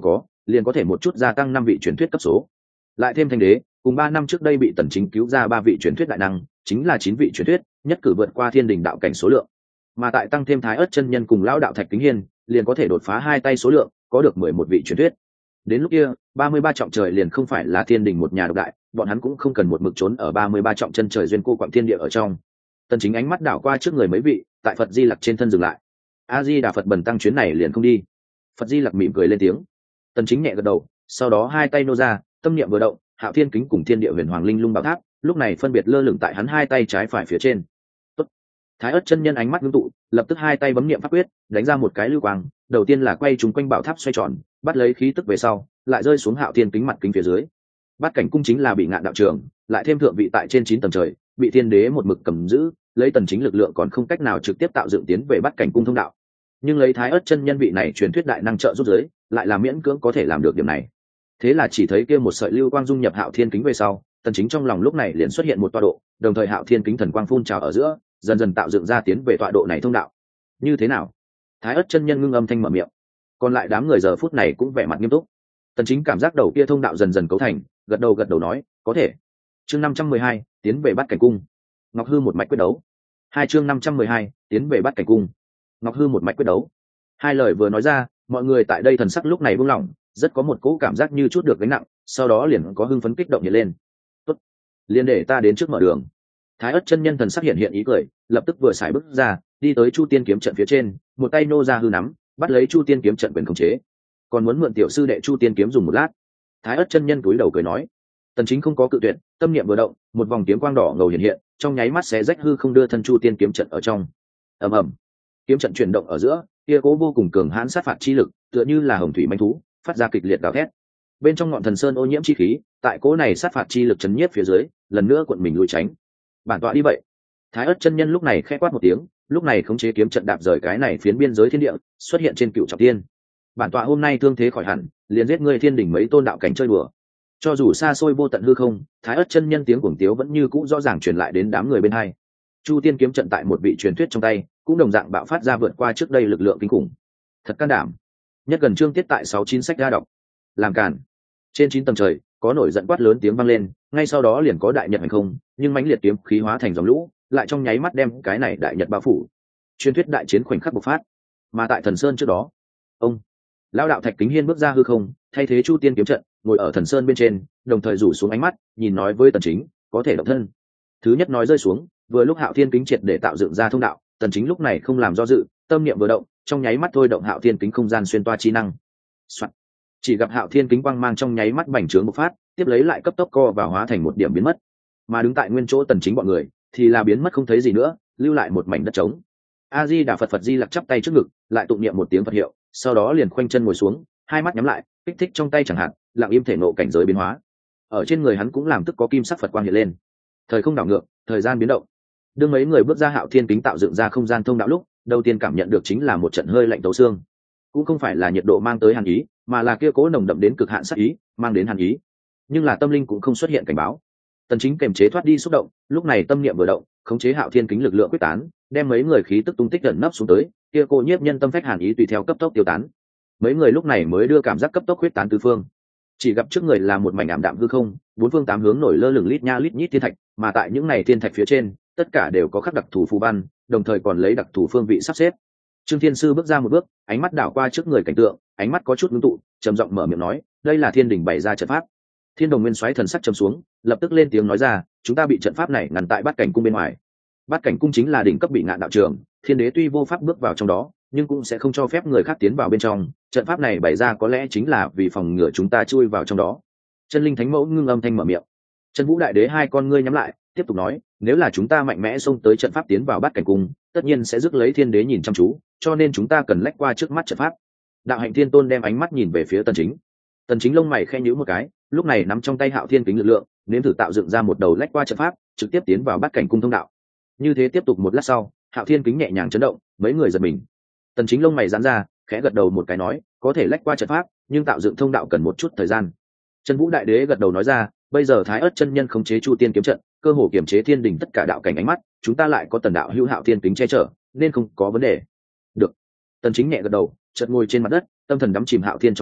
liền có thể một chút gia tăng 5 vị truyền thuyết cấp số. Lại thêm thanh đế, cùng 3 năm trước đây bị Tần Chính cứu ra 3 vị truyền thuyết đại năng, chính là 9 vị truyền thuyết, nhất cử vượt qua thiên đình đạo cảnh số lượng. Mà tại tăng thêm Thái Ức chân nhân cùng lão đạo Thạch Kính Hiên, liền có thể đột phá 2 tay số lượng, có được 11 vị truyền thuyết. Đến lúc kia, 33 trọng trời liền không phải là thiên đình một nhà độc đại, bọn hắn cũng không cần một mực trốn ở 33 trọng chân trời duyên cô quạng thiên địa ở trong. Tần Chính ánh mắt đảo qua trước người mấy vị, tại Phật Di Lặc trên thân dừng lại. A Di Đà Phật bần tăng chuyến này liền không đi. Phật Di Lặc mỉm cười lên tiếng. Tần Chính nhẹ gật đầu, sau đó hai tay nô ra, tâm niệm vừa động, Hạo Thiên Kính cùng Thiên Địa Huyền Hoàng Linh Lung Bảo Tháp, lúc này phân biệt lơ lửng tại hắn hai tay trái phải phía trên. Tốt. Thái Ức chân nhân ánh mắt ngưng tụ, lập tức hai tay bấm niệm pháp quyết, đánh ra một cái lưu quang, đầu tiên là quay trúng quanh bảo tháp xoay tròn, bắt lấy khí tức về sau, lại rơi xuống Hạo Thiên Kính mặt kính phía dưới. Bát cảnh cung chính là bị ngạn đạo trường, lại thêm thượng vị tại trên 9 tầng trời, bị Thiên Đế một mực cầm giữ, lấy Tần Chính lực lượng còn không cách nào trực tiếp tạo dựng tiến về Bát cảnh cung thông đạo. Nhưng lấy Thái Ức chân nhân vị này truyền thuyết đại năng trợ giúp giới, lại là miễn cưỡng có thể làm được điểm này. Thế là chỉ thấy kia một sợi lưu quang dung nhập Hạo Thiên Kính về sau, Tần Chính trong lòng lúc này liền xuất hiện một tọa độ, đồng thời Hạo Thiên Kính thần quang phun trào ở giữa, dần dần tạo dựng ra tiến về tọa độ này thông đạo. Như thế nào? Thái Ức chân nhân ngưng âm thanh mở miệng. Còn lại đám người giờ phút này cũng vẻ mặt nghiêm túc. Tần Chính cảm giác đầu kia thông đạo dần dần cấu thành, gật đầu nói, có thể. Chương 512, tiến về Bát cảnh cung. Ngọc Hư một mạch quyết đấu. Hai chương 512, tiến về Bát cảnh cung. Ngọc Hư một mạch quyết đấu. Hai lời vừa nói ra, mọi người tại đây thần sắc lúc này buông lỏng, rất có một cỗ cảm giác như chút được gánh nặng, sau đó liền có hưng phấn kích động nhảy lên. Tốt, liền để ta đến trước mở đường. Thái Ức chân nhân thần sắc hiện ý cười, lập tức vừa xài bước ra, đi tới Chu Tiên kiếm trận phía trên, một tay nô ra hư nắm, bắt lấy Chu Tiên kiếm trận quyền khống chế. Còn muốn mượn tiểu sư đệ Chu Tiên kiếm dùng một lát. Thái Ức chân nhân cúi đầu cười nói. Tần Chính không có cự tuyệt, tâm niệm vừa động, một vòng kiếm quang đỏ ngầu hiện hiện, trong nháy mắt xé rách hư không đưa thân Chu Tiên kiếm trận ở trong. Ầm ầm, kiếm trận chuyển động ở giữa, kia cố vô cùng cường hãn sát phạt chi lực, tựa như là hồng thủy manh thú, phát ra kịch liệt gào thét. Bên trong ngọn thần sơn ô nhiễm chi khí, tại cố này sát phạt chi lực chấn nhiếp phía dưới, lần nữa cuộn mình lùi tránh. Bản tọa đi vậy. Thái Ức chân nhân lúc này khẽ quát một tiếng, lúc này khống chế kiếm trận đạp rời cái này phiến biên giới thiên địa, xuất hiện trên Cựu Trọng Thiên. Bản tọa hôm nay thương thế khỏi hẳn, liền giết ngươi thiên đỉnh mấy tôn đạo cảnh chơi đùa. Cho dù xa xôi vô tận hư không, Thái Ức chân nhân tiếng cuồng tiếu vẫn như cũ rõ ràng truyền lại đến đám người bên hai. Chu Tiên kiếm trận tại một vị truyền thuyết trong tay, cũng đồng dạng bạo phát ra vượt qua trước đây lực lượng kinh khủng. Thật can đảm. Nhất gần chương tiết tại 69 sách ra đọc. Làm cản. Trên 9 tầng trời, có nổi giận quát lớn tiếng vang lên, ngay sau đó liền có đại nhật hành không, nhưng mãnh liệt kiếm khí hóa thành dòng lũ, lại trong nháy mắt đem cái này đại nhật bao phủ. Truyền thuyết đại chiến khoảnh khắc bộc phát. Mà tại thần sơn trước đó, ông lão đạo Thạch Kính Hiên bước ra hư không, thay thế Chu Tiên kiếm trận, ngồi ở thần sơn bên trên, đồng thời rủ xuống ánh mắt, nhìn nói với Tần Chính, có thể động thân. Thứ nhất nói rơi xuống, vừa lúc Hạo Thiên Kính triệt để tạo dựng ra thông đạo, Tần Chính lúc này không làm do dự, tâm niệm vừa động, trong nháy mắt thôi động Hạo Thiên Kính không gian xuyên toa chi năng. Soạn. Chỉ gặp Hạo Thiên Kính quang mang trong nháy mắt bành trướng bộc phát, tiếp lấy lại cấp tốc co và hóa thành một điểm biến mất. Mà đứng tại nguyên chỗ Tần Chính bọn người, thì là biến mất không thấy gì nữa, lưu lại một mảnh đất trống. A Di Đà Phật. Phật Di Lặc chắp tay trước ngực, lại tụng niệm một tiếng Phật hiệu, sau đó liền khoanh chân ngồi xuống, hai mắt nhắm lại, kích thích trong tay chẳng hạn, lặng im thể nộ cảnh giới biến hóa. Ở trên người hắn cũng làm tức có kim sắc Phật quang hiện lên. Thời không đảo ngược, thời gian biến động. Đương mấy người bước ra Hạo Thiên Kính tạo dựng ra không gian thông đạo lúc, đầu tiên cảm nhận được chính là một trận hơi lạnh tấu xương. Cũng không phải là nhiệt độ mang tới hàn ý, mà là kia cố nồng đậm đến cực hạn sát ý, mang đến hàn ý. Nhưng là tâm linh cũng không xuất hiện cảnh báo. Tần Chính kiềm chế thoát đi xúc động, lúc này tâm niệm vừa động, khống chế Hạo Thiên Kính lực lượng quyết tán, đem mấy người khí tức tung tích ẩn nấp xuống tới, kia cô nhiếp nhân tâm phách hàn ý tùy theo cấp tốc tiêu tán. Mấy người lúc này mới đưa cảm giác cấp tốc quyết tán tứ phương. Chỉ gặp trước người là một mảnh ảm đạm hư không, bốn phương tám hướng nổi lơ lửng lít nha lít nhít thiên thạch, mà tại những này thiên thạch phía trên, tất cả đều có khắc đặc thù phù văn, đồng thời còn lấy đặc thù phương vị sắp xếp. Trương Thiên Sư bước ra một bước, ánh mắt đảo qua trước người cảnh tượng, ánh mắt có chút ngưng tụ, trầm giọng mở miệng nói, đây là Thiên Đình bày ra trận pháp. Thiên Đồng Nguyên Soái thần sắc trầm xuống, lập tức lên tiếng nói ra, chúng ta bị trận pháp này ngăn tại Bát cảnh cung bên ngoài. Bát cảnh cung chính là đỉnh cấp bị ngạn đạo trường, Thiên Đế tuy vô pháp bước vào trong đó, nhưng cũng sẽ không cho phép người khác tiến vào bên trong. Trận pháp này bày ra có lẽ chính là vì phòng ngừa chúng ta chui vào trong đó. Chân Linh Thánh Mẫu ngưng âm thanh mở miệng. Chân Vũ Đại Đế hai con ngươi nhắm lại, tiếp tục nói, nếu là chúng ta mạnh mẽ xông tới trận pháp tiến vào Bát cảnh cung, tất nhiên sẽ rước lấy Thiên Đế nhìn chăm chú, cho nên chúng ta cần lách qua trước mắt trận pháp. Đạo Hạnh Thiên Tôn đem ánh mắt nhìn về phía Tần Chính. Tần Chính lông mày khẽ nhíu một cái, lúc này nắm trong tay Hạo Thiên Kính lực lượng, nếm thử tạo dựng ra một đầu lách qua trận pháp, trực tiếp tiến vào Bát cảnh cung thông đạo. Như thế tiếp tục một lát sau, Hạo Thiên Kính nhẹ nhàng chấn động, mấy người giật mình. Tần Chính lông mày giãn ra, khẽ gật đầu một cái nói, có thể lách qua trận pháp, nhưng tạo dựng thông đạo cần một chút thời gian. Chân Vũ Đại Đế gật đầu nói ra, bây giờ Thái Ức chân nhân khống chế Chu Tiên kiếm trận, cơ hồ kiểm chế thiên đình tất cả đạo cảnh ánh mắt, chúng ta lại có Tần đạo hữu Hạo Thiên Kính che chở, nên không có vấn đề. Được. Tần Chính nhẹ gật đầu, chợt ngồi trên mặt đất, tâm thần đắm chìm Hạo Thiên trong kính,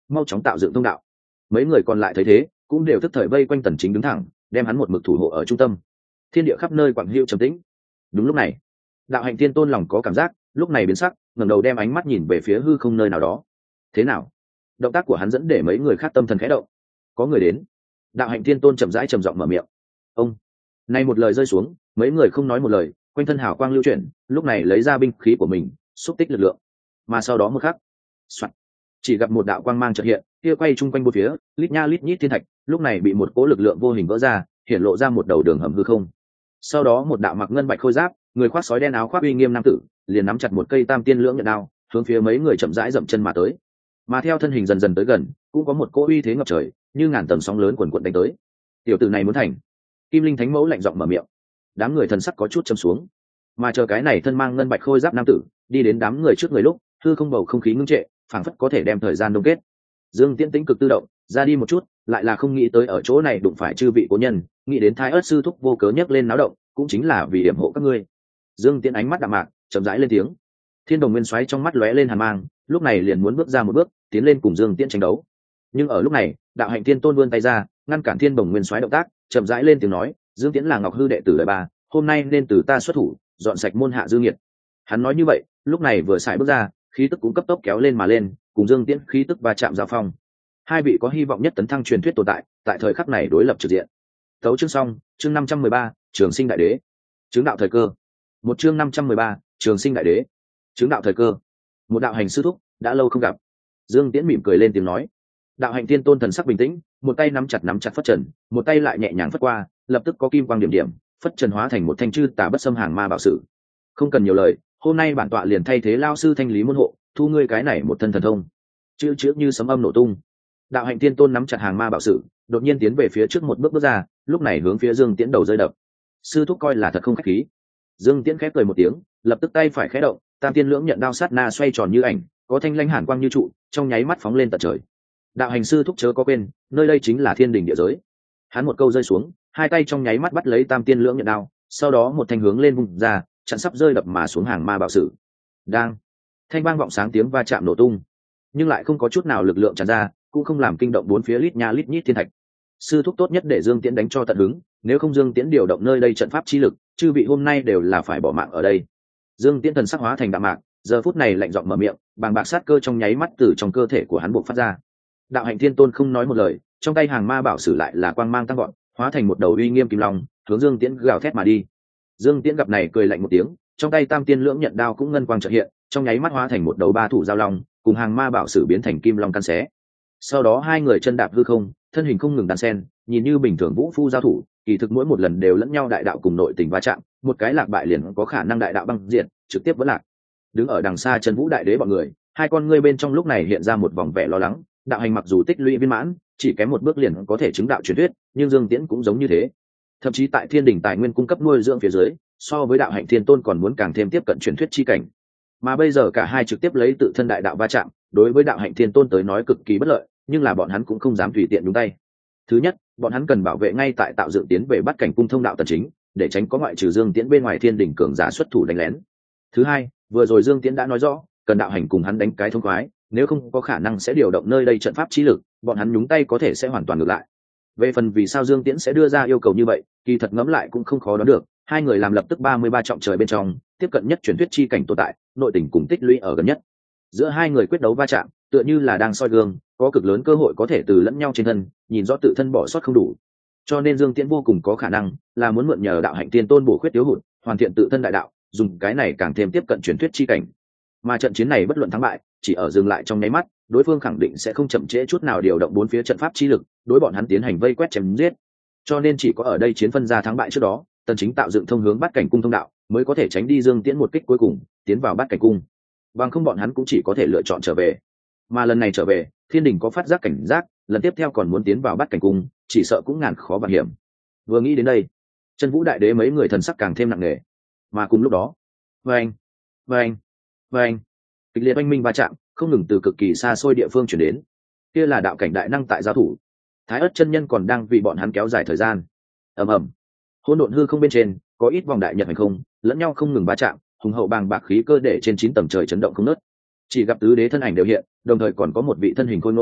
mau chóng tạo dựng thông đạo. Mấy người còn lại thấy thế cũng đều tức thời vây quanh Tần Chính đứng thẳng, đem hắn một mực thủ hộ ở trung tâm. Thiên địa khắp nơi quặng hữu trầm tĩnh. Đúng lúc này, đạo hạnh tiên tôn lòng có cảm giác, lúc này biến sắc, ngẩng đầu đem ánh mắt nhìn về phía hư không nơi nào đó. Thế nào? Động tác của hắn dẫn để mấy người khác tâm thần khẽ động. Có người đến. Đạo hạnh tiên tôn chậm rãi trầm giọng mở miệng. Ông. Nay một lời rơi xuống, mấy người không nói một lời, quanh thân hào quang lưu chuyển, lúc này lấy ra binh khí của mình, xúc tích lực lượng. Mà sau đó một khắc, soạt, chỉ gặp một đạo quang mang chợt hiện, kia quay chung quanh bốn phía, lít nha lít nhít thiên thạch, lúc này bị một cỗ lực lượng vô hình vỡ ra, hiển lộ ra một đầu đường hầm hư không. Sau đó một đạo mặc ngân bạch khôi giáp, người khoác sói đen áo khoác uy nghiêm nam tử, liền nắm chặt một cây tam tiên lưỡng nhận đao, hướng phía mấy người chậm rãi dậm chân mà tới. Mà theo thân hình dần dần tới gần, cũng có một cỗ uy thế ngập trời, như ngàn tầng sóng lớn cuồn cuộn đánh tới. Tiểu tử này muốn thành. Kim Linh Thánh Mẫu lạnh giọng mở miệng. Đám người thần sắc có chút châm xuống. Mà chờ cái này thân mang ngân bạch khôi giáp nam tử đi đến đám người trước người lúc, hư không bầu không khí ngưng trệ, phảng phất có thể đem thời gian đông kết. Dương Tiễn tĩnh cực tự động, ra đi một chút, lại là không nghĩ tới ở chỗ này đụng phải chư vị cố nhân, nghĩ đến Thái Ức sư thúc vô cớ nhấc lên náo động, cũng chính là vì điểm hộ các ngươi. Dương Tiễn ánh mắt đạm mạc, chậm rãi lên tiếng. Thiên Đồng Nguyên Soái trong mắt lóe lên hàn mang, lúc này liền muốn bước ra một bước, tiến lên cùng Dương Tiễn tranh đấu. Nhưng ở lúc này, đạo hạnh tiên tôn vươn tay ra, ngăn cản Thiên Đồng Nguyên Soái động tác, chậm rãi lên tiếng nói, Dương Tiễn là Ngọc Hư đệ tử đời ba, hôm nay nên từ ta xuất thủ, dọn sạch môn hạ dư nghiệt. Hắn nói như vậy, lúc này vừa xài bước ra, khí tức cũng cấp tốc kéo lên mà lên, cùng Dương Tiễn khí tức va chạm giao phong. Hai vị có hy vọng nhất tấn thăng truyền thuyết tồn tại, tại thời khắc này đối lập trực diện. Tấu chương xong, chương 513, Trường Sinh Đại Đế. Chứng đạo thời cơ. Một chương 513, Trường Sinh Đại Đế. Chứng đạo thời cơ. Một đạo hành sư thúc, đã lâu không gặp. Dương Tiễn mỉm cười lên tiếng nói. Đạo hạnh tiên tôn thần sắc bình tĩnh, một tay nắm chặt phất trần, một tay lại nhẹ nhàng phất qua, lập tức có kim quang điểm điểm, phất trần hóa thành một thanh chư tà bất xâm hàng ma bảo sử. Không cần nhiều lời, hôm nay bản tọa liền thay thế lao sư thanh lý môn hộ, thu ngươi cái này một thân thần thông. Chữ như sấm âm nổ tung. Đạo hạnh tiên tôn nắm chặt hàng ma bảo sử, đột nhiên tiến về phía trước một bước ra, lúc này hướng phía Dương Tiễn đầu rơi đập. Sư thúc coi là thật không khách khí. Dương Tiễn khép cười một tiếng, lập tức tay phải khẽ động, tam tiên lưỡng nhận đao sát na xoay tròn như ảnh, có thanh lãnh hàn quang như trụ, trong nháy mắt phóng lên tận trời. Đạo hành sư thúc chớ có quên, nơi đây chính là thiên đình địa giới. Hắn một câu rơi xuống, hai tay trong nháy mắt bắt lấy tam tiên lưỡng nhận đao, sau đó một thanh hướng lên vùng ra, chặn sắp rơi đập mà xuống hàng ma bảo sử. Đang, thanh vang vọng sáng tiếng va chạm nổ tung, nhưng lại không có chút nào lực lượng tràn ra, cũng không làm kinh động bốn phía lít nha lít nhít thiên thạch. Sư thúc tốt nhất để Dương Tiễn đánh cho tận hứng, nếu không Dương Tiễn điều động nơi đây trận pháp chi lực, chư vị hôm nay đều là phải bỏ mạng ở đây. Dương Tiễn thần sắc hóa thành đạm mạc, giờ phút này lạnh giọng mở miệng, bàng bạc sát cơ trong nháy mắt từ trong cơ thể của hắn bộc phát ra. Đạo hạnh thiên tôn không nói một lời, trong tay hàng ma bảo sử lại là quang mang tăng gọn, hóa thành một đầu uy nghiêm kim long, hướng Dương Tiễn gào thét mà đi. Dương Tiễn gặp này cười lạnh một tiếng, trong tay tam tiên lưỡng nhận đao cũng ngân quang chợt hiện, trong nháy mắt hóa thành một đầu ba thủ giao long, cùng hàng ma bảo sử biến thành kim long căn xé. Sau đó hai người chân đạp hư không, thân hình không ngừng đan sen, nhìn như bình thường vũ phu giao thủ, kỳ thực mỗi một lần đều lẫn nhau đại đạo cùng nội tình va chạm, một cái lạc bại liền có khả năng đại đạo băng diệt, trực tiếp vỡ lạc. Đứng ở đằng xa Chân Vũ Đại Đế bọn người, hai con ngươi bên trong lúc này hiện ra một vòng vẻ lo lắng, đạo hành mặc dù tích lũy viên mãn, chỉ kém một bước liền có thể chứng đạo truyền thuyết, nhưng Dương Tiễn cũng giống như thế. Thậm chí tại Thiên Đình tài nguyên cung cấp nuôi dưỡng phía dưới, so với đạo hạnh thiên tôn còn muốn càng thêm tiếp cận truyền thuyết chi cảnh. Mà bây giờ cả hai trực tiếp lấy tự thân đại đạo va chạm, đối với đạo hạnh thiên tôn tới nói cực kỳ bất lợi, nhưng là bọn hắn cũng không dám tùy tiện nhúng tay. Thứ nhất, bọn hắn cần bảo vệ ngay tại tạo dựng tiến về bắt cảnh cung thông đạo tần chính, để tránh có ngoại trừ Dương Tiễn bên ngoài Thiên Đình cường giả xuất thủ đánh lén. Thứ hai, vừa rồi Dương Tiễn đã nói rõ, cần đạo hành cùng hắn đánh cái thông khoái, nếu không có khả năng sẽ điều động nơi đây trận pháp trí lực, bọn hắn nhúng tay có thể sẽ hoàn toàn ngược lại. Về phần vì sao Dương Tiễn sẽ đưa ra yêu cầu như vậy, kỳ thật ngẫm lại cũng không khó đoán được, hai người làm lập tức 33 trọng trời bên trong, tiếp cận nhất truyền thuyết chi cảnh tồn tại, nội tình cùng tích lũy ở gần nhất. Giữa hai người quyết đấu va chạm, tựa như là đang soi gương, có cực lớn cơ hội có thể từ lẫn nhau trên thân, nhìn rõ tự thân bỏ sót không đủ. Cho nên Dương Tiễn vô cùng có khả năng là muốn mượn nhờ đạo hạnh tiên tôn bổ khuyết thiếu hụt, hoàn thiện tự thân đại đạo, dùng cái này càng thêm tiếp cận truyền thuyết chi cảnh. Mà trận chiến này bất luận thắng bại, chỉ ở dừng lại trong nháy mắt, đối phương khẳng định sẽ không chậm trễ chút nào điều động bốn phía trận pháp chi lực, đối bọn hắn tiến hành vây quét chém giết. Cho nên chỉ có ở đây chiến phân ra thắng bại trước đó, Tần Chính tạo dựng thông hướng bắt cảnh cung thông đạo, mới có thể tránh đi Dương Tiễn một kích cuối cùng, tiến vào bắt cảnh cung. Bằng không bọn hắn cũng chỉ có thể lựa chọn trở về. Mà lần này trở về, Thiên Đình có phát giác cảnh giác, lần tiếp theo còn muốn tiến vào bắt cảnh cung, chỉ sợ cũng ngàn khó vạn hiểm. Vừa nghĩ đến đây, Chân Vũ Đại Đế mấy người thần sắc càng thêm nặng nề. Mà cùng lúc đó, vâng, kịch liệt oanh minh va chạm không ngừng từ cực kỳ xa xôi địa phương chuyển đến. Kia là đạo cảnh đại năng tại giao thủ, Thái Ức chân nhân còn đang vì bọn hắn kéo dài thời gian. Ầm ầm, hỗn độn hư không bên trên có ít vòng đại nhật hành không, lẫn nhau không ngừng va chạm, hùng hậu bàng bạc khí cơ để trên 9 tầng trời chấn động không nớt. Chỉ gặp tứ đế thân ảnh đều hiện, đồng thời còn có một vị thân hình khôi ngô,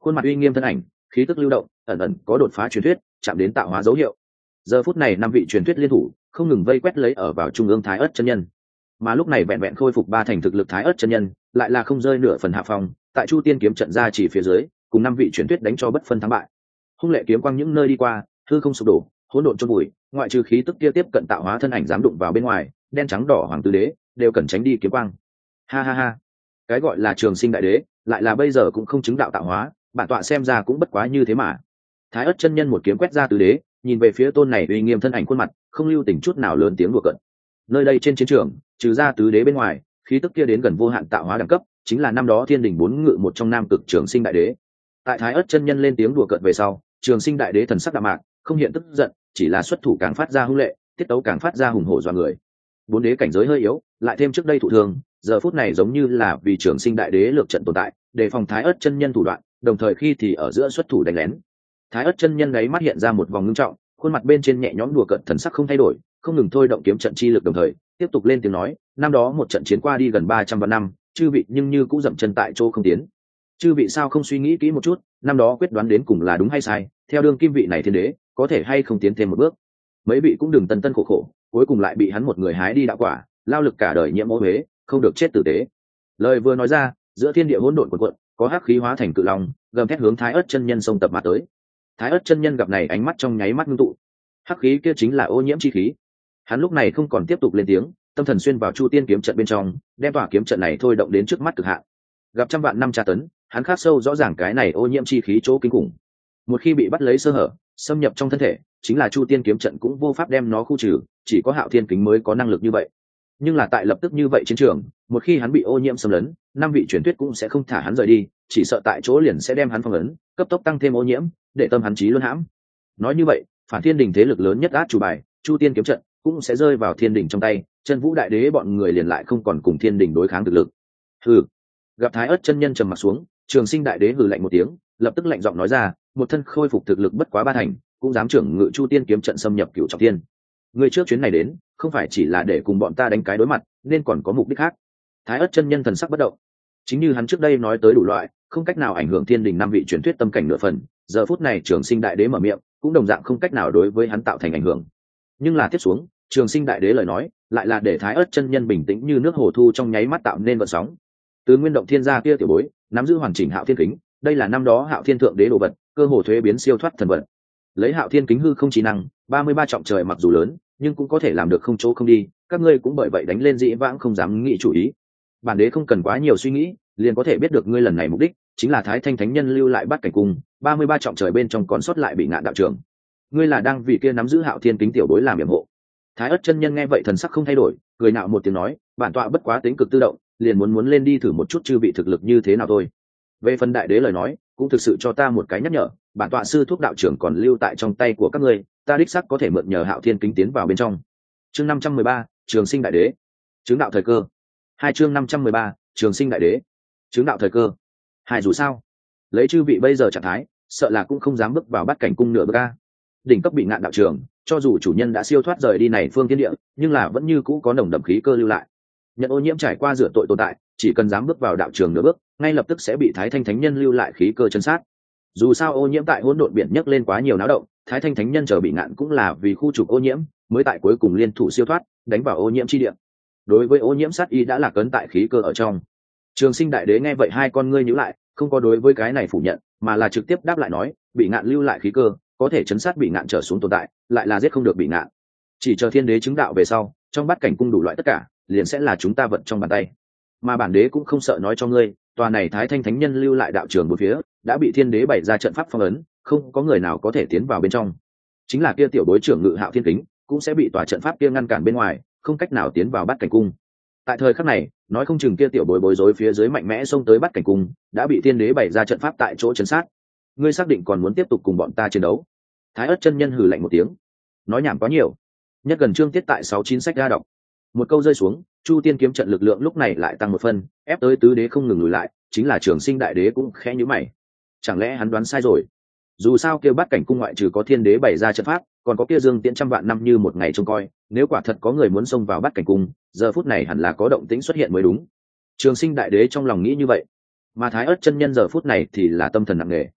khuôn mặt uy nghiêm thân ảnh, khí tức lưu động, ẩn ẩn có đột phá truyền thuyết, chạm đến tạo hóa dấu hiệu. Giờ phút này năm vị truyền thuyết liên thủ, không ngừng vây quét lấy ở vào trung ương Thái Ức chân nhân. Mà lúc này vẹn vẹn khôi phục ba thành thực lực Thái Ức chân nhân, lại là không rơi nửa phần hạ phong, tại Chu Tiên kiếm trận ra chỉ phía dưới, cùng năm vị truyền thuyết đánh cho bất phân thắng bại. Hung lệ kiếm quang những nơi đi qua, hư không sụp đổ, hỗn độn chôn bụi, ngoại trừ khí tức kia tiếp cận tạo hóa thân ảnh dám đụng vào bên ngoài, đen trắng đỏ hoàng tứ đế đều cần tránh đi kiếm quang. Ha ha ha, cái gọi là trường sinh đại đế, lại là bây giờ cũng không chứng đạo tạo hóa, bản tọa xem ra cũng bất quá như thế mà. Thái Ức chân nhân một kiếm quét ra tứ đế, nhìn về phía tôn này uy nghiêm thân ảnh khuôn mặt, không lưu tình chút nào lớn tiếng đùa cợt. Nơi đây trên chiến trường, trừ ra tứ đế bên ngoài, khí tức kia đến gần vô hạn tạo hóa đẳng cấp, chính là năm đó thiên đình bốn ngự một trong nam cực trường sinh đại đế. Tại Thái Ức chân nhân lên tiếng đùa cợt về sau, trường sinh đại đế thần sắc đạm mạc, không hiện tức giận, chỉ là xuất thủ càng phát ra hung lệ, tiết tấu càng phát ra hùng hổ dọa người. Bốn đế cảnh giới hơi yếu, lại thêm trước đây thụ thương, giờ phút này giống như là vì trường sinh đại đế lược trận tồn tại, đề phòng Thái Ức chân nhân thủ đoạn, đồng thời khi thì ở giữa xuất thủ đánh lén. Thái Ức chân nhân gáy mắt hiện ra một vòng ngưng trọng, khuôn mặt bên trên nhẹ nhõm đùa cợt thần sắc không thay đổi, không ngừng thôi động kiếm trận chi lực, đồng thời tiếp tục lên tiếng nói, năm đó một trận chiến qua đi gần 300 vạn năm, chư vị nhưng như cũng dậm chân tại chỗ không tiến. Chư vị sao không suy nghĩ kỹ một chút, năm đó quyết đoán đến cùng là đúng hay sai, theo đương kim vị này thiên đế, có thể hay không tiến thêm một bước. Mấy vị cũng đừng tân tân khổ khổ, cuối cùng lại bị hắn một người hái đi đạo quả, lao lực cả đời nhiễm ô huế, không được chết tử tế. Lời vừa nói ra, giữa thiên địa hỗn độn cuộn cuộn, có hắc khí hóa thành cự long, gầm thét hướng Thái Ức chân nhân xông tập mà tới. Thái Ức chân nhân gặp này ánh mắt trong nháy mắt ngưng tụ. Hắc khí kia chính là ô nhiễm chi khí. Hắn lúc này không còn tiếp tục lên tiếng, tâm thần xuyên vào Chu Tiên kiếm trận bên trong, đem tỏa kiếm trận này thôi động đến trước mắt cực hạn. Gặp trăm vạn năm tra tấn, hắn khắc sâu rõ ràng cái này ô nhiễm chi khí chỗ kinh khủng. Một khi bị bắt lấy sơ hở, xâm nhập trong thân thể, chính là Chu Tiên kiếm trận cũng vô pháp đem nó khu trừ, chỉ có Hạo Thiên kính mới có năng lực như vậy. Nhưng là tại lập tức như vậy chiến trường, một khi hắn bị ô nhiễm xâm lấn, năm vị truyền thuyết cũng sẽ không thả hắn rời đi, chỉ sợ tại chỗ liền sẽ đem hắn phong ấn, cấp tốc tăng thêm ô nhiễm, để tâm hắn chí luân hãm. Nói như vậy, Phản Thiên Đình thế lực lớn nhất át chủ bài, Chu Tiên kiếm trận cũng sẽ rơi vào Thiên Đình trong tay, Chân Vũ Đại Đế bọn người liền lại không còn cùng Thiên Đình đối kháng thực lực. Hừ. Gặp Thái Ức chân nhân trầm mặt xuống, Trường Sinh Đại Đế hừ lạnh một tiếng, lập tức lạnh giọng nói ra, một thân khôi phục thực lực bất quá ba thành, cũng dám trưởng ngự Chu Tiên kiếm trận xâm nhập Cửu Trọng Thiên. Người trước chuyến này đến, không phải chỉ là để cùng bọn ta đánh cái đối mặt, nên còn có mục đích khác. Thái Ức chân nhân thần sắc bất động. Chính như hắn trước đây nói tới đủ loại, không cách nào ảnh hưởng Thiên Đình năm vị truyền thuyết tâm cảnh nửa phần, giờ phút này Trường Sinh Đại Đế mở miệng, cũng đồng dạng không cách nào đối với hắn tạo thành ảnh hưởng. Nhưng là tiếp xuống, Trường Sinh Đại Đế lời nói, lại là để Thái Ức chân nhân bình tĩnh như nước hồ thu trong nháy mắt tạo nên vận sóng. Từ Nguyên Động Thiên gia kia tiểu bối, nắm giữ hoàn chỉnh Hạo Thiên kính, đây là năm đó Hạo Thiên thượng đế đồ vật, cơ hồ thuế biến siêu thoát thần vật. Lấy Hạo Thiên kính hư không trí năng, 33 trọng trời mặc dù lớn, nhưng cũng có thể làm được không chỗ không đi, các ngươi cũng bởi vậy đánh lên dĩ vãng không dám nghĩ chủ ý. Bản đế không cần quá nhiều suy nghĩ, liền có thể biết được ngươi lần này mục đích chính là Thái Thanh thánh nhân lưu lại Bát Cảnh cung, 33 trọng trời bên trong còn sót lại bị ngạn đạo trưởng. Ngươi là đang vì kia nắm giữ Hạo Thiên kính tiểu bối làm yểm hộ. Thái Ức chân nhân nghe vậy thần sắc không thay đổi, cười nạo một tiếng nói, bản tọa bất quá tính cực tự động, liền muốn lên đi thử một chút chư vị thực lực như thế nào thôi. Về phần đại đế lời nói, cũng thực sự cho ta một cái nhắc nhở, bản tọa sư thúc đạo trưởng còn lưu tại trong tay của các ngươi, ta đích xác có thể mượn nhờ Hạo Thiên kính tiến vào bên trong. Chương 513, Trường Sinh Đại Đế, chứng đạo thời cơ. Hai chương 513, Trường Sinh Đại Đế, chứng đạo thời cơ. Hai dù sao, lấy chư vị bây giờ trạng thái, sợ là cũng không dám bước vào Bát Cảnh cung nửa bước a. Đỉnh cấp bị ngạn đạo trưởng, cho dù chủ nhân đã siêu thoát rời đi này phương thiên địa, nhưng là vẫn như cũ có nồng đậm khí cơ lưu lại. Nhận ô nhiễm trải qua rửa tội tồn tại, chỉ cần dám bước vào đạo trường nửa bước, ngay lập tức sẽ bị Thái Thanh thánh nhân lưu lại khí cơ chân sát. Dù sao ô nhiễm tại hỗn độn biển nhấc lên quá nhiều náo động, Thái Thanh thánh nhân chờ bị ngạn cũng là vì khu trục ô nhiễm, mới tại cuối cùng liên thủ siêu thoát, đánh vào ô nhiễm chi địa. Đối với ô nhiễm sát y đã là cấn tại khí cơ ở trong. Trường Sinh Đại Đế nghe vậy hai con ngươi nhíu lại, không có đối với cái này phủ nhận, mà là trực tiếp đáp lại nói, bị ngạn lưu lại khí cơ, có thể chấn sát bị ngạn trở xuống tồn tại, lại là giết không được bị ngạn. Chỉ chờ thiên đế chứng đạo về sau, trong Bát Cảnh cung đủ loại tất cả, liền sẽ là chúng ta vận trong bàn tay. Mà bản đế cũng không sợ nói cho ngươi, tòa này Thái Thanh thánh nhân lưu lại đạo trường một phía, đã bị thiên đế bày ra trận pháp phong ấn, không có người nào có thể tiến vào bên trong. Chính là kia tiểu bối trưởng ngự Hạo Thiên kính, cũng sẽ bị tòa trận pháp kia ngăn cản bên ngoài, không cách nào tiến vào Bát Cảnh cung. Tại thời khắc này, nói không chừng kia tiểu bối bối rối phía dưới mạnh mẽ xông tới Bát Cảnh cung, đã bị thiên đế bày ra trận pháp tại chỗ trấn sát. Ngươi xác định còn muốn tiếp tục cùng bọn ta chiến đấu? Thái Ức chân nhân hừ lạnh một tiếng, nói nhảm quá nhiều. Nhất gần chương tiết tại 69 sách ra đọc. Một câu rơi xuống, Chu Tiên kiếm trận lực lượng lúc này lại tăng một phân, ép tới tứ đế không ngừng lùi lại, chính là Trường Sinh Đại Đế cũng khẽ nhíu mày. Chẳng lẽ hắn đoán sai rồi? Dù sao kia Bát Cảnh cung ngoại trừ có thiên đế bày ra trận pháp, còn có kia Dương Tiễn trăm vạn năm như một ngày trông coi, nếu quả thật có người muốn xông vào Bát Cảnh cung, giờ phút này hẳn là có động tĩnh xuất hiện mới đúng. Trường Sinh Đại Đế trong lòng nghĩ như vậy, mà Thái Ức chân nhân giờ phút này thì là tâm thần nặng nề,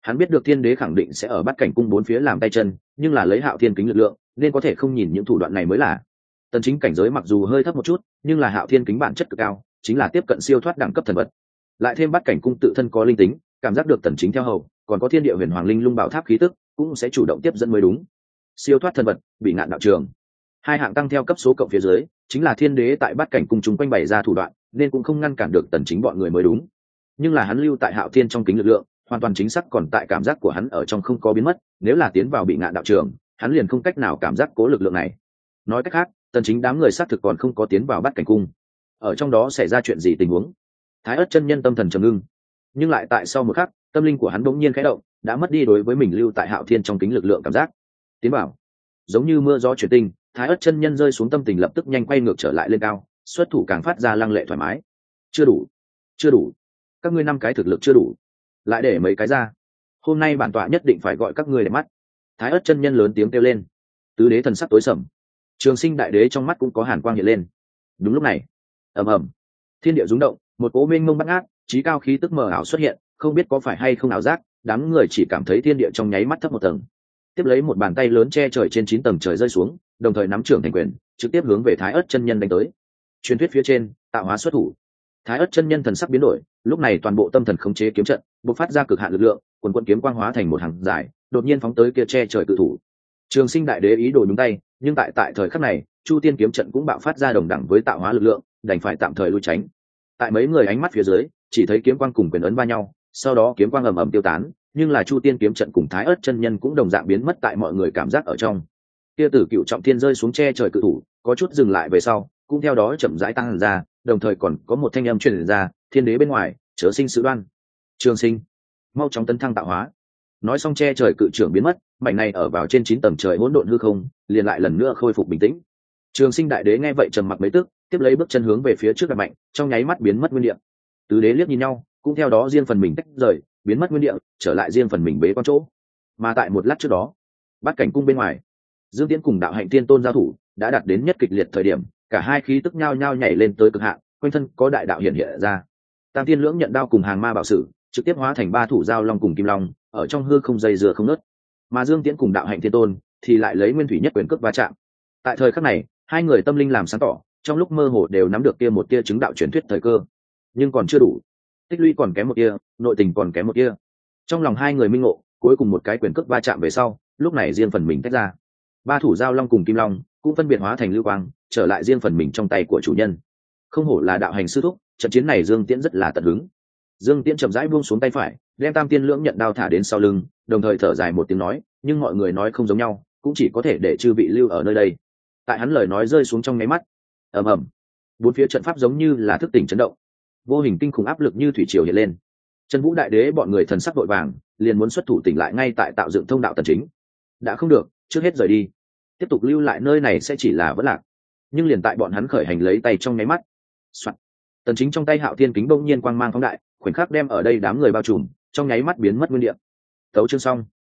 Hắn biết được thiên đế khẳng định sẽ ở bát cảnh cung bốn phía làm tay chân, nhưng là lấy Hạo Thiên kính lực lượng nên có thể không nhìn những thủ đoạn này mới là. Tần Chính cảnh giới mặc dù hơi thấp một chút, nhưng là Hạo Thiên kính bản chất cực cao, chính là tiếp cận siêu thoát đẳng cấp thần vật. Lại thêm bát cảnh cung tự thân có linh tính, cảm giác được Tần Chính theo hầu, còn có thiên địa huyền hoàng linh lung bảo tháp khí tức, cũng sẽ chủ động tiếp dẫn mới đúng. Siêu thoát thần vật, bị ngạn đạo trường. Hai hạng tăng theo cấp số cộng phía dưới, chính là thiên đế tại bát cảnh cung chúng quanh bày ra thủ đoạn, nên cũng không ngăn cản được Tần Chính bọn người mới đúng. Nhưng là hắn lưu tại Hạo Thiên trong kính lực lượng, hoàn toàn chính xác còn tại cảm giác của hắn ở trong không có biến mất, nếu là tiến vào bị ngạn đạo trường, hắn liền không cách nào cảm giác cố lực lượng này. Nói cách khác, Tần Chính đám người xác thực còn không có tiến vào bát cảnh cung. Ở trong đó xảy ra chuyện gì tình huống? Thái Ức chân nhân tâm thần trầm ngưng, nhưng lại tại sau một khắc, tâm linh của hắn bỗng nhiên khẽ động, đã mất đi đối với mình lưu tại Hạo Thiên trong kính lực lượng cảm giác. Tiến vào, giống như mưa gió chuyển tinh, Thái Ức chân nhân rơi xuống tâm tình lập tức nhanh quay ngược trở lại lên cao, xuất thủ càng phát ra lăng lệ thoải mái. Chưa đủ, chưa đủ, các ngươi 5 cái thực lực chưa đủ, lại để mấy cái ra. Hôm nay bản tọa nhất định phải gọi các ngươi để mắt. Thái Ức chân nhân lớn tiếng kêu lên. Tứ đế thần sắc tối sầm, Trường Sinh đại đế trong mắt cũng có hàn quang hiện lên. Đúng lúc này, ầm ầm, thiên địa rung động, một cỗ mênh mông bát ngát, trí cao khí tức mờ ảo xuất hiện, không biết có phải hay không ảo giác, đám người chỉ cảm thấy thiên địa trong nháy mắt thấp một tầng. Tiếp lấy một bàn tay lớn che trời trên 9 tầng trời rơi xuống, đồng thời nắm trưởng thành quyền, trực tiếp hướng về Thái Ức chân nhân đánh tới. Truyền thuyết phía trên, tạo hóa xuất thủ. Thái Ức chân nhân thần sắc biến đổi, lúc này toàn bộ tâm thần khống chế kiếm trận, bộc phát ra cực hạn lực lượng, quần quần kiếm quang hóa thành một hàng dài, đột nhiên phóng tới kia che trời cự thủ. Trường Sinh đại đế ý đồ nhúng tay, nhưng tại thời khắc này, Chu Tiên kiếm trận cũng bạo phát ra đồng đẳng với tạo hóa lực lượng, đành phải tạm thời lui tránh. Tại mấy người ánh mắt phía dưới, chỉ thấy kiếm quang cùng quyền ấn va nhau, sau đó kiếm quang ầm ầm tiêu tán, nhưng là Chu Tiên kiếm trận cùng Thái Ức chân nhân cũng đồng dạng biến mất tại mọi người cảm giác ở trong. Kia Tử Cựu trọng thiên rơi xuống che trời cự thủ, có chút dừng lại về sau, cũng theo đó chậm rãi tăng ra, đồng thời còn có một thanh âm truyền ra, thiên đế bên ngoài, chớ sinh sự đoan. Trường Sinh, mau chóng tấn thăng tạo hóa. Nói xong che trời cự trưởng biến mất, mảnh này ở vào trên 9 tầng trời hỗn độn hư không, liền lại lần nữa khôi phục bình tĩnh. Trường Sinh đại đế nghe vậy trầm mặc mấy tức, tiếp lấy bước chân hướng về phía trước đặt mạnh, trong nháy mắt biến mất nguyên địa. Tứ đế liếc nhìn nhau, cũng theo đó riêng phần mình tách rời, biến mất nguyên địa, trở lại riêng phần mình bế quan chỗ. Mà tại một lát trước đó, bát cảnh cung bên ngoài, Dương Tiễn cùng Đạo Hạnh Tiên Tôn giao thủ, đã đạt đến nhất kịch liệt thời điểm, cả hai khí tức nhao nhao nhảy lên tới cực hạn, quanh thân có đại đạo hiện hiện ra. Tam Tiên Lưỡng nhận đao cùng hàng ma bảo sử, trực tiếp hóa thành 3 thủ giao long cùng kim long, ở trong hư không dây dưa không ngớt. Mà Dương Tiễn cùng Đạo Hạnh Tiên Tôn thì lại lấy nguyên thủy nhất quyền cước va chạm. Tại thời khắc này, hai người tâm linh làm sáng tỏ, trong lúc mơ hồ đều nắm được kia một tia chứng đạo truyền thuyết thời cơ, nhưng còn chưa đủ, tích lũy còn kém một tia, nội tình còn kém một tia. Trong lòng hai người minh ngộ, cuối cùng một cái quyền cước va chạm về sau, lúc này riêng phần mình tách ra. 3 thủ giao long cùng kim long cũng phân biệt hóa thành lưu quang, trở lại riêng phần mình trong tay của chủ nhân. Không hổ là đạo hành sư thúc, trận chiến này Dương Tiễn rất là tận hứng. Dương Tiễn chậm rãi buông xuống tay phải, đem Tam Tiên Lưỡng nhận đao thả đến sau lưng, đồng thời thở dài một tiếng nói, nhưng mọi người nói không giống nhau, cũng chỉ có thể để chư vị lưu ở nơi đây. Tại hắn lời nói rơi xuống trong nháy mắt, ầm ầm, bốn phía trận pháp giống như là thức tỉnh chấn động, vô hình kinh khủng áp lực như thủy triều hiện lên. Trần Vũ đại đế bọn người thần sắc vội vàng, liền muốn xuất thủ tỉnh lại ngay tại tạo dựng thông đạo Tần Chính. Đã không được, trước hết rời đi, tiếp tục lưu lại nơi này sẽ chỉ là vỡ lạc. Nhưng liền tại bọn hắn khởi hành lấy tay trong nháy mắt, soạt, Tần Chính trong tay Hạo Thiên kính bỗng nhiên quang mang phóng đại, khoảnh khắc đem ở đây đám người bao trùm, trong nháy mắt biến mất nguyên địa. Tấu chương xong.